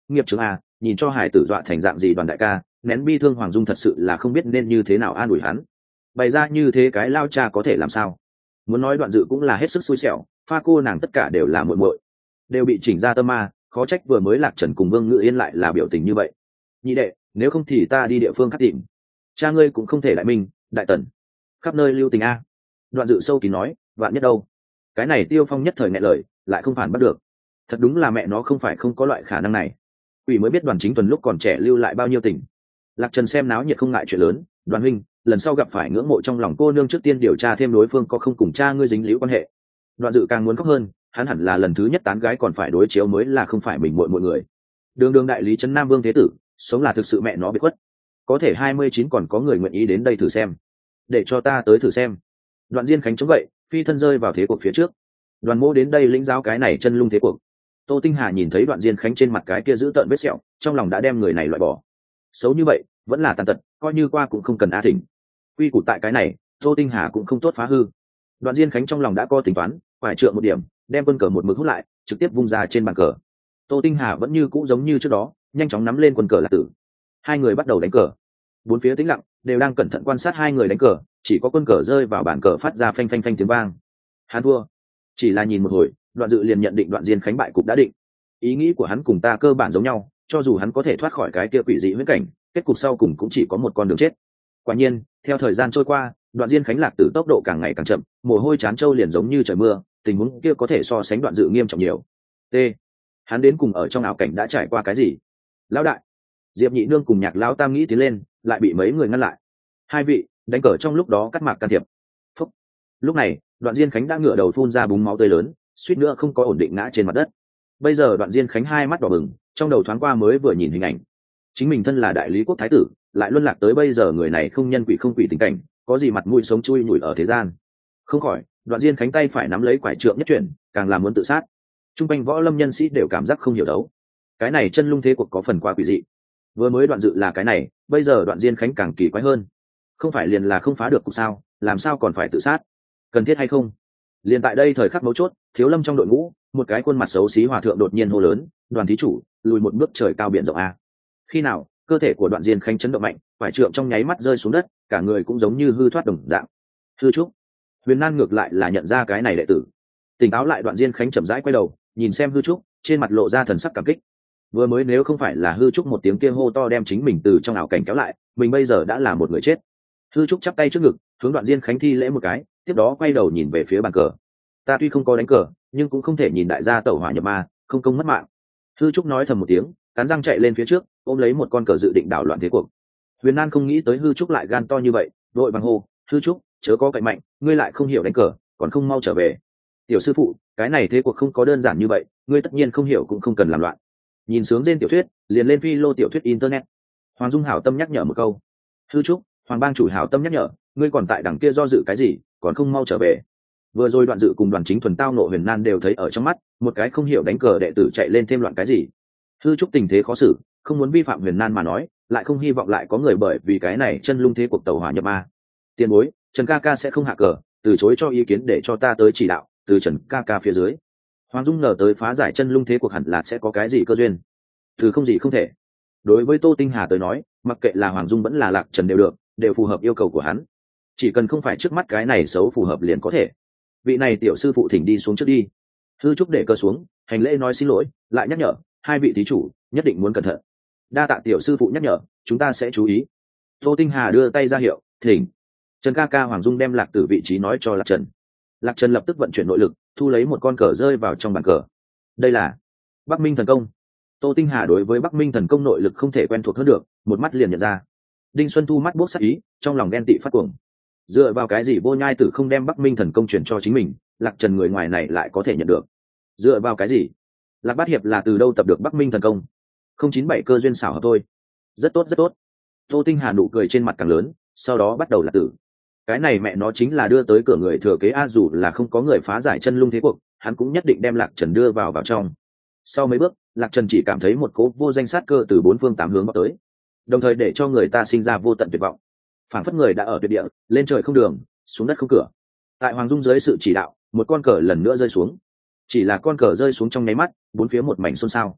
nghiệp trưởng à, nhìn cho hải tử dọa thành dạng gì đoàn đại ca, nén bi thương Hoàng Dung thật sự là không biết nên như thế nào an ủi hắn. Bày ra như thế cái lao cha có thể làm sao? Muốn nói Đoạn Dự cũng là hết sức xui xẻo, pha cô nàng tất cả đều là muội muội, đều bị chỉnh ra tâm ma, khó trách vừa mới Lạc Trần cùng Vương Ngự Yên lại là biểu tình như vậy. Nhị đệ, nếu không thì ta đi địa phương khác tìm. Cha ngươi cũng không thể đại minh, đại tần, khắp nơi lưu tình a. Đoạn Dự sâu kín nói, vạn nhất đâu? Cái này Tiêu Phong nhất thời nghẹn lời, lại không phản bắt được. Thật đúng là mẹ nó không phải không có loại khả năng này. Quỷ mới biết Đoàn Chính Tuần lúc còn trẻ lưu lại bao nhiêu tình. Lạc Trần xem náo nhiệt không ngại chuyện lớn, Đoàn huynh, lần sau gặp phải ngưỡng mộ trong lòng cô nương trước tiên điều tra thêm đối phương có không cùng cha ngươi dính líu quan hệ. Đoạn Dự càng muốn khóc hơn, hắn hẳn là lần thứ nhất tán gái còn phải đối chiếu mới là không phải mình muội muội người. Đường đường đại lý trấn Nam Vương thế tử, sống là thực sự mẹ nó biệt khuất. Có thể 29 còn có người nguyện ý đến đây thử xem. Để cho ta tới thử xem. Đoạn Diên Khánh chống vậy, phi thân rơi vào thế cuộc phía trước. Đoàn Mỗ đến đây lĩnh giáo cái này chân lung thế cuộc. Tô Tinh Hà nhìn thấy Đoạn Diên Khánh trên mặt cái kia giữ tợn vết sẹo, trong lòng đã đem người này loại bỏ. Xấu như vậy, vẫn là tàn tật, coi như qua cũng không cần a thỉnh. Quy củ tại cái này, Tô Tinh Hà cũng không tốt phá hư. Đoạn Diên Khánh trong lòng đã có tính toán, phải trượng một điểm, đem quân cờ một mực hút lại, trực tiếp vung ra trên bàn cờ. Tô Tinh Hà vẫn như cũ giống như trước đó, nhanh chóng nắm lên quân cờ Lạc Tử. Hai người bắt đầu đánh cờ. Bốn phía tĩnh lặng, đều đang cẩn thận quan sát hai người đánh cờ, chỉ có quân cờ rơi vào bàn cờ phát ra phanh phanh phanh tiếng vang. Hắn thua. Chỉ là nhìn một hồi, Đoạn Dự liền nhận định Đoạn Diên Khánh bại cục đã định. Ý nghĩ của hắn cùng ta cơ bản giống nhau, cho dù hắn có thể thoát khỏi cái kia quỷ dị huyễn cảnh, kết cục sau cùng cũng chỉ có một con đường chết. Quả nhiên, theo thời gian trôi qua, Đoạn Diên Khánh Lạc Tử tốc độ càng ngày càng chậm, mồ hôi chán trâu liền giống như trời mưa, tình huống kia có thể so sánh Đoạn Dự nghiêm trọng nhiều. T. Hắn đến cùng ở trong ảo cảnh đã trải qua cái gì? Lão đại, Diệp Nhị Nương cùng Nhạc Lão Tam nghĩ tiến lên, lại bị mấy người ngăn lại. Hai vị đánh cờ trong lúc đó cắt mạc can thiệp. Phúc. Lúc này, Đoạn Diên Khánh đã ngửa đầu phun ra búng máu tươi lớn, suýt nữa không có ổn định ngã trên mặt đất. Bây giờ Đoạn Diên Khánh hai mắt đỏ bừng, trong đầu thoáng qua mới vừa nhìn hình ảnh. Chính mình thân là đại lý quốc thái tử, lại luân lạc tới bây giờ người này không nhân quỷ không quỷ tình cảnh, có gì mặt mũi sống chui nhủi ở thế gian. Không khỏi, Đoạn Diên Khánh tay phải nắm lấy quải trượng nhất chuyển, càng làm muốn tự sát. Trung quanh võ lâm nhân sĩ đều cảm giác không hiểu đấu. Cái này chân lung thế cuộc có phần quá quỷ dị. Vừa mới Đoạn Dự là cái này, bây giờ Đoạn Diên Khánh càng kỳ quái hơn. Không phải liền là không phá được cục sao, làm sao còn phải tự sát? Cần thiết hay không? Liền tại đây thời khắc mấu chốt, Thiếu Lâm trong đội ngũ, một cái khuôn mặt xấu xí hòa thượng đột nhiên hô lớn, "Đoàn thí chủ, lùi một bước trời cao biển rộng a." Khi nào, cơ thể của Đoạn Diên Khánh chấn động mạnh, phải trượng trong nháy mắt rơi xuống đất, cả người cũng giống như hư thoát đồng dạng. Hư trúc. Huyền Nan ngược lại là nhận ra cái này đệ tử. Tỉnh táo lại, Đoạn Diên Khánh chậm rãi quay đầu, nhìn xem Hư trúc, trên mặt lộ ra thần sắc cảm kích. Vừa mới nếu không phải là Hư trúc một tiếng kia hô to đem chính mình từ trong ảo cảnh kéo lại, mình bây giờ đã là một người chết. Hư trúc chắp tay trước ngực, hướng Đoạn Diên Khánh thi lễ một cái, tiếp đó quay đầu nhìn về phía bàn cờ. Ta tuy không có đánh cờ, nhưng cũng không thể nhìn đại gia tẩu hỏa nhập ma, không công mất mạng. Hư trúc nói thầm một tiếng, cắn răng chạy lên phía trước, ôm lấy một con cờ dự định đảo loạn thế cuộc. Huyền Nan không nghĩ tới Hư trúc lại gan to như vậy, đội bằng hô, "Hư trúc, chớ có cậy mạnh, ngươi lại không hiểu đánh cờ, còn không mau trở về." Tiểu sư phụ, cái này thế cuộc không có đơn giản như vậy, ngươi tất nhiên không hiểu cũng không cần làm loạn. Nhìn sướng trên tiểu thuyết, liền lên phi lô tiểu thuyết internet. Hoàng Dung hảo tâm nhắc nhở một câu. Hư trúc, Hoàng bang chủ hảo tâm nhắc nhở, ngươi còn tại đằng kia do dự cái gì, còn không mau trở về. Vừa rồi Đoạn Dự cùng Đoàn Chính Thuần tao nộ Huyền Nan đều thấy ở trong mắt, một cái không hiểu đánh cờ đệ tử chạy lên thêm loạn cái gì. Hư trúc tình thế khó xử, không muốn vi phạm Huyền Nan mà nói, lại không hy vọng lại có người bởi vì cái này chân lung thế cuộc tàu hỏa nhập ma. Tiền bối, Trần ca ca sẽ không hạ cờ, từ chối cho ý kiến để cho ta tới chỉ đạo, từ Trần ca ca phía dưới. Hoàng Dung ngờ tới phá giải chân lung thế cuộc hẳn là sẽ có cái gì cơ duyên. Từ không gì không thể. Đối với Tô Tinh Hà tới nói, mặc kệ là Hoàng Dung vẫn là Lạc Trần đều được, đều phù hợp yêu cầu của hắn. Chỉ cần không phải trước mắt cái này xấu phù hợp liền có thể. Vị này tiểu sư phụ thỉnh đi xuống trước đi. Hư trúc để cơ xuống, hành lễ nói xin lỗi, lại nhắc nhở, hai vị thí chủ nhất định muốn cẩn thận. Đa tạ tiểu sư phụ nhắc nhở, chúng ta sẽ chú ý. Tô Tinh Hà đưa tay ra hiệu, thỉnh. Trần ca ca. Hoàng Dung đem Lạc Tử vị trí nói cho Lạc Trần. Lạc Trần lập tức vận chuyển nội lực, thu lấy một con cờ rơi vào trong bàn cờ. Đây là Bắc Minh thần công. Tô Tinh Hà đối với Bắc Minh thần công nội lực không thể quen thuộc hơn được, một mắt liền nhận ra. Đinh Xuân Thu mắt bốc sắc ý, trong lòng ghen tị phát cuồng. Dựa vào cái gì Vô Nhai Tử không đem Bắc Minh thần công truyền cho chính mình, Lạc Trần người ngoài này lại có thể nhận được? Dựa vào cái gì? Lạc Bát Hiệp là từ đâu tập được Bắc Minh thần công? 097 cơ duyên xảo hợp thôi. Rất tốt rất tốt. Tô Tinh Hà nụ cười trên mặt càng lớn, sau đó bắt đầu là tử. Cái này mẹ nó chính là đưa tới cửa người thừa kế a, dù là không có người phá giải chân lung thế cuộc, hắn cũng nhất định đem Lạc Trần đưa vào trong. Sau mấy bước, Lạc Trần chỉ cảm thấy một cỗ vô danh sát cơ từ bốn phương tám hướng vào tới, đồng thời để cho người ta sinh ra vô tận tuyệt vọng. Phản phất người đã ở tuyệt địa, lên trời không đường, xuống đất không cửa. Tại Hoàng Dung dưới sự chỉ đạo, một con cờ lần nữa rơi xuống. Chỉ là con cờ rơi xuống trong nháy mắt, bốn phía một mảnh xôn xao.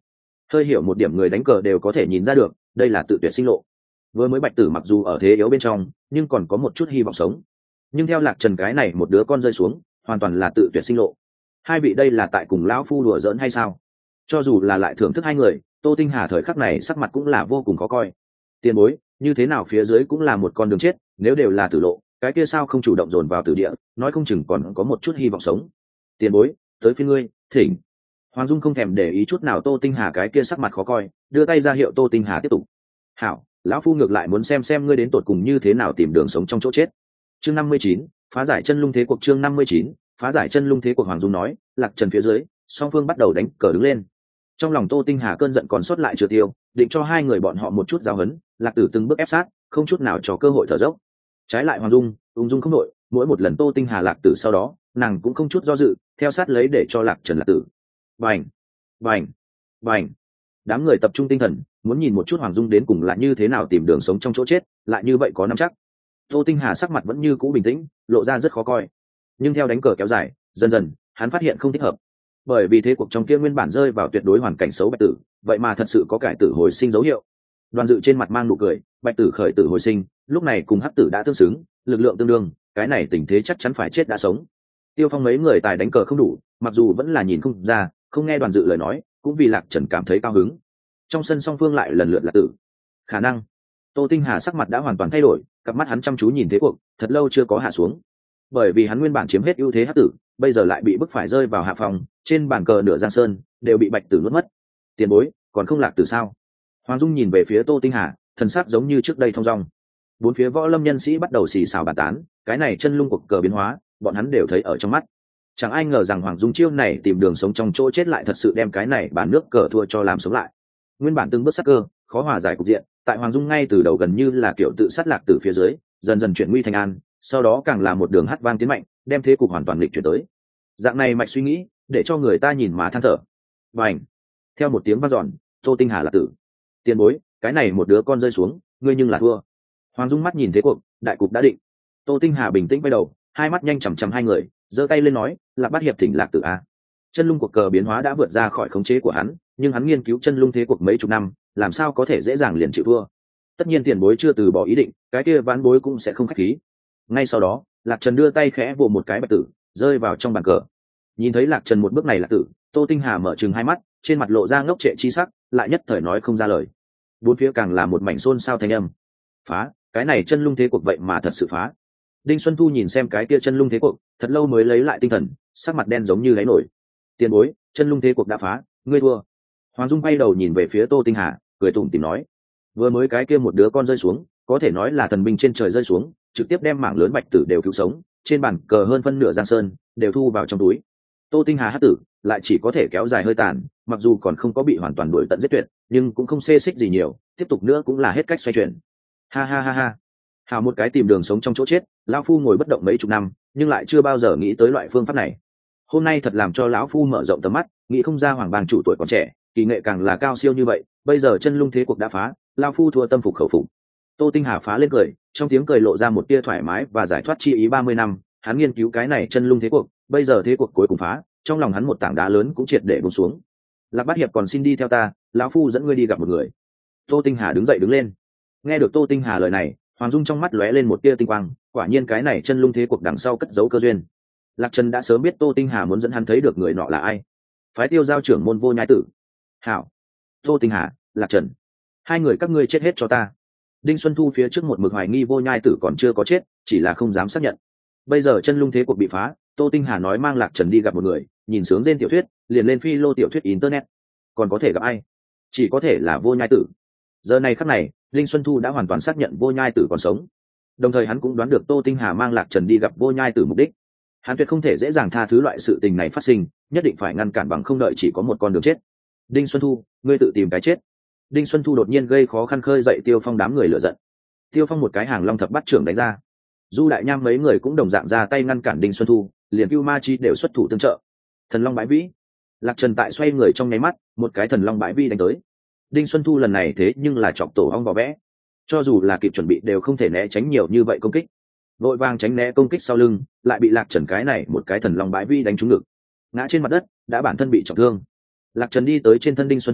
hơi hiểu một điểm người đánh cờ đều có thể nhìn ra được đây là tự tuyệt sinh lộ. Vừa mới bạch tử mặc dù ở thế yếu bên trong nhưng còn có một chút hy vọng sống, nhưng theo lạc trần cái này một đứa con rơi xuống hoàn toàn là tự tuyệt sinh lộ. Hai vị đây là tại cùng lão phu đùa giỡn hay sao? Cho dù là lại thưởng thức hai người, Tô Tinh Hà thời khắc này sắc mặt cũng là vô cùng khó coi. Tiền bối, như thế nào phía dưới cũng là một con đường chết, nếu đều là tử lộ, cái kia sao không chủ động dồn vào tử địa, nói không chừng còn có một chút hy vọng sống. Tiền bối, tới phía ngươi, thỉnh. Hoàng Dung không thèm để ý chút nào Tô Tinh Hà cái kia sắc mặt khó coi, đưa tay ra hiệu Tô Tinh Hà tiếp tục. Hảo, lão phu ngược lại muốn xem ngươi đến tột cùng như thế nào tìm đường sống trong chỗ chết. Chương 59, phá giải chân lung thế cuộc. Chương 59, phá giải chân lung thế cuộc. Hoàng Dung nói, lạc trần phía dưới, song phương bắt đầu đánh cờ đứng lên. Trong lòng Tô Tinh Hà cơn giận còn sót lại chưa tiêu, định cho hai người bọn họ một chút giáo huấn. Lạc Tử từng bước ép sát, không chút nào cho cơ hội thở dốc. Trái lại Hoàng Dung, ung dung không đội, mỗi một lần Tô Tinh Hà Lạc Tử sau đó, nàng cũng không chút do dự, theo sát lấy để cho Lạc Trần Lạc Tử. Bành, bành, bành. Đám người tập trung tinh thần, muốn nhìn một chút Hoàng Dung đến cùng là như thế nào tìm đường sống trong chỗ chết, lại như vậy có nắm chắc. Tô Tinh Hà sắc mặt vẫn như cũ bình tĩnh, lộ ra rất khó coi. Nhưng theo đánh cờ kéo dài, dần dần, hắn phát hiện không thích hợp. Bởi vì thế cuộc trong kia nguyên bản rơi vào tuyệt đối hoàn cảnh xấu bạch tử, vậy mà thật sự có cải tử hồi sinh dấu hiệu. Đoàn Dự trên mặt mang nụ cười, bạch tử khởi tử hồi sinh, lúc này cùng hắc tử đã tương xứng, lực lượng tương đương, cái này tình thế chắc chắn phải chết đã sống. Tiêu Phong mấy người tài đánh cờ không đủ, mặc dù vẫn là nhìn không ra, không nghe Đoàn Dự lời nói, cũng vì Lạc Trần cảm thấy cao hứng. Trong sân song phương lại lần lượt là tử. Khả năng. Tô Tinh Hà sắc mặt đã hoàn toàn thay đổi, cặp mắt hắn chăm chú nhìn thế cuộc, thật lâu chưa có hạ xuống. Bởi vì hắn nguyên bản chiếm hết ưu thế hắc tử, bây giờ lại bị bức phải rơi vào hạ phòng, trên bàn cờ nửa giang sơn đều bị bạch tử nuốt mất. Tiền bối, còn không lạc tử sao? Hoàng Dung nhìn về phía Tô Tinh Hà, thần sắc giống như trước đây thong dong. Bốn phía võ lâm nhân sĩ bắt đầu xì xào bàn tán, cái này chân lung cuộc cờ biến hóa, bọn hắn đều thấy ở trong mắt. Chẳng ai ngờ rằng Hoàng Dung chiêu này tìm đường sống trong chỗ chết lại thật sự đem cái này bàn nước cờ thua cho làm sống lại. Nguyên bản từng bước sắc cơ, khó hòa giải cục diện, tại Hoàng Dung ngay từ đầu gần như là kiểu tự sát lạc từ phía dưới, dần dần chuyển nguy thành an, sau đó càng là một đường hát vang tiến mạnh, đem thế cục hoàn toàn lịch chuyển tới. Dạng này mạch suy nghĩ, để cho người ta nhìn mà than thở. Bành! Theo một tiếng vang dọn, Tô Tinh Hà là tử. Tiền bối, cái này một đứa con rơi xuống, ngươi nhưng là thua. Hoàng Dung mắt nhìn thế cuộc, đại cục đã định. Tô Tinh Hà bình tĩnh quay đầu, hai mắt nhanh chằm chằm hai người, giơ tay lên nói, Lạc Bát hiệp thỉnh Lạc tử a. Chân lung cuộc cờ biến hóa đã vượt ra khỏi khống chế của hắn, nhưng hắn nghiên cứu chân lung thế cuộc mấy chục năm, làm sao có thể dễ dàng liền chịu thua. Tất nhiên tiền bối chưa từ bỏ ý định, cái kia ván bối cũng sẽ không khách khí. Ngay sau đó, Lạc Trần đưa tay khẽ vồ một cái bạch tử, rơi vào trong bàn cờ. Nhìn thấy Lạc Trần một bước này là tử, Tô Tinh Hà mở trừng hai mắt, trên mặt lộ ra ngốc trệ chi sắc, lại nhất thời nói không ra lời. Bốn phía càng là một mảnh xôn xao thanh âm. Phá, cái này chân lung thế cuộc vậy mà thật sự phá. Đinh Xuân Thu nhìn xem cái kia chân lung thế cuộc, thật lâu mới lấy lại tinh thần, sắc mặt đen giống như lấy nổi. Tiền bối, chân lung thế cuộc đã phá, ngươi thua. Hoàng Dung quay đầu nhìn về phía Tô Tinh Hà, cười tủm tỉm nói, vừa mới cái kia một đứa con rơi xuống, có thể nói là thần binh trên trời rơi xuống, trực tiếp đem mảng lớn bạch tử đều cứu sống, trên bàn cờ hơn phân nửa giang sơn đều thu vào trong túi. Tô Tinh Hà hất tử lại chỉ có thể kéo dài hơi tàn, mặc dù còn không có bị hoàn toàn đuổi tận giết tuyệt, nhưng cũng không xê xích gì nhiều, tiếp tục nữa cũng là hết cách xoay chuyển. Ha ha ha ha. Hào một cái tìm đường sống trong chỗ chết, lão phu ngồi bất động mấy chục năm, nhưng lại chưa bao giờ nghĩ tới loại phương pháp này. Hôm nay thật làm cho lão phu mở rộng tầm mắt, nghĩ không ra Hoàng bang chủ tuổi còn trẻ, kỳ nghệ càng là cao siêu như vậy, bây giờ chân lung thế cuộc đã phá, lão phu thua tâm phục khẩu phục. Tô Tinh Hà phá lên cười, trong tiếng cười lộ ra một tia thoải mái và giải thoát chi ý. 30 năm, hắn nghiên cứu cái này chân lung thế cuộc, bây giờ thế cuộc cuối cùng phá, trong lòng hắn một tảng đá lớn cũng triệt để buông xuống. Lạc Bát hiệp còn xin đi theo ta, lão phu dẫn ngươi đi gặp một người. Tô Tinh Hà đứng dậy đứng lên. Nghe được Tô Tinh Hà lời này, Hoàng Dung trong mắt lóe lên một tia tinh quang, quả nhiên cái này chân lung thế cuộc đằng sau cất giấu cơ duyên. Lạc Trần đã sớm biết Tô Tinh Hà muốn dẫn hắn thấy được người nọ là ai. Phái Tiêu giao trưởng môn Vô Nhai Tử. Hảo. Tô Tinh Hà, Lạc Trần, hai người các ngươi chết hết cho ta. Đinh Xuân Thu phía trước một mực hoài nghi Vô Nhai Tử còn chưa có chết, chỉ là không dám xác nhận. Bây giờ chân lung thế cuộc bị phá, Tô Tinh Hà nói mang Lạc Trần đi gặp một người, nhìn sướng trên tiểu thuyết, liền lên phi lô tiểu thuyết internet. Còn có thể gặp ai? Chỉ có thể là Vô Nhai Tử. Giờ này khắc này, Đinh Xuân Thu đã hoàn toàn xác nhận Vô Nhai Tử còn sống. Đồng thời hắn cũng đoán được Tô Tinh Hà mang Lạc Trần đi gặp Vô Nhai Tử mục đích. Hắn tuyệt không thể dễ dàng tha thứ loại sự tình này phát sinh, nhất định phải ngăn cản bằng không đợi chỉ có một con đường chết. Đinh Xuân Thu, ngươi tự tìm cái chết. Đinh Xuân Thu đột nhiên gây khó khăn khơi dậy Tiêu Phong đám người lựa giận. Tiêu Phong một cái hàng long thập bắt trưởng đánh ra. Du Đại Nham mấy người cũng đồng dạng ra tay ngăn cản Đinh Xuân Thu, liền Cưu Ma Chi đều xuất thủ tương trợ. Thần Long Bãi Vĩ. Lạc Trần tại xoay người trong nháy mắt, một cái Thần Long Bãi Vĩ đánh tới. Đinh Xuân Thu lần này thế nhưng là chọc tổ ong vò vẽ, cho dù là kịp chuẩn bị đều không thể né tránh nhiều như vậy công kích. Vội vàng tránh né công kích sau lưng, lại bị Lạc Trần cái này một cái Thần Long Bãi Vĩ đánh trúng ngực, ngã trên mặt đất, đã bản thân bị trọng thương. Lạc Trần đi tới trên thân Đinh Xuân Thu,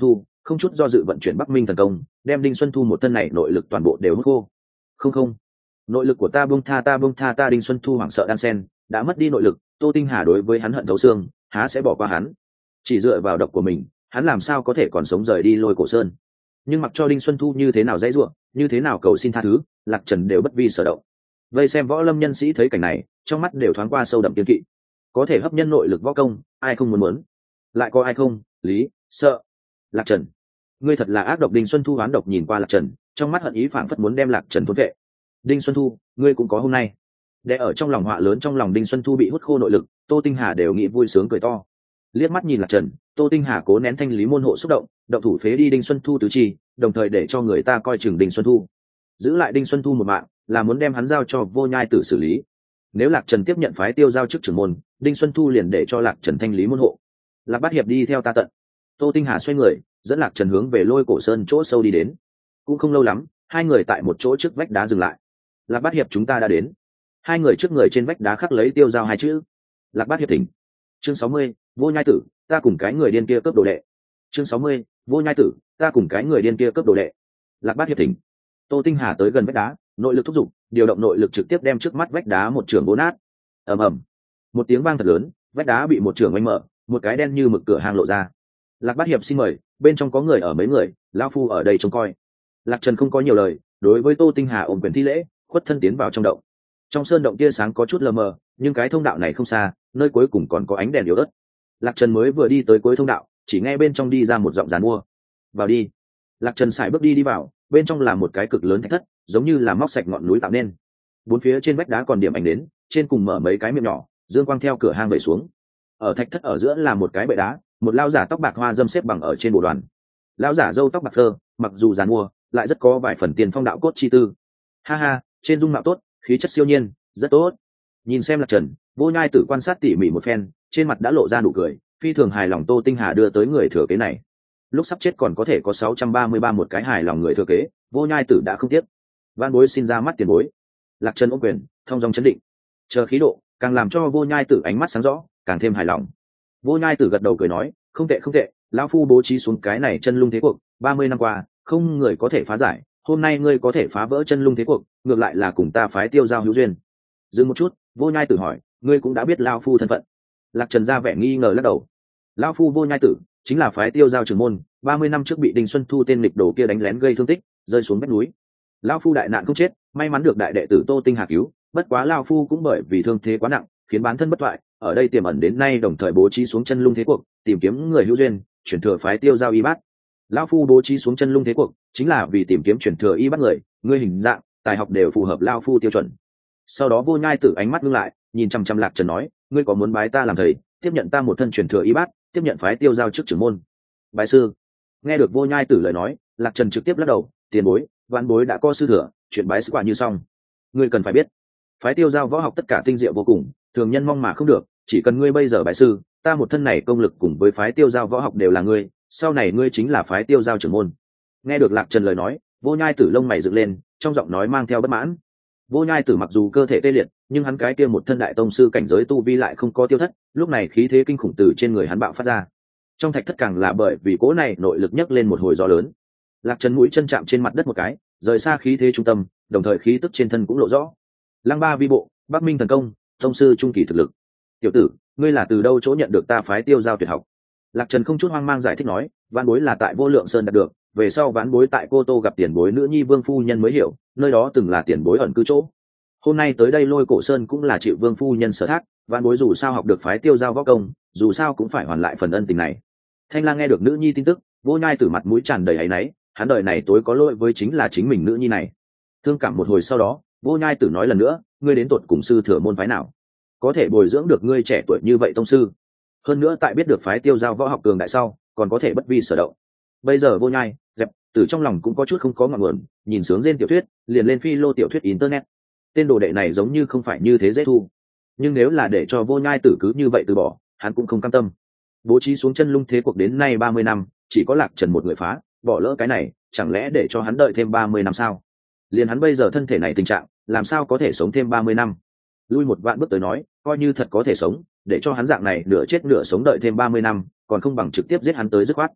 không chút do dự vận chuyển Bắc Minh thần công, đem Đinh Xuân Thu một thân này nội lực toàn bộ đều hút khô. Không, nội lực của ta buông tha ta. Đinh Xuân Thu hoảng sợ đan sen, đã mất đi nội lực, Tô Tinh Hà đối với hắn hận thấu xương, há sẽ bỏ qua hắn. Chỉ dựa vào độc của mình, hắn làm sao có thể còn sống rời đi Lôi Cổ Sơn. Nhưng mặc cho Đinh Xuân Thu như thế nào dãy ruộng, như thế nào cầu xin tha thứ, Lạc Trần đều bất vi sở động. Vây xem võ lâm nhân sĩ thấy cảnh này, trong mắt đều thoáng qua sâu đậm kiên kỵ. Có thể hấp nhân nội lực võ công, ai không muốn, lại có ai không lý sợ. Lạc Trần, ngươi thật là ác độc. Đinh Xuân Thu hoán độc nhìn qua Lạc Trần, trong mắt hận ý phảng phất muốn đem Lạc Trần thôn vệ. Đinh Xuân Thu, ngươi cũng có hôm nay. Để ở trong lòng họa lớn, trong lòng Đinh Xuân Thu bị hút khô nội lực, Tô Tinh Hà đều nghĩ vui sướng cười to. Liếc mắt nhìn Lạc Trần, Tô Tinh Hà cố nén thanh lý môn hộ xúc động, động thủ phế đi Đinh Xuân Thu tứ chi, đồng thời để cho người ta coi chừng Đinh Xuân Thu, giữ lại Đinh Xuân Thu một mạng, là muốn đem hắn giao cho Vô Nhai Tử xử lý. Nếu Lạc Trần tiếp nhận phái tiêu giao chức trưởng môn, Đinh Xuân Thu liền để cho Lạc Trần thanh lý môn hộ. Lạc Bát Hiệp đi theo ta tận. Tô Tinh Hà xoay người, dẫn Lạc Trần hướng về Lôi Cổ Sơn chỗ sâu đi đến. Cũng không lâu lắm, hai người tại một chỗ trước vách đá dừng lại. Lạc Bát Hiệp, chúng ta đã đến. Hai người trước người trên vách đá khắc lấy tiêu giao hai chữ. Lạc Bát Hiệp thỉnh. Chương 60, Vô Nhai Tử, ta cùng cái người điên kia cướp đồ đệ. Chương 60, Vô Nhai Tử, ta cùng cái người điên kia cướp đồ đệ. Lạc Bát Hiệp thỉnh. Tô Tinh Hà tới gần vách đá, nội lực thúc giục, điều động nội lực trực tiếp đem trước mắt vách đá một trường vỗ nát. Ầm ầm, một tiếng vang thật lớn, vách đá bị một trường oanh mở, một cái đen như mực cửa hang lộ ra. Lạc Bát Hiệp xin mời, bên trong có người ở mấy người, lão phu ở đây trông coi. Lạc Trần không có nhiều lời, đối với Tô Tinh Hà ôm quyền thi lễ, khuất thân tiến vào trong động. Trong sơn động tia sáng có chút lờ mờ, nhưng cái thông đạo này không xa, nơi cuối cùng còn có ánh đèn yếu ớt. Lạc Trần mới vừa đi tới cuối thông đạo, chỉ nghe bên trong đi ra một giọng giàn mua. Vào đi. Lạc Trần sải bước đi vào, bên trong là một cái cực lớn thạch thất, giống như là móc sạch ngọn núi tạo nên. Bốn phía trên vách đá còn điểm ánh đến, trên cùng mở mấy cái miệng nhỏ, dương quang theo cửa hang vẩy xuống. Ở thạch thất ở giữa là một cái bệ đá, một lão giả tóc bạc hoa dâm xếp bằng ở trên bộ đoàn. Lão giả râu tóc bạc phơ, mặc dù giàn mua, lại rất có vài phần tiền phong đạo cốt chi tư. Ha ha, trên dung mạo tốt, khí chất siêu nhiên, rất tốt. Nhìn xem Lạc Trần, Vô Nhai Tử quan sát tỉ mỉ một phen, trên mặt đã lộ ra nụ cười, phi thường hài lòng Tô Tinh Hà đưa tới người thừa kế này. Lúc sắp chết còn có thể có 633 một cái hài lòng người thừa kế, Vô Nhai Tử đã không tiếc. Van bối xin ra mắt tiền bối. Lạc Trần ôm quyền, thông dong chấn định, chờ khí độ, càng làm cho Vô Nhai Tử ánh mắt sáng rõ, càng thêm hài lòng. Vô Nhai Tử gật đầu cười nói, không tệ, lão phu bố trí xuống cái này chân lung thế cuộc, 30 năm qua, không người có thể phá giải, hôm nay ngươi có thể phá vỡ chân lung thế cuộc, ngược lại là cùng ta phái tiêu giao hữu duyên. Dừng một chút, Vô Nhai Tử hỏi, ngươi cũng đã biết lão phu thân phận? Lạc Trần ra vẻ nghi ngờ lắc đầu. Lão phu Vô Nhai Tử, chính là phái tiêu giao trưởng môn, 30 năm trước bị Đinh Xuân Thu tên nghịch đồ kia đánh lén gây thương tích, rơi xuống vách núi. Lão phu đại nạn không chết, may mắn được đại đệ tử Tô Tinh Hà cứu, bất quá lão phu cũng bởi vì thương thế quá nặng, khiến bản thân bất toại, ở đây tiềm ẩn đến nay đồng thời bố trí xuống chân lung thế cuộc, tìm kiếm người hữu duyên, chuyển thừa phái tiêu giao y bát. Lão phu bố trí xuống chân lung thế cuộc, chính là vì tìm kiếm chuyển thừa y bát người, ngươi hình dạng, tài học đều phù hợp lão phu tiêu chuẩn. Sau đó Vô Nhai Tử ánh mắt ngưng lại, nhìn chăm chăm Lạc Trần nói, ngươi có muốn bái ta làm thầy, tiếp nhận ta một thân chuyển thừa y bát, tiếp nhận phái tiêu giao chức trưởng môn? Bái sư. Nghe được Vô Nhai Tử lời nói, Lạc Trần trực tiếp lắc đầu, tiền bối, vãn bối đã có sư thừa, chuyện bái sư quả như xong. Ngươi cần phải biết, phái tiêu giao võ học tất cả tinh diệu vô cùng, thường nhân mong mà không được, chỉ cần ngươi bây giờ bái sư, ta một thân này công lực cùng với phái tiêu giao võ học đều là ngươi, sau này ngươi chính là phái tiêu giao trưởng môn. Nghe được Lạc Trần lời nói, Vô Nhai Tử lông mày dựng lên, trong giọng nói mang theo bất mãn. Vô Nhai Tử mặc dù cơ thể tê liệt, nhưng hắn cái kia một thân đại tông sư cảnh giới tu vi lại không có tiêu thất, lúc này khí thế kinh khủng từ trên người hắn bạo phát ra. Trong thạch thất càng là bởi vì cỗ này nội lực nhấc lên một hồi gió lớn. Lạc Trần mũi chân chạm trên mặt đất một cái, rời xa khí thế trung tâm, đồng thời khí tức trên thân cũng lộ rõ. Lăng Ba vi bộ, Bắc Minh thần công, tông sư trung kỳ thực lực. Tiểu tử, ngươi là từ đâu chỗ nhận được ta phái tiêu giao tuyệt học? Lạc Trần không chút hoang mang giải thích nói, vãn bối là tại Vô Lượng Sơn đạt được, về sau vãn bối tại Cô Tô gặp tiền bối nữ nhi Vương phu nhân mới hiểu, nơi đó từng là tiền bối ẩn cư chỗ. Hôm nay tới đây Lôi Cổ Sơn cũng là chịu Vương phu nhân sở thác, vãn bối dù sao học được phái tiêu giao võ công, dù sao cũng phải hoàn lại phần ân tình này. Thanh Lang nghe được nữ nhi tin tức, Vô Nhai Tử mặt mũi tràn đầy áy náy, hắn đời này tối có lỗi với chính là chính mình nữ nhi này. Thương cảm một hồi sau đó, Vô Nhai Tử nói lần nữa, ngươi đến tột cùng sư thừa môn phái nào, có thể bồi dưỡng được ngươi trẻ tuổi như vậy tông sư? Hơn nữa tại biết được phái tiêu giao võ học cường đại sau, còn có thể bất vi sở động. Bây giờ Vô Nhai dẹp từ trong lòng cũng có chút không có ngọn nguồn, nhìn sướng trên tiểu thuyết, liền lên phi lô tiểu thuyết internet. Tên đồ đệ này giống như không phải như thế dễ thu, nhưng nếu là để cho Vô Nhai Tử cứ như vậy từ bỏ, hắn cũng không cam tâm. Bố trí xuống chân lung thế cuộc đến nay 30 năm, chỉ có Lạc Trần một người phá, bỏ lỡ cái này, chẳng lẽ để cho hắn đợi thêm 30 năm sao? Liền hắn bây giờ thân thể này tình trạng, làm sao có thể sống thêm 30 năm? Lui một vạn bước tới nói, coi như thật có thể sống, để cho hắn dạng này nửa chết nửa sống đợi thêm 30 năm, còn không bằng trực tiếp giết hắn tới dứt khoát.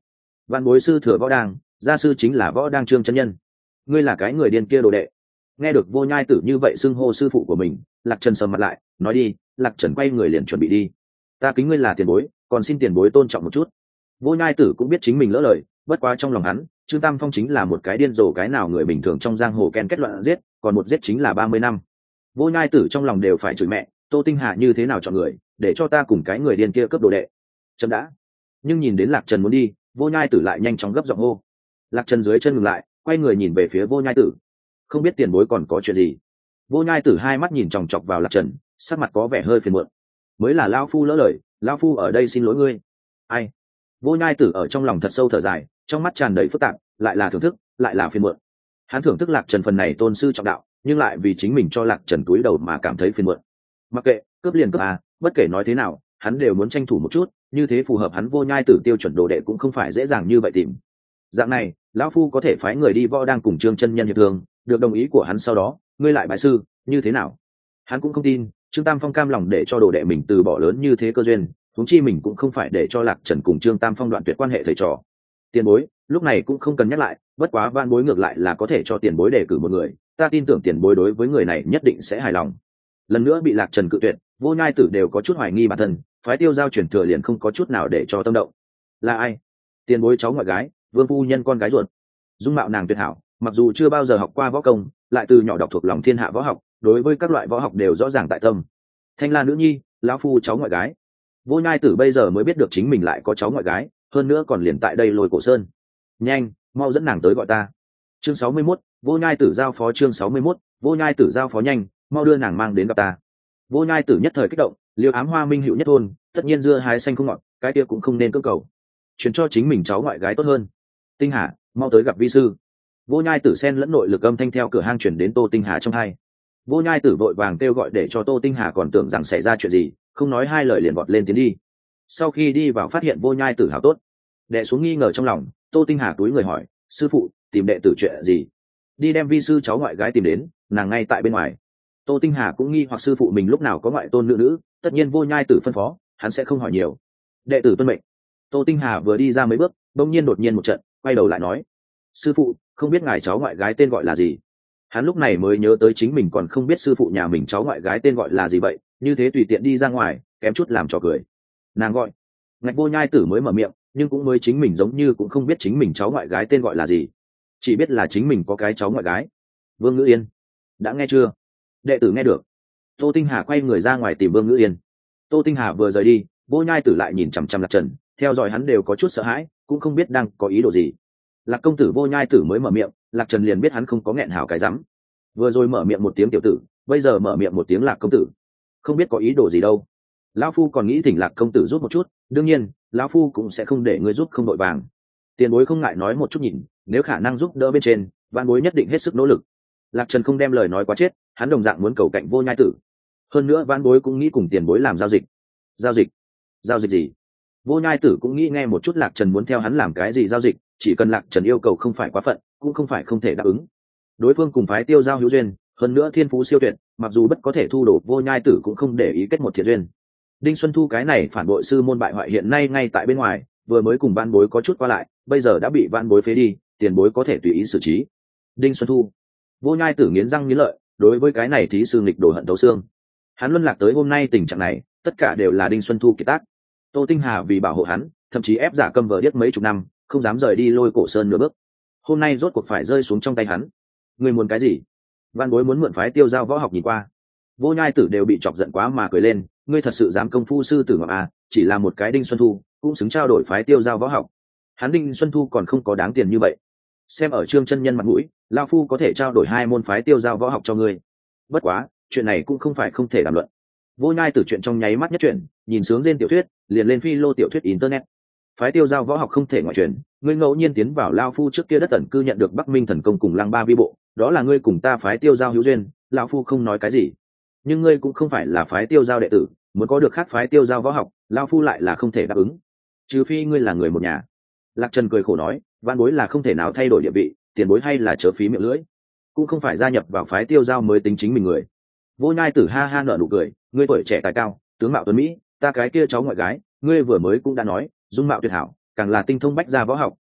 Vạn bối sư thừa võ đang, gia sư chính là võ đang trương chân nhân. Ngươi là cái người điên kia đồ đệ. Nghe được Vô Nhai Tử như vậy xưng hô sư phụ của mình, Lạc Trần sầm mặt lại, nói đi. Lạc Trần quay người liền chuẩn bị đi. Ta kính ngươi là tiền bối, còn xin tiền bối tôn trọng một chút. Vô Nhai Tử cũng biết chính mình lỡ lời, bất quá trong lòng hắn, Trương Tam Phong chính là một cái điên rồ cái nào người bình thường trong giang hồ ken kết loạn giết, còn một giết chính là 30 năm. Vô Nhai Tử trong lòng đều phải chửi mẹ, Tô Tinh Hà như thế nào chọn người, để cho ta cùng cái người điên kia cướp đồ đệ. Chấm đã. Nhưng nhìn đến Lạc Trần muốn đi, Vô Nhai Tử lại nhanh chóng gấp giọng hô. Lạc Trần dưới chân ngừng lại, quay người nhìn về phía Vô Nhai Tử. Không biết tiền bối còn có chuyện gì. Vô Nhai Tử hai mắt nhìn chòng chọc vào Lạc Trần, sắc mặt có vẻ hơi phiền muộn. Mới là lão phu lỡ lời, lão phu ở đây xin lỗi ngươi. Ai? Vô Nhai Tử ở trong lòng thật sâu thở dài, trong mắt tràn đầy phức tạp, lại là thưởng thức, lại là phiền muộn. Hắn thưởng thức Lạc Trần phần này tôn sư trọng đạo, nhưng lại vì chính mình cho Lạc Trần túi đầu mà cảm thấy phiền muộn. Mặc kệ, cướp liền cướp à, bất kể nói thế nào, hắn đều muốn tranh thủ một chút, như thế phù hợp hắn Vô Nhai Tử tiêu chuẩn đồ đệ cũng không phải dễ dàng như vậy tìm. Dạng này, lão phu có thể phái người đi võ đang cùng Trương chân nhân hiệp thương, được đồng ý của hắn sau đó, ngươi lại bái sư, như thế nào? Hắn cũng không tin, Trương Tam Phong cam lòng để cho đồ đệ mình từ bỏ lớn như thế cơ duyên, huống chi mình cũng không phải để cho Lạc Trần cùng Trương Tam Phong đoạn tuyệt quan hệ thầy trò. Tiền bối, lúc này cũng không cần nhắc lại, bất quá van bối ngược lại là có thể cho tiền bối đề cử một người, ta tin tưởng tiền bối đối với người này nhất định sẽ hài lòng. Lần nữa bị Lạc Trần cự tuyệt, Vô Nhai Tử đều có chút hoài nghi bản thân, phái Tiêu Giao chuyển thừa liền không có chút nào để cho tâm động. Là ai? Tiền bối cháu ngoại gái, Vương phu nhân con gái ruột. Dung mạo nàng tuyệt hảo, mặc dù chưa bao giờ học qua võ công, lại từ nhỏ đọc thuộc lòng thiên hạ võ học, đối với các loại võ học đều rõ ràng tại tâm. Thanh La nữ nhi, lão phu cháu ngoại gái. Vô Nhai Tử bây giờ mới biết được chính mình lại có cháu ngoại gái, hơn nữa còn liền tại đây Lôi Cổ Sơn. Nhanh, mau dẫn nàng tới gọi ta. Chương 61, Vô Nhai Tử giao phó. Chương 61, Vô Nhai Tử giao phó. Nhanh, mau đưa nàng mang đến gặp ta. Vô Nhai Tử nhất thời kích động, liêu ám hoa minh hữu nhất thôn, tất nhiên dưa hái xanh không ngọt, cái kia cũng không nên cưỡng cầu. Chuyển cho chính mình cháu ngoại gái tốt hơn. Tinh Hà, mau tới gặp vi sư. Vô Nhai Tử xen lẫn nội lực âm thanh theo cửa hang chuyển đến Tô Tinh Hà trong hai. Vô Nhai Tử vội vàng kêu gọi để cho Tô Tinh Hà còn tưởng rằng xảy ra chuyện gì, không nói hai lời liền vọt lên tiến đi. Sau khi đi vào phát hiện Vô Nhai Tử hảo tốt, đệ xuống nghi ngờ trong lòng, Tô Tinh Hà túi người hỏi, sư phụ, tìm đệ tử chuyện gì? Đi đem vi sư cháu ngoại gái tìm đến, nàng ngay tại bên ngoài. Tô Tinh Hà cũng nghi hoặc sư phụ mình lúc nào có ngoại tôn nữ nữ, tất nhiên Vô Nhai Tử phân phó, hắn sẽ không hỏi nhiều. Đệ tử tuân mệnh. Tô Tinh Hà vừa đi ra mấy bước, bỗng nhiên đột nhiên một trận, quay đầu lại nói, sư phụ, không biết ngài cháu ngoại gái tên gọi là gì? Hắn lúc này mới nhớ tới chính mình còn không biết sư phụ nhà mình cháu ngoại gái tên gọi là gì vậy, như thế tùy tiện đi ra ngoài, kém chút làm trò cười. Nàng gọi. Ngạch Vô Nhai Tử mới mở miệng, nhưng cũng mới chính mình giống như cũng không biết chính mình cháu ngoại gái tên gọi là gì, chỉ biết là chính mình có cái cháu ngoại gái. Vương Ngữ Yên. Đã nghe chưa? Đệ tử nghe được. Tô Tinh Hà quay người ra ngoài tìm Vương Ngữ Yên. Tô Tinh Hà vừa rời đi, Vô Nhai Tử lại nhìn chằm chằm Lạc Trần, theo dõi hắn đều có chút sợ hãi, cũng không biết đang có ý đồ gì. Lạc công tử Vô Nhai Tử mới mở miệng, Lạc Trần liền biết hắn không có nghẹn hảo cái rắm. Vừa rồi mở miệng một tiếng tiểu tử, bây giờ mở miệng một tiếng Lạc công tử, không biết có ý đồ gì đâu. Lão phu còn nghĩ thỉnh Lạc công tử giúp một chút, đương nhiên lão phu cũng sẽ không để ngươi giúp không đội vàng. Tiền bối không ngại nói một chút nhìn, nếu khả năng giúp đỡ bên trên, vạn bối nhất định hết sức nỗ lực. Lạc Trần không đem lời nói quá chết, hắn đồng dạng muốn cầu cạnh Vô Nhai Tử. Hơn nữa vạn bối cũng nghĩ cùng tiền bối làm giao dịch. Giao dịch? Giao dịch gì? Vô Nhai Tử cũng nghĩ nghe một chút Lạc Trần muốn theo hắn làm cái gì giao dịch, chỉ cần Lạc Trần yêu cầu không phải quá phận, cũng không phải không thể đáp ứng. Đối phương cùng phái Tiêu Giao hữu duyên, hơn nữa thiên phú siêu tuyệt, mặc dù bất có thể thu đồ, Vô Nhai Tử cũng không để ý kết một thiện duyên. Đinh Xuân Thu cái này phản bội sư môn bại hoại hiện nay ngay tại bên ngoài, vừa mới cùng vạn bối có chút qua lại, bây giờ đã bị vạn bối phế đi, tiền bối có thể tùy ý xử trí. Đinh Xuân Thu. Vô Nhai Tử nghiến răng nghiến lợi, đối với cái này thí sư nghịch đồ hận thấu xương. Hắn luân lạc tới hôm nay tình trạng này, tất cả đều là Đinh Xuân Thu kiệt tác. Tô Tinh Hà vì bảo hộ hắn, thậm chí ép giả câm vờ điếc mấy chục năm, không dám rời đi Lôi Cổ Sơn nửa bước. Hôm nay rốt cuộc phải rơi xuống trong tay hắn. Người muốn cái gì? Văn bối muốn mượn phái Tiêu Giao võ học nhìn qua. Vô Nhai Tử đều bị chọc giận quá mà cười lên, ngươi thật sự dám công phu sư tử ngọc à? Chỉ là một cái Đinh Xuân Thu, cũng xứng trao đổi phái Tiêu Giao võ học. Hắn Đinh Xuân Thu còn không có đáng tiền như vậy. Xem ở Trương chân nhân mặt mũi, lão phu có thể trao đổi 2 môn phái Tiêu Giao võ học cho ngươi. Bất quá, chuyện này cũng không phải không thể đàm luận. Vô Nhai Tử chuyện trong nháy mắt nhất chuyện, nhìn sướng trên tiểu thuyết, liền lên phi lô tiểu thuyết internet. Phái Tiêu Giao võ học không thể ngoại truyền, ngươi ngẫu nhiên tiến vào lão phu trước kia đất tẩn cư nhận được Bắc Minh thần công cùng Lăng Ba vi bộ, đó là ngươi cùng ta phái Tiêu Giao hữu duyên, lão phu không nói cái gì. Nhưng ngươi cũng không phải là phái Tiêu Giao đệ tử, muốn có được khác phái Tiêu Giao võ học, lão phu lại là không thể đáp ứng. Trừ phi ngươi là người một nhà. Lạc Trần cười khổ nói, vạn bối là không thể nào thay đổi địa vị, tiền bối hay là chớ phí miệng lưỡi, cũng không phải gia nhập vào phái Tiêu Giao mới tính chính mình người. Vô Nhai Tử ha ha nở nụ cười, ngươi tuổi trẻ tài cao, tướng mạo tuấn mỹ, ta cái kia cháu ngoại gái, ngươi vừa mới cũng đã nói, dung mạo tuyệt hảo, càng là tinh thông bách gia võ học,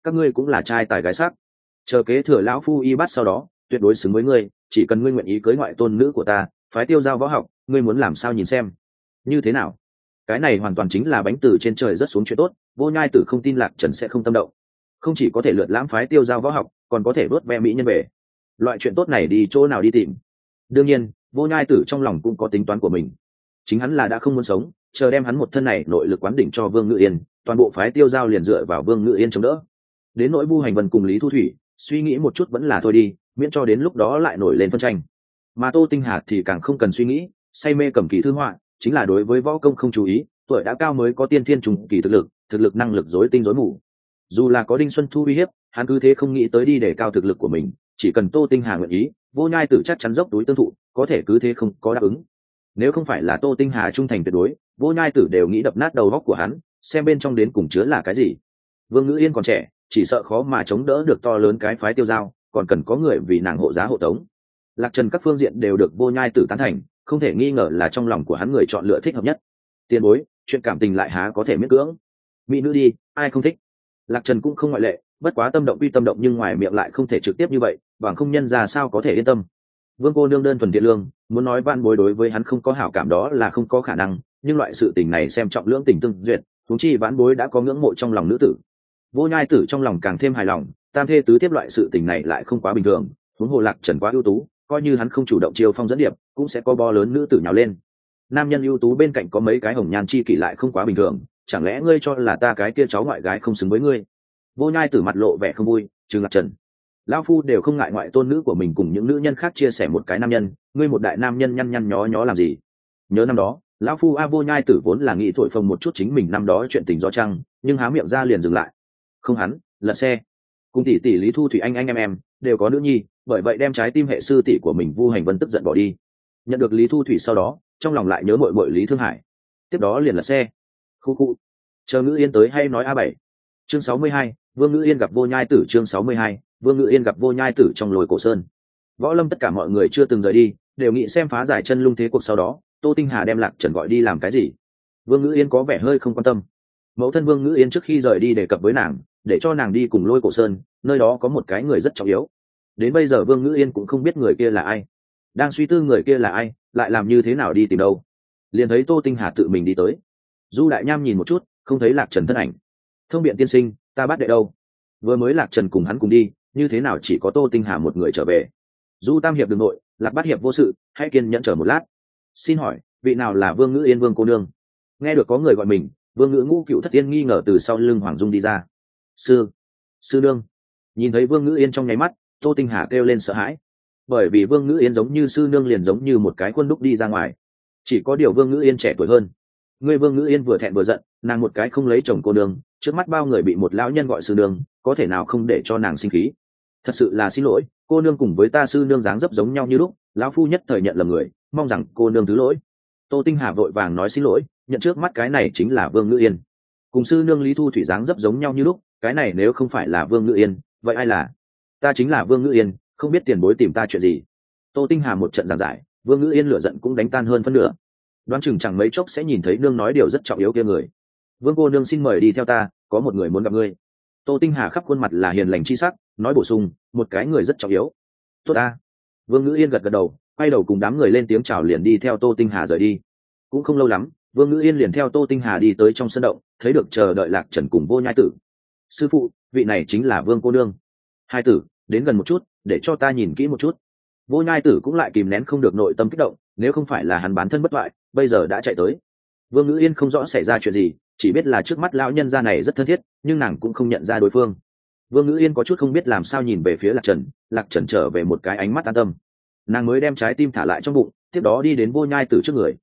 các ngươi cũng là trai tài gái sắc, chờ kế thừa lão phu y bát sau đó tuyệt đối xứng với ngươi, chỉ cần ngươi nguyện ý cưới ngoại tôn nữ của ta, phái tiêu giao võ học, ngươi muốn làm sao nhìn xem như thế nào. Cái này hoàn toàn chính là bánh từ trên trời rất xuống chuyện tốt. Vô Nhai Tử không tin Lạc Trần sẽ không tâm động, không chỉ có thể lượt lãm phái tiêu giao võ học, còn có thể vớt ve mỹ nhân về. Loại chuyện tốt này đi chỗ nào đi tìm? Đương nhiên Vô Nhai Tử trong lòng cũng có tính toán của mình, chính hắn là đã không muốn sống, chờ đem hắn một thân này nội lực quán đỉnh cho Vương Ngự Yên, toàn bộ phái tiêu giao liền dựa vào Vương Ngự Yên chống đỡ. Đến nỗi Vu Hành Vân cùng Lý Thu Thủy, suy nghĩ một chút vẫn là thôi đi, miễn cho đến lúc đó lại nổi lên phân tranh. Mà Tô Tinh Hà thì càng không cần suy nghĩ, say mê cầm kỳ thư họa, chính là đối với võ công không chú ý, tuổi đã cao mới có tiên thiên trùng kỳ thực lực năng lực rối tinh rối mù. Dù là có Đinh Xuân Thu uy hiếp, hắn cứ thế không nghĩ tới đi để cao thực lực của mình, chỉ cần Tô Tinh Hà nguyện ý, Vô Nhai Tử chắc chắn dốc túi tương thụ, có thể cứ thế không có đáp ứng. Nếu không phải là Tô Tinh Hà trung thành tuyệt đối, Vô Nhai Tử đều nghĩ đập nát đầu óc của hắn, xem bên trong đến cùng chứa là cái gì. Vương Ngữ Yên còn trẻ, chỉ sợ khó mà chống đỡ được to lớn cái phái tiêu giao, còn cần có người vì nàng hộ giá hộ tống. Lạc Trần các phương diện đều được Vô Nhai Tử tán thành, không thể nghi ngờ là trong lòng của hắn người chọn lựa thích hợp nhất. Tiền bối, chuyện cảm tình lại há có thể miễn cưỡng. Mỹ nữ đi, ai không thích. Lạc Trần cũng không ngoại lệ, bất quá tâm động quy tâm động, nhưng ngoài miệng lại không thể trực tiếp như vậy, bằng không nhân ra sao có thể yên tâm. Vương cô nương đơn thuần thiện lương, muốn nói vạn bối đối với hắn không có hảo cảm đó là không có khả năng, nhưng loại sự tình này xem trọng lưỡng tình tương duyệt, huống chi vãn bối đã có ngưỡng mộ trong lòng nữ tử. Vô Nhai Tử trong lòng càng thêm hài lòng, tam thê tứ tiếp loại sự tình này lại không quá bình thường, huống hồ Lạc Trần quá ưu tú, coi như hắn không chủ động chiêu phong dẫn điệp, cũng sẽ có bo lớn nữ tử nhào lên. Nam nhân ưu tú bên cạnh có mấy cái hồng nhan chi kỷ lại không quá bình thường, chẳng lẽ ngươi cho là ta cái kia cháu ngoại gái không xứng với ngươi? Vô Nhai Tử mặt lộ vẻ không vui, trừng Lạc Trần. Lão phu đều không ngại ngoại tôn nữ của mình cùng những nữ nhân khác chia sẻ một cái nam nhân, ngươi một đại nam nhân nhăn nhăn nhó nhó làm gì? Nhớ năm đó, lão phu Vô Nhai Tử vốn là nghĩ thổi phồng một chút chính mình năm đó chuyện tình do trăng, nhưng há miệng ra liền dừng lại. Không hắn, lật xe. Cùng tỷ tỷ Lý Thu Thủy anh em đều có nữ nhi, bởi vậy đem trái tim hệ sư tỷ của mình Vu Hành Vân tức giận bỏ đi. Nhận được Lý Thu Thủy sau đó, trong lòng lại nhớ muội Lý Thương Hải. Tiếp đó liền lật xe. Khu. Chờ Ngữ Yên tới hay nói A7. Chương 62, Vương Ngữ Yên gặp Vô Nhai Tử. Chương 62, Vương Ngữ Yên gặp Vô Nhai Tử trong Lôi Cổ Sơn. Võ Lâm tất cả mọi người chưa từng rời đi, đều nghĩ xem phá giải chân lung thế cuộc sau đó, Tô Tinh Hà đem Lạc Trần gọi đi làm cái gì. Vương Ngữ Yên có vẻ hơi không quan tâm. Mẫu thân Vương Ngữ Yên trước khi rời đi đề cập với nàng, để cho nàng đi cùng Lôi Cổ Sơn, nơi đó có một cái người rất trọng yếu. Đến bây giờ Vương Ngữ Yên cũng không biết người kia là ai. Đang suy tư người kia là ai, lại làm như thế nào đi tìm đâu. Liền thấy Tô Tinh Hà tự mình đi tới. Du Đại Nham nhìn một chút, không thấy Lạc Trần thân ảnh. Thông Biện tiên sinh, ta bắt đệ đâu? Vừa mới Lạc Trần cùng hắn cùng đi, như thế nào chỉ có Tô Tinh Hà một người trở về? Du Tam hiệp đừng nội, Lạc Bát hiệp vô sự, hãy kiên nhẫn chờ một lát. Xin hỏi, vị nào là Vương Ngữ Yên Vương cô nương? Nghe được có người gọi mình, Vương Ngữ Ngũ Cựu Thất Tiên nghi ngờ từ sau lưng Hoàng Dung đi ra. Sư nương. Nhìn thấy Vương Ngữ Yên trong nháy mắt, Tô Tinh Hà kêu lên sợ hãi, bởi vì Vương Ngữ Yên giống như sư nương liền giống như một cái khuôn đúc đi ra ngoài. Chỉ có điều Vương Ngữ Yên trẻ tuổi hơn. Người Vương Ngữ Yên vừa thẹn vừa giận, nàng một cái không lấy chồng cô nương, trước mắt bao người bị một lão nhân gọi sư nương, có thể nào không để cho nàng sinh khí. Thật sự là xin lỗi, cô nương cùng với ta sư nương dáng dấp giống nhau như lúc, lão phu nhất thời nhận lầm người, mong rằng cô nương thứ lỗi. Tô Tinh Hà vội vàng nói xin lỗi, nhận trước mắt cái này chính là Vương Ngữ Yên, cùng sư nương Lý Thu Thủy dáng dấp giống nhau như lúc, cái này nếu không phải là Vương Ngữ Yên, vậy ai là? Ta chính là Vương Ngữ Yên, không biết tiền bối tìm ta chuyện gì. Tô Tinh Hà một trận giảng giải, Vương Ngữ Yên lửa giận cũng đánh tan hơn phân nửa. Đoán chừng chẳng mấy chốc sẽ nhìn thấy nương nói điều rất trọng yếu kia người. Vương cô nương xin mời đi theo ta, có một người muốn gặp ngươi. Tô Tinh Hà khắp khuôn mặt là hiền lành chi sắc, nói bổ sung, một cái người rất trọng yếu. Tốt ta. Vương Ngữ Yên gật gật đầu, quay đầu cùng đám người lên tiếng chào liền đi theo Tô Tinh Hà rời đi. Cũng không lâu lắm, Vương Ngữ Yên liền theo Tô Tinh Hà đi tới trong sân động, thấy được chờ đợi Lạc Trần cùng Vô Nhai Tử. Sư phụ, vị này chính là Vương cô nương. Hai tử, đến gần một chút, để cho ta nhìn kỹ một chút. Vô Nhai Tử cũng lại kìm nén không được nội tâm kích động, nếu không phải là hắn bán thân bất toại, bây giờ đã chạy tới. Vương Ngữ Yên không rõ xảy ra chuyện gì, chỉ biết là trước mắt lão nhân gia này rất thân thiết, nhưng nàng cũng không nhận ra đối phương. Vương Ngữ Yên có chút không biết làm sao nhìn về phía Lạc Trần trở về một cái ánh mắt an tâm. Nàng mới đem trái tim thả lại trong bụng, tiếp đó đi đến Vô Nhai Tử trước người.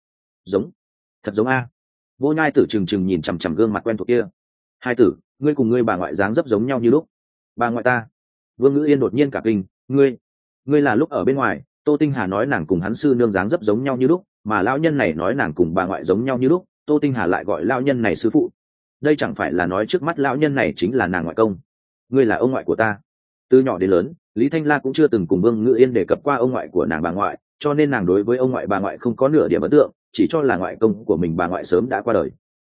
Thật giống a. Vô Nhai Tử trừng trừng nhìn chằm chằm gương mặt quen thuộc kia. Hai tử, ngươi cùng ngươi bà ngoại dáng dấp giống nhau như lúc. Bà ngoại ta? Vương Ngữ Yên đột nhiên cả kinh, ngươi là lúc ở bên ngoài, Tô Tinh Hà nói nàng cùng hắn sư nương dáng dấp giống nhau như lúc, mà lão nhân này nói nàng cùng bà ngoại giống nhau như lúc, Tô Tinh Hà lại gọi lão nhân này sư phụ. Đây chẳng phải là nói trước mắt lão nhân này chính là nàng ngoại công? Ngươi là ông ngoại của ta. Từ nhỏ đến lớn, Lý Thanh La cũng chưa từng cùng Vương Ngữ Yên đề cập qua ông ngoại của nàng bà ngoại, cho nên nàng đối với ông ngoại bà ngoại không có nửa điểm ấn tượng, chỉ cho là ngoại công của mình bà ngoại sớm đã qua đời.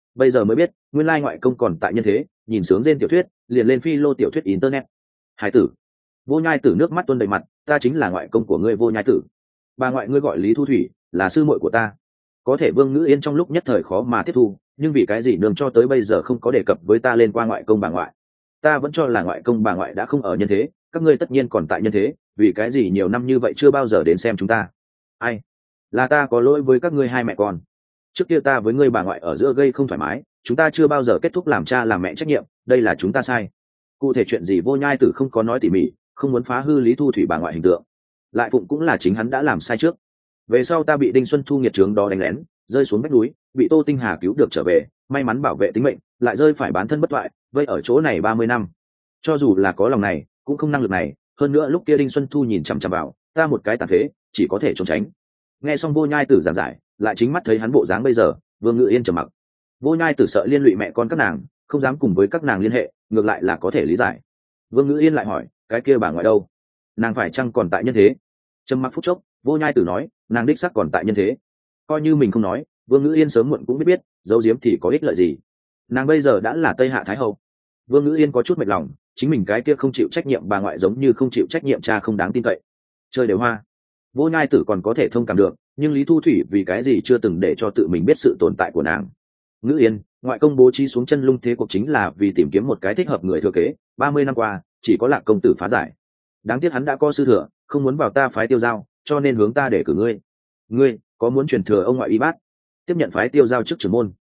bây giờ mới biết nguyên lai ngoại công còn tại nhân thế, nhìn sướng trên tiểu thuyết liền lên phi lô tiểu thuyết internet. Hải tử. Vô Nhai Tử nước mắt tuôn đầy mặt, ta chính là ngoại công của ngươi Vô Nhai Tử. Bà ngoại ngươi gọi Lý Thu Thủy, là sư muội của ta. Có thể Vương Ngữ Yên trong lúc nhất thời khó mà tiếp thu, nhưng vì cái gì nương cho tới bây giờ không có đề cập với ta lên qua ngoại công bà ngoại. Ta vẫn cho là ngoại công bà ngoại đã không ở nhân thế, các ngươi tất nhiên còn tại nhân thế, vì cái gì nhiều năm như vậy chưa bao giờ đến xem chúng ta. Ai? Là ta có lỗi với các ngươi hai mẹ con. Trước kia ta với ngươi bà ngoại ở giữa gây không thoải mái, chúng ta chưa bao giờ kết thúc làm cha làm mẹ trách nhiệm, đây là chúng ta sai. Cụ thể chuyện gì Vô Nhai Tử không có nói tỉ mỉ, không muốn phá hư Lý Thu Thủy bà ngoại hình tượng. Lại phụng cũng là chính hắn đã làm sai trước. Về sau ta bị Đinh Xuân Thu nghiệt trướng đó đánh lén, rơi xuống vách núi, bị Tô Tinh Hà cứu được trở về, may mắn bảo vệ tính mệnh, lại rơi phải bán thân bất toại, vây ở chỗ này 30 năm. Cho dù là có lòng này, cũng không năng lực này, hơn nữa lúc kia Đinh Xuân Thu nhìn chằm chằm vào, ta một cái tàn phế, chỉ có thể trốn tránh. Nghe xong Vô Nhai Tử giảng giải, lại chính mắt thấy hắn bộ dáng bây giờ, Vương Ngự Yên trầm mặc. Vô Nhai Tử sợ liên lụy mẹ con các nàng, không dám cùng với các nàng liên hệ, ngược lại là có thể lý giải. Vương Ngự Yên lại hỏi, cái kia bà ngoại đâu? Nàng phải chăng còn tại nhân thế? Trầm mặc phút chốc, Vô Nhai Tử nói, nàng đích xác còn tại nhân thế. Coi như mình không nói, Vương Ngự Yên sớm muộn cũng biết, giấu giếm thì có ích lợi gì? Nàng bây giờ đã là Tây Hạ Thái hậu. Vương Ngự Yên có chút mệt lòng, chính mình cái kia không chịu trách nhiệm bà ngoại giống như không chịu trách nhiệm cha không đáng tin cậy. Chơi đều hoa. Vô Nhai Tử còn có thể thông cảm được, nhưng Lý Thu Thủy vì cái gì chưa từng để cho tự mình biết sự tồn tại của nàng. Ngữ Yên, ngoại công bố trí xuống chân lung thế cuộc chính là vì tìm kiếm một cái thích hợp người thừa kế, 30 năm qua chỉ có Lạc công tử phá giải. Đáng tiếc hắn đã có sư thừa, không muốn vào ta phái Tiêu Giao, cho nên hướng ta để cử ngươi. Ngươi có muốn truyền thừa ông ngoại y bát, tiếp nhận phái Tiêu Giao trước trưởng môn?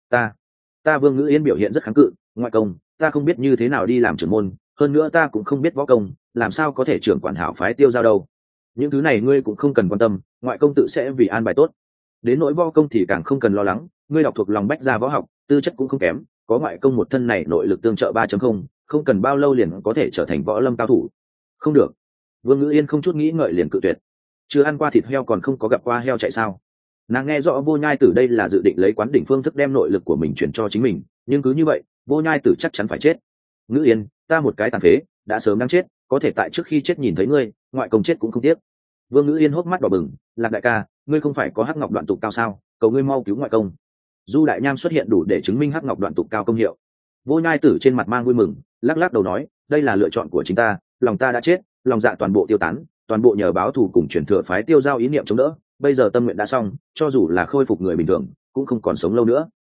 Ta Vương Ngữ Yên biểu hiện rất kháng cự, ngoại công, ta không biết như thế nào đi làm trưởng môn, hơn nữa ta cũng không biết võ công, làm sao có thể trưởng quản hảo phái Tiêu Giao đâu. Những thứ này ngươi cũng không cần quan tâm, ngoại công tự sẽ vì an bài tốt. Đến nỗi võ công thì càng không cần lo lắng, ngươi đọc thuộc lòng bách gia võ học, tư chất cũng không kém, có ngoại công một thân này nội lực tương trợ 3.0, không cần bao lâu liền có thể trở thành võ lâm cao thủ. Không được. Vương Ngữ Yên không chút nghĩ ngợi liền cự tuyệt. Chưa ăn qua thịt heo còn không có gặp qua heo chạy sao? Nàng nghe rõ Vô Nhai Tử đây là dự định lấy quán đỉnh phương thức đem nội lực của mình chuyển cho chính mình, nhưng cứ như vậy, Vô Nhai Tử chắc chắn phải chết. Ngữ Yên, ta một cái tàn phế, đã sớm đang chết, có thể tại trước khi chết nhìn thấy ngươi, ngoại công chết cũng không tiếc. Vương Ngữ Yên hốc mắt đỏ bừng, Lạc đại ca, ngươi không phải có hắc ngọc đoạn tụ cao sao, cầu ngươi mau cứu ngoại công. Du đại nham xuất hiện đủ để chứng minh hắc ngọc đoạn tụ cao công hiệu. Vô Nhai Tử trên mặt mang vui mừng, lắc lắc đầu nói, đây là lựa chọn của chính ta, lòng ta đã chết, lòng dạ toàn bộ tiêu tán, toàn bộ nhờ báo thù cùng chuyển thừa phái Tiêu Giao ý niệm chống đỡ, bây giờ tâm nguyện đã xong, cho dù là khôi phục người bình thường cũng không còn sống lâu nữa.